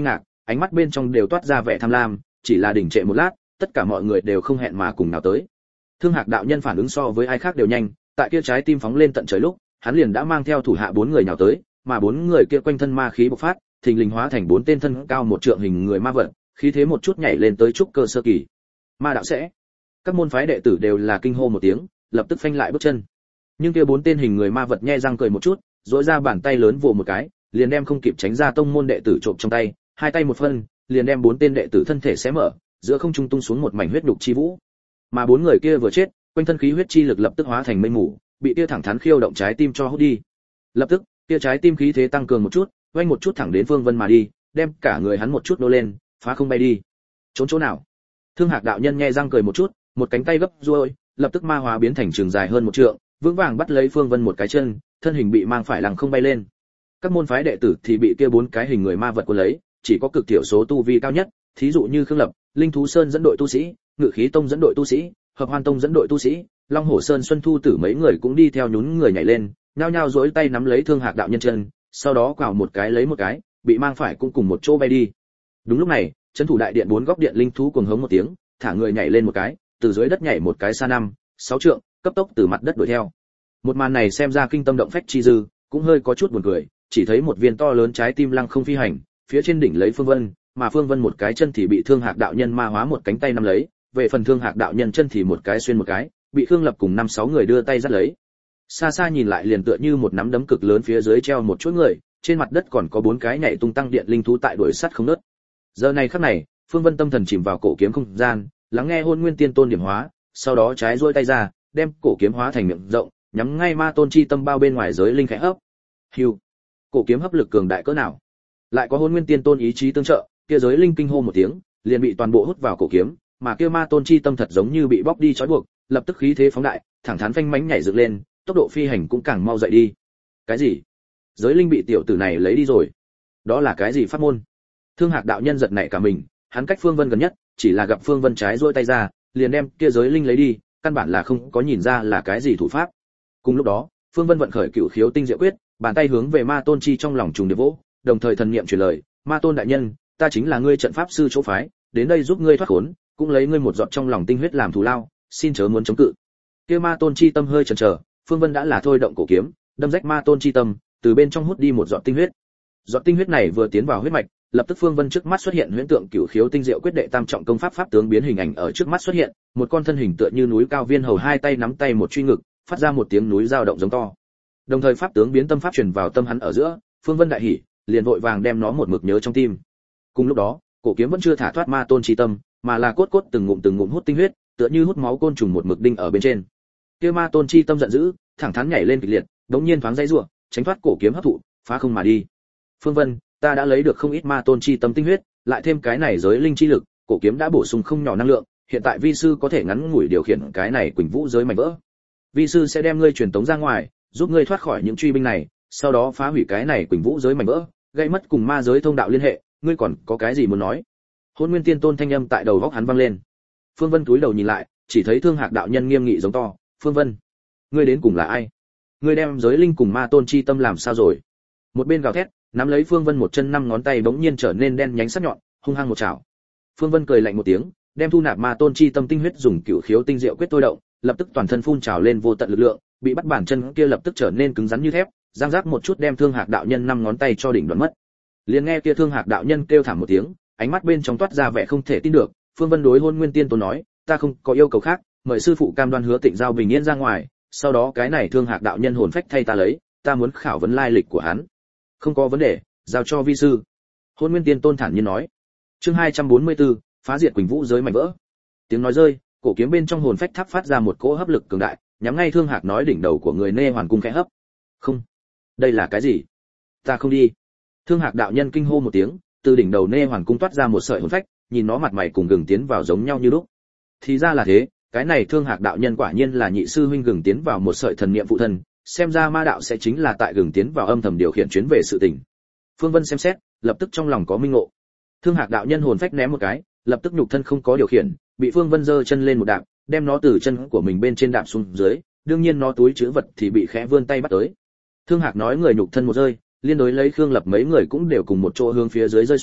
ánh mắt bên trong đều toát ra vẻ tham lam, chỉ là đỉnh trệ một lát, tất cả mọi người đều không hẹn mà cùng nào tới. Thương Hạc đạo nhân phản ứng so với ai khác đều nhanh, tại kia trái tim phóng lên tận trời lúc, hắn liền đã mang theo thủ hạ 4 người nhào tới, mà 4 người kia quanh thân ma khí bộc phát, thình lình hóa thành 4 tên thân cao 1 trượng hình người ma vật, khí thế một chút nhảy lên tới trúc cơ sơ kỳ. Ma đạo sẽ. Các môn phái đệ tử đều là kinh hô một tiếng, lập tức phanh lại bước chân. Nhưng kia 4 tên hình người ma vật nhe răng cười một chút, rỗi ra bàn tay lớn vồ một cái, liền đem không kịp tránh ra tông môn đệ tử trộm trong tay, hai tay một phân, liền đem 4 tên đệ tử thân thể xé mở, giữa không trung tung xuống một mảnh huyết đục chi vũ. Mà 4 người kia vừa chết, quanh thân khí huyết chi lực lập tức hóa thành mây mù, bị kia thẳng thắn khiêu động trái tim cho hút đi. Lập tức, kia trái tim khí thế tăng cường một chút, oanh một chút thẳng đến Phương Vân mà đi, đem cả người hắn một chút nô lên, phá không bay đi. Trốn chỗ nào? Thương Hạc đạo nhân nhe răng cười một chút, một cánh tay gấp ruôi, lập tức ma hóa biến thành trường dài hơn 1 trượng, vững vàng bắt lấy Phương Vân một cái chân, thân hình bị mang phải lằng không bay lên. Các môn phái đệ tử thì bị kia 4 cái hình người ma vật cuốn lấy, chỉ có cực thiểu số tu vi cao nhất, thí dụ như Khương Lập, Linh Thú Sơn dẫn đội tu sĩ, Ngự Khí Tông dẫn đội tu sĩ, Hợp Hoan Tông dẫn đội tu sĩ, Long Hổ Sơn Xuân Thu Tử mấy người cũng đi theo nhún người nhảy lên, nhao nhao duỗi tay nắm lấy Thương Hạc đạo nhân chân, sau đó quào một cái lấy một cái, bị mang phải cũng cùng một chỗ bay đi. Đúng lúc này, trấn thủ đại điện 4 góc điện linh thú cuồng hống một tiếng, thả người nhảy lên một cái, từ dưới đất nhảy một cái xa 5-6 trượng, cấp tốc từ mặt đất đuổi theo. Một màn này xem ra kinh tâm động phách chi dư, cũng hơi có chút buồn cười, chỉ thấy một viên to lớn trái tim lăng không phi hành, phía trên đỉnh lấy Phương Vân, mà Phương Vân một cái chân thì bị Thương Hạc đạo nhân ma hóa một cánh tay nắm lấy, về phần Thương Hạc đạo nhân chân thì một cái xuyên một cái, bị Khương Lập cùng 5-6 người đưa tay dắt lấy. Xa xa nhìn lại liền tựa như một nắm đấm cực lớn phía dưới treo một chuỗi người, trên mặt đất còn có 4 cái nhảy tung tăng điện linh thú tại đuổi sát không ngớt. Giờ này khắc này, Phương Vân tâm thần chìm vào cổ kiếm không gian, lắng nghe Hôn Nguyên Tiên Tôn điểm hóa, sau đó trái duỗi tay ra, đem cổ kiếm hóa thành miệng rộng, nhắm ngay Ma Tôn chi tâm bao bên ngoài giới linh khẽ hấp. Hưu. Cổ kiếm hấp lực cường đại cỡ nào? Lại có Hôn Nguyên Tiên Tôn ý chí tương trợ, kia giới linh kinh hô một tiếng, liền bị toàn bộ hút vào cổ kiếm, mà kia Ma Tôn chi tâm thật giống như bị bóc đi trói buộc, lập tức khí thế phóng đại, thẳng thắn phanh mánh nhảy dựng lên, tốc độ phi hành cũng càng mau dậy đi. Cái gì? Giới linh bị tiểu tử này lấy đi rồi? Đó là cái gì pháp môn? Thương Hạc đạo nhân giật nảy cả mình, hắn cách Phương Vân gần nhất, chỉ là gặp Phương Vân trái duỗi tay ra, liền đem kia giới linh lấy đi, căn bản là không có nhìn ra là cái gì thủ pháp. Cùng lúc đó, Phương Vân vận khởi Cửu Khiếu Tinh Diệu Quyết, bàn tay hướng về Ma Tôn chi trong lòng trùng điệp vỗ, đồng thời thần niệm truyền lời, Ma Tôn đại nhân, ta chính là ngươi trận pháp sư chỗ phái, đến đây giúp ngươi thoát khốn, cũng lấy ngươi một giọt trong lòng tinh huyết làm thù lao, xin chớ muốn chống cự. Kia Ma Tôn chi tâm hơi chần chờ, Phương Vân đã là thôi động cổ kiếm, đâm rách Ma Tôn chi tâm, từ bên trong hút đi một giọt tinh huyết. Giọt tinh huyết này vừa tiến vào huyết mạch, lập tức Phương Vân trước mắt xuất hiện huyễn tượng Cửu Khiếu Tinh Diệu Quyết đệ tam trọng công pháp pháp tướng biến hình ảnh ở trước mắt xuất hiện, một con thân hình tựa như núi cao viên hầu hai tay nắm tay một truy ngực, phát ra một tiếng núi dao động giống to. Đồng thời pháp tướng biến tâm pháp truyền vào tâm hắn ở giữa, Phương Vân đại hỉ, liền vội vàng đem nó một mực nhớ trong tim. Cùng lúc đó, cổ kiếm vẫn chưa thả thoát Ma Tôn chi tâm, mà là cốt từng ngụm hút tinh huyết, tựa như hút máu côn trùng một mực đinh ở bên trên. Kia Ma Tôn chi tâm giận dữ, thẳng thắn nhảy lên kịch liệt, đống nhiên thoáng dãy rủa, tránh thoát cổ kiếm hấp thụ, phá không mà đi. Phương Vân, ta đã lấy được không ít Ma Tôn chi tâm tinh huyết, lại thêm cái này giới linh chi lực, cổ kiếm đã bổ sung không nhỏ năng lượng, hiện tại vi sư có thể ngắn ngủi điều khiển cái này Quỳnh Vũ giới mảnh vỡ. Vi sư sẽ đem ngươi truyền tống ra ngoài, giúp ngươi thoát khỏi những truy binh này, sau đó phá hủy cái này Quỳnh Vũ giới mảnh vỡ, gây mất cùng ma giới thông đạo liên hệ, ngươi còn có cái gì muốn nói? Hôn Nguyên Tiên Tôn thanh âm tại đầu góc hắn vang lên. Phương Vân cúi đầu nhìn lại, chỉ thấy Thương Hạc đạo nhân nghiêm nghị giống to, "Phương Vân, ngươi đến cùng là ai? Ngươi đem giới linh cùng Ma Tôn chi tâm làm sao rồi?" Một bên gào thét, nắm lấy Phương Vân một chân 5 ngón tay bỗng nhiên trở nên đen nhánh sắc nhọn, hung hăng một chảo. Phương Vân cười lạnh một tiếng, đem thu nạp Ma Tôn chi tâm tinh huyết dùng Cửu Khiếu Tinh Diệu Quyết thôi động, lập tức toàn thân phun trào lên vô tận lực lượng, bị bắt bản chân kia lập tức trở nên cứng rắn như thép, giang giác một chút đem Thương Hạc đạo nhân 5 ngón tay cho đỉnh đoạn mất. Liền nghe kia Thương Hạc đạo nhân kêu thảm một tiếng, ánh mắt bên trong toát ra vẻ không thể tin được. Phương Vân đối Hôn Nguyên Tiên Tôn nói, ta không có yêu cầu khác, mời sư phụ cam đoan hứa Tịnh giao bình yên ra ngoài, sau đó cái này Thương Hạc đạo nhân hồn phách thay ta lấy, ta muốn khảo vấn lai lịch của hắn. Không có vấn đề, giao cho vi sư. Hôn Nguyên Tiên Tôn thản nhiên nói. Chương 244, phá diệt Quỳnh Vũ giới mảnh vỡ. Tiếng nói rơi, cổ kiếm bên trong hồn phách tháp phát ra một cỗ hấp lực cường đại, nhắm ngay Thương Hạc nói đỉnh đầu của người Nê Hoàn cung khẽ hấp. Không, đây là cái gì? Ta không đi. Thương Hạc đạo nhân kinh hô một tiếng, từ đỉnh đầu Nê Hoàn cung toát ra một sợi hồn phách, nhìn nó mặt mày cùng gừng tiến vào giống nhau như lúc. Thì ra là thế, cái này Thương Hạc đạo nhân quả nhiên là nhị sư huynh gừng tiến vào một sợi thần niệm phụ thân, xem ra ma đạo sẽ chính là tại gừng tiến vào âm thầm điều khiển chuyến về sự tình. Phương Vân xem xét, lập tức trong lòng có minh ngộ. Thương Hạc đạo nhân hồn phách ném một cái, lập tức nhục thân không có điều khiển, bị Phương Vân giơ chân lên một đạp, đem nó từ chân của mình bên trên đạp xuống dưới, đương nhiên nó túi trữ vật thì bị khẽ vươn tay bắt tới. Thương Hạc nói người nhục thân một rơi, liên đối lấy Khương Lập mấy người cũng đều cùng một chỗ hướng phía dưới rơi xuống,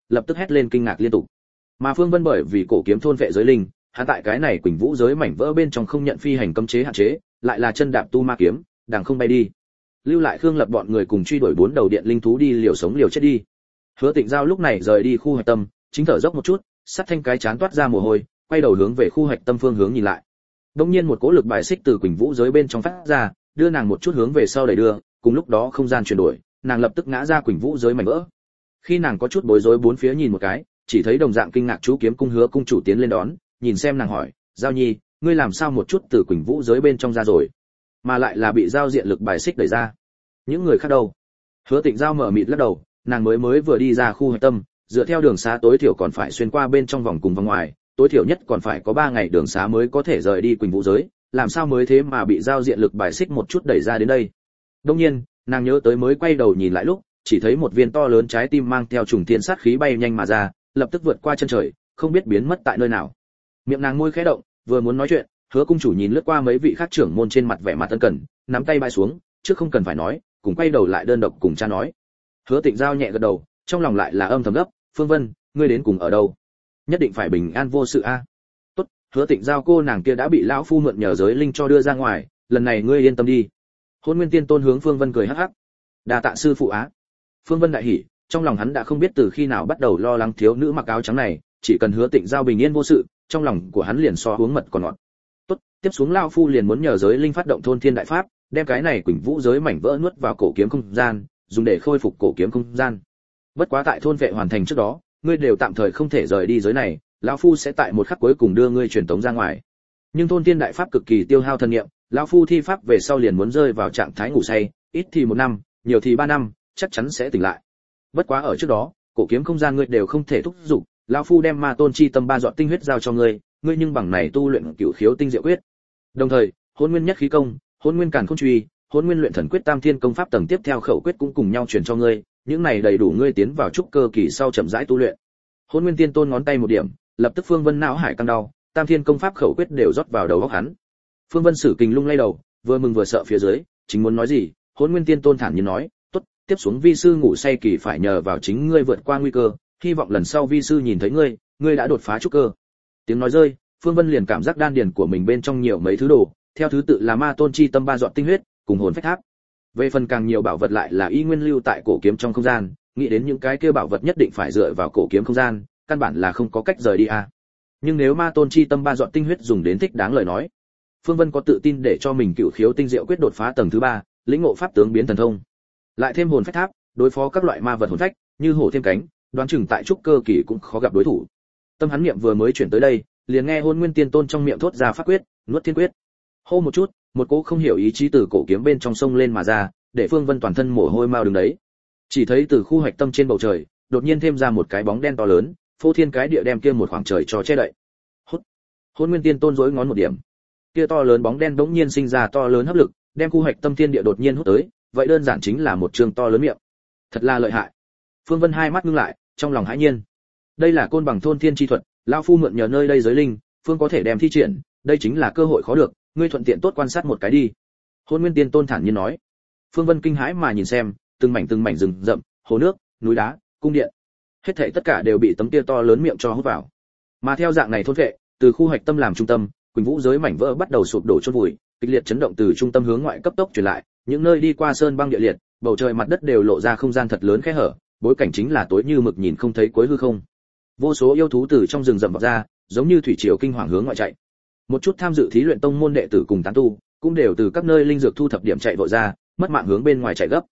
lập tức hét lên kinh ngạc liên tục. Mà Phương Vân bởi vì cổ kiếm thôn vệ giới linh, hắn tại cái này Quỳnh Vũ giới mảnh vỡ bên trong không nhận phi hành cấm chế hạn chế, lại là chân đạp tu ma kiếm, đàng không bay đi. Lưu lại Khương Lập bọn người cùng truy đuổi 4 đầu điện linh thú đi liều sống liều chết đi. Hứa Tịnh Giao lúc này rời đi khu hạch tâm, chính thở dốc một chút, sát thanh cái chán toát ra mồ hôi, quay đầu hướng về khu hạch tâm phương hướng nhìn lại. Đột nhiên một cỗ lực bài xích từ Quỳnh Vũ giới bên trong phát ra, đưa nàng một chút hướng về sau đẩy đưa, cùng lúc đó không gian chuyển đổi, nàng lập tức ngã ra Quỳnh Vũ giới mảnh vỡ. Khi nàng có chút bối rối bốn phía nhìn một cái, chỉ thấy đồng dạng kinh ngạc chú kiếm cung Hứa cung chủ tiến lên đón, nhìn xem nàng hỏi, "Giao Nhi, ngươi làm sao một chút từ Quỳnh Vũ giới bên trong ra rồi, mà lại là bị giao diện lực bài xích đẩy ra? Những người khác đâu?" Hứa Tịnh Giao mở mịt lắc đầu, nàng mới vừa đi ra khu hạch tâm, dựa theo đường xá tối thiểu còn phải xuyên qua bên trong vòng cùng vòng ngoài, tối thiểu nhất còn phải có 3 ngày đường xá mới có thể rời đi Quỳnh Vũ giới, làm sao mới thế mà bị giao diện lực bài xích một chút đẩy ra đến đây. Đương nhiên, nàng nhớ tới mới quay đầu nhìn lại lúc, chỉ thấy một viên to lớn trái tim mang theo trùng thiên sát khí bay nhanh mà ra, lập tức vượt qua chân trời, không biết biến mất tại nơi nào. Miệng nàng môi khẽ động, vừa muốn nói chuyện, Hứa cung chủ nhìn lướt qua mấy vị khác trưởng môn trên mặt vẻ mặt ân cần, nắm tay bay xuống, trước không cần phải nói, cùng quay đầu lại đơn độc cùng cha nói. Hứa Tịnh Giao nhẹ gật đầu, trong lòng lại là âm thầm gấp, "Phương Vân, ngươi đến cùng ở đâu? Nhất định phải bình an vô sự a." "Tốt, Hứa Tịnh Giao cô nàng kia đã bị lão phu mượn nhờ giới linh cho đưa ra ngoài, lần này ngươi yên tâm đi." Hôn Nguyên Tiên Tôn hướng Phương Vân cười hắc hắc. "Đa tạ sư phụ á." Phương Vân đại hỉ, trong lòng hắn đã không biết từ khi nào bắt đầu lo lắng thiếu nữ mặc áo trắng này, chỉ cần Hứa Tịnh Giao bình yên vô sự, trong lòng của hắn liền so uống mật còn ngọt. "Tốt, tiếp xuống lão phu liền muốn nhờ giới linh phát động thôn thiên đại pháp, đem cái này Quỳnh Vũ giới mảnh vỡ nuốt vào cổ kiếm không gian, dùng để khôi phục cổ kiếm không gian. Bất quá tại thôn vệ hoàn thành trước đó, ngươi đều tạm thời không thể rời đi giới này, lão phu sẽ tại một khắc cuối cùng đưa ngươi truyền tống ra ngoài. Nhưng thôn thiên đại pháp cực kỳ tiêu hao thần niệm, lão phu thi pháp về sau liền muốn rơi vào trạng thái ngủ say, ít thì 1 năm, nhiều thì 3 năm, chắc chắn sẽ tỉnh lại. Bất quá ở trước đó, cổ kiếm không gian ngươi đều không thể thúc dục, lão phu đem ma tôn chi tâm 3 giọt tinh huyết giao cho ngươi, ngươi nhưng bằng này tu luyện cửu khiếu tinh diệu quyết. Đồng thời, hôn nguyên nhất khí công, hôn nguyên càn khôn truy, hôn nguyên luyện thần quyết tam thiên công pháp tầng tiếp theo khẩu quyết cũng cùng nhau truyền cho ngươi, những này đầy đủ ngươi tiến vào trúc cơ kỳ sau chậm rãi tu luyện. Hôn Nguyên Tiên Tôn ngón tay một điểm, lập tức Phương Vân não hải căng đau, tam thiên công pháp khẩu quyết đều rót vào đầu óc hắn. Phương Vân sử kình lung lay đầu, vừa mừng vừa sợ phía dưới, chính muốn nói gì, Hôn Nguyên Tiên Tôn thản nhiên nói, "Tốt, tiếp xuống vi sư ngủ say kỳ phải nhờ vào chính ngươi vượt qua nguy cơ, hy vọng lần sau vi sư nhìn thấy ngươi, ngươi đã đột phá trúc cơ." Tiếng nói rơi, Phương Vân liền cảm giác đan điền của mình bên trong nhiều mấy thứ đồ, theo thứ tự là ma tôn chi tâm 3 giọt tinh huyết, cùng hồn phách tháp. Về phần càng nhiều bảo vật lại là y nguyên lưu tại cổ kiếm trong không gian, nghĩ đến những cái kia bảo vật nhất định phải dựa vào cổ kiếm không gian, căn bản là không có cách rời đi a. Nhưng nếu ma tôn chi tâm 3 giọt tinh huyết dùng đến thích đáng lời nói, Phương Vân có tự tin để cho mình cửu khiếu tinh diệu quyết đột phá tầng thứ 3, lĩnh ngộ pháp tướng biến thần thông. Lại thêm hồn phách tháp, đối phó các loại ma vật hồn phách, như hổ thêm cánh, đoán chừng tại trúc cơ kỳ cũng khó gặp đối thủ. Tâm hắn niệm vừa mới chuyển tới đây, liền nghe Hôn Nguyên Tiên Tôn trong miệng thốt ra pháp quyết, nuốt thiên quyết. Hô một chút, một cỗ không hiểu ý chí từ cổ kiếm bên trong sông lên mà ra, để Phương Vân toàn thân mồ hôi mao đứng đấy. Chỉ thấy từ khu hạch tâm trên bầu trời, đột nhiên thêm ra một cái bóng đen to lớn, phô thiên cái địa đem kia một khoảng trời cho che đậy. Hút. Hôn Nguyên Tiên Tôn rối ngón một điểm. Kia to lớn bóng đen bỗng nhiên sinh ra to lớn hấp lực, đem khu hạch tâm thiên địa đột nhiên hút tới, vậy đơn giản chính là một trường to lớn miệng. Thật là lợi hại. Phương Vân hai mắt ngưng lại, trong lòng hãi nhiên. Đây là côn bằng thôn thiên chi thuật, lão phu mượn nhờ nơi đây giới linh, phương có thể đem thi triển, đây chính là cơ hội khó được, ngươi thuận tiện tốt quan sát một cái đi. Hôn Nguyên Tiên Tôn thản nhiên nói. Phương Vân kinh hãi mà nhìn xem, từng mảnh rừng rậm, hồ nước, núi đá, cung điện, hết thảy tất cả đều bị tấm kia to lớn miệng cho hút vào. Mà theo dạng này thôn vệ, từ khu hạch tâm làm trung tâm, Quỳnh Vũ giới mảnh vỡ bắt đầu sụp đổ chôn vùi, kịch liệt chấn động từ trung tâm hướng ngoại cấp tốc truyền lại, những nơi đi qua sơn băng địa liệt, bầu trời mặt đất đều lộ ra không gian thật lớn khe hở, bối cảnh chính là tối như mực nhìn không thấy cuối hư không. Vô số yêu thú từ trong rừng rậm vọt ra, giống như thủy triều kinh hoàng hướng ngoại chạy. Một chút tham dự thí luyện tông môn đệ tử cùng tán tu, cũng đều từ các nơi linh dược thu thập điểm chạy vội ra, mất mạng hướng bên ngoài chạy gấp.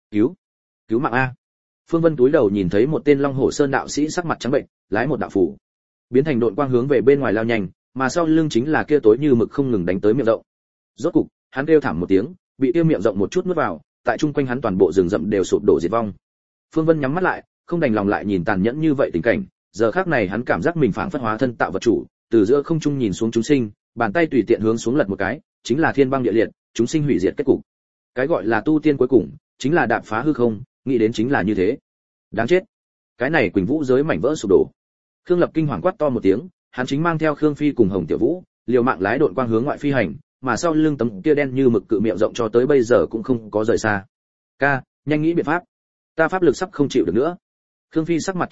Cứu mạng a. Phương Vân túi đầu nhìn thấy một tên Long Hổ Sơn đạo sĩ sắc mặt trắng bệnh, lái một đạo phủ, biến thành độn quang hướng về bên ngoài lao nhanh, mà sau lưng chính là kia tối như mực không ngừng đánh tới miệng rộng. Rốt cục, hắn kêu thảm một tiếng, bị kia miệng rộng một chút nuốt vào, tại trung quanh hắn toàn bộ rừng rậm đều sụp đổ diệt vong. Phương Vân nhắm mắt lại, không đành lòng lại nhìn tàn nhẫn như vậy tình cảnh, giờ khắc này hắn cảm giác mình phảng phất hóa thân tạo vật chủ, từ giữa không trung nhìn xuống chúng sinh, bàn tay tùy tiện hướng xuống lật một cái, chính là thiên băng địa liệt, chúng sinh hủy diệt kết cục. Cái gọi là tu tiên cuối cùng, chính là đạp phá hư không, nghĩ đến chính là như thế. Đáng chết. Cái này Quỳnh Vũ giới mảnh vỡ sụp đổ. Khương Lập kinh hoàng quát to một tiếng, hắn chính mang theo Khương Phi cùng Hồng Tiểu Vũ, liều mạng lái độn quang hướng ngoại phi hành, mà sau lưng tấm kia đen như mực cự miệng rộng cho tới bây giờ cũng không có rời xa. Ca, nhanh nghĩ biện pháp. Ta pháp lực sắp không chịu được nữa. Khương Phi sắc mặt trắng bệnh,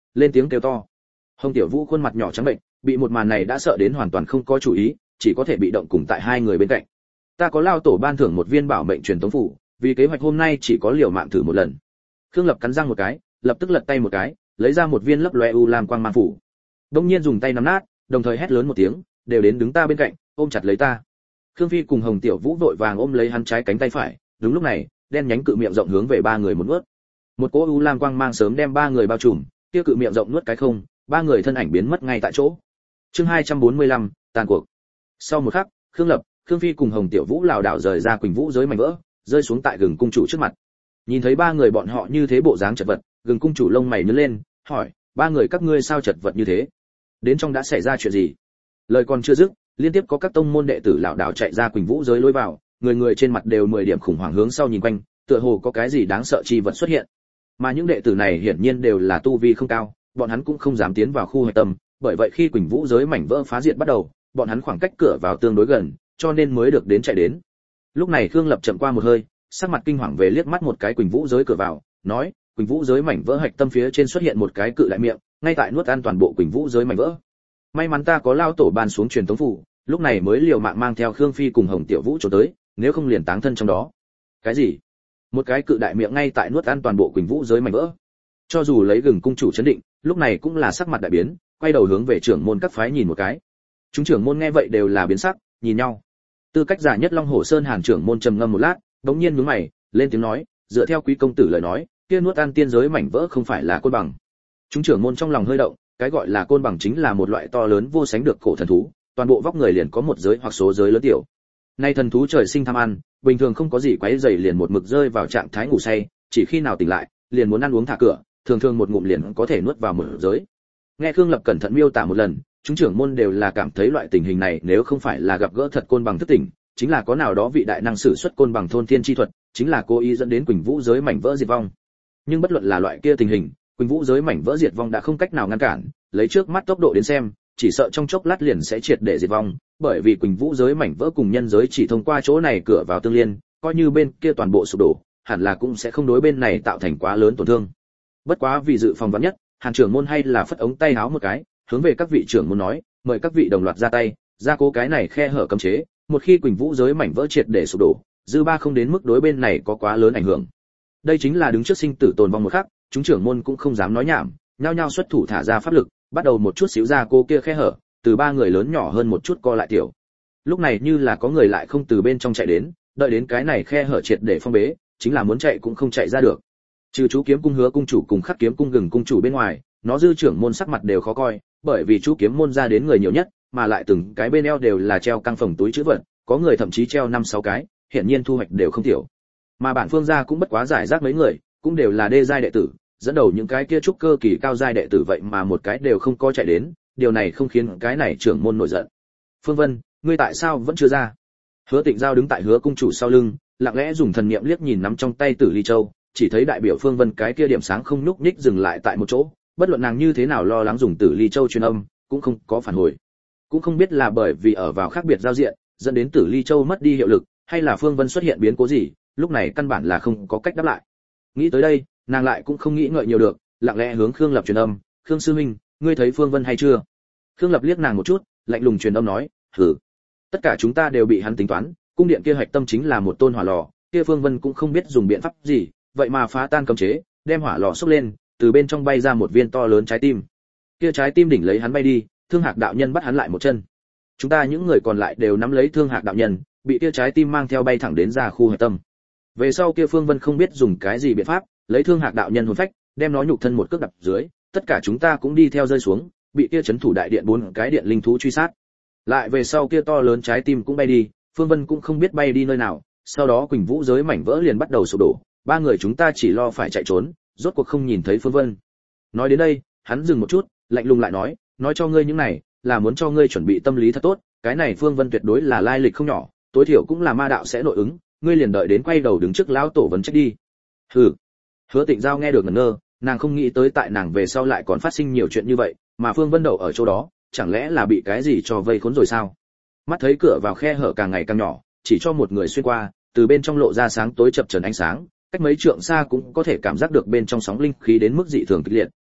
lên tiếng kêu to. Hồng Tiểu Vũ khuôn mặt nhỏ trắng bệnh, bị một màn này đã sợ đến hoàn toàn không có chủ ý, chỉ có thể bị động cùng tại hai người bên cạnh. Ta có lao tổ ban thưởng một viên bảo mệnh truyền tống phủ, vì kế hoạch hôm nay chỉ có liều mạng thử một lần. Khương Lập cắn răng một cái, lập tức lật tay một cái, lấy ra một viên lấp loe u lam quang mang phủ. Đông nhiên dùng tay nắm nát, đồng thời hét lớn một tiếng, đều đến đứng ta bên cạnh, ôm chặt lấy ta. Khương Phi cùng Hồng Tiểu Vũ vội vàng ôm lấy hắn trái cánh tay phải, đúng lúc này, đen nhánh cự miệng rộng hướng về ba người một nuốt. Một cỗ u lam quang mang sớm đem ba người bao trùm, kia cự miệng rộng nuốt cái không, ba người thân ảnh biến mất ngay tại chỗ. Chương 245, tàn cuộc. Sau một khắc, Khương Lập, Khương Phi cùng Hồng Tiểu Vũ lảo đảo rời ra Quỳnh Vũ giới mảnh vỡ, rơi xuống tại Gừng cung chủ trước mặt. Nhìn thấy ba người bọn họ như thế bộ dáng chật vật, Gừng cung chủ lông mày nhướng lên, hỏi: "Ba người các ngươi sao chật vật như thế? Đến trong đã xảy ra chuyện gì?" Lời còn chưa dứt, liên tiếp có các tông môn đệ tử lảo đảo chạy ra Quỳnh Vũ giới lối vào, người người trên mặt đều 10 điểm khủng hoảng hướng sau nhìn quanh, tựa hồ có cái gì đáng sợ chi vật xuất hiện. Mà những đệ tử này hiển nhiên đều là tu vi không cao, bọn hắn cũng không dám tiến vào khu hạch tâm, bởi vậy khi Quỳnh Vũ giới mảnh vỡ phá diệt bắt đầu, bọn hắn khoảng cách cửa vào tương đối gần, cho nên mới được đến chạy đến. Lúc này Khương Lập chậm qua một hơi, sắc mặt kinh hoàng về liếc mắt một cái Quỳnh Vũ giới cửa vào, nói: "Quỳnh Vũ giới mảnh vỡ hạch tâm phía trên xuất hiện một cái cự đại miệng, ngay tại nuốt ăn toàn bộ Quỳnh Vũ giới mảnh vỡ. May mắn ta có lao tổ ban xuống truyền tống phủ, lúc này mới liều mạng mang theo Khương Phi cùng Hồng Tiểu Vũ trốn tới, nếu không liền táng thân trong đó." Cái gì? Một cái cự đại miệng ngay tại nuốt ăn toàn bộ Quỳnh Vũ giới mảnh vỡ? Cho dù lấy Gừng cung chủ chấn định, lúc này cũng là sắc mặt đại biến, quay đầu hướng về trưởng môn các phái nhìn một cái. Chúng trưởng môn nghe vậy đều là biến sắc, nhìn nhau. Tư cách giả nhất Long Hổ Sơn Hàn trưởng môn trầm ngâm một lát, đống nhiên nhướng mày, lên tiếng nói: "Dựa theo quý công tử lời nói, kia nuốt ăn tiên giới mảnh vỡ không phải là côn bằng." Chúng trưởng môn trong lòng hơi động, cái gọi là côn bằng chính là một loại to lớn vô sánh được cổ thần thú, toàn bộ vóc người liền có một giới hoặc số giới lớn tiểu. Nay thần thú trời sinh tham ăn, bình thường không có gì quấy rầy liền một mực rơi vào trạng thái ngủ say, chỉ khi nào tỉnh lại, liền muốn ăn uống thả cửa, thường thường một ngụm liền có thể nuốt vào một giới. Nghe Khương Lập cẩn thận miêu tả một lần, chúng trưởng môn đều là cảm thấy loại tình hình này nếu không phải là gặp gỡ thật côn bằng thức tỉnh, chính là có nào đó vị đại năng sử xuất côn bằng thôn thiên chi thuật, chính là cố ý dẫn đến Quỳnh Vũ giới mảnh vỡ diệt vong. Nhưng bất luận là loại kia tình hình, Quỳnh Vũ giới mảnh vỡ diệt vong đã không cách nào ngăn cản, lấy trước mắt tốc độ đến xem, chỉ sợ trong chốc lát liền sẽ triệt để diệt vong, bởi vì Quỳnh Vũ giới mảnh vỡ cùng nhân giới chỉ thông qua chỗ này cửa vào tương liên, coi như bên kia toàn bộ sụp đổ, hẳn là cũng sẽ không đối bên này tạo thành quá lớn tổn thương. Bất quá vì dự phòng vắn nhất, Hàn trưởng môn hay là phất ống tay áo một cái, hướng về các vị trưởng môn nói: "Mời các vị đồng loạt ra tay, gia cố cái này khe hở cấm chế, một khi Quỳnh Vũ giới mảnh vỡ triệt để sụp đổ, dư ba không đến mức đối bên này có quá lớn ảnh hưởng." Đây chính là đứng trước sinh tử tồn vong một khắc, chúng trưởng môn cũng không dám nói nhảm, nhao nhao xuất thủ thả ra pháp lực, bắt đầu một chút xíu ra cô kia khe hở, từ ba người lớn nhỏ hơn một chút co lại tiểu. Lúc này như là có người lại không từ bên trong chạy đến, đợi đến cái này khe hở triệt để phong bế, chính là muốn chạy cũng không chạy ra được. Trừ chú kiếm cung Hứa cung chủ cùng Khắc kiếm cung Gừng cung chủ bên ngoài, nó dư trưởng môn sắc mặt đều khó coi, bởi vì chú kiếm môn ra đến người nhiều nhất, mà lại từng cái bên eo đều là treo căng phòng túi trữ vật, có người thậm chí treo 5-6 cái, hiển nhiên thu hoạch đều không tiểu. Mà bản phương gia cũng bất quá giải rác mấy người, cũng đều là đê giai đệ tử, dẫn đầu những cái kia trúc cơ kỳ cao giai đệ tử vậy mà một cái đều không có chạy đến, điều này không khiến cái này trưởng môn nổi giận. "Phương Vân, ngươi tại sao vẫn chưa ra?" Hứa Tịnh Giao đứng tại Hứa cung chủ sau lưng, lặng lẽ dùng thần niệm liếc nhìn nắm trong tay Tử Ly Châu, chỉ thấy đại biểu Phương Vân cái kia điểm sáng không nhúc nhích dừng lại tại một chỗ, bất luận nàng như thế nào lo lắng dùng Tử Ly Châu truyền âm, cũng không có phản hồi. Cũng không biết là bởi vì ở vào khác biệt giao diện, dẫn đến Tử Ly Châu mất đi hiệu lực, hay là Phương Vân xuất hiện biến cố gì, lúc này căn bản là không có cách đáp lại. Nghĩ tới đây, nàng lại cũng không nghĩ ngợi nhiều được, lặng lẽ hướng Khương Lập truyền âm: "Khương sư huynh, ngươi thấy Phương Vân hay chưa?" Khương Lập liếc nàng một chút, lạnh lùng truyền âm nói: "Hử, tất cả chúng ta đều bị hắn tính toán, cung điện kia hạch tâm chính là một tôn hỏa lò, kia Phương Vân cũng không biết dùng biện pháp gì, vậy mà phá tan cấm chế, đem hỏa lò xốc lên, từ bên trong bay ra một viên to lớn trái tim. Kia trái tim đỉnh lấy hắn bay đi, Thương Hạc đạo nhân bắt hắn lại một chân. Chúng ta những người còn lại đều nắm lấy Thương Hạc đạo nhân, bị kia trái tim mang theo bay thẳng đến ra khu hạch tâm. Về sau kia Phương Vân không biết dùng cái gì biện pháp, lấy Thương Hạc đạo nhân hồn phách, đem nó nhục thân một cước đập dưới, tất cả chúng ta cũng đi theo rơi xuống, bị kia trấn thủ đại điện 4 cái điện linh thú truy sát. Lại về sau kia to lớn trái tim cũng bay đi, Phương Vân cũng không biết bay đi nơi nào, sau đó Quỳnh Vũ giới mảnh vỡ liền bắt đầu sụp đổ, ba người chúng ta chỉ lo phải chạy trốn, rốt cuộc không nhìn thấy Phương Vân." Nói đến đây, hắn dừng một chút, lạnh lùng lại nói cho ngươi những này, là muốn cho ngươi chuẩn bị tâm lý thật tốt, cái này Phương Vân tuyệt đối là lai lịch không nhỏ, tối thiểu cũng là ma đạo sẽ nội ứng, ngươi liền đợi đến quay đầu đứng trước lão tổ vấn trách đi. Hừ. Hứa Tịnh Giao nghe được ngẩn ngơ, nàng không nghĩ tới tại nàng về sau lại còn phát sinh nhiều chuyện như vậy, mà Phương Vân đậu ở chỗ đó, chẳng lẽ là bị cái gì cho vây khốn rồi sao? Mắt thấy cửa vào khe hở càng ngày càng nhỏ, chỉ cho một người xuyên qua, từ bên trong lộ ra sáng tối chập chờn ánh sáng, cách mấy trượng xa cũng có thể cảm giác được bên trong sóng linh khí đến mức dị thường kịch liệt,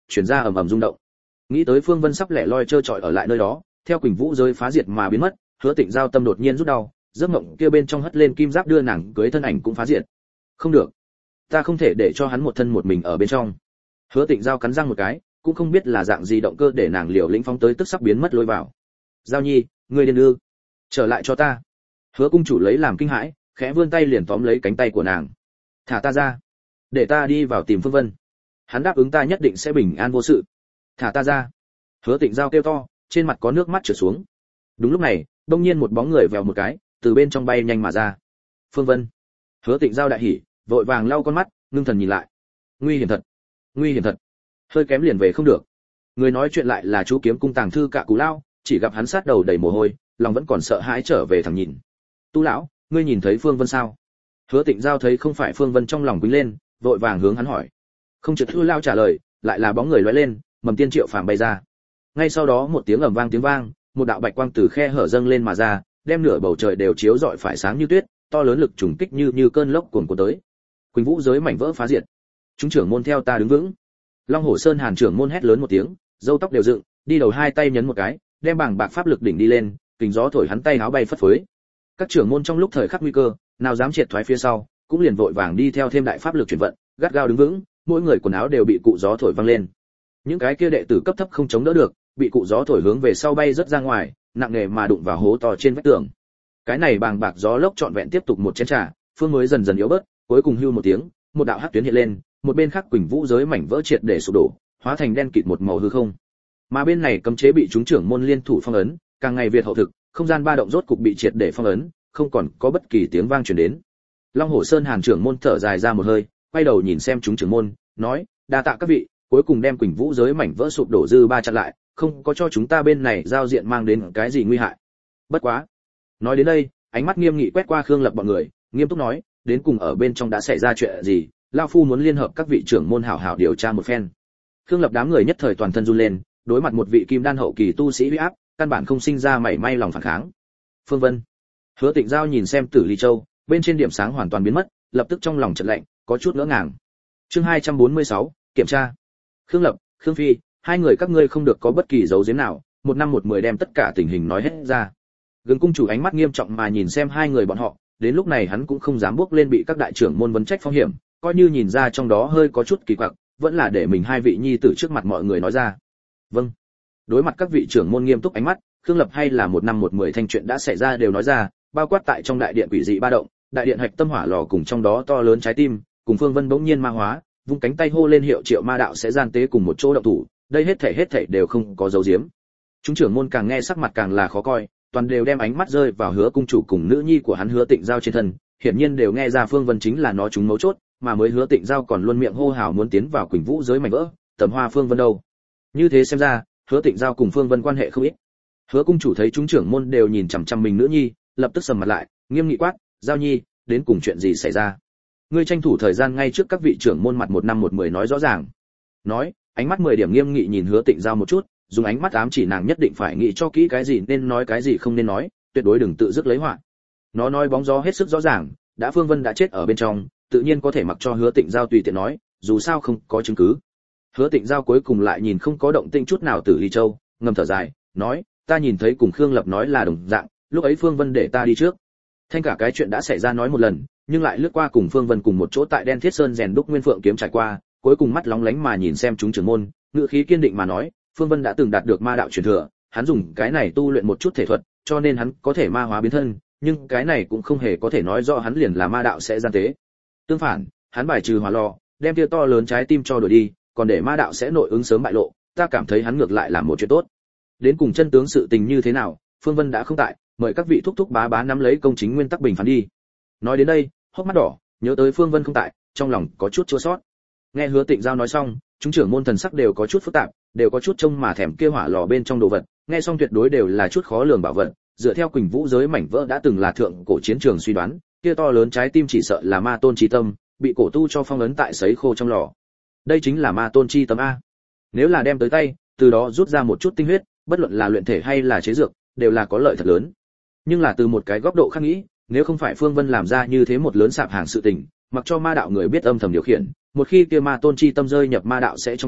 chuyển ra ầm ầm rung động. Nghĩ tới Phương Vân sắp lẻ loi trơ trọi ở lại nơi đó, theo Quỳnh Vũ giới phá diệt mà biến mất, Hứa Tịnh Giao tâm đột nhiên rút đau, giấc mộng kia bên trong hất lên kim giáp đưa nàng cưới thân ảnh cũng phá diệt. Không được, ta không thể để cho hắn một thân một mình ở bên trong. Hứa Tịnh Giao cắn răng một cái, cũng không biết là dạng gì động cơ để nàng liều lĩnh phóng tới tức sắp biến mất lối vào. Giao Nhi, ngươi điên ư? Trở lại cho ta. Hứa cung chủ lấy làm kinh hãi, khẽ vươn tay liền tóm lấy cánh tay của nàng. Thả ta ra, để ta đi vào tìm Phương Vân. Hắn đáp ứng ta nhất định sẽ bình an vô sự. Thả ta ra. Hứa Tịnh Giao kêu to, trên mặt có nước mắt trượt xuống. Đúng lúc này, đột nhiên một bóng người vèo một cái, từ bên trong bay nhanh mà ra. Phương Vân. Hứa Tịnh Giao đại hỉ, vội vàng lau con mắt, ngưng thần nhìn lại. Nguy hiểm thật, nguy hiểm thật. Hơi kém liền về không được. Người nói chuyện lại là chú kiếm cung tàng thư Cạ Cú Lao, chỉ gặp hắn sát đầu đầy mồ hôi, lòng vẫn còn sợ hãi trở về thẳng nhìn. Tu lão, ngươi nhìn thấy Phương Vân sao? Hứa Tịnh Giao thấy không phải Phương Vân trong lòng quýnh lên, vội vàng hướng hắn hỏi. Không chợt Lao trả lời, lại là bóng người lóe lên, Mầm Tiên Triệu Phàm bay ra. Ngay sau đó một tiếng ầm vang tiếng vang, một đạo bạch quang từ khe hở dâng lên mà ra, đem nửa bầu trời đều chiếu rọi phải sáng như tuyết, to lớn lực trùng kích như cơn lốc cuồn cuộn tới. Quỳnh Vũ giới mảnh vỡ phá diệt. Chúng trưởng môn theo ta đứng vững. Long Hổ Sơn Hàn trưởng môn hét lớn một tiếng, râu tóc đều dựng, đi đầu hai tay nhấn một cái, đem bảng bạc pháp lực đỉnh đi lên, kình gió thổi hắn tay áo bay phất phới. Các trưởng môn trong lúc thời khắc nguy cơ, nào dám triệt thoái phía sau, cũng liền vội vàng đi theo thêm đại pháp lực chuyển vận, gắt gao đứng vững, mỗi người quần áo đều bị cụ gió thổi văng lên. Những cái kia đệ tử cấp thấp không chống đỡ được, bị cụ gió thổi hướng về sau bay rất ra ngoài, nặng nề mà đụng vào hố to trên vách tường. Cái này bàng bạc gió lốc trọn vẹn tiếp tục một chén trà, phương mới dần dần yếu bớt, cuối cùng hưu một tiếng, một đạo hắc tuyến hiện lên, một bên khác Quỳnh Vũ giới mảnh vỡ triệt để sụp đổ, hóa thành đen kịt một màu hư không. Mà bên này cấm chế bị chúng trưởng môn liên thủ phong ấn, càng ngày việt hậu thực, không gian ba động rốt cục bị triệt để phong ấn, không còn có bất kỳ tiếng vang truyền đến. Long Hổ Sơn Hàn trưởng môn thở dài ra một hơi, quay đầu nhìn xem chúng trưởng môn, nói: "Đa tạ các vị, cuối cùng đem Quỳnh Vũ giới mảnh vỡ sụp đổ dư ba chặn lại, không có cho chúng ta bên này giao diện mang đến cái gì nguy hại. Bất quá." Nói đến đây, ánh mắt nghiêm nghị quét qua Khương Lập bọn người, nghiêm túc nói: "Đến cùng ở bên trong đã xảy ra chuyện gì? Lão phu muốn liên hợp các vị trưởng môn hảo hảo điều tra một phen." Khương Lập đám người nhất thời toàn thân run lên, đối mặt một vị kim đan hậu kỳ tu sĩ uy áp, căn bản không sinh ra mảy may lòng phản kháng. Phương Vân. Hứa Tịnh Giao nhìn xem Tử Ly Châu, bên trên điểm sáng hoàn toàn biến mất, lập tức trong lòng chợt lạnh, có chút ngỡ ngàng. Chương 246, kiểm tra. Khương Lập, Khương Phi, hai người các ngươi không được có bất kỳ dấu giếm nào, một năm một mười đem tất cả tình hình nói hết ra. Gương cung chủ ánh mắt nghiêm trọng mà nhìn xem hai người bọn họ, đến lúc này hắn cũng không dám bước lên bị các đại trưởng môn vấn trách phong hiểm, coi như nhìn ra trong đó hơi có chút kỳ quặc, vẫn là để mình hai vị nhi tử trước mặt mọi người nói ra. Vâng. Đối mặt các vị trưởng môn nghiêm túc ánh mắt, Khương Lập hay là một năm một mười thanh chuyện đã xảy ra đều nói ra, bao quát tại trong đại điện quỷ dị ba động, đại điện hạch tâm hỏa lò cùng trong đó to lớn trái tim, cùng Phương Vân bỗng nhiên ma hóa, vung cánh tay hô lên hiệu triệu ma đạo sẽ gian tế cùng một chỗ động thủ, đây hết thảy đều không có dấu giếm. Chúng trưởng môn càng nghe sắc mặt càng là khó coi, toàn đều đem ánh mắt rơi vào Hứa cung chủ cùng nữ nhi của hắn Hứa Tịnh Giao trên thân, hiển nhiên đều nghe ra Phương Vân chính là nó chúng mấu chốt, mà mới Hứa Tịnh Giao còn luôn miệng hô hào muốn tiến vào Quỳnh Vũ giới mảnh vỡ, tầm hoa Phương Vân đâu. Như thế xem ra, Hứa Tịnh Giao cùng Phương Vân quan hệ không ít. Hứa cung chủ thấy chúng trưởng môn đều nhìn chằm chằm mình nữ nhi, lập tức sầm mặt lại, nghiêm nghị quát: "Giao Nhi, đến cùng chuyện gì xảy ra? Ngươi tranh thủ thời gian ngay trước các vị trưởng môn mặt một năm một mười nói rõ ràng." Nói, ánh mắt 10 điểm nghiêm nghị nhìn Hứa Tịnh Giao một chút, dùng ánh mắt ám chỉ nàng nhất định phải nghĩ cho kỹ cái gì nên nói cái gì không nên nói, tuyệt đối đừng tự dứt lấy họa. Nó nói bóng gió hết sức rõ ràng, đã Phương Vân đã chết ở bên trong, tự nhiên có thể mặc cho Hứa Tịnh Giao tùy tiện nói, dù sao không có chứng cứ. Hứa Tịnh Giao cuối cùng lại nhìn không có động tĩnh chút nào Tử Ly Châu, ngầm thở dài, nói: "Ta nhìn thấy cùng Khương Lập nói là đồng dạng, lúc ấy Phương Vân để ta đi trước." Thanh cả cái chuyện đã xảy ra nói một lần, nhưng lại lướt qua cùng Phương Vân cùng một chỗ tại Đen Thiết Sơn rèn đúc Nguyên Phượng kiếm trải qua, cuối cùng mắt lóng lánh mà nhìn xem chúng trưởng môn, ngữ khí kiên định mà nói: "Phương Vân đã từng đạt được ma đạo truyền thừa, hắn dùng cái này tu luyện một chút thể thuật, cho nên hắn có thể ma hóa biến thân, nhưng cái này cũng không hề có thể nói rõ hắn liền là ma đạo sẽ gian tế. Tương phản, hắn bài trừ hỏa lò, đem tia to lớn trái tim cho đuổi đi, còn để ma đạo sẽ nội ứng sớm bại lộ, ta cảm thấy hắn ngược lại làm một chuyện tốt." Đến cùng chân tướng sự tình như thế nào, Phương Vân đã không tại, mời các vị thúc thúc bá bá nắm lấy công chính nguyên tắc bình phán đi. Nói đến đây, hốc mắt đỏ, nhớ tới Phương Vân không tại, trong lòng có chút chua xót. Nghe Hứa Tịnh Giao nói xong, chúng trưởng môn thần sắc đều có chút phức tạp, đều có chút trông mà thèm kia hỏa lò bên trong đồ vật, nghe xong tuyệt đối đều là chút khó lường bảo vật, dựa theo Quỳnh Vũ giới mảnh vỡ đã từng là thượng cổ chiến trường suy đoán, kia to lớn trái tim chỉ sợ là ma tôn chi tâm, bị cổ tu cho phong ấn tại sấy khô trong lò. Đây chính là ma tôn chi tâm a. Nếu là đem tới tay, từ đó rút ra một chút tinh huyết, bất luận là luyện thể hay là chế dược, đều là có lợi thật lớn. Nhưng là từ một cái góc độ khác nghĩ, nếu không phải Phương Vân làm ra như thế một lớn sạp hàng sự tình, mặc cho ma đạo người biết âm thầm điều khiển, một khi kia ma tôn chi tâm rơi nhập ma đạo sẽ trong tay,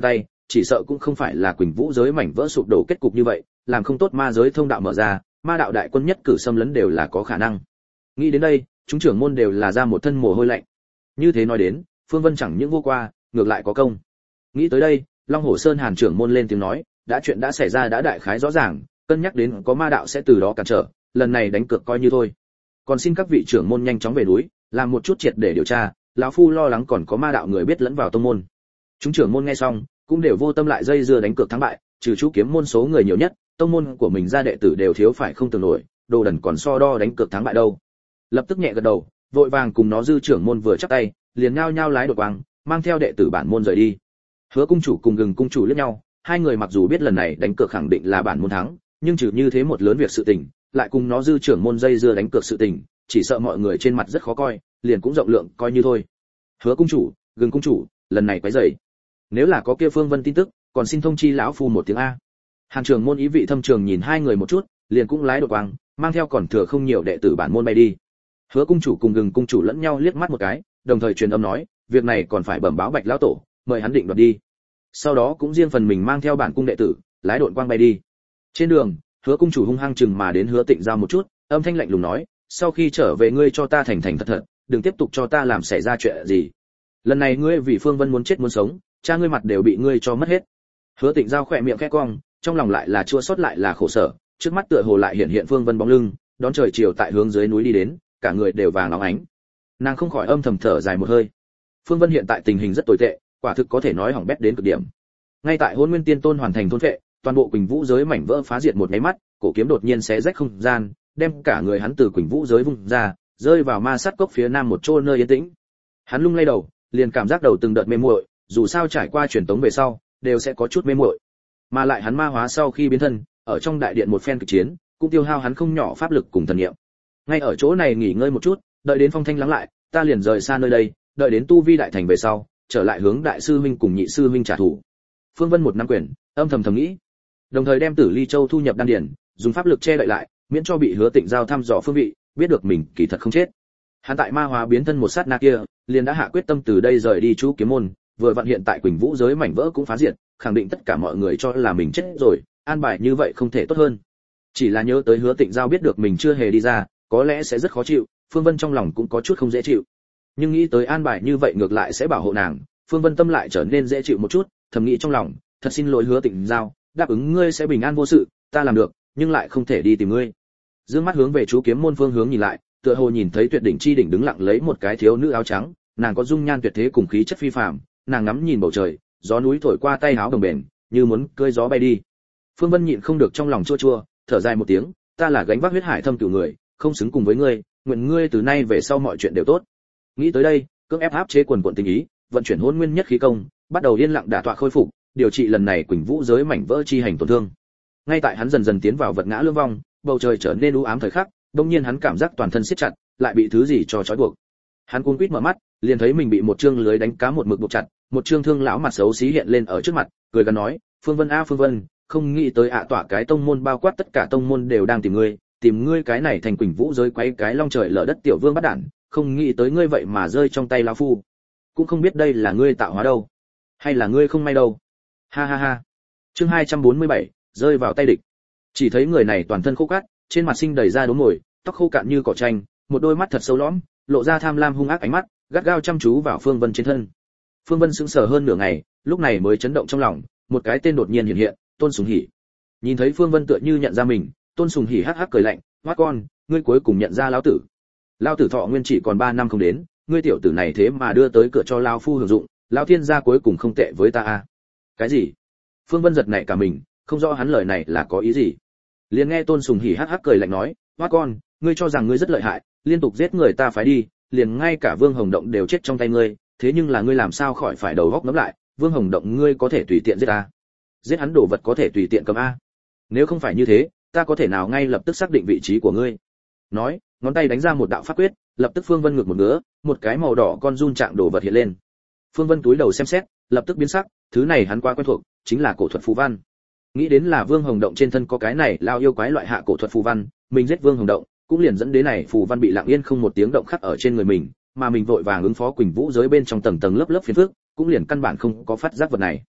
chỉ sợ cũng không phải là Quỳnh Vũ giới mảnh vỡ sụp đổ kết cục như vậy, làm không tốt ma giới thông đạo mở ra, ma đạo đại quân nhất cử xâm lấn đều là có khả năng. Nghĩ đến đây, chúng trưởng môn đều là ra một thân mồ hôi lạnh. Như thế nói đến, Phương Vân chẳng những vô qua, ngược lại có công. Nghĩ tới đây, Long Hổ Sơn Hàn trưởng môn lên tiếng nói, đã chuyện đã xảy ra đã đại khái rõ ràng, cân nhắc đến có ma đạo sẽ từ đó cản trở, lần này đánh cược coi như thôi. Còn xin các vị trưởng môn nhanh chóng về núi, làm một chút triệt để điều tra, lão phu lo lắng còn có ma đạo người biết lẫn vào tông môn. Chúng trưởng môn nghe xong, cũng đều vô tâm lại dây dưa đánh cược thắng bại, trừ chú kiếm môn số người nhiều nhất, tông môn của mình ra đệ tử đều thiếu phải không tưởng nổi, đồ đần còn so đo đánh cược thắng bại đâu. Lập tức nhẹ gật đầu, vội vàng cùng nó dư trưởng môn vừa chắp tay, liền nhao nhao lái đột quang, mang theo đệ tử bản môn rời đi. Hứa cung chủ cùng Gừng cung chủ liếc nhau, hai người mặc dù biết lần này đánh cược khẳng định là bản môn thắng, nhưng trừ như thế một lớn việc sự tình, lại cùng nó dư trưởng môn dây dưa đánh cược sự tình, chỉ sợ mọi người trên mặt rất khó coi, liền cũng rộng lượng coi như thôi. Hứa cung chủ, Gừng cung chủ, lần này quấy rầy. Nếu là có kia Phương Vân tin tức, còn xin thông chi lão phu một tiếng a. Hàn trưởng môn ý vị thâm trường nhìn hai người một chút, liền cũng lái đột quang, mang theo còn thừa không nhiều đệ tử bản môn bay đi. Hứa cung chủ cùng Gừng cung chủ lẫn nhau liếc mắt một cái, đồng thời truyền âm nói, việc này còn phải bẩm báo Bạch lão tổ, mời hắn định đoạt đi. Sau đó cũng riêng phần mình mang theo bản cung đệ tử, lái độn quang bay đi. Trên đường, Hứa cung chủ hung hăng chừng mà đến Hứa Tịnh Giao một chút, âm thanh lạnh lùng nói, sau khi trở về ngươi cho ta thành thành thật thật, đừng tiếp tục cho ta làm xảy ra chuyện gì. Lần này ngươi vì Phương Vân muốn chết muốn sống, cha ngươi mặt đều bị ngươi cho mất hết. Hứa Tịnh Giao khỏe miệng khẽ cong, trong lòng lại là chua xót lại là khổ sở, trước mắt tựa hồ lại hiện hiện Phương Vân bóng lưng, đón trời chiều tại hướng dưới núi đi đến, cả người đều vàng óng ánh. Nàng không khỏi âm thầm thở dài một hơi. Phương Vân hiện tại tình hình rất tồi tệ, quả thực có thể nói hỏng bét đến cực điểm. Ngay tại Hỗn Nguyên Tiên Tôn hoàn thành thôn phệ, toàn bộ Quỳnh Vũ giới mảnh vỡ phá diệt một cái mắt, cổ kiếm đột nhiên xé rách không gian, đem cả người hắn từ Quỳnh Vũ giới vung ra, rơi vào ma sát cốc phía nam một chỗ nơi yên tĩnh. Hắn lung lay đầu, liền cảm giác đầu từng đợt mê muội, dù sao trải qua truyền tống về sau, đều sẽ có chút mê muội. Mà lại hắn ma hóa sau khi biến thân, ở trong đại điện một phen kịch chiến, cũng tiêu hao hắn không nhỏ pháp lực cùng thần niệm. Ngay ở chỗ này nghỉ ngơi một chút, đợi đến phong thanh lắng lại, ta liền rời xa nơi đây, đợi đến tu vi đại thành về sau, trở lại hướng đại sư huynh cùng nhị sư huynh trả thù. Phương Vân một năm quyền, âm thầm nghĩ, đồng thời đem Tử Ly Châu thu nhập đan điển, dùng pháp lực che đậy lại, miễn cho bị Hứa Tịnh Giao thăm dò phương vị, biết được mình kỳ thật không chết. Hắn tại ma hóa biến thân một sát na kia, liền đã hạ quyết tâm từ đây rời đi chú kiếm môn, vừa vặn hiện tại Quỳnh Vũ giới mảnh vỡ cũng phá diệt, khẳng định tất cả mọi người cho là mình chết rồi, an bài như vậy không thể tốt hơn. Chỉ là nhớ tới Hứa Tịnh Giao biết được mình chưa hề đi ra, có lẽ sẽ rất khó chịu, Phương Vân trong lòng cũng có chút không dễ chịu. Nhưng nghĩ tới an bài như vậy ngược lại sẽ bảo hộ nàng, Phương Vân tâm lại trở nên dễ chịu một chút, thầm nghĩ trong lòng, thật xin lỗi Hứa Tịnh Giao, đáp ứng ngươi sẽ bình an vô sự, ta làm được, nhưng lại không thể đi tìm ngươi. Dương mắt hướng về chú kiếm môn phương hướng nhìn lại, tựa hồ nhìn thấy tuyệt đỉnh chi đỉnh đứng lặng lấy một cái thiếu nữ áo trắng, nàng có dung nhan tuyệt thế cùng khí chất phi phàm, nàng ngắm nhìn bầu trời, gió núi thổi qua tay áo đồng bền, như muốn cưỡi gió bay đi. Phương Vân nhịn không được trong lòng chua chua, thở dài một tiếng, ta là gánh vác huyết hải thâm cửu người, không xứng cùng với ngươi, nguyện ngươi từ nay về sau mọi chuyện đều tốt. Nghĩ tới đây, cưỡng ép áp chế quần quần tình ý, vận chuyển hỗn nguyên nhất khí công, bắt đầu yên lặng đả tọa khôi phục, điều trị lần này Quỳnh Vũ giới mảnh vỡ chi hành tổn thương. Ngay tại hắn dần dần tiến vào vật ngã lưỡng vong, bầu trời trở nên u ám thời khắc, đột nhiên hắn cảm giác toàn thân siết chặt, lại bị thứ gì cho trói buộc. Hắn cuống quýt mở mắt, liền thấy mình bị một chương lưới đánh cá một mực buộc chặt, một chương thương lão mặt xấu xí hiện lên ở trước mặt, cười gằn nói, "Phương Vân a Phương Vân, không nghĩ tới tỏa cái tông môn bao quát tất cả tông môn đều đang tìm ngươi cái này thành Quỳnh Vũ giới quấy cái long trời lở đất tiểu vương bắt đản, không nghĩ tới ngươi vậy mà rơi trong tay lão phu. Cũng không biết đây là ngươi tạo hóa đâu, hay là ngươi không may đâu." Ha ha ha. Chương 247, rơi vào tay địch. Chỉ thấy người này toàn thân khô cát, trên mặt sinh đầy da đốm mồi, tóc khô cạn như cỏ tranh, một đôi mắt thật sâu lõm, lộ ra tham lam hung ác ánh mắt, gắt gao chăm chú vào Phương Vân trên thân. Phương Vân sững sờ hơn nửa ngày, lúc này mới chấn động trong lòng, một cái tên đột nhiên hiện hiện, Tôn Sùng Hỉ. Nhìn thấy Phương Vân tựa như nhận ra mình, Tôn Sùng Hỉ hắc hắc cười lạnh, "Hoát con, ngươi cuối cùng nhận ra lão tử. Lão tử thọ nguyên chỉ còn 3 năm không đến, ngươi tiểu tử này thế mà đưa tới cửa cho lão phu hưởng dụng, lão thiên gia cuối cùng không tệ với ta a." Cái gì? Phương Vân giật nảy cả mình, không rõ hắn lời này là có ý gì. Liền nghe Tôn Sùng Hỉ hắc hắc cười lạnh nói, "Hoát con, ngươi cho rằng ngươi rất lợi hại, liên tục giết người ta phái đi, liền ngay cả Vương Hồng Động đều chết trong tay ngươi, thế nhưng là ngươi làm sao khỏi phải đầu óc ngẫm lại, Vương Hồng Động ngươi có thể tùy tiện giết ta? Giết hắn đồ vật có thể tùy tiện cầm a. Nếu không phải như thế, ta có thể nào ngay lập tức xác định vị trí của ngươi?" Nói, ngón tay đánh ra một đạo pháp quyết, lập tức Phương Vân ngược một ngứa, một cái màu đỏ con run trạng đồ vật hiện lên. Phương Vân túi đầu xem xét, lập tức biến sắc, thứ này hắn quá quen thuộc, chính là cổ thuật phù văn. Nghĩ đến là Vương Hồng Động trên thân có cái này lao yêu quái loại hạ cổ thuật phù văn, mình giết Vương Hồng Động, cũng liền dẫn đến này phù văn bị lặng yên không một tiếng động khắc ở trên người mình, mà mình vội vàng ứng phó Quỳnh Vũ giới bên trong tầng tầng lớp lớp phiền phức, cũng liền căn bản không có phát giác vật này.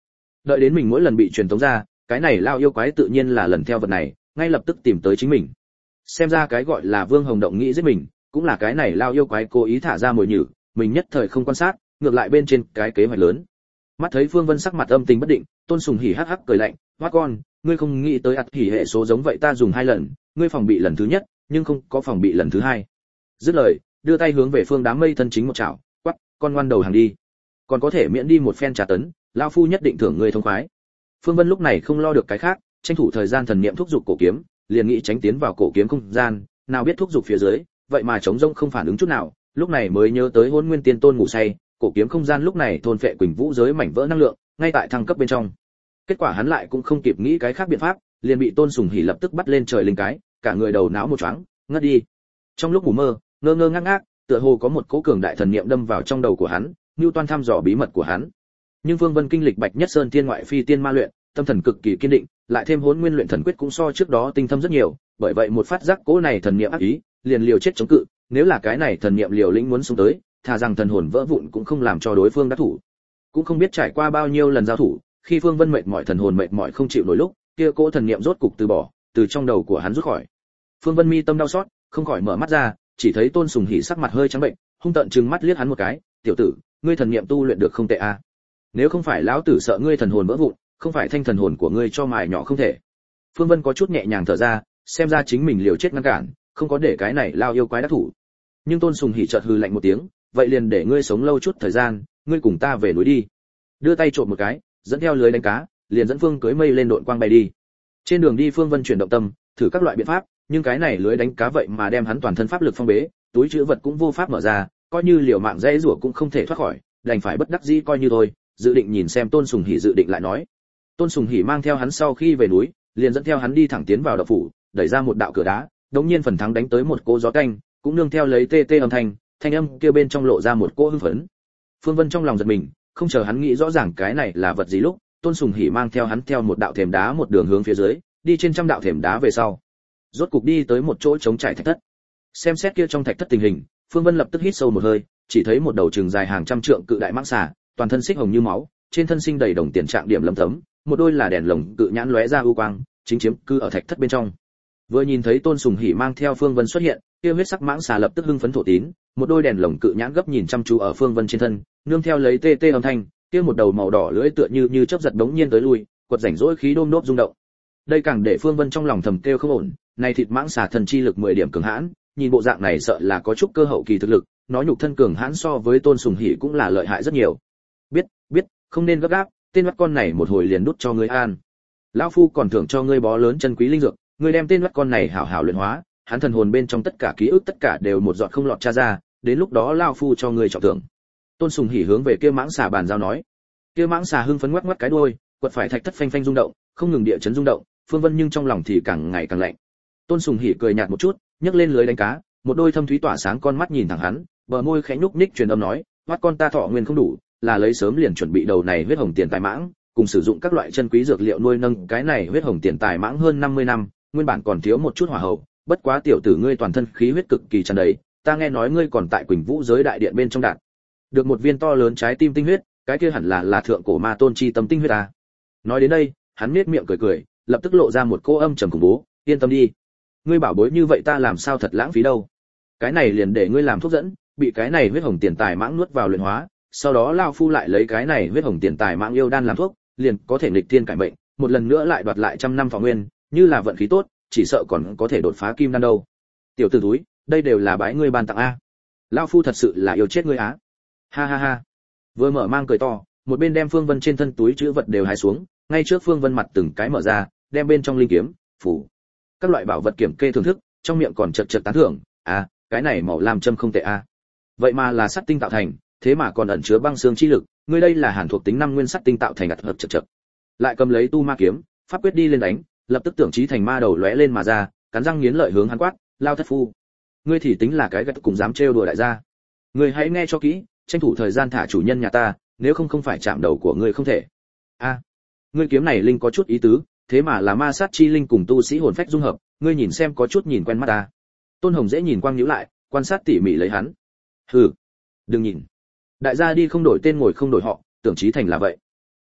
Đợi đến mình mỗi lần bị truyền tống ra, cái này lao yêu quái tự nhiên là lần theo vật này, ngay lập tức tìm tới chính mình. Xem ra cái gọi là Vương Hồng Động nghĩ giết mình, cũng là cái này lao yêu quái cố ý thả ra mồi nhử, mình nhất thời không quan sát, ngược lại bên trên cái kế hoạch lớn. Mắt thấy Phương Vân sắc mặt âm tình bất định, Tôn Sùng Hỉ hắc hắc cười lạnh, "Hoắc con, ngươi không nghĩ tới ắt hỉ hệ số giống vậy ta dùng 2 lần, ngươi phòng bị lần thứ nhất, nhưng không có phòng bị lần thứ 2." Dứt lời, đưa tay hướng về Phương Đám Mây thân chính một chảo, quắc, "Con ngoan đầu hàng đi, còn có thể miễn đi một phen trà tấn, lão phu nhất định thưởng ngươi thông khoái." Phương Vân lúc này không lo được cái khác, tranh thủ thời gian thần niệm thúc dục cổ kiếm, liền nghĩ tránh tiến vào cổ kiếm không gian, nào biết thúc dục phía dưới, vậy mà trống rỗng không phản ứng chút nào, lúc này mới nhớ tới Hỗn Nguyên Tiên Tôn ngủ say, cổ kiếm không gian lúc này thôn phệ Quỳnh Vũ giới mảnh vỡ năng lượng, ngay tại thăng cấp bên trong. Kết quả hắn lại cũng không kịp nghĩ cái khác biện pháp, liền bị Tôn Sùng Hỉ lập tức bắt lên trời linh cái, cả người đầu não một choáng, ngất đi. Trong lúc ngủ mơ, ngơ ngơ ngác ngác, tựa hồ có một cỗ cường đại thần niệm đâm vào trong đầu của hắn, Newton thăm dò bí mật của hắn. Nhưng Vương Vân kinh lịch Bạch Nhất Sơn Tiên ngoại phi tiên ma luyện, tâm thần cực kỳ kiên định, lại thêm Hỗn Nguyên luyện thần quyết cũng so trước đó tinh thâm rất nhiều, bởi vậy một phát giác cỗ này thần niệm ác ý, liền liều chết chống cự, nếu là cái này thần niệm liều lĩnh muốn xuống tới, thà rằng thần hồn vỡ vụn cũng không làm cho đối phương đắc thủ. Cũng không biết trải qua bao nhiêu lần giao thủ, khi Phương Vân mệt mỏi thần hồn mệt mỏi không chịu nổi lúc, kia cỗ thần niệm rốt cục từ bỏ, từ trong đầu của hắn rút khỏi. Phương Vân mi tâm đau xót, không khỏi mở mắt ra, chỉ thấy Tôn Sùng Hỉ sắc mặt hơi trắng bệnh, hung tợn trừng mắt liếc hắn một cái, "Tiểu tử, ngươi thần niệm tu luyện được không tệ a. Nếu không phải lão tử sợ ngươi thần hồn vỡ vụn, không phải thanh thần hồn của ngươi cho mài nhỏ không thể." Phương Vân có chút nhẹ nhàng thở ra, xem ra chính mình liều chết ngăn cản, không có để cái này lao yêu quái đắc thủ. Nhưng Tôn Sùng Hỉ chợt hừ lạnh một tiếng, "Vậy liền để ngươi sống lâu chút thời gian, ngươi cùng ta về núi đi." Đưa tay trộm một cái, dẫn theo lưới đánh cá, liền dẫn Phương Cưới Mây lên độn quang bay đi. Trên đường đi Phương Vân chuyển động tâm, thử các loại biện pháp, nhưng cái này lưới đánh cá vậy mà đem hắn toàn thân pháp lực phong bế, túi trữ vật cũng vô pháp mở ra, coi như liều mạng dãy rủa cũng không thể thoát khỏi, đành phải bất đắc dĩ coi như thôi, dự định nhìn xem Tôn Sùng Hỉ dự định lại nói. Tôn Sùng Hỉ mang theo hắn sau khi về núi, liền dẫn theo hắn đi thẳng tiến vào động phủ, đẩy ra một đạo cửa đá, đống nhiên phần thắng đánh tới một cỗ gió canh, cũng nương theo lấy tê tê âm thanh kia bên trong lộ ra một cỗ hưng phấn. Phương Vân trong lòng giật mình, không chờ hắn nghĩ rõ ràng cái này là vật gì lúc, Tôn Sùng Hỉ mang theo hắn theo một đạo thềm đá một đường hướng phía dưới, đi trên trăm đạo thềm đá về sau, rốt cục đi tới một chỗ trống trải thạch thất. Xem xét kia trong thạch thất tình hình, Phương Vân lập tức hít sâu một hơi, chỉ thấy một đầu trường dài hàng trăm trượng cự đại mãng xà, toàn thân xích hồng như máu, trên thân sinh đầy đồng tiền trạng điểm lấm tấm, một đôi là đèn lồng cự nhãn lóe ra u quang, chính chiếm cư ở thạch thất bên trong. Vừa nhìn thấy Tôn Sùng Hỉ mang theo Phương Vân xuất hiện, kia huyết sắc mãng xà lập tức hưng phấn thổ tín, một đôi đèn lồng cự nhãn gấp nhìn chăm chú ở Phương Vân trên thân, nương theo lấy tê tê âm thanh, kia một đầu màu đỏ lưỡi tựa như chớp giật đống nhiên tới lui, quật rảnh rỗi khí đôm đốp rung động. Đây càng để Phương Vân trong lòng thầm kêu không ổn, này thịt mãng xà thần chi lực 10 điểm cường hãn, nhìn bộ dạng này sợ là có chút cơ hậu kỳ thực lực, nó nhục thân cường hãn so với Tôn Sùng Hỉ cũng là lợi hại rất nhiều. Biết, không nên gấp gáp, tên mắt con này một hồi liền đút cho ngươi an. Lão phu còn thưởng cho ngươi bó lớn chân quý linh dược, ngươi đem tên mắt con này hảo hảo luyện hóa, hắn thần hồn bên trong tất cả ký ức tất cả đều một giọt không lọt tra ra, đến lúc đó lão phu cho ngươi trọng thưởng. Tôn Sùng Hỉ hướng về kia mãng xà bàn giao nói. Kia mãng xà hưng phấn ngoắc ngoắc cái đuôi, quật phải thạch thất phanh phanh rung động, không ngừng địa chấn rung động, Phương Vân nhưng trong lòng thì càng ngày càng lạnh. Tôn Sùng Hỉ cười nhạt một chút, nhấc lên lưới đánh cá, một đôi thâm thúy tỏa sáng con mắt nhìn thẳng hắn, bờ môi khẽ nhúc nhích truyền âm nói, "Hoắt con ta thọ nguyên không đủ, là lấy sớm liền chuẩn bị đầu này huyết hồng tiền tài mãng, cùng sử dụng các loại chân quý dược liệu nuôi nâng cái này huyết hồng tiền tài mãng hơn 50 năm, nguyên bản còn thiếu một chút hỏa hậu, bất quá tiểu tử ngươi toàn thân khí huyết cực kỳ tràn đầy, ta nghe nói ngươi còn tại Quỳnh Vũ giới đại điện bên trong đạt được một viên to lớn trái tim tinh huyết, cái kia hẳn là thượng cổ ma tôn chi tâm tinh huyết à?" Nói đến đây, hắn nhếch miệng cười, lập tức lộ ra một cô âm trầm khủng bố, "Yên tâm đi, ngươi bảo bối như vậy ta làm sao thật lãng phí đâu. Cái này liền để ngươi làm thuốc dẫn, bị cái này huyết hồng tiền tài mãng nuốt vào luyện hóa, sau đó lão phu lại lấy cái này huyết hồng tiền tài mãng yêu đan làm thuốc, liền có thể nghịch thiên cải mệnh, một lần nữa lại đoạt lại trăm năm thọ nguyên, như là vận khí tốt, chỉ sợ còn có thể đột phá kim đan đâu. Tiểu tử túi, đây đều là bái ngươi ban tặng a. Lão phu thật sự là yêu chết ngươi á." Ha ha ha. Vừa mở mang cười to, một bên đem Phương Vân trên thân túi trữ vật đều hái xuống, ngay trước Phương Vân mặt từng cái mở ra, đem bên trong linh kiếm, phủ, các loại bảo vật kiểm kê thưởng thức, trong miệng còn chật tán thưởng, "À, cái này màu lam châm không tệ a. Vậy mà là sắt tinh tạo thành, thế mà còn ẩn chứa băng xương chi lực, ngươi đây là hàn thuộc tính 5 nguyên sắt tinh tạo thành ật hợp chật. Lại cầm lấy tu ma kiếm, pháp quyết đi lên đánh, lập tức tưởng trí thành ma đầu lóe lên mà ra, cắn răng nghiến lợi hướng hắn quát, "Lao thất phu, ngươi thì tính là cái gật cũng dám trêu đùa đại gia. Ngươi hãy nghe cho kỹ, tranh thủ thời gian thả chủ nhân nhà ta, nếu không phải chạm đầu của ngươi không thể." "A, ngươi kiếm này linh có chút ý tứ, thế mà là ma sát chi linh cùng tu sĩ hồn phách dung hợp, ngươi nhìn xem có chút nhìn quen mắt ta." Tôn Hồng dễ nhìn quang nhíu lại, quan sát tỉ mỉ lấy hắn. "Hừ, đừng nhìn. Đại gia đi không đổi tên ngồi không đổi họ, tưởng trí thành là vậy."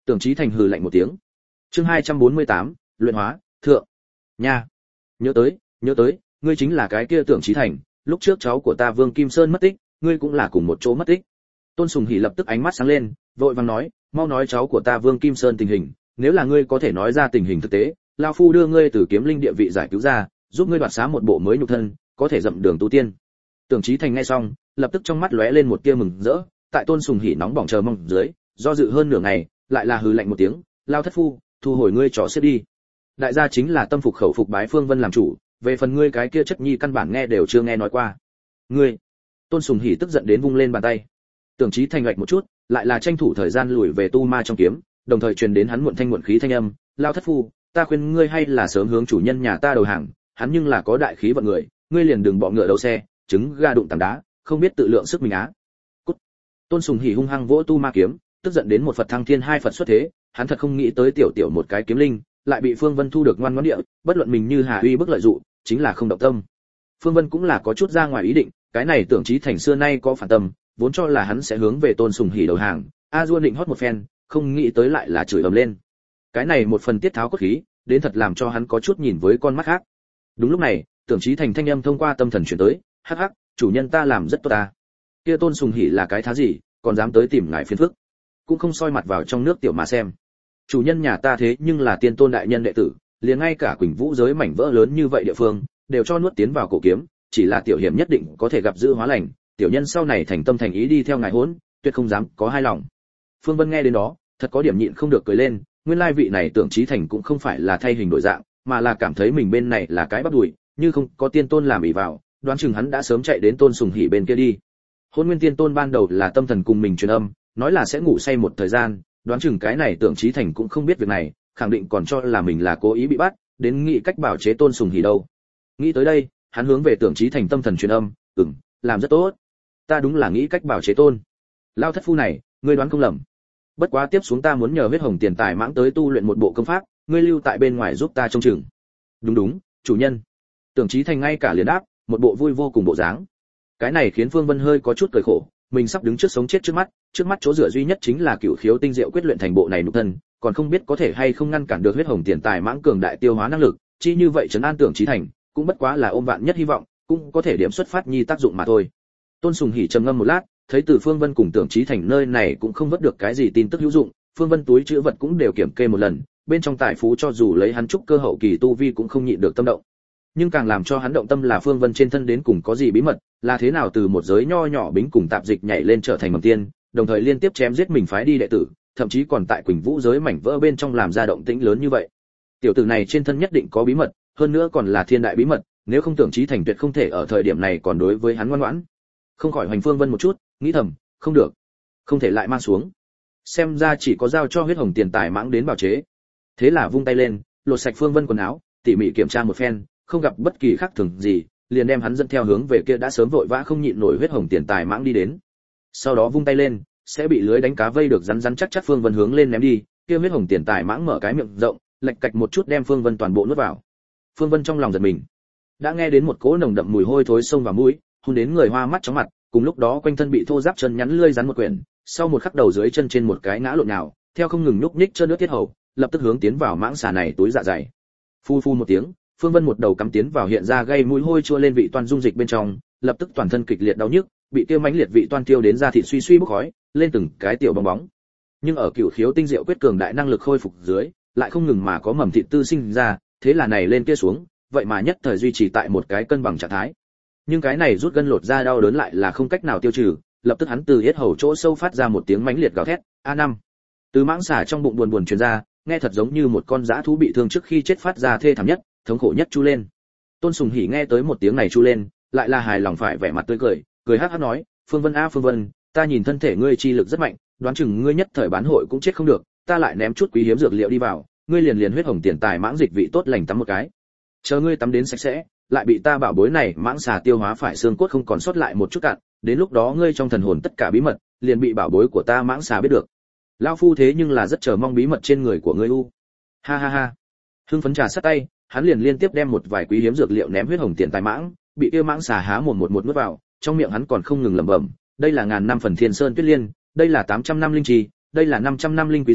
Tưởng Chí Thành hừ lạnh một tiếng. Chương 248, luyện hóa, thượng. Nha. Nhớ tới, ngươi chính là cái kia Tưởng Chí Thành, lúc trước cháu của ta Vương Kim Sơn mất tích, ngươi cũng là cùng một chỗ mất tích. Tôn Sùng Hỉ lập tức ánh mắt sáng lên, vội vàng nói, mau nói cháu của ta Vương Kim Sơn tình hình, nếu là ngươi có thể nói ra tình hình thực tế, lão phu đưa ngươi từ kiếm linh địa vị giải cứu ra, giúp ngươi đoạt xá một bộ mới nhục thân, có thể dậm đường tu tiên. Tưởng Chí Thành nghe xong, lập tức trong mắt lóe lên một tia mừng rỡ, tại Tôn Sùng Hỉ nóng bỏng chờ mong dưới, do dự hơn nửa ngày, lại là hừ lạnh một tiếng, lao thất phu, thu hồi ngươi trò xếp đi. Đại gia chính là tâm phục khẩu phục bái Phương Vân làm chủ, về phần ngươi cái kia chất nhi căn bản nghe đều chưa nghe nói qua. Ngươi. Tôn Sùng Hỉ tức giận đến vung lên bàn tay. Tưởng Chí Thành lệch một chút, lại là tranh thủ thời gian lùi về tu ma trong kiếm, đồng thời truyền đến hắn muộn thanh muộn khí thanh âm, lao thất phu, ta khuyên ngươi hay là sớm hướng chủ nhân nhà ta đầu hàng, hắn nhưng là có đại khí vận người, ngươi liền đừng bọ ngựa đầu xe, trứng ga đụng tảng đá, không biết tự lượng sức mình á. Cút. Tôn Sùng Hỉ hung hăng vỗ tu ma kiếm, tức giận đến một Phật thăng thiên hai Phật xuất thế, hắn thật không nghĩ tới tiểu một cái kiếm linh, lại bị Phương Vân thu được ngoan ngoãn địa, bất luận mình như Hà Uy bức lợi dụng, chính là không động tâm. Phương Vân cũng là có chút ra ngoài ý định, cái này Tưởng Chí Thành xưa nay có phản tâm, vốn cho là hắn sẽ hướng về Tôn Sùng Hỉ đầu hàng, a dua định hót một phen, không nghĩ tới lại là chửi ầm lên. Cái này một phần tiết tháo cốt khí, đến thật làm cho hắn có chút nhìn với con mắt khác. Đúng lúc này, Tưởng Chí Thành thanh âm thông qua tâm thần truyền tới, hắc hắc, chủ nhân ta làm rất tốt ta. Kia Tôn Sùng Hỉ là cái thá gì, còn dám tới tìm ngài phiền phức, cũng không soi mặt vào trong nước tiểu mà xem. Chủ nhân nhà ta thế nhưng là tiên tôn đại nhân đệ tử, liền ngay cả Quỳnh Vũ giới mảnh vỡ lớn như vậy địa phương, đều cho nuốt tiến vào cổ kiếm, chỉ là tiểu hiểm nhất định có thể gặp dữ hóa lành, tiểu nhân sau này thành tâm thành ý đi theo ngài hỗn, tuyệt không dám có hai lòng. Phương Vân nghe đến đó, thật có điểm nhịn không được cười lên, nguyên lai vị này Tưởng Chí Thành cũng không phải là thay hình đổi dạng, mà là cảm thấy mình bên này là cái bắp đùi, như không có tiên tôn làm ỷ vào, đoán chừng hắn đã sớm chạy đến Tôn Sùng Hỉ bên kia đi. Hôn Nguyên Tiên Tôn ban đầu là tâm thần cùng mình truyền âm, nói là sẽ ngủ say một thời gian, đoán chừng cái này Tưởng Chí Thành cũng không biết việc này, khẳng định còn cho là mình là cố ý bị bắt, đến nghĩ cách bảo chế Tôn Sùng Hỉ đâu. Nghĩ tới đây, hắn hướng về Tưởng Chí Thành tâm thần truyền âm, làm rất tốt. Ta đúng là nghĩ cách bảo chế tôn. Lao thất phu này, ngươi đoán không lầm. Bất quá tiếp xuống ta muốn nhờ huyết hồng tiền tài mãng tới tu luyện một bộ công pháp, ngươi lưu tại bên ngoài giúp ta trông chừng. Đúng, chủ nhân. Tưởng Chí Thành ngay cả liền đáp, một bộ vui vô cùng bộ dáng. Cái này khiến Phương Vân hơi có chút cười khổ, mình sắp đứng trước sống chết trước mắt chỗ dựa duy nhất chính là Cửu Khiếu tinh diệu quyết luyện thành bộ này nhục thân, còn không biết có thể hay không ngăn cản được huyết hồng tiền tài mãng cường đại tiêu hóa năng lực, chi như vậy trấn an Tưởng Chí Thành, cũng bất quá là ôm vạn nhất hy vọng, cũng có thể điểm xuất phát nhi tác dụng mà thôi. Tôn Sùng Hỉ trầm ngâm một lát, thấy từ Phương Vân cùng Tưởng Chí Thành nơi này cũng không vớt được cái gì tin tức hữu dụng, Phương Vân túi trữ vật cũng đều kiểm kê một lần, bên trong tài phú cho dù lấy hắn trúc cơ hậu kỳ tu vi cũng không nhịn được tâm động. Nhưng càng làm cho hắn động tâm là Phương Vân trên thân đến cùng có gì bí mật, là thế nào từ một giới nho nhỏ bính cùng tạp dịch nhảy lên trở thành mầm tiên, đồng thời liên tiếp chém giết mình phái đi đệ tử, thậm chí còn tại Quỳnh Vũ giới mảnh vỡ bên trong làm ra động tĩnh lớn như vậy. Tiểu tử này trên thân nhất định có bí mật, hơn nữa còn là thiên đại bí mật, nếu không Tưởng Chí Thành tuyệt không thể ở thời điểm này còn đối với hắn ngoan ngoãn. Không khỏi hoành Phương Vân một chút, nghĩ thầm, không được, không thể lại mang xuống. Xem ra chỉ có giao cho huyết hồng tiền tài mãng đến bảo chế. Thế là vung tay lên, lột sạch Phương Vân quần áo, tỉ mỉ kiểm tra một phen, không gặp bất kỳ khác thường gì, liền đem hắn dẫn theo hướng về kia đã sớm vội vã không nhịn nổi huyết hồng tiền tài mãng đi đến. Sau đó vung tay lên, sẽ bị lưới đánh cá vây được rắn chắc chắc Phương Vân hướng lên ném đi, kia huyết hồng tiền tài mãng mở cái miệng rộng, lệch cạch một chút đem Phương Vân toàn bộ nuốt vào. Phương Vân trong lòng giật mình, đã nghe đến một cỗ nồng đậm mùi hôi thối xông vào mũi, hôn đến người hoa mắt chóng mặt, cùng lúc đó quanh thân bị thô ráp chân nhắn lươi rắn một quyển, sau một khắc đầu dưới chân trên một cái ngã lộn nào, theo không ngừng nhúc nhích chân nước tiết hầu, lập tức hướng tiến vào mãng xà này túi dạ dày. Phu phu một tiếng, Phương Vân một đầu cắm tiến vào hiện ra gây mũi hôi chua lên vị toan dung dịch bên trong, lập tức toàn thân kịch liệt đau nhức, bị tiêu mãnh liệt vị toan tiêu đến da thịt suy suy bốc khói, lên từng cái tiểu bong bóng. Nhưng ở Cửu Khiếu tinh diệu quyết cường đại năng lực khôi phục dưới, lại không ngừng mà có mầm thịt tư sinh ra, thế là này lên kia xuống, vậy mà nhất thời duy trì tại một cái cân bằng trạng thái. Nhưng cái này rút gân lột da đau đớn lại là không cách nào tiêu trừ, lập tức hắn từ yết hầu chỗ sâu phát ra một tiếng mãnh liệt gào thét, A5. Từ mãng xà trong bụng buồn truyền ra, nghe thật giống như một con dã thú bị thương trước khi chết phát ra thê thảm nhất, thống khổ nhất chu lên. Tôn Sùng Hỉ nghe tới một tiếng này chu lên, lại là hài lòng phải vẻ mặt tươi cười hắc hắc nói, Phương Vân a Phương Vân, ta nhìn thân thể ngươi chi lực rất mạnh, đoán chừng ngươi nhất thời bán hội cũng chết không được, ta lại ném chút quý hiếm dược liệu đi vào, ngươi liền huyết hồng tiền tài mãng dịch vị tốt lành tắm một cái. Chờ ngươi tắm đến sạch sẽ, lại bị ta bảo bối này mãng xà tiêu hóa phải xương cốt không còn sót lại một chút cạn, đến lúc đó ngươi trong thần hồn tất cả bí mật, liền bị bảo bối của ta mãng xà biết được. Lão phu thế nhưng là rất chờ mong bí mật trên người của ngươi u. Ha ha ha. Hưng phấn trà sát tay, hắn liền liên tiếp đem một vài quý hiếm dược liệu ném huyết hồng tiền tài mãng, bị kia mãng xà há mồm một nuốt vào, trong miệng hắn còn không ngừng lẩm bẩm, đây là ngàn năm phần thiên sơn tuyết liên, đây là 800 năm linh trì, đây là 500 năm linh quý gia,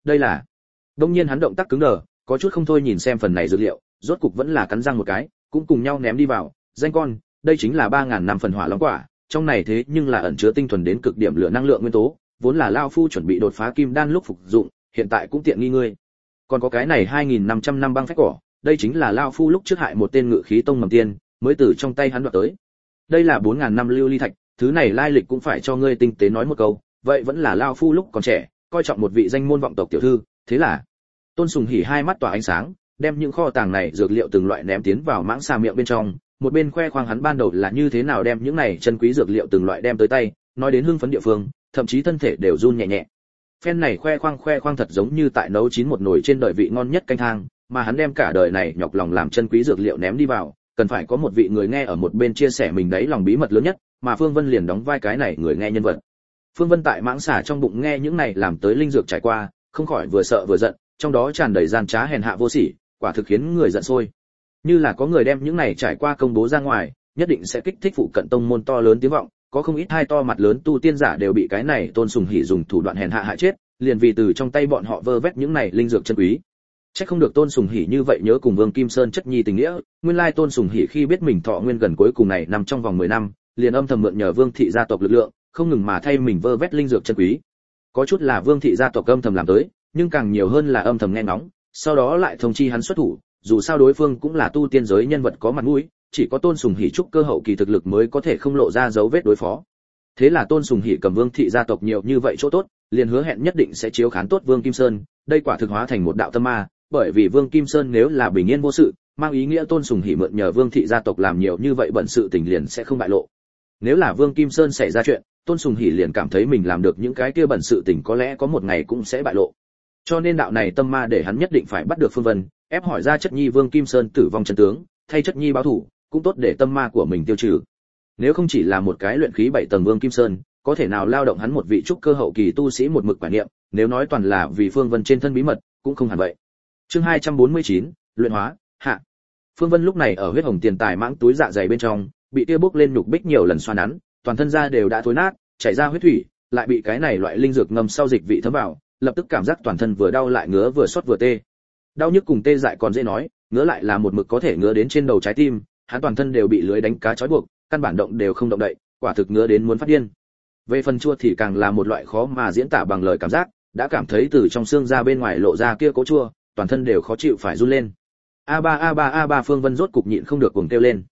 đây là. Đông nhiên hắn động tác cứng đờ, có chút không thôi nhìn xem phần này dược liệu, rốt cục vẫn là cắn răng một cái, cũng cùng nhau ném đi vào, danh con, đây chính là 3000 năm phần hỏa long quả, trong này thế nhưng là ẩn chứa tinh thuần đến cực điểm lửa năng lượng nguyên tố, vốn là lão phu chuẩn bị đột phá kim đan lúc phục dụng, hiện tại cũng tiện nghi ngươi. Còn có cái này 2500 năm băng phách cỏ, đây chính là lão phu lúc trước hại một tên ngự khí tông mầm tiên, mới từ trong tay hắn đoạt tới. Đây là 4000 năm lưu ly thạch, thứ này lai lịch cũng phải cho ngươi tinh tế nói một câu, vậy vẫn là lão phu lúc còn trẻ, coi trọng một vị danh môn vọng tộc tiểu thư, thế là Tôn Sùng Hỉ hai mắt tỏa ánh sáng, đem những kho tàng này dược liệu từng loại ném tiến vào mãng xà miệng bên trong, một bên khoe khoang hắn ban đầu là như thế nào đem những này chân quý dược liệu từng loại đem tới tay, nói đến hưng phấn địa phương, thậm chí thân thể đều run nhẹ nhẹ. Phen này khoe khoang thật giống như tại nấu chín một nồi trên đời vị ngon nhất canh thang, mà hắn đem cả đời này nhọc lòng làm chân quý dược liệu ném đi vào, cần phải có một vị người nghe ở một bên chia sẻ mình đấy lòng bí mật lớn nhất, mà Phương Vân liền đóng vai cái này người nghe nhân vật. Phương Vân tại mãng xà trong bụng nghe những này làm tới linh dược trải qua, không khỏi vừa sợ vừa giận, trong đó tràn đầy gian trá hèn hạ vô sỉ, quả thực khiến người giận sôi. Như là có người đem những này trải qua công bố ra ngoài, nhất định sẽ kích thích phụ cận tông môn to lớn tiếng vọng, có không ít hai to mặt lớn tu tiên giả đều bị cái này Tôn Sùng Hỉ dùng thủ đoạn hèn hạ hại chết, liền vì từ trong tay bọn họ vơ vét những này linh dược chân quý. Chắc không được Tôn Sùng Hỉ như vậy nhớ cùng Vương Kim Sơn chất nhi tình nghĩa, nguyên lai Tôn Sùng Hỉ khi biết mình thọ nguyên gần cuối cùng này nằm trong vòng 10 năm, liền âm thầm mượn nhờ Vương thị gia tộc lực lượng, không ngừng mà thay mình vơ vét linh dược chân quý. Có chút là Vương thị gia tộc âm thầm làm tới, nhưng càng nhiều hơn là âm thầm nghe ngóng, sau đó lại thông chi hắn xuất thủ, dù sao đối phương cũng là tu tiên giới nhân vật có mặt mũi, chỉ có Tôn Sùng Hỉ trúc cơ hậu kỳ thực lực mới có thể không lộ ra dấu vết đối phó. Thế là Tôn Sùng Hỉ cầm Vương thị gia tộc nhiều như vậy chỗ tốt, liền hứa hẹn nhất định sẽ chiếu khán tốt Vương Kim Sơn, đây quả thực hóa thành một đạo tâm ma, bởi vì Vương Kim Sơn nếu là bình yên vô sự, mang ý nghĩa Tôn Sùng Hỉ mượn nhờ Vương thị gia tộc làm nhiều như vậy bận sự tình liền sẽ không bại lộ. Nếu là Vương Kim Sơn xảy ra chuyện, Tôn Sùng Hỉ liền cảm thấy mình làm được những cái kia bận sự tình có lẽ có một ngày cũng sẽ bại lộ. Cho nên đạo này tâm ma để hắn nhất định phải bắt được Phương Vân, ép hỏi ra chất nhi Vương Kim Sơn tử vong chân tướng, thay chất nhi báo thù, cũng tốt để tâm ma của mình tiêu trừ. Nếu không chỉ là một cái luyện khí 7 tầng Vương Kim Sơn, có thể nào lao động hắn một vị trúc cơ hậu kỳ tu sĩ một mực quả niệm, nếu nói toàn là vì Phương Vân trên thân bí mật, cũng không hẳn vậy. Chương 249, luyện hóa, hạ. Phương Vân lúc này ở huyết hồng tiền tài mãng túi dạ dày bên trong, bị tia bốc lên nhục bích nhiều lần xoa nắn, toàn thân da đều đã thối nát, chảy ra huyết thủy, lại bị cái này loại linh dược ngâm sau dịch vị thấm vào, lập tức cảm giác toàn thân vừa đau lại ngứa vừa xót vừa tê. Đau nhức cùng tê dại còn dễ nói, ngứa lại là một mực có thể ngứa đến trên đầu trái tim, hắn toàn thân đều bị lưới đánh cá trói buộc, căn bản động đều không động đậy, quả thực ngứa đến muốn phát điên. Về phần chua thì càng là một loại khó mà diễn tả bằng lời cảm giác, đã cảm thấy từ trong xương ra bên ngoài lộ ra kia cố chua, toàn thân đều khó chịu phải run lên. A ba Phương Vân rốt cục nhịn không được cuồng kêu lên.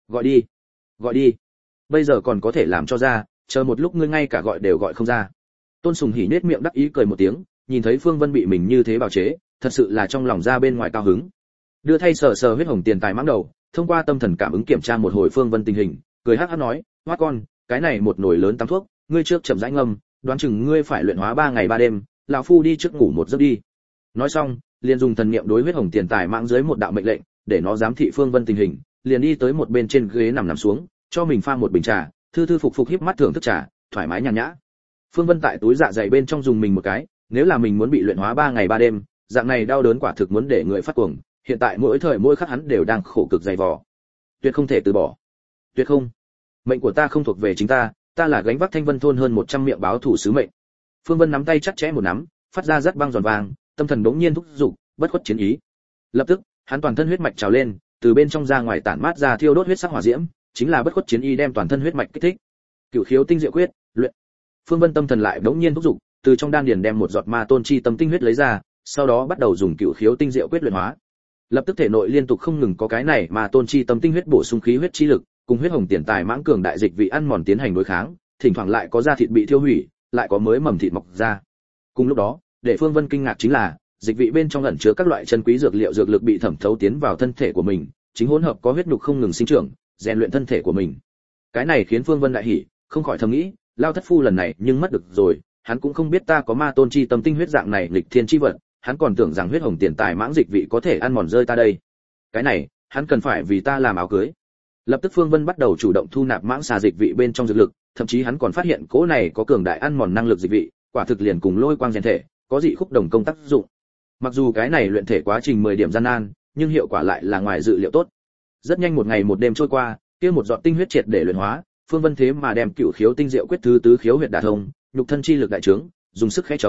Gọi đi. Bây giờ còn có thể làm cho ra, chờ một lúc ngươi ngay cả gọi đều gọi không ra. Tôn Sùng Hỉ nhếch miệng đắc ý cười một tiếng, nhìn thấy Phương Vân bị mình như thế bào chế, thật sự là trong lòng ra bên ngoài cao hứng. Đưa thay sờ huyết hồng tiền tài mãng đầu, thông qua tâm thần cảm ứng kiểm tra một hồi Phương Vân tình hình, cười hắc hắc nói, "Hoa con, cái này một nồi lớn tắm thuốc, ngươi trước chậm rãi ngâm, đoán chừng ngươi phải luyện hóa 3 ngày 3 đêm, lão phu đi trước ngủ một giấc đi." Nói xong, liền dùng thần niệm đối huyết hồng tiền tài mãng dưới một đạo mệnh lệnh, để nó giám thị Phương Vân tình hình, liền đi tới một bên trên ghế nằm xuống, cho mình pha một bình trà, thư phục híp mắt thưởng thức trà, thoải mái nhàn nhã. Phương Vân tại túi dạ dày bên trong dùng mình một cái, nếu là mình muốn bị luyện hóa 3 ngày 3 đêm, dạng này đau đớn quả thực muốn để người phát cuồng, hiện tại mỗi thời mỗi khắc hắn đều đang khổ cực dày vò. Tuyệt không thể từ bỏ. Tuyệt không. Mệnh của ta không thuộc về chính ta, ta là gánh vác Thanh Vân thôn hơn 100 miệng báo thủ sứ mệnh. Phương Vân nắm tay chặt chẽ một nắm, phát ra rất băng giòn vàng, tâm thần bỗng nhiên thúc giục, bất khuất chiến ý. Lập tức, hắn toàn thân huyết mạch trào lên, từ bên trong ra ngoài tản mát ra thiêu đốt huyết sắc hỏa diễm, chính là bất khuất chiến ý đem toàn thân huyết mạch kích thích. Cửu khiếu tinh diệu quyết, luyện. Phương Vân tâm thần lại bỗng nhiên thúc giục, từ trong đan điền đem một giọt ma tôn chi tâm tinh huyết lấy ra, sau đó bắt đầu dùng cửu khiếu tinh diệu quyết luyện hóa. Lập tức thể nội liên tục không ngừng có cái này mà tôn chi tâm tinh huyết bổ sung khí huyết chi lực, cùng huyết hồng tiền tài mãng cường đại dịch vị ăn mòn tiến hành đối kháng, thỉnh thoảng lại có da thịt bị thiêu hủy, lại có mới mầm thịt mọc ra. Cùng lúc đó, để Phương Vân kinh ngạc chính là, dịch vị bên trong ẩn chứa các loại chân quý dược liệu dược lực bị thẩm thấu tiến vào thân thể của mình, chính hỗn hợp có huyết nhục không ngừng sinh trưởng, rèn luyện thân thể của mình. Cái này khiến Phương Vân đại hỉ, không khỏi thầm nghĩ, lao thất phu lần này nhưng mất được rồi, hắn cũng không biết ta có ma tôn chi tâm tinh huyết dạng này lịch thiên chi vật, hắn còn tưởng rằng huyết hồng tiền tài mãng dịch vị có thể ăn mòn rơi ta đây. Cái này, hắn cần phải vì ta làm áo cưới. Lập tức Phương Vân bắt đầu chủ động thu nạp mãng xà dịch vị bên trong dược lực, thậm chí hắn còn phát hiện cỗ này có cường đại ăn mòn năng lực dịch vị, quả thực liền cùng lôi quang rèn thể, có dị khúc đồng công tác dụng. Mặc dù cái này luyện thể quá trình 10 điểm gian nan, nhưng hiệu quả lại là ngoài dự liệu tốt. Rất nhanh một ngày một đêm trôi qua, kia một giọt tinh huyết triệt để luyện hóa, Phương Vân thế mà đem cửu khiếu tinh diệu quyết thứ tứ khiếu huyệt đả thông, nhục thân chi lực đại trướng, dùng sức khẽ chống,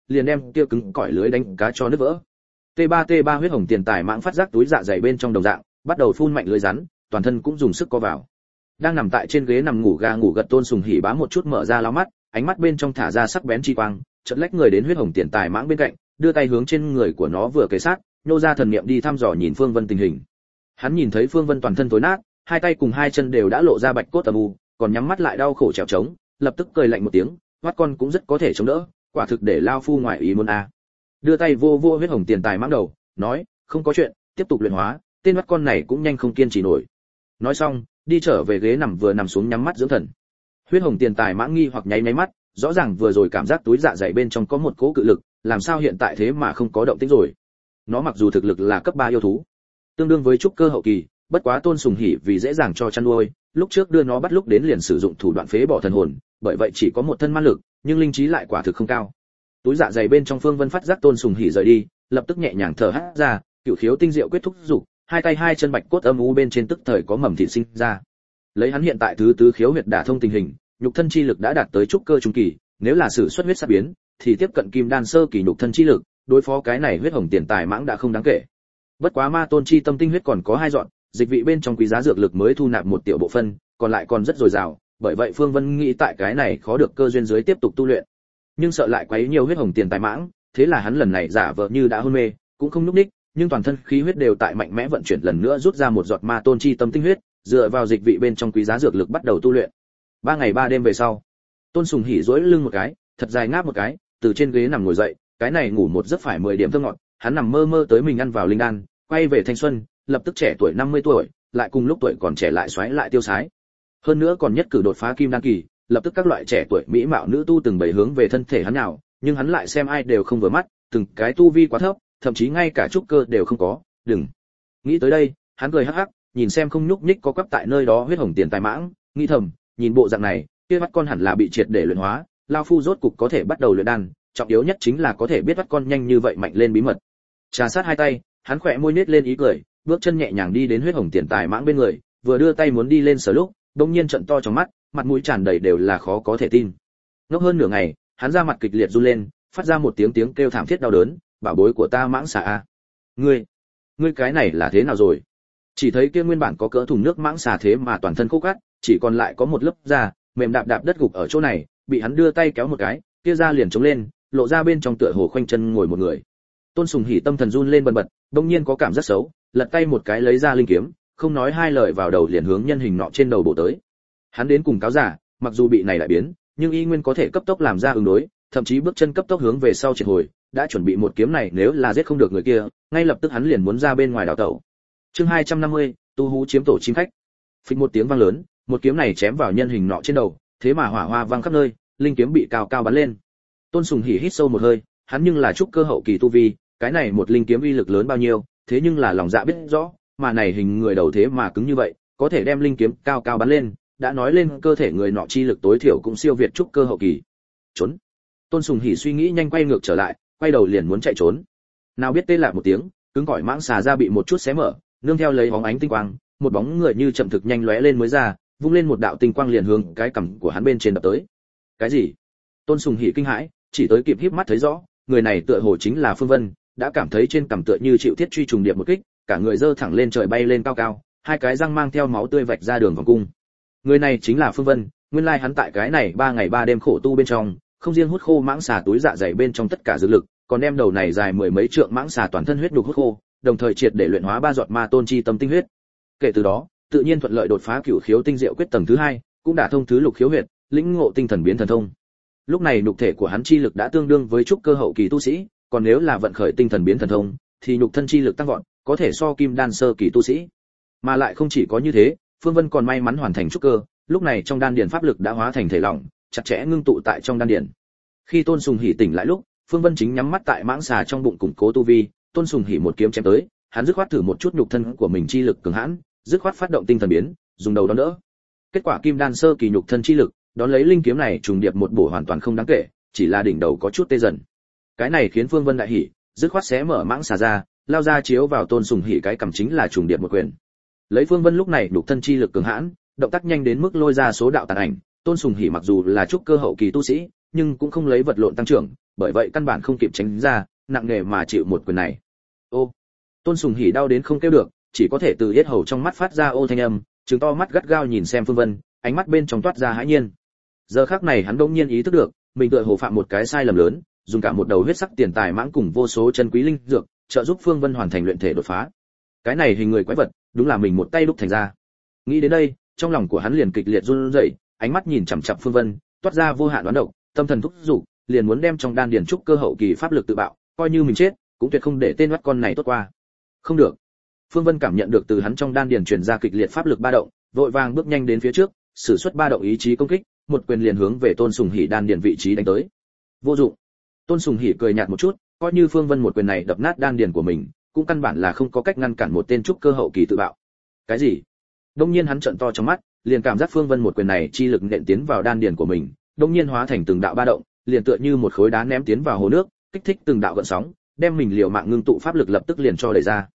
liền đem kia cứng cỏi lưới đánh cá cho nứt vỡ. T3 huyết hồng tiền tài mãng phát giác túi dạ dày bên trong đồng dạng, bắt đầu phun mạnh lưới rắn, toàn thân cũng dùng sức co vào. Đang nằm tại trên ghế nằm ngủ gà ngủ gật Tôn Sùng Hỉ bá một chút mở ra láo mắt, ánh mắt bên trong thả ra sắc bén chi quang, chợt lách người đến huyết hồng tiền tài mãng bên cạnh, đưa tay hướng trên người của nó vừa kề sát, nhô ra thần niệm đi thăm dò nhìn Phương Vân tình hình. Hắn nhìn thấy Phương Vân toàn thân tối nát, hai tay cùng hai chân đều đã lộ ra bạch cốt âm u, còn nhắm mắt lại đau khổ trèo trống, lập tức cười lạnh một tiếng, hoắt con cũng rất có thể chống đỡ, quả thực để lao phu ngoại ý muốn a. Đưa tay vô huyết hồng tiền tài mãng đầu, nói, không có chuyện, tiếp tục luyện hóa, tên hoắt con này cũng nhanh không kiên trì nổi. Nói xong, đi trở về ghế nằm vừa nằm xuống nhắm mắt dưỡng thần. Huyết hồng tiền tài mãng nghi hoặc nháy mắt, rõ ràng vừa rồi cảm giác túi dạ dày bên trong có một cỗ cự lực, làm sao hiện tại thế mà không có động tĩnh rồi. Nó mặc dù thực lực là cấp 3 yêu thú, tương đương với trúc cơ hậu kỳ, bất quá Tôn Sùng Hỉ vì dễ dàng cho chăn nuôi, lúc trước đưa nó bắt lúc đến liền sử dụng thủ đoạn phế bỏ thần hồn, bởi vậy chỉ có một thân man lực, nhưng linh trí lại quả thực không cao. Túi dạ dày bên trong Phương Vân phát giác Tôn Sùng Hỉ rời đi, lập tức nhẹ nhàng thở hắt ra, cửu khiếu tinh diệu quyết thúc dục, hai tay hai chân bạch cốt âm u bên trên tức thời có mầm thịt sinh ra. Lấy hắn hiện tại thứ tứ khiếu huyệt đả thông tình hình, nhục thân chi lực đã đạt tới trúc cơ trung kỳ, nếu là sử xuất huyết sát biến, thì tiếp cận kim đan sơ kỳ nhục thân chi lực, đối phó cái này huyết hồng tiền tài mãng đã không đáng kể. Bất quá ma tôn chi tâm tinh huyết còn có 2 dọn, dịch vị bên trong quý giá dược lực mới thu nạp một tiểu bộ phân, còn lại còn rất dồi dào, bởi vậy Phương Vân nghĩ tại cái này khó được cơ duyên dưới tiếp tục tu luyện. Nhưng sợ lại quấy nhiều huyết hồng tiền tài mãng, thế là hắn lần này giả vờ như đã hôn mê, cũng không nhúc nhích, nhưng toàn thân khí huyết đều tại mạnh mẽ vận chuyển lần nữa rút ra một giọt ma tôn chi tâm tinh huyết, dựa vào dịch vị bên trong quý giá dược lực bắt đầu tu luyện. 3 ngày 3 đêm về sau, Tôn Sùng Hỉ duỗi lưng một cái, thật dài ngáp một cái, từ trên ghế nằm ngồi dậy, cái này ngủ một giấc phải 10 điểm thơm ngọt, hắn nằm mơ mơ tới mình ăn vào linh đan, quay về thanh xuân, lập tức trẻ tuổi 50 tuổi, lại cùng lúc tuổi còn trẻ lại xoáy lại tiêu sái. Hơn nữa còn nhất cử đột phá kim đan kỳ, lập tức các loại trẻ tuổi mỹ mạo nữ tu từng bầy hướng về thân thể hắn nào, nhưng hắn lại xem ai đều không vừa mắt, từng cái tu vi quá thấp, thậm chí ngay cả trúc cơ đều không có, đừng. Nghĩ tới đây, hắn cười hắc hắc, nhìn xem không nhúc nhích có quắp tại nơi đó huyết hồng tiền tài mãng, nghĩ thầm, nhìn bộ dạng này, kia bắt con hẳn là bị triệt để luyện hóa, lao phu rốt cục có thể bắt đầu luyện đan, trọng yếu nhất chính là có thể biết bắt con nhanh như vậy mạnh lên bí mật. Trà sát hai tay, hắn khỏe môi nết lên ý cười, bước chân nhẹ nhàng đi đến huyết hồng tiền tài mãng bên người, vừa đưa tay muốn đi lên sờ lúc, đột nhiên trợn to trong mắt, mặt mũi tràn đầy đều là khó có thể tin. Ngốc hơn nửa ngày, hắn ra mặt kịch liệt run lên, phát ra một tiếng kêu thảm thiết đau đớn, bảo bối của ta mãng xà a, ngươi cái này là thế nào rồi? Chỉ thấy kia nguyên bản có cỡ thùng nước mãng xà thế mà toàn thân khô cát, chỉ còn lại có một lớp da mềm đạp đạp đất gục ở chỗ này, bị hắn đưa tay kéo một cái, kia da liền chống lên, lộ ra bên trong tựa hồ khoanh chân ngồi một người. Tôn Sùng Hỉ tâm thần run lên bần bật, đột nhiên có cảm giác xấu, lật tay một cái lấy ra linh kiếm, không nói hai lời vào đầu liền hướng nhân hình nọ trên đầu bổ tới. Hắn đến cùng cáo giả, mặc dù bị này đại biến, nhưng y nguyên có thể cấp tốc làm ra ứng đối, thậm chí bước chân cấp tốc hướng về sau triệt hồi, đã chuẩn bị một kiếm này nếu là giết không được người kia, ngay lập tức hắn liền muốn ra bên ngoài đào tẩu. Chương 250, tu hú chiếm tổ chim khách. Phịch một tiếng vang lớn, một kiếm này chém vào nhân hình nọ trên đầu, thế mà hỏa hoa vang khắp nơi, linh kiếm bị cao cao bắn lên. Tôn Sùng Hỉ hít sâu một hơi, hắn nhưng là trúc cơ hậu kỳ tu vi, cái này một linh kiếm uy lực lớn bao nhiêu, thế nhưng là lòng dạ biết rõ, mà này hình người đầu thế mà cứng như vậy, có thể đem linh kiếm cao cao bắn lên, đã nói lên cơ thể người nọ chi lực tối thiểu cũng siêu việt trúc cơ hậu kỳ. Trốn. Tôn Sùng Hỉ suy nghĩ nhanh quay ngược trở lại, quay đầu liền muốn chạy trốn. Nào biết tê lạc một tiếng, cứng cỏi mãng xà ra bị một chút xé mở, nương theo lấy bóng ánh tinh quang, một bóng người như chậm thực nhanh lóe lên mới ra, vung lên một đạo tinh quang liền hướng cái cằm của hắn bên trên đập tới. Cái gì? Tôn Sùng Hỉ kinh hãi, chỉ tới kịp híp mắt thấy rõ, người này tựa hồ chính là Phương Vân, đã cảm thấy trên cằm tựa như chịu thiết truy trùng điệp một kích, cả người giơ thẳng lên trời bay lên cao cao, hai cái răng mang theo máu tươi vạch ra đường vòng cung. Người này chính là Phương Vân, nguyên lai hắn tại cái này 3 ngày 3 đêm khổ tu bên trong, không riêng hút khô mãng xà túi dạ dày bên trong tất cả dược lực, còn đem đầu này dài 10 mấy trượng mãng xà toàn thân huyết đục hút khô, đồng thời triệt để luyện hóa 3 giọt ma tôn chi tâm tinh huyết. Kể từ đó, tự nhiên thuận lợi đột phá cửu khiếu tinh diệu quyết tầng thứ 2, cũng đã thông thứ lục khiếu huyệt, lĩnh ngộ tinh thần biến thần thông. Lúc này nhục thể của hắn chi lực đã tương đương với trúc cơ hậu kỳ tu sĩ, còn nếu là vận khởi tinh thần biến thần thông, thì nhục thân chi lực tăng vọt, có thể so kim đan sơ kỳ tu sĩ. Mà lại không chỉ có như thế, Phương Vân còn may mắn hoàn thành trúc cơ, lúc này trong đan điền pháp lực đã hóa thành thể lỏng, chặt chẽ ngưng tụ tại trong đan điền. Khi Tôn Sùng Hỉ tỉnh lại lúc, Phương Vân chính nhắm mắt tại mãng xà trong bụng củng cố tu vi, Tôn Sùng Hỉ một kiếm chém tới, hắn dứt khoát thử một chút nhục thân của mình chi lực cường hãn, dứt khoát phát động tinh thần biến, dùng đầu đón đỡ. Kết quả kim đan sơ kỳ nhục thân chi lực, đón lấy linh kiếm này trùng điệp một bổ hoàn toàn không đáng kể, chỉ là đỉnh đầu có chút tê dần. Cái này khiến Phương Vân đại hỉ, dứt khoát xé mở mãng xà ra, lao ra chiếu vào Tôn Sùng Hỉ cái cằm chính là trùng điệp một quyền. Lấy Phương Vân lúc này nhục thân chi lực cường hãn, động tác nhanh đến mức lôi ra số đạo tàn ảnh, Tôn Sùng Hỉ mặc dù là trúc cơ hậu kỳ tu sĩ, nhưng cũng không lấy vật lộn tăng trưởng, bởi vậy căn bản không kịp tránh ra, nặng nề mà chịu một quyền này. Ô! Tôn Sùng Hỉ đau đến không kêu được, chỉ có thể từ yết hầu trong mắt phát ra ô thanh âm, trừng to mắt gắt gao nhìn xem Phương Vân, ánh mắt bên trong toát ra hãi nhiên. Giờ khắc này hắn đột nhiên ý thức được, mình tựa hồ phạm một cái sai lầm lớn, dùng cả một đầu huyết sắc tiền tài mãng cùng vô số chân quý linh dược, trợ giúp Phương Vân hoàn thành luyện thể đột phá. Cái này hình người quái vật, đúng là mình một tay đúc thành ra. Nghĩ đến đây, trong lòng của hắn liền kịch liệt run rẩy, ánh mắt nhìn chằm chằm Phương Vân, toát ra vô hạn đoán độc, tâm thần thúc dục, liền muốn đem trong đan điền trúc cơ hậu kỳ pháp lực tự bạo, coi như mình chết, cũng tuyệt không để tên mắt con này tốt qua. Không được. Phương Vân cảm nhận được từ hắn trong đan điền truyền ra kịch liệt pháp lực ba động, vội vàng bước nhanh đến phía trước, sử xuất ba động ý chí công kích, một quyền liền hướng về Tôn Sùng Hỉ đan điền vị trí đánh tới. Vô dụng. Tôn Sùng Hỉ cười nhạt một chút, coi như Phương Vân một quyền này đập nát đan điền của mình, cũng căn bản là không có cách ngăn cản một tên trúc cơ hậu kỳ tự bạo. Cái gì? Đông nhiên hắn trợn to trong mắt, liền cảm giác Phương Vân một quyền này chi lực nện tiến vào đan điền của mình, đông nhiên hóa thành từng đạo ba động, liền tựa như một khối đá ném tiến vào hồ nước, kích thích từng đạo gợn sóng, đem mình liều mạng ngưng tụ pháp lực lập tức liền cho đẩy ra.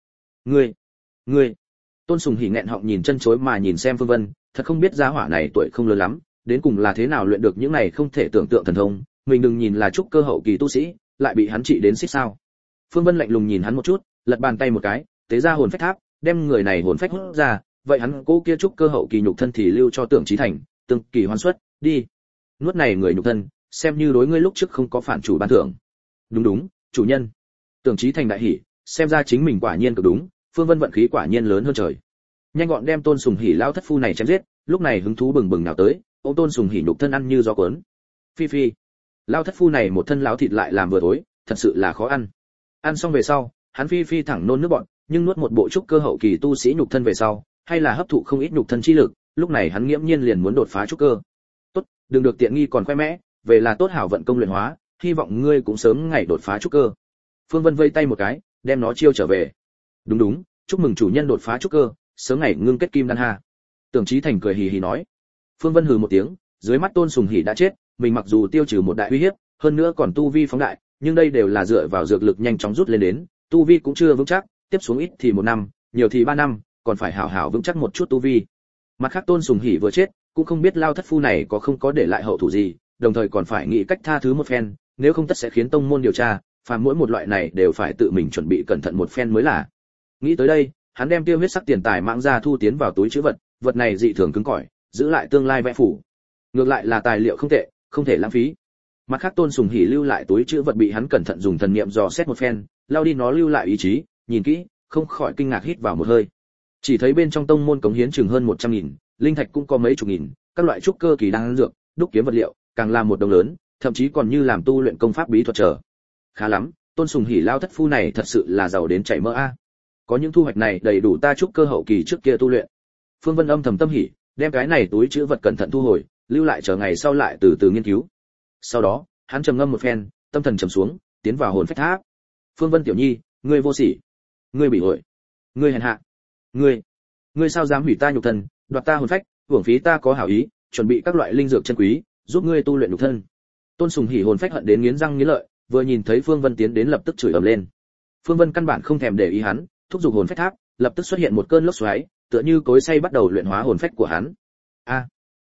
Ngươi! Tôn Sùng Hỉ nghẹn họng nhìn chân chối mà nhìn xem Phương Vân, thật không biết gia hỏa này tuổi không lớn lắm, đến cùng là thế nào luyện được những này không thể tưởng tượng thần thông, mình đừng nhìn là trúc cơ hậu kỳ tu sĩ, lại bị hắn trị đến xích sao. Phương Vân lạnh lùng nhìn hắn một chút, lật bàn tay một cái, tế ra hồn phách tháp, đem người này hồn phách hút ra, vậy hắn cố kia trúc cơ hậu kỳ nhục thân thì lưu cho Tưởng Chí Thành, tương kỳ hoàn xuất, đi. Nuốt này người nhục thân, xem như đối ngươi lúc trước không có phản chủ ban thưởng. Đúng, chủ nhân. Tưởng Chí Thành đại hỉ, xem ra chính mình quả nhiên cực đúng, Phương Vân vận khí quả nhiên lớn hơn trời. Nhanh gọn đem Tôn Sùng Hỉ lao thất phu này chém giết, lúc này hứng thú bừng bừng nào tới, ôm Tôn Sùng Hỉ nhục thân ăn như gió cuốn. Phi, lao thất phu này một thân láo thịt lại làm vừa tối, thật sự là khó ăn. Ăn xong về sau, hắn phi thẳng nôn nước bọt, nhưng nuốt một bộ trúc cơ hậu kỳ tu sĩ nhục thân về sau, hay là hấp thụ không ít nhục thân chi lực, lúc này hắn nghiễm nhiên liền muốn đột phá trúc cơ. Tốt, đừng được tiện nghi còn khoe mẽ, về là tốt hảo vận công luyện hóa, hy vọng ngươi cũng sớm ngày đột phá trúc cơ. Phương Vân vây tay một cái, đem nó chiêu trở về. Đúng, chúc mừng chủ nhân đột phá trúc cơ, sớm ngày ngưng kết kim đan ha. Tưởng Chí Thành cười hì hì nói. Phương Vân hừ một tiếng, dưới mắt Tôn Sùng Hỉ đã chết, mình mặc dù tiêu trừ một đại uy hiếp, hơn nữa còn tu vi phóng đại, nhưng đây đều là dựa vào dược lực nhanh chóng rút lên đến, tu vi cũng chưa vững chắc, tiếp xuống ít thì 1 năm, nhiều thì 3 năm, còn phải hảo hảo vững chắc một chút tu vi. Mặt khác Tôn Sùng Hỉ vừa chết, cũng không biết lao thất phu này có không có để lại hậu thủ gì, đồng thời còn phải nghĩ cách tha thứ một phen, nếu không tất sẽ khiến tông môn điều tra, phàm mỗi một loại này đều phải tự mình chuẩn bị cẩn thận một phen mới là. Nghĩ tới đây, hắn đem tiêu huyết sắc tiền tài mãng ra thu tiến vào túi trữ vật, vật này dị thường cứng cỏi, giữ lại tương lai vẽ phủ. Ngược lại là tài liệu không tệ, không thể lãng phí. Mặt khác Tôn Sùng Hỉ lưu lại túi trữ vật bị hắn cẩn thận dùng thần niệm dò xét một phen, lao đi nó lưu lại ý chí, nhìn kỹ, không khỏi kinh ngạc hít vào một hơi. Chỉ thấy bên trong tông môn cống hiến chừng hơn 100.000, linh thạch cũng có mấy chục nghìn, các loại trúc cơ kỳ đan dược, đúc kiếm vật liệu, càng là một đồng lớn, thậm chí còn như làm tu luyện công pháp bí thuật trở. Khá lắm, Tôn Sùng Hỉ lao thất phu này thật sự là giàu đến chảy mỡ a. Có những thu hoạch này đầy đủ ta trúc cơ hậu kỳ trước kia tu luyện. Phương Vân âm thầm tâm hỉ, đem cái này túi trữ vật cẩn thận thu hồi, lưu lại chờ ngày sau lại từ từ nghiên cứu. Sau đó, hắn trầm ngâm một phen, tâm thần trầm xuống, tiến vào hồn phách tháp. Phương Vân tiểu nhi, ngươi vô sỉ, ngươi bị hội, ngươi hèn hạ, ngươi sao dám hủy ta nhục thân, đoạt ta hồn phách, hưởng phí ta có hảo ý, chuẩn bị các loại linh dược chân quý, giúp ngươi tu luyện nhục thân. Tôn Sùng Hỉ hồn phách hận đến nghiến răng nghiến lợi, vừa nhìn thấy Phương Vân tiến đến lập tức chửi ầm lên. Phương Vân căn bản không thèm để ý hắn, thúc giục hồn phách tháp, lập tức xuất hiện một cơn lốc xoáy, tựa như cối xay bắt đầu luyện hóa hồn phách của hắn. A,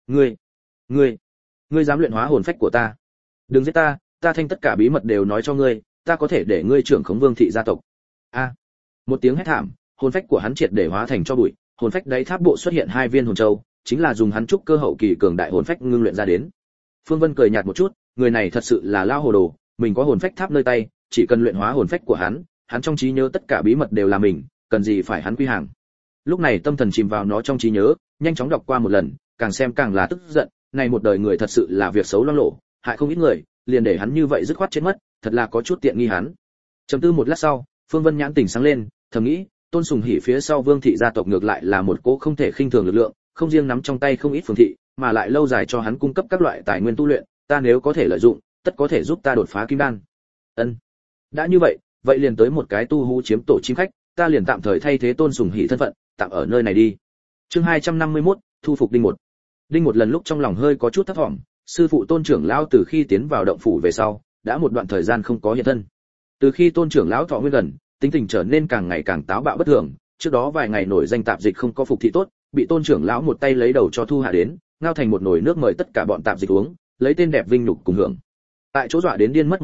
ngươi dám luyện hóa hồn phách của ta? Đừng giết ta, ta thanh tất cả bí mật đều nói cho ngươi, ta có thể để ngươi trưởng khống Vương thị gia tộc. A, một tiếng hét thảm, hồn phách của hắn triệt để hóa thành cho bụi, hồn phách đáy tháp bộ xuất hiện 2 viên hồn châu, chính là dùng hắn trúc cơ hậu kỳ cường đại hồn phách ngưng luyện ra đến. Phương Vân cười nhạt một chút, người này thật sự là lao hồ đồ, mình có hồn phách tháp nơi tay, chỉ cần luyện hóa hồn phách của hắn trong trí nhớ tất cả bí mật đều là mình, cần gì phải hắn quy hàng. Lúc này tâm thần chìm vào nó trong trí nhớ, nhanh chóng đọc qua một lần, càng xem càng là tức giận, này một đời người thật sự là việc xấu loang lổ, hại không ít người, liền để hắn như vậy dứt khoát chết mất, thật là có chút tiện nghi hắn. Trầm tư một lát sau, Phương Vân nhãn tỉnh sáng lên, thầm nghĩ, Tôn Sùng Hỉ phía sau Vương thị gia tộc ngược lại là một cỗ không thể khinh thường lực lượng, không riêng nắm trong tay không ít phường thị, mà lại lâu dài cho hắn cung cấp các loại tài nguyên tu luyện, ta nếu có thể lợi dụng, tất có thể giúp ta đột phá kim đan. Ân. Đã như vậy, vậy liền tới một cái tu hú chiếm tổ chim khách, ta liền tạm thời thay thế Tôn Sùng Hỉ thân phận, tạm ở nơi này đi. Chương 251, thu phục Đinh Một. Đinh Một lần lúc trong lòng hơi có chút thất vọng, sư phụ Tôn trưởng lão từ khi tiến vào động phủ về sau, đã một đoạn thời gian không có hiện thân. Từ khi Tôn trưởng lão thọ nguyên gần, tính tình trở nên càng ngày càng táo bạo bất thường, trước đó vài ngày nổi danh tạp dịch không có phục thị tốt, bị Tôn trưởng lão một tay lấy đầu cho thu hạ đến, ngao thành một nồi nước mời tất cả bọn tạp dịch uống, lấy tên đẹp vinh nhục cùng hưởng. Tại chỗ dọa đến điên mất một người,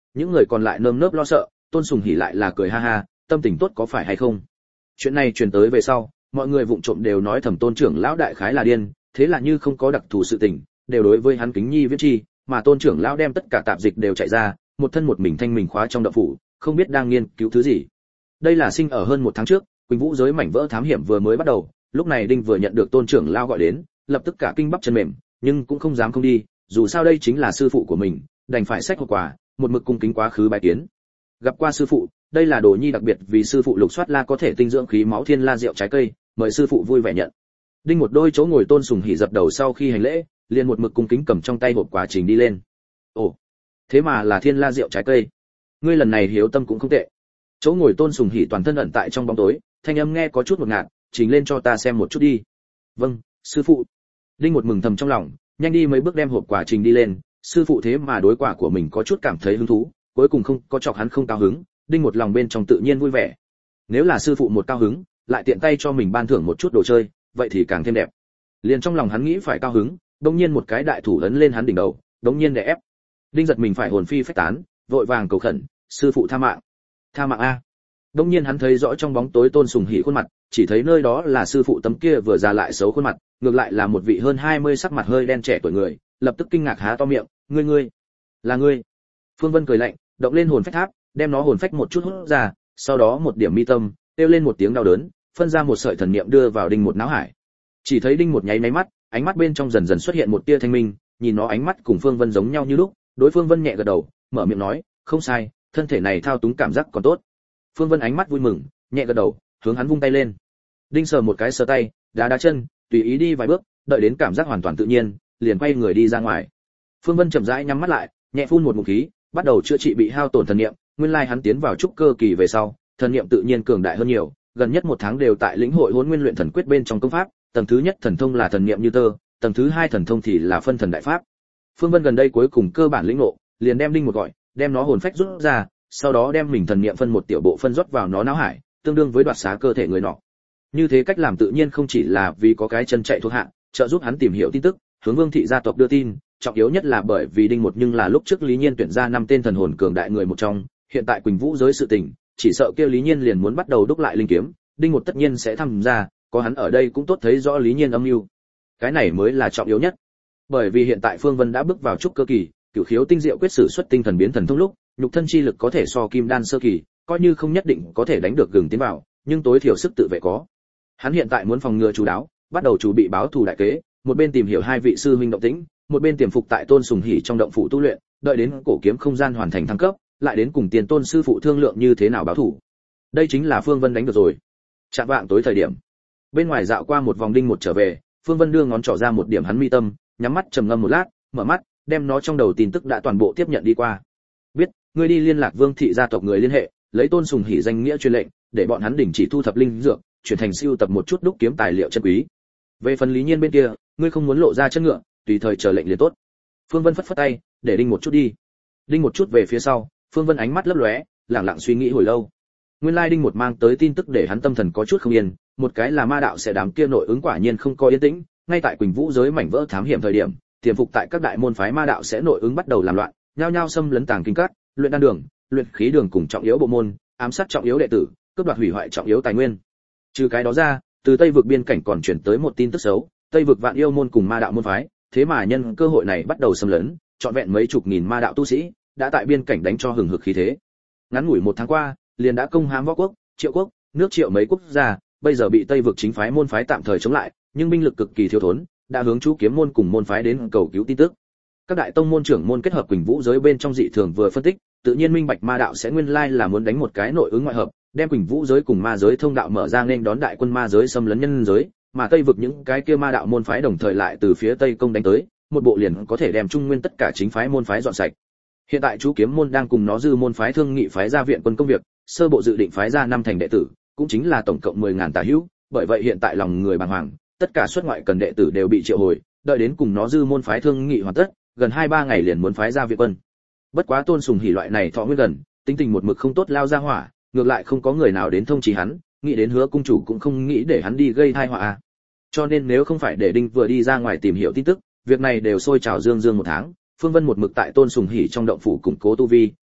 những người còn lại nơm nớp lo sợ, Tôn Sùng Hỉ lại là cười ha ha, tâm tình tốt có phải hay không. Chuyện này truyền tới về sau, mọi người vụng trộm đều nói thầm Tôn trưởng lão đại khái là điên, thế là như không có đặc thù sự tình, đều đối với hắn kính nhi viết chi, mà Tôn trưởng lão đem tất cả tạp dịch đều chạy ra, một thân một mình thanh mình khóa trong động phủ, không biết đang nghiên cứu thứ gì. Đây là sinh ở hơn 1 tháng trước, Quỳnh Vũ giới mảnh vỡ thám hiểm vừa mới bắt đầu, lúc này Đinh vừa nhận được Tôn trưởng lão gọi đến, lập tức cả kinh bắp chân mềm, nhưng cũng không dám không đi, dù sao đây chính là sư phụ của mình, đành phải xách hộp quà, một mực cung kính quá khứ bái kiến. Gặp qua sư phụ, đây là đồ nhi đặc biệt vì sư phụ lục soát la có thể tinh dưỡng khí máu thiên la rượu trái cây, mời sư phụ vui vẻ nhận. Đinh một đôi chỗ ngồi Tôn Sùng Hỉ dập đầu sau khi hành lễ, liền một mực cung kính cầm trong tay hộp quà trình đi lên. Ồ, thế mà là thiên la rượu trái cây. Ngươi lần này hiếu tâm cũng không tệ. Chỗ ngồi Tôn Sùng Hỉ toàn thân ẩn tại trong bóng tối, thanh âm nghe có chút ngột ngạt, trình lên cho ta xem một chút đi. Vâng, sư phụ. Đinh một mừng thầm trong lòng, nhanh đi mấy bước đem hộp quà trình đi lên, sư phụ thế mà đối quả của mình có chút cảm thấy hứng thú, cuối cùng không có chọc hắn không cao hứng, Đinh một lòng bên trong tự nhiên vui vẻ. Nếu là sư phụ một cao hứng, lại tiện tay cho mình ban thưởng một chút đồ chơi, vậy thì càng thêm đẹp. Liền trong lòng hắn nghĩ phải cao hứng, đột nhiên một cái đại thủ ấn lên hắn đỉnh đầu, đột nhiên đè ép. Đinh giật mình phải hồn phi phách tán, vội vàng cầu khẩn, sư phụ tha mạng. Tha mạng a. Đột nhiên hắn thấy rõ trong bóng tối Tôn Sùng Hỉ khuôn mặt, chỉ thấy nơi đó là sư phụ tấm kia vừa già lại xấu khuôn mặt, ngược lại là một vị hơn 20 sắc mặt hơi đen trẻ tuổi người, lập tức kinh ngạc há to miệng, ngươi, là ngươi. Phương Vân cười lạnh, động lên hồn phách tháp, đem nó hồn phách một chút hút ra, sau đó một điểm mi tâm, kêu lên một tiếng đau đớn, phân ra một sợi thần niệm đưa vào Đinh một não hải. Chỉ thấy Đinh một nháy máy mắt, ánh mắt bên trong dần dần xuất hiện một tia thanh minh, nhìn nó ánh mắt cùng Phương Vân giống nhau như lúc, đối Phương Vân nhẹ gật đầu, mở miệng nói, không sai, thân thể này thao túng cảm giác còn tốt. Phương Vân ánh mắt vui mừng, nhẹ gật đầu, hướng hắn vung tay lên. Đinh sờ một cái sờ tay, đá chân, tùy ý đi vài bước, đợi đến cảm giác hoàn toàn tự nhiên, liền quay người đi ra ngoài. Phương Vân chậm rãi nhắm mắt lại, nhẹ phun một ngụm khí, bắt đầu chữa trị bị hao tổn thần niệm. Nguyên lai hắn tiến vào trúc cơ kỳ về sau, thần niệm tự nhiên cường đại hơn nhiều, gần nhất 1 tháng đều tại lĩnh hội Hỗn Nguyên luyện thần quyết bên trong công pháp, tầng thứ nhất thần thông là thần niệm như tơ, tầng thứ 2 thần thông thì là phân thần đại pháp. Phương Vân gần đây cuối cùng cơ bản lĩnh ngộ, liền đem Đinh một gọi, đem nó hồn phách rút ra, sau đó đem mình thần niệm phân một tiểu bộ phân rót vào nó não hải, tương đương với đoạt xá cơ thể người nọ. Như thế cách làm tự nhiên không chỉ là vì có cái chân chạy thuộc hạ, trợ giúp hắn tìm hiểu tin tức, hướng Vương thị gia tộc đưa tin, trọng yếu nhất là bởi vì Đinh một nhưng là lúc trước Lý Nhiên tuyển ra 5 tên thần hồn cường đại người một trong, hiện tại Quỳnh Vũ giới sự tình, chỉ sợ kia Lý Nhiên liền muốn bắt đầu đúc lại linh kiếm, Đinh một tất nhiên sẽ tham gia, có hắn ở đây cũng tốt thấy rõ Lý Nhiên âm mưu. Cái này mới là trọng yếu nhất. Bởi vì hiện tại Phương Vân đã bước vào trúc cơ kỳ, cửu khiếu tinh diệu quyết sử xuất tinh thần biến thần thông lúc, nhục thân chi lực có thể so kim đan sơ kỳ, coi như không nhất định có thể đánh được gừng tiến vào, nhưng tối thiểu sức tự vệ có. Hắn hiện tại muốn phòng ngừa chú đáo, bắt đầu chuẩn bị báo thù đại kế, một bên tìm hiểu 2 vị sư huynh động tĩnh, một bên tiềm phục tại Tôn Sùng Hỉ trong động phủ tu luyện, đợi đến cổ kiếm không gian hoàn thành thăng cấp, lại đến cùng Tiền Tôn sư phụ thương lượng như thế nào báo thù. Đây chính là Phương Vân đánh được rồi. Chạm vạng tối thời điểm, bên ngoài dạo qua một vòng Đinh một trở về, Phương Vân đưa ngón trỏ ra một điểm hắn mi tâm, nhắm mắt trầm ngâm một lát, mở mắt, đem nó trong đầu tin tức đã toàn bộ tiếp nhận đi qua. Biết, ngươi đi liên lạc Vương thị gia tộc người liên hệ, lấy Tôn Sùng Hỉ danh nghĩa truyền lệnh, để bọn hắn đình chỉ thu thập linh dược, chuyển thành siêu tập một chút đúc kiếm tài liệu chân quý. Về phần Lý Nhiên bên kia, ngươi không muốn lộ ra chân ngựa, tùy thời chờ lệnh liền tốt. Phương Vân phất phất tay, để Đinh một chút đi. Đinh một chút về phía sau, Phương Vân ánh mắt lấp lóe, lặng lặng suy nghĩ hồi lâu. Nguyên lai Đinh một mang tới tin tức để hắn tâm thần có chút không yên, một cái là ma đạo sẽ đám kia nội ứng quả nhiên không có yên tĩnh, ngay tại Quỳnh Vũ giới mảnh vỡ thám hiểm thời điểm, tiềm phục tại các đại môn phái ma đạo sẽ nội ứng bắt đầu làm loạn, nhao nhao xâm lấn tàng kinh các, luyện đan đường, luyện khí đường cùng trọng yếu bộ môn, ám sát trọng yếu đệ tử, cướp đoạt hủy hoại trọng yếu tài nguyên. Trừ cái đó ra, từ Tây vực biên cảnh còn chuyển tới một tin tức xấu, Tây vực Vạn Yêu môn cùng ma đạo môn phái, thế mà nhân cơ hội này bắt đầu xâm lấn, trọn vẹn mấy chục nghìn ma đạo tu sĩ đã tại biên cảnh đánh cho hừng hực khí thế. Ngắn ngủi 1 tháng qua, liền đã công hãm Võ quốc, Triệu quốc, nước Triệu mấy quốc gia, bây giờ bị Tây vực chính phái môn phái tạm thời chống lại, nhưng binh lực cực kỳ thiếu thốn, đã hướng chú kiếm môn cùng môn phái đến cầu cứu tin tức. Các đại tông môn trưởng môn kết hợp Quỳnh Vũ giới bên trong dị thường vừa phân tích, tự nhiên minh bạch ma đạo sẽ nguyên lai là muốn đánh một cái nội ứng ngoại hợp, đem Quỳnh Vũ giới cùng ma giới thông đạo mở ra nên đón đại quân ma giới xâm lấn nhân giới, mà Tây vực những cái kia ma đạo môn phái đồng thời lại từ phía Tây công đánh tới, một bộ liền có thể đem Trung Nguyên tất cả chính phái môn phái dọn sạch. Hiện tại chú kiếm môn đang cùng nó dư môn phái thương nghị phái ra viện quân công việc, sơ bộ dự định phái ra 5 thành đệ tử, cũng chính là tổng cộng 10.000 tà hữu, bởi vậy hiện tại lòng người bàng hoàng, tất cả xuất ngoại cần đệ tử đều bị triệu hồi, đợi đến cùng nó dư môn phái thương nghị hoàn tất, gần 2-3 ngày liền muốn phái ra viện quân. Bất quá Tôn Sùng Hỉ loại này thọ nguyên gần, tính tình một mực không tốt lao ra hỏa, ngược lại không có người nào đến thông chỉ hắn, nghĩ đến Hứa cung chủ cũng không nghĩ để hắn đi gây tai họa. Cho nên nếu không phải để Đinh vừa đi ra ngoài tìm hiểu tin tức, việc này đều sôi trào dương 1 tháng. Phương Vân một mực tại Tôn Sùng Hỉ trong động phủ củng cố tu vi,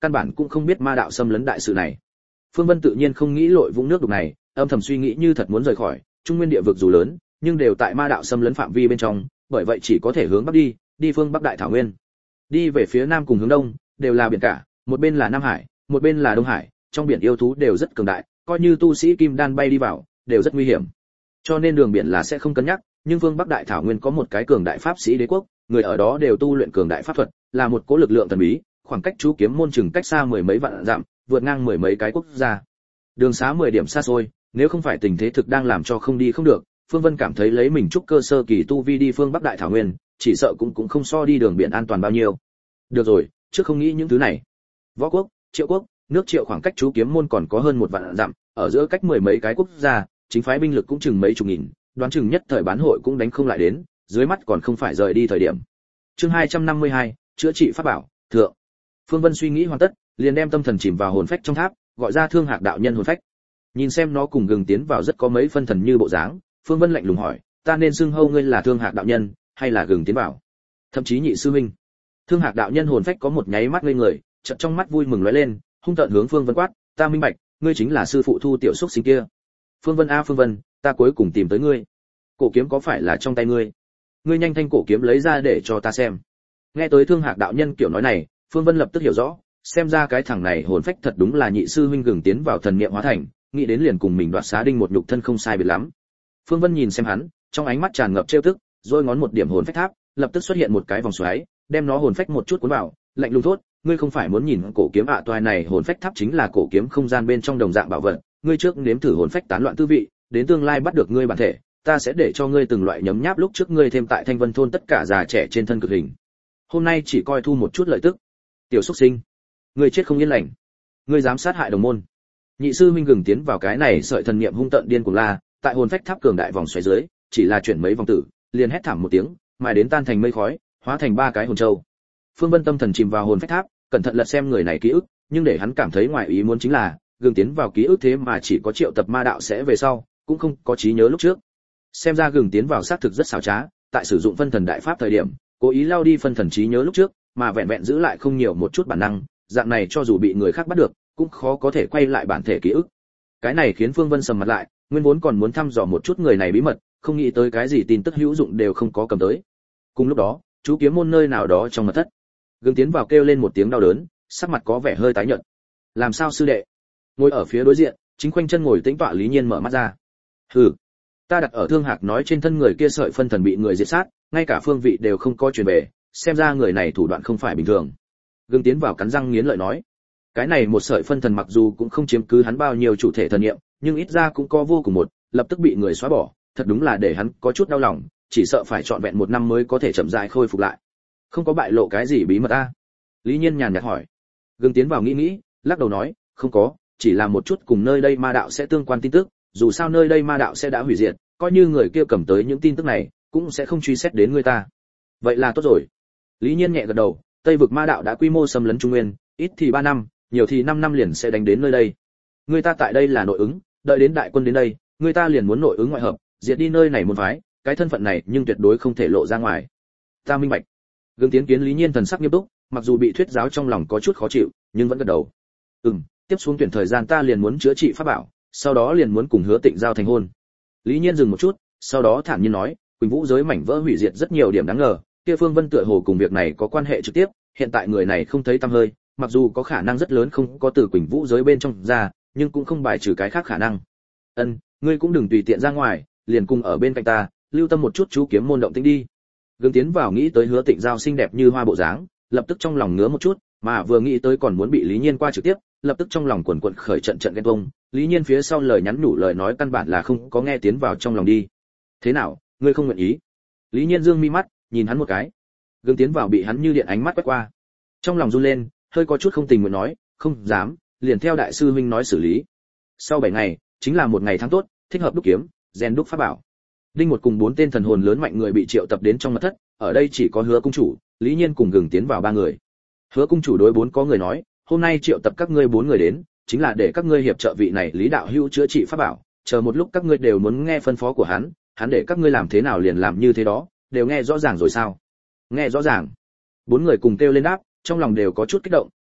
căn bản cũng không biết ma đạo xâm lấn đại sự này. Phương Vân tự nhiên không nghĩ lội vũng nước đục này, âm thầm suy nghĩ như thật muốn rời khỏi Trung Nguyên địa vực dù lớn, nhưng đều tại ma đạo xâm lấn phạm vi bên trong, bởi vậy chỉ có thể hướng bắc đi phương Bắc Đại Thảo Nguyên. Đi về phía nam cùng hướng đông, đều là biển cả, một bên là Nam Hải, một bên là Đông Hải, trong biển yêu thú đều rất cường đại, coi như tu sĩ kim đan bay đi vào, đều rất nguy hiểm. Cho nên đường biển là sẽ không cân nhắc, nhưng phương Bắc Đại Thảo Nguyên có một cái cường đại pháp sĩ đế quốc, người ở đó đều tu luyện cường đại pháp thuật, là một cỗ lực lượng thần bí, khoảng cách chú kiếm môn chừng cách xa mười mấy vạn dặm, vượt ngang mười mấy cái quốc gia. Đường xá 10 điểm xa xôi, nếu không phải tình thế thực đang làm cho không đi không được, Phương Vân cảm thấy lấy mình trúc cơ sơ kỳ tu vi đi phương Bắc Đại Thảo Nguyên, chỉ sợ cũng không so đi đường biển an toàn bao nhiêu. Được rồi, trước không nghĩ những thứ này. Võ quốc, Triệu quốc, nước Triệu khoảng cách chú kiếm môn còn có hơn một vạn dặm, ở giữa cách mười mấy cái quốc gia, chính phái binh lực cũng chừng mấy chục nghìn, đoán chừng nhất thời bán hội cũng đánh không lại đến, dưới mắt còn không phải rời đi thời điểm. Chương 252, chữa trị pháp bảo, thượng. Phương Vân suy nghĩ hoàn tất, liền đem tâm thần chìm vào hồn phách trong tháp, gọi ra Thương Hạc đạo nhân hồn phách. Nhìn xem nó cùng Gừng tiến vào rất có mấy phân thần như bộ dáng, Phương Vân lạnh lùng hỏi, ta nên xưng hô ngươi là Thương Hạc đạo nhân, hay là Gừng tiến vào? Thậm chí nhị sư huynh. Thương Hạc đạo nhân hồn phách có một nháy mắt ngây người, chợt trong mắt vui mừng lóe lên, hung tợn hướng Phương Vân quát, ta minh bạch, ngươi chính là sư phụ Thu tiểu xúc sinh kia. Phương Vân a Phương Vân, ta cuối cùng tìm tới ngươi. Cổ kiếm có phải là trong tay ngươi? Ngươi nhanh thanh cổ kiếm lấy ra để cho ta xem. Nghe tới Thương Hạc đạo nhân kiểu nói này, Phương Vân lập tức hiểu rõ, xem ra cái thằng này hồn phách thật đúng là nhị sư huynh Gừng tiến vào thần niệm hóa thành, nghĩ đến liền cùng mình đoạt xá đinh một nhục thân không sai biệt lắm. Phương Vân nhìn xem hắn, trong ánh mắt tràn ngập trêu tức, rồi ngón một điểm hồn phách tháp, lập tức xuất hiện một cái vòng xoáy, đem nó hồn phách một chút cuốn vào, lạnh lùng thốt, ngươi không phải muốn nhìn cổ kiếm toài này hồn phách tháp chính là cổ kiếm không gian bên trong đồng dạng bảo vật, ngươi trước nếm thử hồn phách tán loạn tư vị, đến tương lai bắt được ngươi bản thể, ta sẽ để cho ngươi từng loại nhấm nháp lúc trước ngươi thêm tại Thanh Vân thôn tất cả già trẻ trên thân cực hình. Hôm nay chỉ coi thu một chút lợi tức. Tiểu xúc sinh, ngươi chết không yên lành, ngươi dám sát hại đồng môn. Nhị sư huynh Gừng tiến vào cái này sợi thần niệm hung tợn điên cuồng la, tại hồn phách tháp cường đại vòng xoáy dưới, chỉ là chuyển mấy vòng tử, liền hét thảm một tiếng, mãi đến tan thành mây khói, hóa thành ba cái hồn châu. Phương Vân tâm thần chìm vào hồn phách tháp, cẩn thận lật xem người này ký ức, nhưng để hắn cảm thấy ngoài ý muốn chính là, Gừng tiến vào ký ức thế mà chỉ có triệu tập ma đạo sẽ về sau, cũng không có trí nhớ lúc trước. Xem ra Gừng tiến vào xác thực rất xảo trá, tại sử dụng phân thần đại pháp thời điểm, cố ý lao đi phân thần trí nhớ lúc trước, mà vẹn vẹn giữ lại không nhiều một chút bản năng, dạng này cho dù bị người khác bắt được, cũng khó có thể quay lại bản thể ký ức. Cái này khiến Phương Vân sầm mặt lại, nguyên vốn còn muốn thăm dò một chút người này bí mật, không nghĩ tới cái gì tin tức hữu dụng đều không có cầm tới. Cùng lúc đó, chú kiếm môn nơi nào đó trong mật thất, Gừng tiến vào kêu lên một tiếng đau đớn, sắc mặt có vẻ hơi tái nhợt. Làm sao sư đệ? Ngồi ở phía đối diện, chính khoanh chân ngồi tĩnh tọa Lý Nhiên mở mắt ra. Hừ, ta đặt ở Thương Hạc nói trên thân người kia sợi phân thần bị người diệt sát, ngay cả phương vị đều không có truyền về, xem ra người này thủ đoạn không phải bình thường. Gừng tiến vào cắn răng nghiến lợi nói, cái này một sợi phân thần mặc dù cũng không chiếm cứ hắn bao nhiêu chủ thể thần niệm, nhưng ít ra cũng có vô cùng một, lập tức bị người xóa bỏ, thật đúng là để hắn có chút đau lòng, chỉ sợ phải trọn vẹn một năm mới có thể chậm rãi khôi phục lại. Không có bại lộ cái gì bí mật a? Lý Nhiên nhàn nhạt hỏi. Gừng tiến vào nghĩ, lắc đầu nói, không có, chỉ là một chút cùng nơi đây ma đạo sẽ tương quan tin tức, dù sao nơi đây ma đạo sẽ đã hủy diệt, coi như người kia cầm tới những tin tức này, cũng sẽ không truy xét đến người ta. Vậy là tốt rồi. Lý Nhiên nhẹ gật đầu, Tây vực ma đạo đã quy mô xâm lấn Trung Nguyên, ít thì 3 năm, nhiều thì 5 năm liền sẽ đánh đến nơi đây. Người ta tại đây là nội ứng, đợi đến đại quân đến đây, người ta liền muốn nội ứng ngoại hợp, diệt đi nơi này môn phái, cái thân phận này nhưng tuyệt đối không thể lộ ra ngoài. Ta minh bạch. Gừng tiến kiến Lý Nhiên thần sắc nghiêm túc, mặc dù bị thuyết giáo trong lòng có chút khó chịu, nhưng vẫn gật đầu. Tiếp xuống tuyển thời gian ta liền muốn chữa trị pháp bảo, sau đó liền muốn cùng Hứa Tịnh giao thành hôn. Lý Nhiên dừng một chút, sau đó thản nhiên nói, Quỳnh Vũ giới mảnh vỡ hủy diệt rất nhiều điểm đáng ngờ, kia Phương Vân tựa hồ cùng việc này có quan hệ trực tiếp, hiện tại người này không thấy tăm hơi, mặc dù có khả năng rất lớn không có từ Quỳnh Vũ giới bên trong ra, nhưng cũng không bài trừ cái khác khả năng. Ngươi cũng đừng tùy tiện ra ngoài, liền cùng ở bên cạnh ta, lưu tâm một chút chú kiếm môn động tĩnh đi. Gương tiến vào nghĩ tới Hứa Tịnh giao xinh đẹp như hoa bộ dáng, lập tức trong lòng ngứa một chút, mà vừa nghĩ tới còn muốn bị Lý Nhiên qua trực tiếp, lập tức trong lòng quần quật khởi trận ghen tuông. Lý Nhiên phía sau lời nhắn nhủ lời nói căn bản là không có nghe tiến vào trong lòng đi. Thế nào, ngươi không nguyện ý? Lý Nhiên dương mi mắt, nhìn hắn một cái. Gương tiến vào bị hắn như điện ánh mắt quét qua, trong lòng run lên, hơi có chút không tình nguyện nói, không dám, liền theo đại sư huynh nói xử lý. Sau 7 ngày, chính là một ngày tháng tốt, thích hợp đúc kiếm, rèn đúc pháp bảo. Đinh một cùng 4 tên thần hồn lớn mạnh người bị triệu tập đến trong mật thất, ở đây chỉ có Hứa cung chủ, Lý Nhiên cùng Gừng tiến vào 3 người. Hứa cung chủ đối 4 có người nói, hôm nay triệu tập các ngươi 4 người đến, chính là để các ngươi hiệp trợ vị này Lý đạo hữu chữa trị pháp bảo, chờ một lúc các ngươi đều muốn nghe phân phó của hắn để các ngươi làm thế nào liền làm như thế đó, đều nghe rõ ràng rồi sao? Nghe rõ ràng. 4 người cùng kêu lên đáp, trong lòng đều có chút kích động,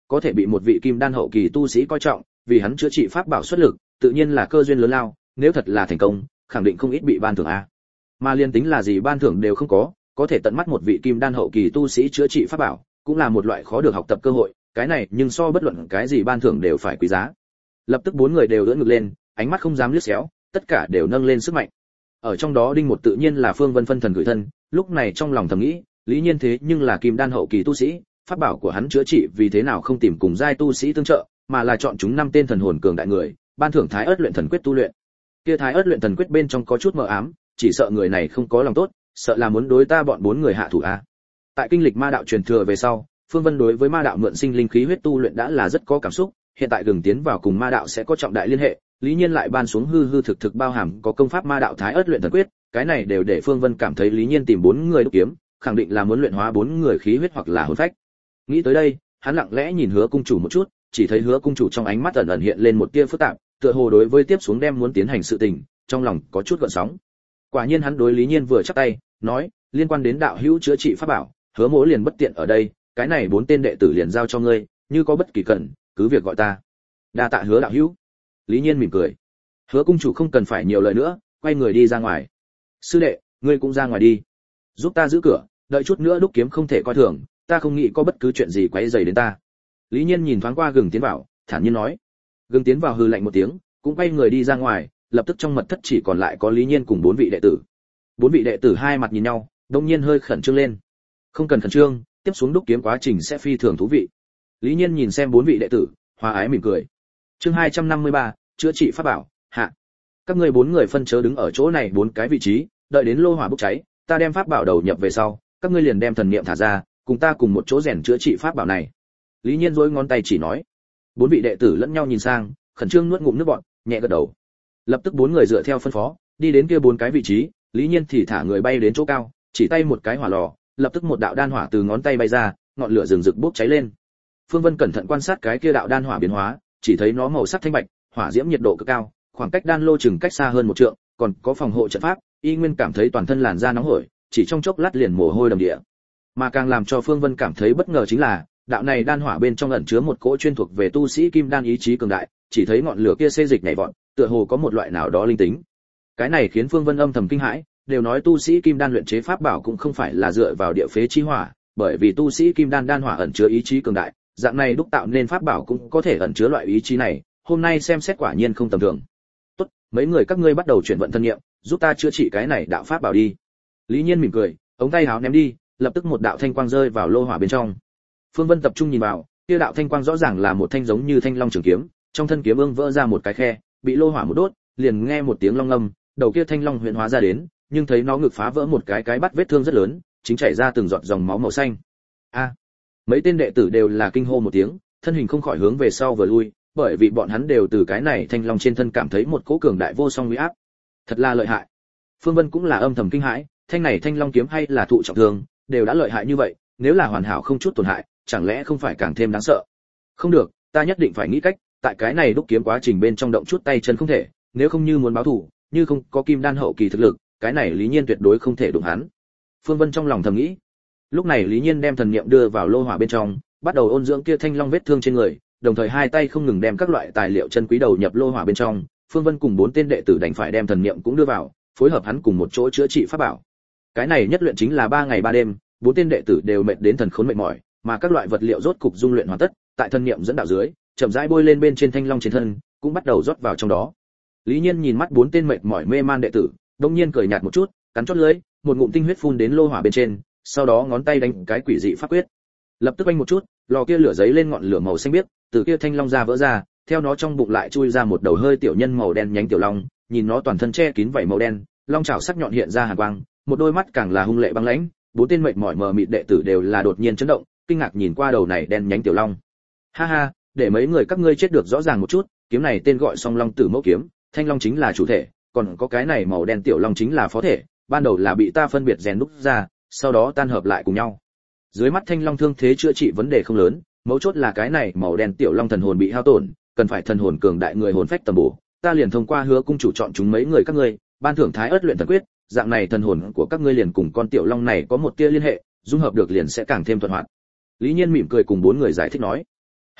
có thể bị một vị kim đan hậu kỳ tu sĩ coi trọng, vì hắn chữa trị pháp bảo xuất lực, tự nhiên là cơ duyên lớn lao, nếu thật là thành công, khẳng định không ít bị ban thưởng a. Mà liên tính là gì ban thưởng đều không có thể tận mắt một vị kim đan hậu kỳ tu sĩ chữa trị pháp bảo, cũng là một loại khó được học tập cơ hội, cái này nhưng so bất luận cái gì ban thưởng đều phải quý giá. Lập tức bốn người đều ưỡn ngực lên, ánh mắt không dám liếc xéo, tất cả đều nâng lên sức mạnh. Ở trong đó Đinh Một tự nhiên là Phương Vân phân thần gửi thân, lúc này trong lòng thầm nghĩ, Lý Nhiên thế nhưng là kim đan hậu kỳ tu sĩ, pháp bảo của hắn chữa trị vì thế nào không tìm cùng giai tu sĩ tương trợ, mà là chọn chúng 5 tên thần hồn cường đại người, ban thưởng Thái Ức luyện thần quyết tu luyện. Kia Thái Ức luyện thần quyết bên trong có chút mờ ám, chỉ sợ người này không có lòng tốt, sợ là muốn đối ta bọn 4 người hạ thủ a. Tại kinh lịch ma đạo truyền thừa về sau, Phương Vân đối với ma đạo mượn sinh linh khí huyết tu luyện đã là rất có cảm xúc, hiện tại gừng tiến vào cùng ma đạo sẽ có trọng đại liên hệ, Lý Nhiên lại ban xuống hư thực bao hàm có công pháp ma đạo Thái Ức luyện thần quyết, cái này đều để Phương Vân cảm thấy Lý Nhiên tìm 4 người đúc kiếm, khẳng định là muốn luyện hóa 4 người khí huyết hoặc là hồn phách. Nghĩ tới đây, hắn lặng lẽ nhìn Hứa cung chủ một chút, chỉ thấy Hứa cung chủ trong ánh mắt ẩn ẩn hiện lên một tia phức tạp, tựa hồ đối với tiếp xuống đem muốn tiến hành sự tình, trong lòng có chút gợn sóng. Quả nhiên hắn đối Lý Nhiên vừa chắp tay, nói, liên quan đến đạo hữu chữa trị pháp bảo, Hứa Mỗ liền bất tiện ở đây, cái này 4 tên đệ tử liền giao cho ngươi, như có bất kỳ cần, cứ việc gọi ta. Đa tạ Hứa đạo hữu. Lý Nhiên mỉm cười. Hứa cung chủ không cần phải nhiều lời nữa, quay người đi ra ngoài. Sư đệ, ngươi cũng ra ngoài đi, giúp ta giữ cửa, đợi chút nữa đúc kiếm không thể coi thường, ta không nghĩ có bất cứ chuyện gì quấy rầy đến ta. Lý Nhiên nhìn thoáng qua Gừng tiến vào, thản nhiên nói. Gừng tiến vào hừ lạnh một tiếng, cũng quay người đi ra ngoài, lập tức trong mật thất chỉ còn lại có Lý Nhiên cùng 4 vị đệ tử. 4 vị đệ tử hai mặt nhìn nhau, đột nhiên hơi khẩn trương lên. Không cần khẩn trương, tiếp xuống đúc kiếm quá trình sẽ phi thường thú vị. Lý Nhiên nhìn xem 4 vị đệ tử, hòa ái mỉm cười. Chương 253, chữa trị pháp bảo, hạ. Các ngươi 4 người phân chớ đứng ở chỗ này 4 cái vị trí, đợi đến lô hỏa bốc cháy, ta đem pháp bảo đầu nhập về sau, các ngươi liền đem thần niệm thả ra, cùng ta cùng một chỗ rèn chữa trị pháp bảo này. Lý Nhiên giơ ngón tay chỉ nói. 4 vị đệ tử lẫn nhau nhìn sang, khẩn trương nuốt ngụm nước bọt, nhẹ gật đầu. Lập tức 4 người dựa theo phân phó, đi đến kia 4 cái vị trí, Lý Nhiên thì thả người bay đến chỗ cao, chỉ tay một cái hỏa lò, lập tức một đạo đan hỏa từ ngón tay bay ra, ngọn lửa rừng rực bốc cháy lên. Phương Vân cẩn thận quan sát cái kia đạo đan hỏa biến hóa, chỉ thấy nó màu sắc thanh bạch, hỏa diễm nhiệt độ cực cao, khoảng cách đan lô chừng cách xa hơn 1 trượng, còn có phòng hộ trận pháp, y nguyên cảm thấy toàn thân làn da nóng hổi, chỉ trong chốc lát liền mồ hôi đầm địa. Mà càng làm cho Phương Vân cảm thấy bất ngờ chính là, đạo này đan hỏa bên trong ẩn chứa một cỗ chuyên thuộc về tu sĩ kim đan ý chí cường đại, chỉ thấy ngọn lửa kia xê dịch nhảy vọt, tựa hồ có một loại nào đó linh tính. Cái này khiến Phương Vân âm thầm kinh hãi, đều nói tu sĩ kim đan luyện chế pháp bảo cũng không phải là dựa vào địa phế chi hỏa, bởi vì tu sĩ kim đan đan hỏa ẩn chứa ý chí cường đại, dạng này đúc tạo nên pháp bảo cũng có thể ẩn chứa loại ý chí này, hôm nay xem xét quả nhiên không tầm thường. Tốt, mấy người các ngươi bắt đầu chuyển vận thân niệm, giúp ta chữa trị cái này đạo pháp bảo đi. Lý Nhiên mỉm cười, ống tay háo ném đi, lập tức một đạo thanh quang rơi vào lô hỏa bên trong. Phương Vân tập trung nhìn vào, kia đạo thanh quang rõ ràng là một thanh giống như thanh long trường kiếm, trong thân kiếm ương vỡ ra một cái khe, bị lô hỏa một đốt, liền nghe một tiếng long ngâm, đầu kia thanh long huyền hóa ra đến, nhưng thấy nó ngực phá vỡ một cái bắt vết thương rất lớn, chính chảy ra từng giọt dòng máu màu xanh. A! Mấy tên đệ tử đều là kinh hô một tiếng, thân hình không khỏi hướng về sau vừa lui, bởi vì bọn hắn đều từ cái này thanh long trên thân cảm thấy một cỗ cường đại vô song uy áp. Thật là lợi hại. Phương Vân cũng là âm thầm kinh hãi, thanh này thanh long kiếm hay là thụ trọng thương, đều đã lợi hại như vậy, nếu là hoàn hảo không chút tổn hại, chẳng lẽ không phải càng thêm đáng sợ. Không được, ta nhất định phải nghĩ cách, tại cái này đúc kiếm quá trình bên trong động chút tay chân không thể, nếu không như muốn báo thù, như không có kim đan hậu kỳ thực lực, cái này Lý Nhiên tuyệt đối không thể đụng hắn. Phương Vân trong lòng thầm nghĩ. Lúc này Lý Nhiên đem thần niệm đưa vào lô hỏa bên trong, bắt đầu ôn dưỡng kia thanh long vết thương trên người, đồng thời hai tay không ngừng đem các loại tài liệu chân quý đầu nhập lô hỏa bên trong. Phương Vân cùng 4 tên đệ tử đành phải đem thần niệm cũng đưa vào, phối hợp hắn cùng một chỗ chữa trị pháp bảo. Cái này nhất luyện chính là 3 ngày 3 đêm, 4 tên đệ tử đều mệt đến thần khốn mệt mỏi, mà các loại vật liệu rốt cục dung luyện hoàn tất, tại thần niệm dẫn đạo dưới, chậm rãi bôi lên bên trên thanh long trên thân, cũng bắt đầu rót vào trong đó. Lý Nhiên nhìn mắt 4 tên mệt mỏi mê man đệ tử, đột nhiên cười nhạt một chút, cắn chót lưỡi, một ngụm tinh huyết phun đến lô hỏa bên trên, sau đó ngón tay đánh cái quỷ dị pháp quyết. Lập tức anh một chút, lò kia lửa giấy lên ngọn lửa màu xanh biếc, từ kia thanh long ra vỡ ra, theo nó trong bụng lại chui ra một đầu hơi tiểu nhân màu đen nhánh tiểu long, nhìn nó toàn thân che kín vảy màu đen, long chảo sắc nhọn hiện ra hàn quang, một đôi mắt càng là hung lệ băng lãnh. 4 tên mệt mỏi mờ mịt đệ tử đều là đột nhiên chấn động, kinh ngạc nhìn qua đầu này đen nhánh tiểu long. Ha ha, để mấy người các ngươi chết được rõ ràng một chút, kiếm này tên gọi Song Long Tử Mẫu kiếm, thanh long chính là chủ thể, còn có cái này màu đen tiểu long chính là phó thể, ban đầu là bị ta phân biệt rèn đúc ra, sau đó tan hợp lại cùng nhau. Dưới mắt thanh long thương thế chữa trị vấn đề không lớn, mấu chốt là cái này màu đen tiểu long thần hồn bị hao tổn, cần phải thần hồn cường đại người hồn phách tầm bổ, ta liền thông qua Hứa cung chủ chọn chúng mấy người các ngươi, ban thưởng Thái Ức luyện thần quyết, dạng này thần hồn của các ngươi liền cùng con tiểu long này có một tia liên hệ, dung hợp được liền sẽ càng thêm thuận hoạt. Lý Nhiên mỉm cười cùng 4 người giải thích nói.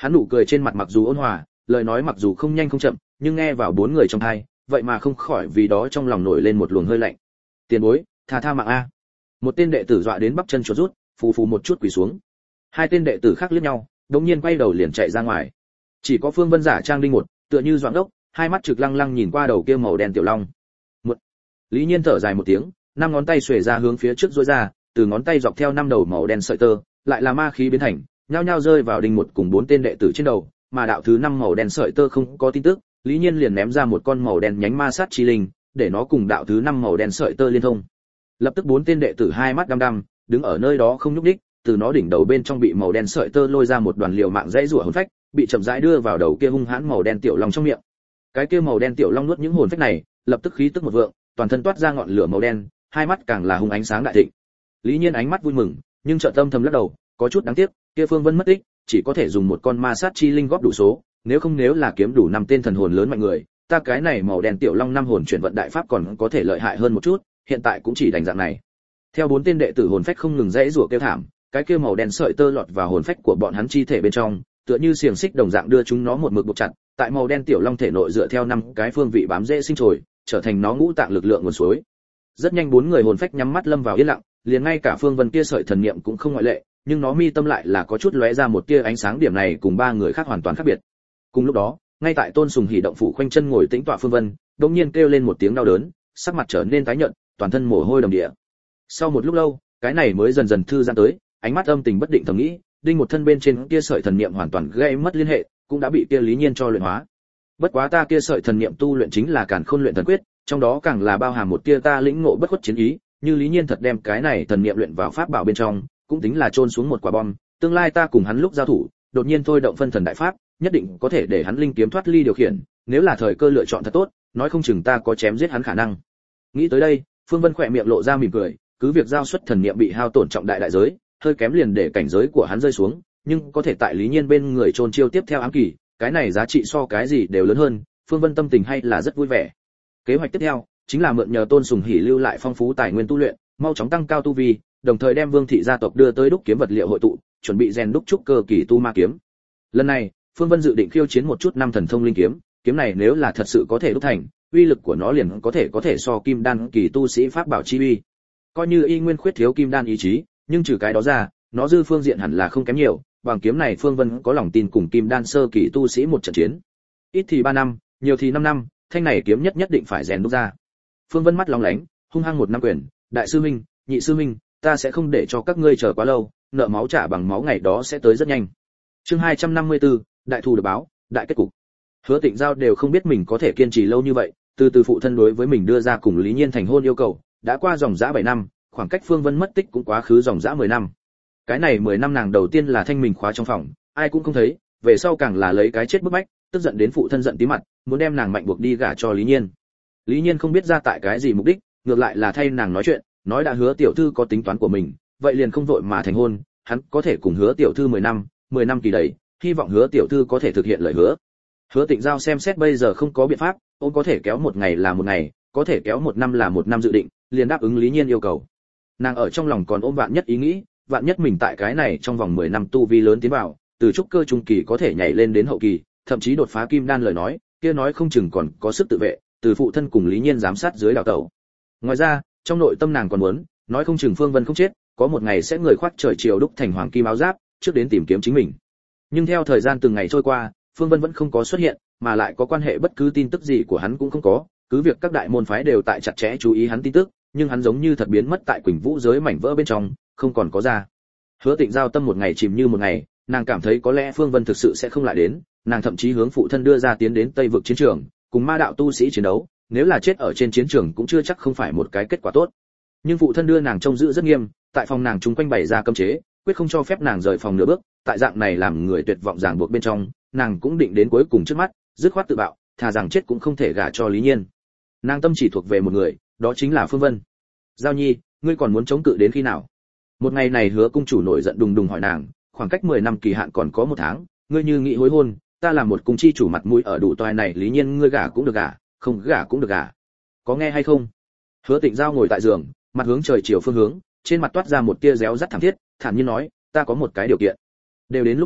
Hắn nụ cười trên mặt mặc dù ôn hòa, lời nói mặc dù không nhanh không chậm, nhưng nghe vào bốn người trong tai, vậy mà không khỏi vì đó trong lòng nổi lên một luồng hơi lạnh. Tiền bối, tha tha mạng a. Một tên đệ tử dọa đến bắp chân chuột rút, phù phù một chút quỳ xuống. Hai tên đệ tử khác liếc nhau, đột nhiên quay đầu liền chạy ra ngoài. Chỉ có Phương Vân giả trang đinh một, tựa như doãn đốc, hai mắt trực lăng lăng nhìn qua đầu kia màu đen tiểu long. Một. Lý Nhiên thở dài một tiếng, năm ngón tay xuề ra hướng phía trước duỗi ra, từ ngón tay dọc theo năm đầu màu đen sợi tơ, lại là ma khí biến thành, nhao nhao rơi vào đinh một cùng bốn tên đệ tử trên đầu, mà đạo thứ năm màu đen sợi tơ không có tin tức, Lý Nhiên liền ném ra một con màu đen nhánh ma sát chi linh, để nó cùng đạo thứ năm màu đen sợi tơ liên thông. Lập tức bốn tên đệ tử hai mắt đăm đăm, đứng ở nơi đó không nhúc nhích, từ nó đỉnh đầu bên trong bị màu đen sợi tơ lôi ra một đoàn liều mạng dãy rủa hồn phách, bị chậm rãi đưa vào đầu kia hung hãn màu đen tiểu long trong miệng. Cái kia màu đen tiểu long nuốt những hồn phách này, lập tức khí tức một vượng, toàn thân toát ra ngọn lửa màu đen, hai mắt càng là hung ánh sáng đại thịnh. Lý Nhiên ánh mắt vui mừng, nhưng chợt tâm thầm lắc đầu, có chút đáng tiếc, kia Phương Vân mất tích, chỉ có thể dùng một con ma sát chi linh góp đủ số, nếu là kiếm đủ 5 tên thần hồn lớn mạnh người, ta cái này màu đen tiểu long 5 hồn chuyển vận đại pháp còn có thể lợi hại hơn một chút, hiện tại cũng chỉ đành dạng này. Theo 4 tên đệ tử hồn phách không ngừng rẽ rủa kêu thảm, cái kia màu đen sợi tơ lọt vào hồn phách của bọn hắn chi thể bên trong, tựa như xiềng xích đồng dạng đưa chúng nó một mực buộc chặt, tại màu đen tiểu long thể nội dựa theo 5 cái phương vị bám rễ sinh trồi, trở thành nó ngũ tạng lực lượng nguồn suối. Rất nhanh 4 người hồn phách nhắm mắt lâm vào yên lặng, liền ngay cả Phương Vân kia sợi thần niệm cũng không ngoại lệ, nhưng nó mi tâm lại là có chút lóe ra một tia ánh sáng, điểm này cùng 3 người khác hoàn toàn khác biệt. Cùng lúc đó, ngay tại Tôn Sùng Hỉ động phủ khoanh chân ngồi tĩnh tọa Phương Vân, đột nhiên kêu lên một tiếng đau đớn, sắc mặt trở nên tái nhợt, toàn thân mồ hôi đầm đìa. Sau một lúc lâu, cái này mới dần dần thư giãn tới, ánh mắt âm tình bất định thầm nghĩ, đinh một thân bên trên kia sợi thần niệm hoàn toàn gây mất liên hệ, cũng đã bị kia Lý Nhiên cho luyện hóa. Bất quá ta kia sợi thần niệm tu luyện chính là Càn Khôn luyện thần quyết, trong đó càng là bao hàm một tia ta lĩnh ngộ bất khuất chiến ý, như Lý Nhiên thật đem cái này thần niệm luyện vào pháp bảo bên trong, cũng tính là chôn xuống một quả bom, tương lai ta cùng hắn lúc giao thủ, đột nhiên thôi động phân thần đại pháp, nhất định có thể để hắn linh kiếm thoát ly điều khiển, nếu là thời cơ lựa chọn thật tốt, nói không chừng ta có chém giết hắn khả năng. Nghĩ tới đây, Phương Vân khỏe miệng lộ ra mỉm cười, cứ việc giao xuất thần niệm bị hao tổn trọng đại giới, hơi kém liền để cảnh giới của hắn rơi xuống, nhưng có thể tại Lý Nhiên bên người chôn chiêu tiếp theo ám kỳ, cái này giá trị so cái gì đều lớn hơn, Phương Vân tâm tình hay là rất vui vẻ. Kế hoạch tiếp theo chính là mượn nhờ Tôn Sùng Hỉ lưu lại phong phú tài nguyên tu luyện, mau chóng tăng cao tu vi, đồng thời đem Vương thị gia tộc đưa tới đúc kiếm vật liệu hội tụ, chuẩn bị rèn đúc trúc cơ kỳ tu ma kiếm. Lần này, Phương Vân dự định khiêu chiến một chút năm thần thông linh kiếm, kiếm này nếu là thật sự có thể đúc thành, uy lực của nó liền có thể so kim đan kỳ tu sĩ pháp bảo chi uy. Coi như y nguyên khuyết thiếu kim đan ý chí, nhưng trừ cái đó ra, nó dư phương diện hẳn là không kém nhiều, bằng kiếm này Phương Vân có lòng tin cùng kim đan sơ kỳ tu sĩ một trận chiến. Ít thì 3 năm, nhiều thì 5 năm, thanh này kiếm nhất định phải rèn đúc ra. Phương Vân mắt lóng lánh, hung hăng một năm quyền, đại sư huynh, nhị sư huynh, ta sẽ không để cho các ngươi chờ quá lâu, nợ máu trả bằng máu ngày đó sẽ tới rất nhanh. Chương 254, đại thù được báo, đại kết cục. Hứa Tịnh Giao đều không biết mình có thể kiên trì lâu như vậy, từ phụ thân đối với mình đưa ra cùng Lý Nhiên thành hôn yêu cầu, đã qua dòng dã 7 năm, khoảng cách Phương Vân mất tích cũng quá khứ dòng dã 10 năm. Cái này 10 năm nàng đầu tiên là thanh mình khóa trong phòng, ai cũng không thấy, về sau càng là lấy cái chết bức bách, tức giận đến phụ thân giận tí mặt, muốn đem nàng mạnh buộc đi gả cho Lý Nhiên. Lý Nhiên không biết ra tại cái gì mục đích, ngược lại là thay nàng nói chuyện, nói đã Hứa tiểu thư có tính toán của mình, vậy liền không vội mà thành hôn, hắn có thể cùng Hứa tiểu thư 10 năm kỳ đầy, hy vọng Hứa tiểu thư có thể thực hiện lời hứa. Hứa Tịnh Giao xem xét bây giờ không có biện pháp, ông có thể kéo một ngày là một ngày, có thể kéo một năm là một năm dự định, liền đáp ứng Lý Nhiên yêu cầu. Nàng ở trong lòng còn ôm vạn nhất ý nghĩ, vạn nhất mình tại cái này trong vòng 10 năm tu vi lớn tiến vào, từ trúc cơ trung kỳ có thể nhảy lên đến hậu kỳ, thậm chí đột phá kim đan lời nói, kia nói không chừng còn có sức tự vệ, từ phụ thân cùng Lý Nhiên giám sát dưới đào tẩu. Ngoài ra, trong nội tâm nàng còn muốn, nói không chừng Phương Vân không chết, có một ngày sẽ người khoác trời chiều đúc thành hoàng kim áo giáp, trước đến tìm kiếm chính mình. Nhưng theo thời gian từng ngày trôi qua, Phương Vân vẫn không có xuất hiện, mà lại có quan hệ bất cứ tin tức gì của hắn cũng không có, cứ việc các đại môn phái đều tại chặt chẽ chú ý hắn tin tức, nhưng hắn giống như thật biến mất tại Quỳnh Vũ giới mảnh vỡ bên trong, không còn có ra. Hứa Tịnh Giao tâm một ngày chìm như một ngày, nàng cảm thấy có lẽ Phương Vân thực sự sẽ không lại đến, nàng thậm chí hướng phụ thân đưa ra tiến đến Tây vực chiến trường, cùng ma đạo tu sĩ chiến đấu, nếu là chết ở trên chiến trường cũng chưa chắc không phải một cái kết quả tốt. Nhưng phụ thân đưa nàng trông giữ rất nghiêm, tại phòng nàng chúng quanh bày ra cấm chế, quyết không cho phép nàng rời phòng nửa bước, tại dạng này làm người tuyệt vọng ràng buộc bên trong, nàng cũng định đến cuối cùng trước mắt, dứt khoát tự bạo, thà rằng chết cũng không thể gả cho Lý Nhiên. Nàng tâm chỉ thuộc về một người, đó chính là Phương Vân. Giao Nhi, ngươi còn muốn chống cự đến khi nào? Một ngày này Hứa cung chủ nổi giận đùng đùng hỏi nàng, khoảng cách 10 năm kỳ hạn còn có 1 tháng, ngươi như nghĩ hối hôn, ta làm một cung chi chủ mặt mũi ở đủ toài này, Lý Nhiên ngươi gả cũng được gả, không gả cũng được gả. Có nghe hay không? Hứa Tịnh Giao ngồi tại giường, mặt hướng trời chiều phương hướng, trên mặt toát ra một tia réo rắt thảm thiết, thản nhiên nói, ta có một cái điều kiện. Đều đến lúc này,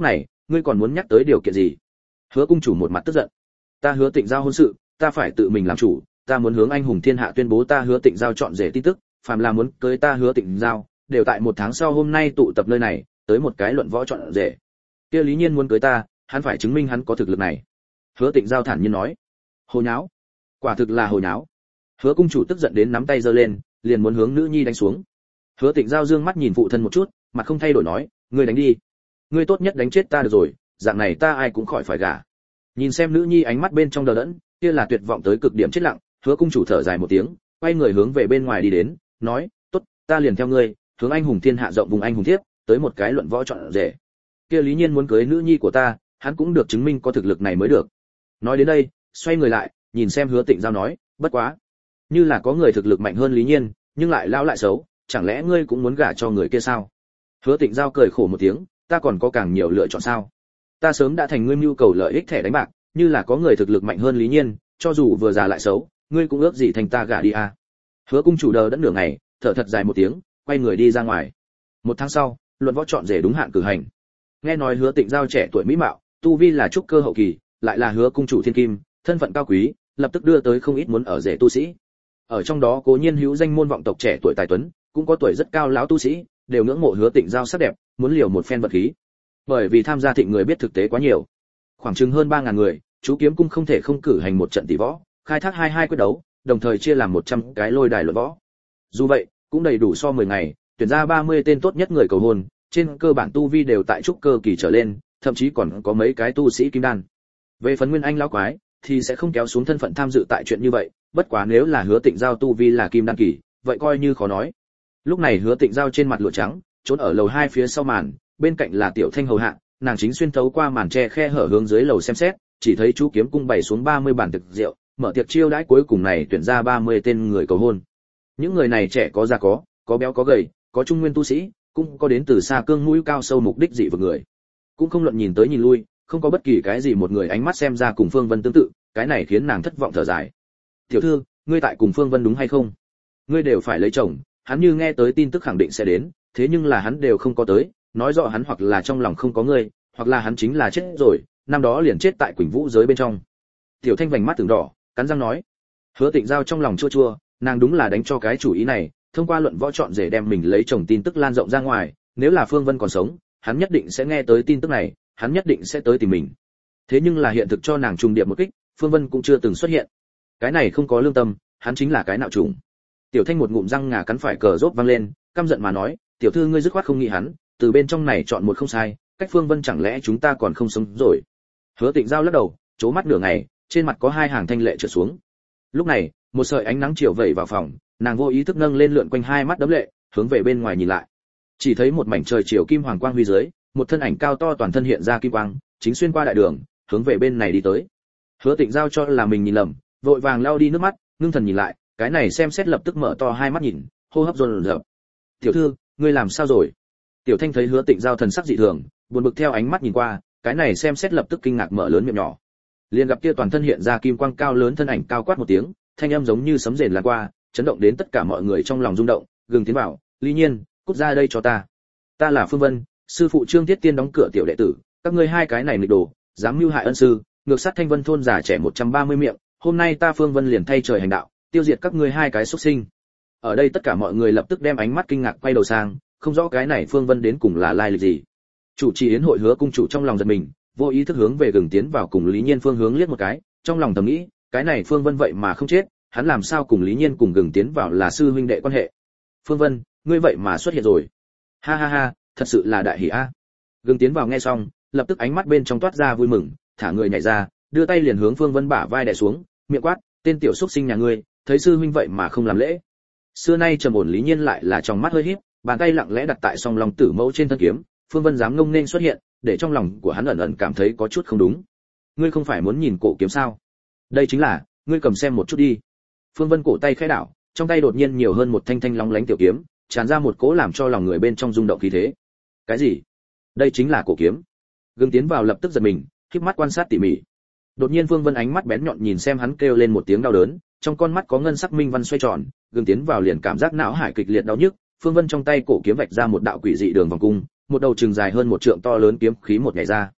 ngươi còn muốn nhắc tới điều kiện gì? Hứa cung chủ một mặt tức giận. Ta Hứa Tịnh giao hôn sự, ta phải tự mình làm chủ, ta muốn hướng anh hùng thiên hạ tuyên bố ta Hứa Tịnh giao chọn rể tin tức, phàm là muốn cưới ta Hứa Tịnh giao, đều tại 1 tháng sau hôm nay tụ tập nơi này, tới một cái luận võ chọn rể. Kia Lý Nhiên muốn cưới ta, hắn phải chứng minh hắn có thực lực này. Hứa Tịnh giao thản nhiên nói. Hồ nháo, quả thực là hồ nháo. Hứa cung chủ tức giận đến nắm tay giơ lên, liền muốn hướng nữ nhi đánh xuống. Hứa Tịnh giao dương mắt nhìn phụ thân một chút, mặt không thay đổi nói, ngươi đánh đi, ngươi tốt nhất đánh chết ta được rồi, dạng này ta ai cũng khỏi phải gả. Nhìn xem nữ nhi ánh mắt bên trong đờ đẫn, kia là tuyệt vọng tới cực điểm chết lặng. Hứa cung chủ thở dài một tiếng, quay người hướng về bên ngoài đi đến, nói, tốt, ta liền theo ngươi, hướng anh hùng thiên hạ rộng vùng anh hùng thiếp, tới một cái luận võ chọn rể. Kia Lý Nhiên muốn cưới nữ nhi của ta, hắn cũng được chứng minh có thực lực này mới được. Nói đến đây, xoay người lại, nhìn xem Hứa Tịnh giao nói, bất quá, như là có người thực lực mạnh hơn Lý Nhiên, nhưng lại lão lại xấu, chẳng lẽ ngươi cũng muốn gả cho người kia sao? Hứa Tịnh giao cười khổ một tiếng, ta còn có càng nhiều lựa chọn sao? Ta sớm đã thành ngươi mưu cầu lợi ích thẻ đánh bạc, như là có người thực lực mạnh hơn Lý Nhiên, cho dù vừa già lại xấu, ngươi cũng ước gì thành ta gả đi à? Hứa cung chủ đờ đẫn nửa ngày, thở thật dài một tiếng, quay người đi ra ngoài. 1 tháng sau, luận võ chọn rể đúng hạn cử hành. Nghe nói Hứa Tịnh giao trẻ tuổi mỹ mạo, tu vi là trúc cơ hậu kỳ, lại là Hứa cung chủ thiên kim, thân phận cao quý, lập tức đưa tới không ít muốn ở rể tu sĩ. Ở trong đó cố nhiên hữu danh môn vọng tộc trẻ tuổi tài tuấn, cũng có tuổi rất cao lão tu sĩ, đều ngưỡng mộ Hứa Tịnh giao sắc đẹp, muốn liều một phen vật khí. Bởi vì tham gia thịnh người biết thực tế quá nhiều, khoảng chừng hơn 3000 người, chú kiếm cung không thể không cử hành một trận tỷ võ, khai thác 22 quyết đấu, đồng thời chia làm 100 cái lôi đài luận võ. Dù vậy, cũng đầy đủ so 10 ngày, tuyển ra 30 tên tốt nhất người cầu hôn, trên cơ bản tu vi đều tại trúc cơ kỳ trở lên, thậm chí còn có mấy cái tu sĩ kim đan. Về phần Nguyên Anh lão quái thì sẽ không kéo xuống thân phận tham dự tại chuyện như vậy, bất quá nếu là Hứa Tịnh giao tu vi là kim đan kỳ, vậy coi như khó nói. Lúc này Hứa Tịnh giao trên mặt lụa trắng, trốn ở lầu 2 phía sau màn, bên cạnh là Tiểu Thanh hầu hạ, nàng chính xuyên thấu qua màn che khe hở hướng dưới lầu xem xét, chỉ thấy chú kiếm cung bày xuống 30 bàn thực rượu, mở tiệc chiêu đãi cuối cùng này tuyển ra 30 tên người cầu hôn. Những người này trẻ có già có béo có gầy, có trung nguyên tu sĩ, cũng có đến từ xa cương mũi cao sâu mục đích dị vực người. Cũng không luận nhìn tới nhìn lui, không có bất kỳ cái gì một người ánh mắt xem ra cùng Phương Vân tương tự, cái này khiến nàng thất vọng thở dài. "Tiểu thư, ngươi tại cùng Phương Vân đúng hay không? Ngươi đều phải lấy chồng, hắn như nghe tới tin tức khẳng định sẽ đến, thế nhưng là hắn đều không có tới, nói rõ hắn hoặc là trong lòng không có ngươi, hoặc là hắn chính là chết rồi, năm đó liền chết tại Quỳnh Vũ giới bên trong." Tiểu Thanh vành mắt tưởng đỏ, cắn răng nói. Hứa Tịnh giao trong lòng chua chua, nàng đúng là đánh cho cái chủ ý này, thông qua luận võ chọn rể đem mình lấy chồng tin tức lan rộng ra ngoài, nếu là Phương Vân còn sống, hắn nhất định sẽ nghe tới tin tức này, hắn nhất định sẽ tới tìm mình. Thế nhưng là hiện thực cho nàng trùng điệp một kích, Phương Vân cũng chưa từng xuất hiện. Cái này không có lương tâm, hắn chính là cái nạo trùng. Tiểu Thanh một ngụm răng ngà cắn phải cờ rốt vang lên, căm giận mà nói, "Tiểu thư ngươi dứt khoát không nghĩ hắn, từ bên trong này chọn một không sai, cách Phương Vân chẳng lẽ chúng ta còn không sống rồi?" Hứa Tịnh giao lắc đầu, chố mắt nửa ngày, trên mặt có 2 hàng thanh lệ trượt xuống. Lúc này, một sợi ánh nắng chiều vẩy vào phòng, nàng vô ý thức nâng lên lượn quanh 2 mắt đấm lệ, hướng về bên ngoài nhìn lại. Chỉ thấy một mảnh trời chiều kim hoàng quang huy dưới, một thân ảnh cao to toàn thân hiện ra kim quang, chính xuyên qua đại đường, hướng về bên này đi tới. Hứa Tịnh giao cho là mình nhìn lầm, vội vàng lau đi nước mắt, ngưng thần nhìn lại, cái này xem xét lập tức mở to 2 mắt nhìn, hô hấp dồn dập. "Tiểu thư, ngươi làm sao rồi?" Tiểu Thanh thấy Hứa Tịnh giao thần sắc dị thường, buồn bực theo ánh mắt nhìn qua, cái này xem xét lập tức kinh ngạc mở lớn miệng nhỏ. Liền gặp kia toàn thân hiện ra kim quang cao lớn thân ảnh cao quát một tiếng, thanh âm giống như sấm rền lan qua, chấn động đến tất cả mọi người trong lòng rung động, gừng tiến vào, "Lý Nhiên, cút ra đây cho ta. Ta là Phương Vân, sư phụ Trương Thiết Tiên đóng cửa tiểu đệ tử, các ngươi 2 cái này nghịch đồ, dám mưu hại ân sư, ngược sát Thanh Vân thôn già trẻ 130 miệng, hôm nay ta Phương Vân liền thay trời hành đạo, tiêu diệt các ngươi 2 cái xuất sinh." Ở đây tất cả mọi người lập tức đem ánh mắt kinh ngạc quay đầu sang, không rõ cái này Phương Vân đến cùng là lai lịch gì. Chủ trì yến hội Hứa cung chủ trong lòng giật mình, vô ý thức hướng về gừng tiến vào cùng Lý Nhiên phương hướng liếc một cái, trong lòng thầm nghĩ, cái này Phương Vân vậy mà không chết, hắn làm sao cùng Lý Nhiên cùng gừng tiến vào là sư huynh đệ quan hệ. "Phương Vân, ngươi vậy mà xuất hiện rồi." "Ha ha ha, thật sự là đại hỉ a." Gừng tiến vào nghe xong, lập tức ánh mắt bên trong toát ra vui mừng, thả người nhảy ra, đưa tay liền hướng Phương Vân bả vai đè xuống, miệng quát, "Tên tiểu xúc sinh nhà ngươi, thấy sư huynh vậy mà không làm lễ." Xưa nay trầm ổn Lý Nhiên lại là trong mắt hơi híp, bàn tay lặng lẽ đặt tại song long tử mẫu trên thân kiếm, Phương Vân dám ngông nên xuất hiện, để trong lòng của hắn ẩn ẩn cảm thấy có chút không đúng. "Ngươi không phải muốn nhìn cổ kiếm sao? Đây chính là, ngươi cầm xem một chút đi." Phương Vân cổ tay khẽ đảo, trong tay đột nhiên nhiều hơn một thanh thanh long lánh tiểu kiếm, tràn ra một cỗ làm cho lòng người bên trong rung động khí thế. "Cái gì? Đây chính là cổ kiếm?" Gương tiến vào lập tức giật mình, khép mắt quan sát tỉ mỉ. Đột nhiên Phương Vân ánh mắt bén nhọn nhìn xem hắn, kêu lên một tiếng đau đớn, trong con mắt có ngân sắc minh văn xoay tròn, Gương tiến vào liền cảm giác não hải kịch liệt đau nhức. Phương Vân trong tay cổ kiếm vạch ra một đạo quỷ dị đường vòng cung, một đầu trường dài hơn 1 trượng to lớn kiếm khí một nhảy ra.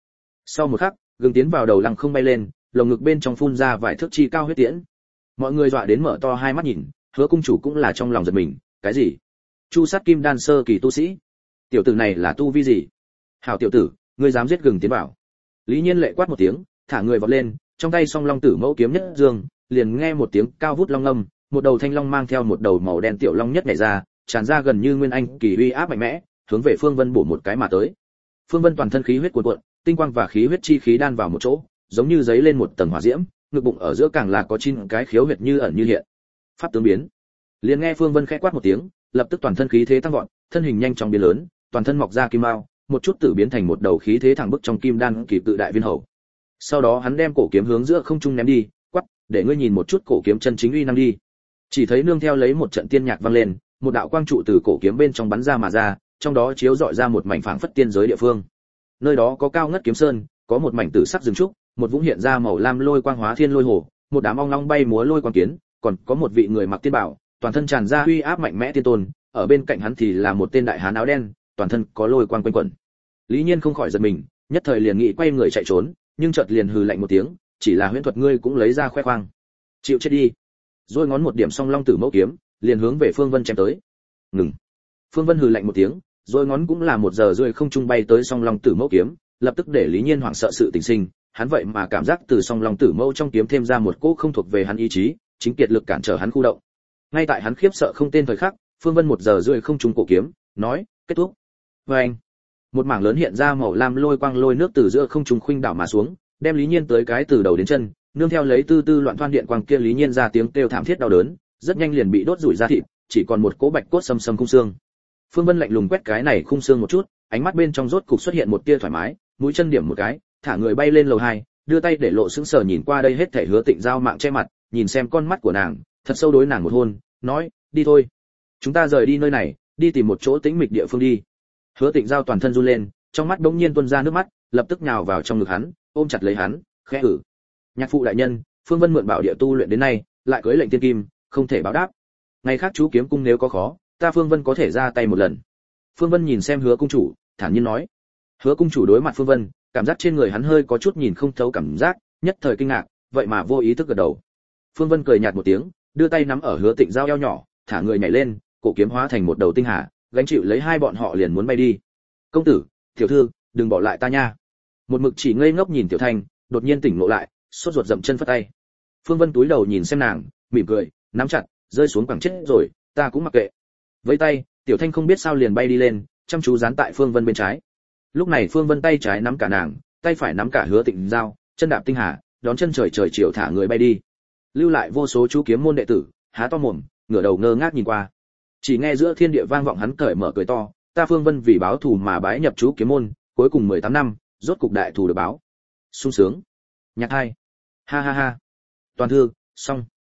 Sau một khắc, gừng tiến vào đầu lăng không bay lên, lồng ngực bên trong phun ra vài thước chi cao huyết tiễn. Mọi người dọa đến mở to hai mắt nhìn, Hứa cung chủ cũng là trong lòng giật mình, cái gì? Chu sát kim đan sơ kỳ tu sĩ? Tiểu tử này là tu vi gì? Hảo tiểu tử, ngươi dám giết gừng tiến vào? Lý Nhiên lệ quát một tiếng, thả người vọt lên, trong tay song long tử mẫu kiếm nhất dương, liền nghe một tiếng cao vút long ngâm, một đầu thanh long mang theo một đầu màu đen tiểu long nhất nhảy ra, tràn ra gần như nguyên anh kỳ uy áp mạnh mẽ, hướng về Phương Vân bổ một cái mà tới. Phương Vân toàn thân khí huyết cuồn cuộn, tinh quang và khí huyết chi khí đan vào một chỗ, giống như giấy lên một tầng hỏa diễm, ngực bụng ở giữa càng là có 9 cái khiếu huyệt như ẩn như hiện. Pháp tướng biến. Liền nghe Phương Vân khẽ quát một tiếng, lập tức toàn thân khí thế tăng vọt, thân hình nhanh chóng biến lớn, toàn thân mọc ra kim mao, một chút tự biến thành một đầu khí thế thẳng bức trong kim đan kỳ tự đại viên hầu. Sau đó hắn đem cổ kiếm hướng giữa không trung ném đi, quát, để ngươi nhìn một chút cổ kiếm chân chính uy năng đi. Chỉ thấy nương theo lấy một trận tiên nhạc vang lên, một đạo quang trụ từ cổ kiếm bên trong bắn ra mà ra, trong đó chiếu rọi ra một mảnh phảng phất tiên giới địa phương. Nơi đó có cao ngất kiếm sơn, có một mảnh tử sắc rừng trúc, một vũng hiện ra màu lam lôi quang hóa thiên lôi hồ, một đám ong long bay múa lôi quang kiến, còn có một vị người mặc tiên bảo, toàn thân tràn ra uy áp mạnh mẽ tiên tôn, ở bên cạnh hắn thì là một tên đại hán áo đen, toàn thân có lôi quang quanh quẩn. Lý Nhiên không khỏi giật mình, nhất thời liền nghĩ quay người chạy trốn, nhưng chợt liền hừ lạnh một tiếng, chỉ là huyễn thuật ngươi cũng lấy ra khoe khoang. Chịu chết đi. Rồi ngón một điểm song long tử mẫu kiếm, liền hướng về Phương Vân chém tới. Ngừng. Phương Vân hừ lạnh một tiếng, rồi ngón cũng là một giờ rưỡi không trung bay tới song long tử mẫu kiếm, lập tức để Lý Nhiên hoảng sợ sự tình sinh, hắn vậy mà cảm giác từ song long tử mẫu trong kiếm thêm ra một cỗ không thuộc về hắn ý chí, chính kiệt lực cản trở hắn khu động. Ngay tại hắn khiếp sợ không tên thời khắc, Phương Vân một giờ rưỡi không trung cổ kiếm, nói, kết thúc. Và anh, một mảng lớn hiện ra màu lam lôi quang lôi nước từ giữa không trung khuynh đảo mà xuống, đem Lý Nhiên tới cái từ đầu đến chân, nương theo lấy tư tư loạn thoan điện quang kia Lý Nhiên ra tiếng kêu thảm thiết đau đớn, rất nhanh liền bị đốt rủi ra thịt, chỉ còn một cỗ bạch cốt xâm xâm khung xương. Phương Vân lạnh lùng quét cái này khung xương một chút, ánh mắt bên trong rốt cục xuất hiện một tia thoải mái, mũi chân điểm một cái, thả người bay lên lầu 2, đưa tay để lộ sững sờ nhìn qua đây hết thảy Hứa Tịnh Giao mạng che mặt, nhìn xem con mắt của nàng, thật sâu đối nàng một hôn, nói, đi thôi, chúng ta rời đi nơi này, đi tìm một chỗ tĩnh mịch địa phương đi. Hứa Tịnh Giao toàn thân run lên, trong mắt đống nhiên tuôn ra nước mắt, lập tức nhào vào trong ngực hắn, ôm chặt lấy hắn, khẽ hử. Nhạc phụ đại nhân, Phương Vân mượn bảo địa tu luyện đến nay, lại cưới lệnh tiên kim, không thể báo đáp. Ngày khác chú kiếm cung nếu có khó, ta Phương Vân có thể ra tay một lần. Phương Vân nhìn xem Hứa cung chủ, thản nhiên nói. Hứa cung chủ đối mặt Phương Vân, cảm giác trên người hắn hơi có chút nhìn không thấu cảm giác, nhất thời kinh ngạc, vậy mà vô ý thức gật đầu. Phương Vân cười nhạt một tiếng, đưa tay nắm ở Hứa Tịnh Giao eo nhỏ, thả người nhảy lên, cổ kiếm hóa thành một đầu tinh hà, gánh chịu lấy hai bọn họ liền muốn bay đi. Công tử, tiểu thư, đừng bỏ lại ta nha. Một mực chỉ ngây ngốc nhìn Tiểu Thanh, đột nhiên tỉnh ngộ lại, sốt ruột dậm chân phất tay. Phương Vân túi đầu nhìn xem nàng, mỉm cười, nắm chặt, rơi xuống quẳng chết rồi, ta cũng mặc kệ. Với tay, Tiểu Thanh không biết sao liền bay đi lên, chăm chú dán tại Phương Vân bên trái. Lúc này Phương Vân tay trái nắm cả nàng, tay phải nắm cả Hứa Tịnh Giao, chân đạp tinh hà, đón chân trời trời chiều thả người bay đi. Lưu lại vô số chú kiếm môn đệ tử, há to mồm, ngửa đầu ngơ ngác nhìn qua. Chỉ nghe giữa thiên địa vang vọng hắn cởi mở cười to, ta Phương Vân vì báo thù mà bái nhập chú kiếm môn, cuối cùng 18 năm, rốt cục đại thù được báo. Sung sướng. Nhạc hai. Ha ha ha. Toàn thư, xong.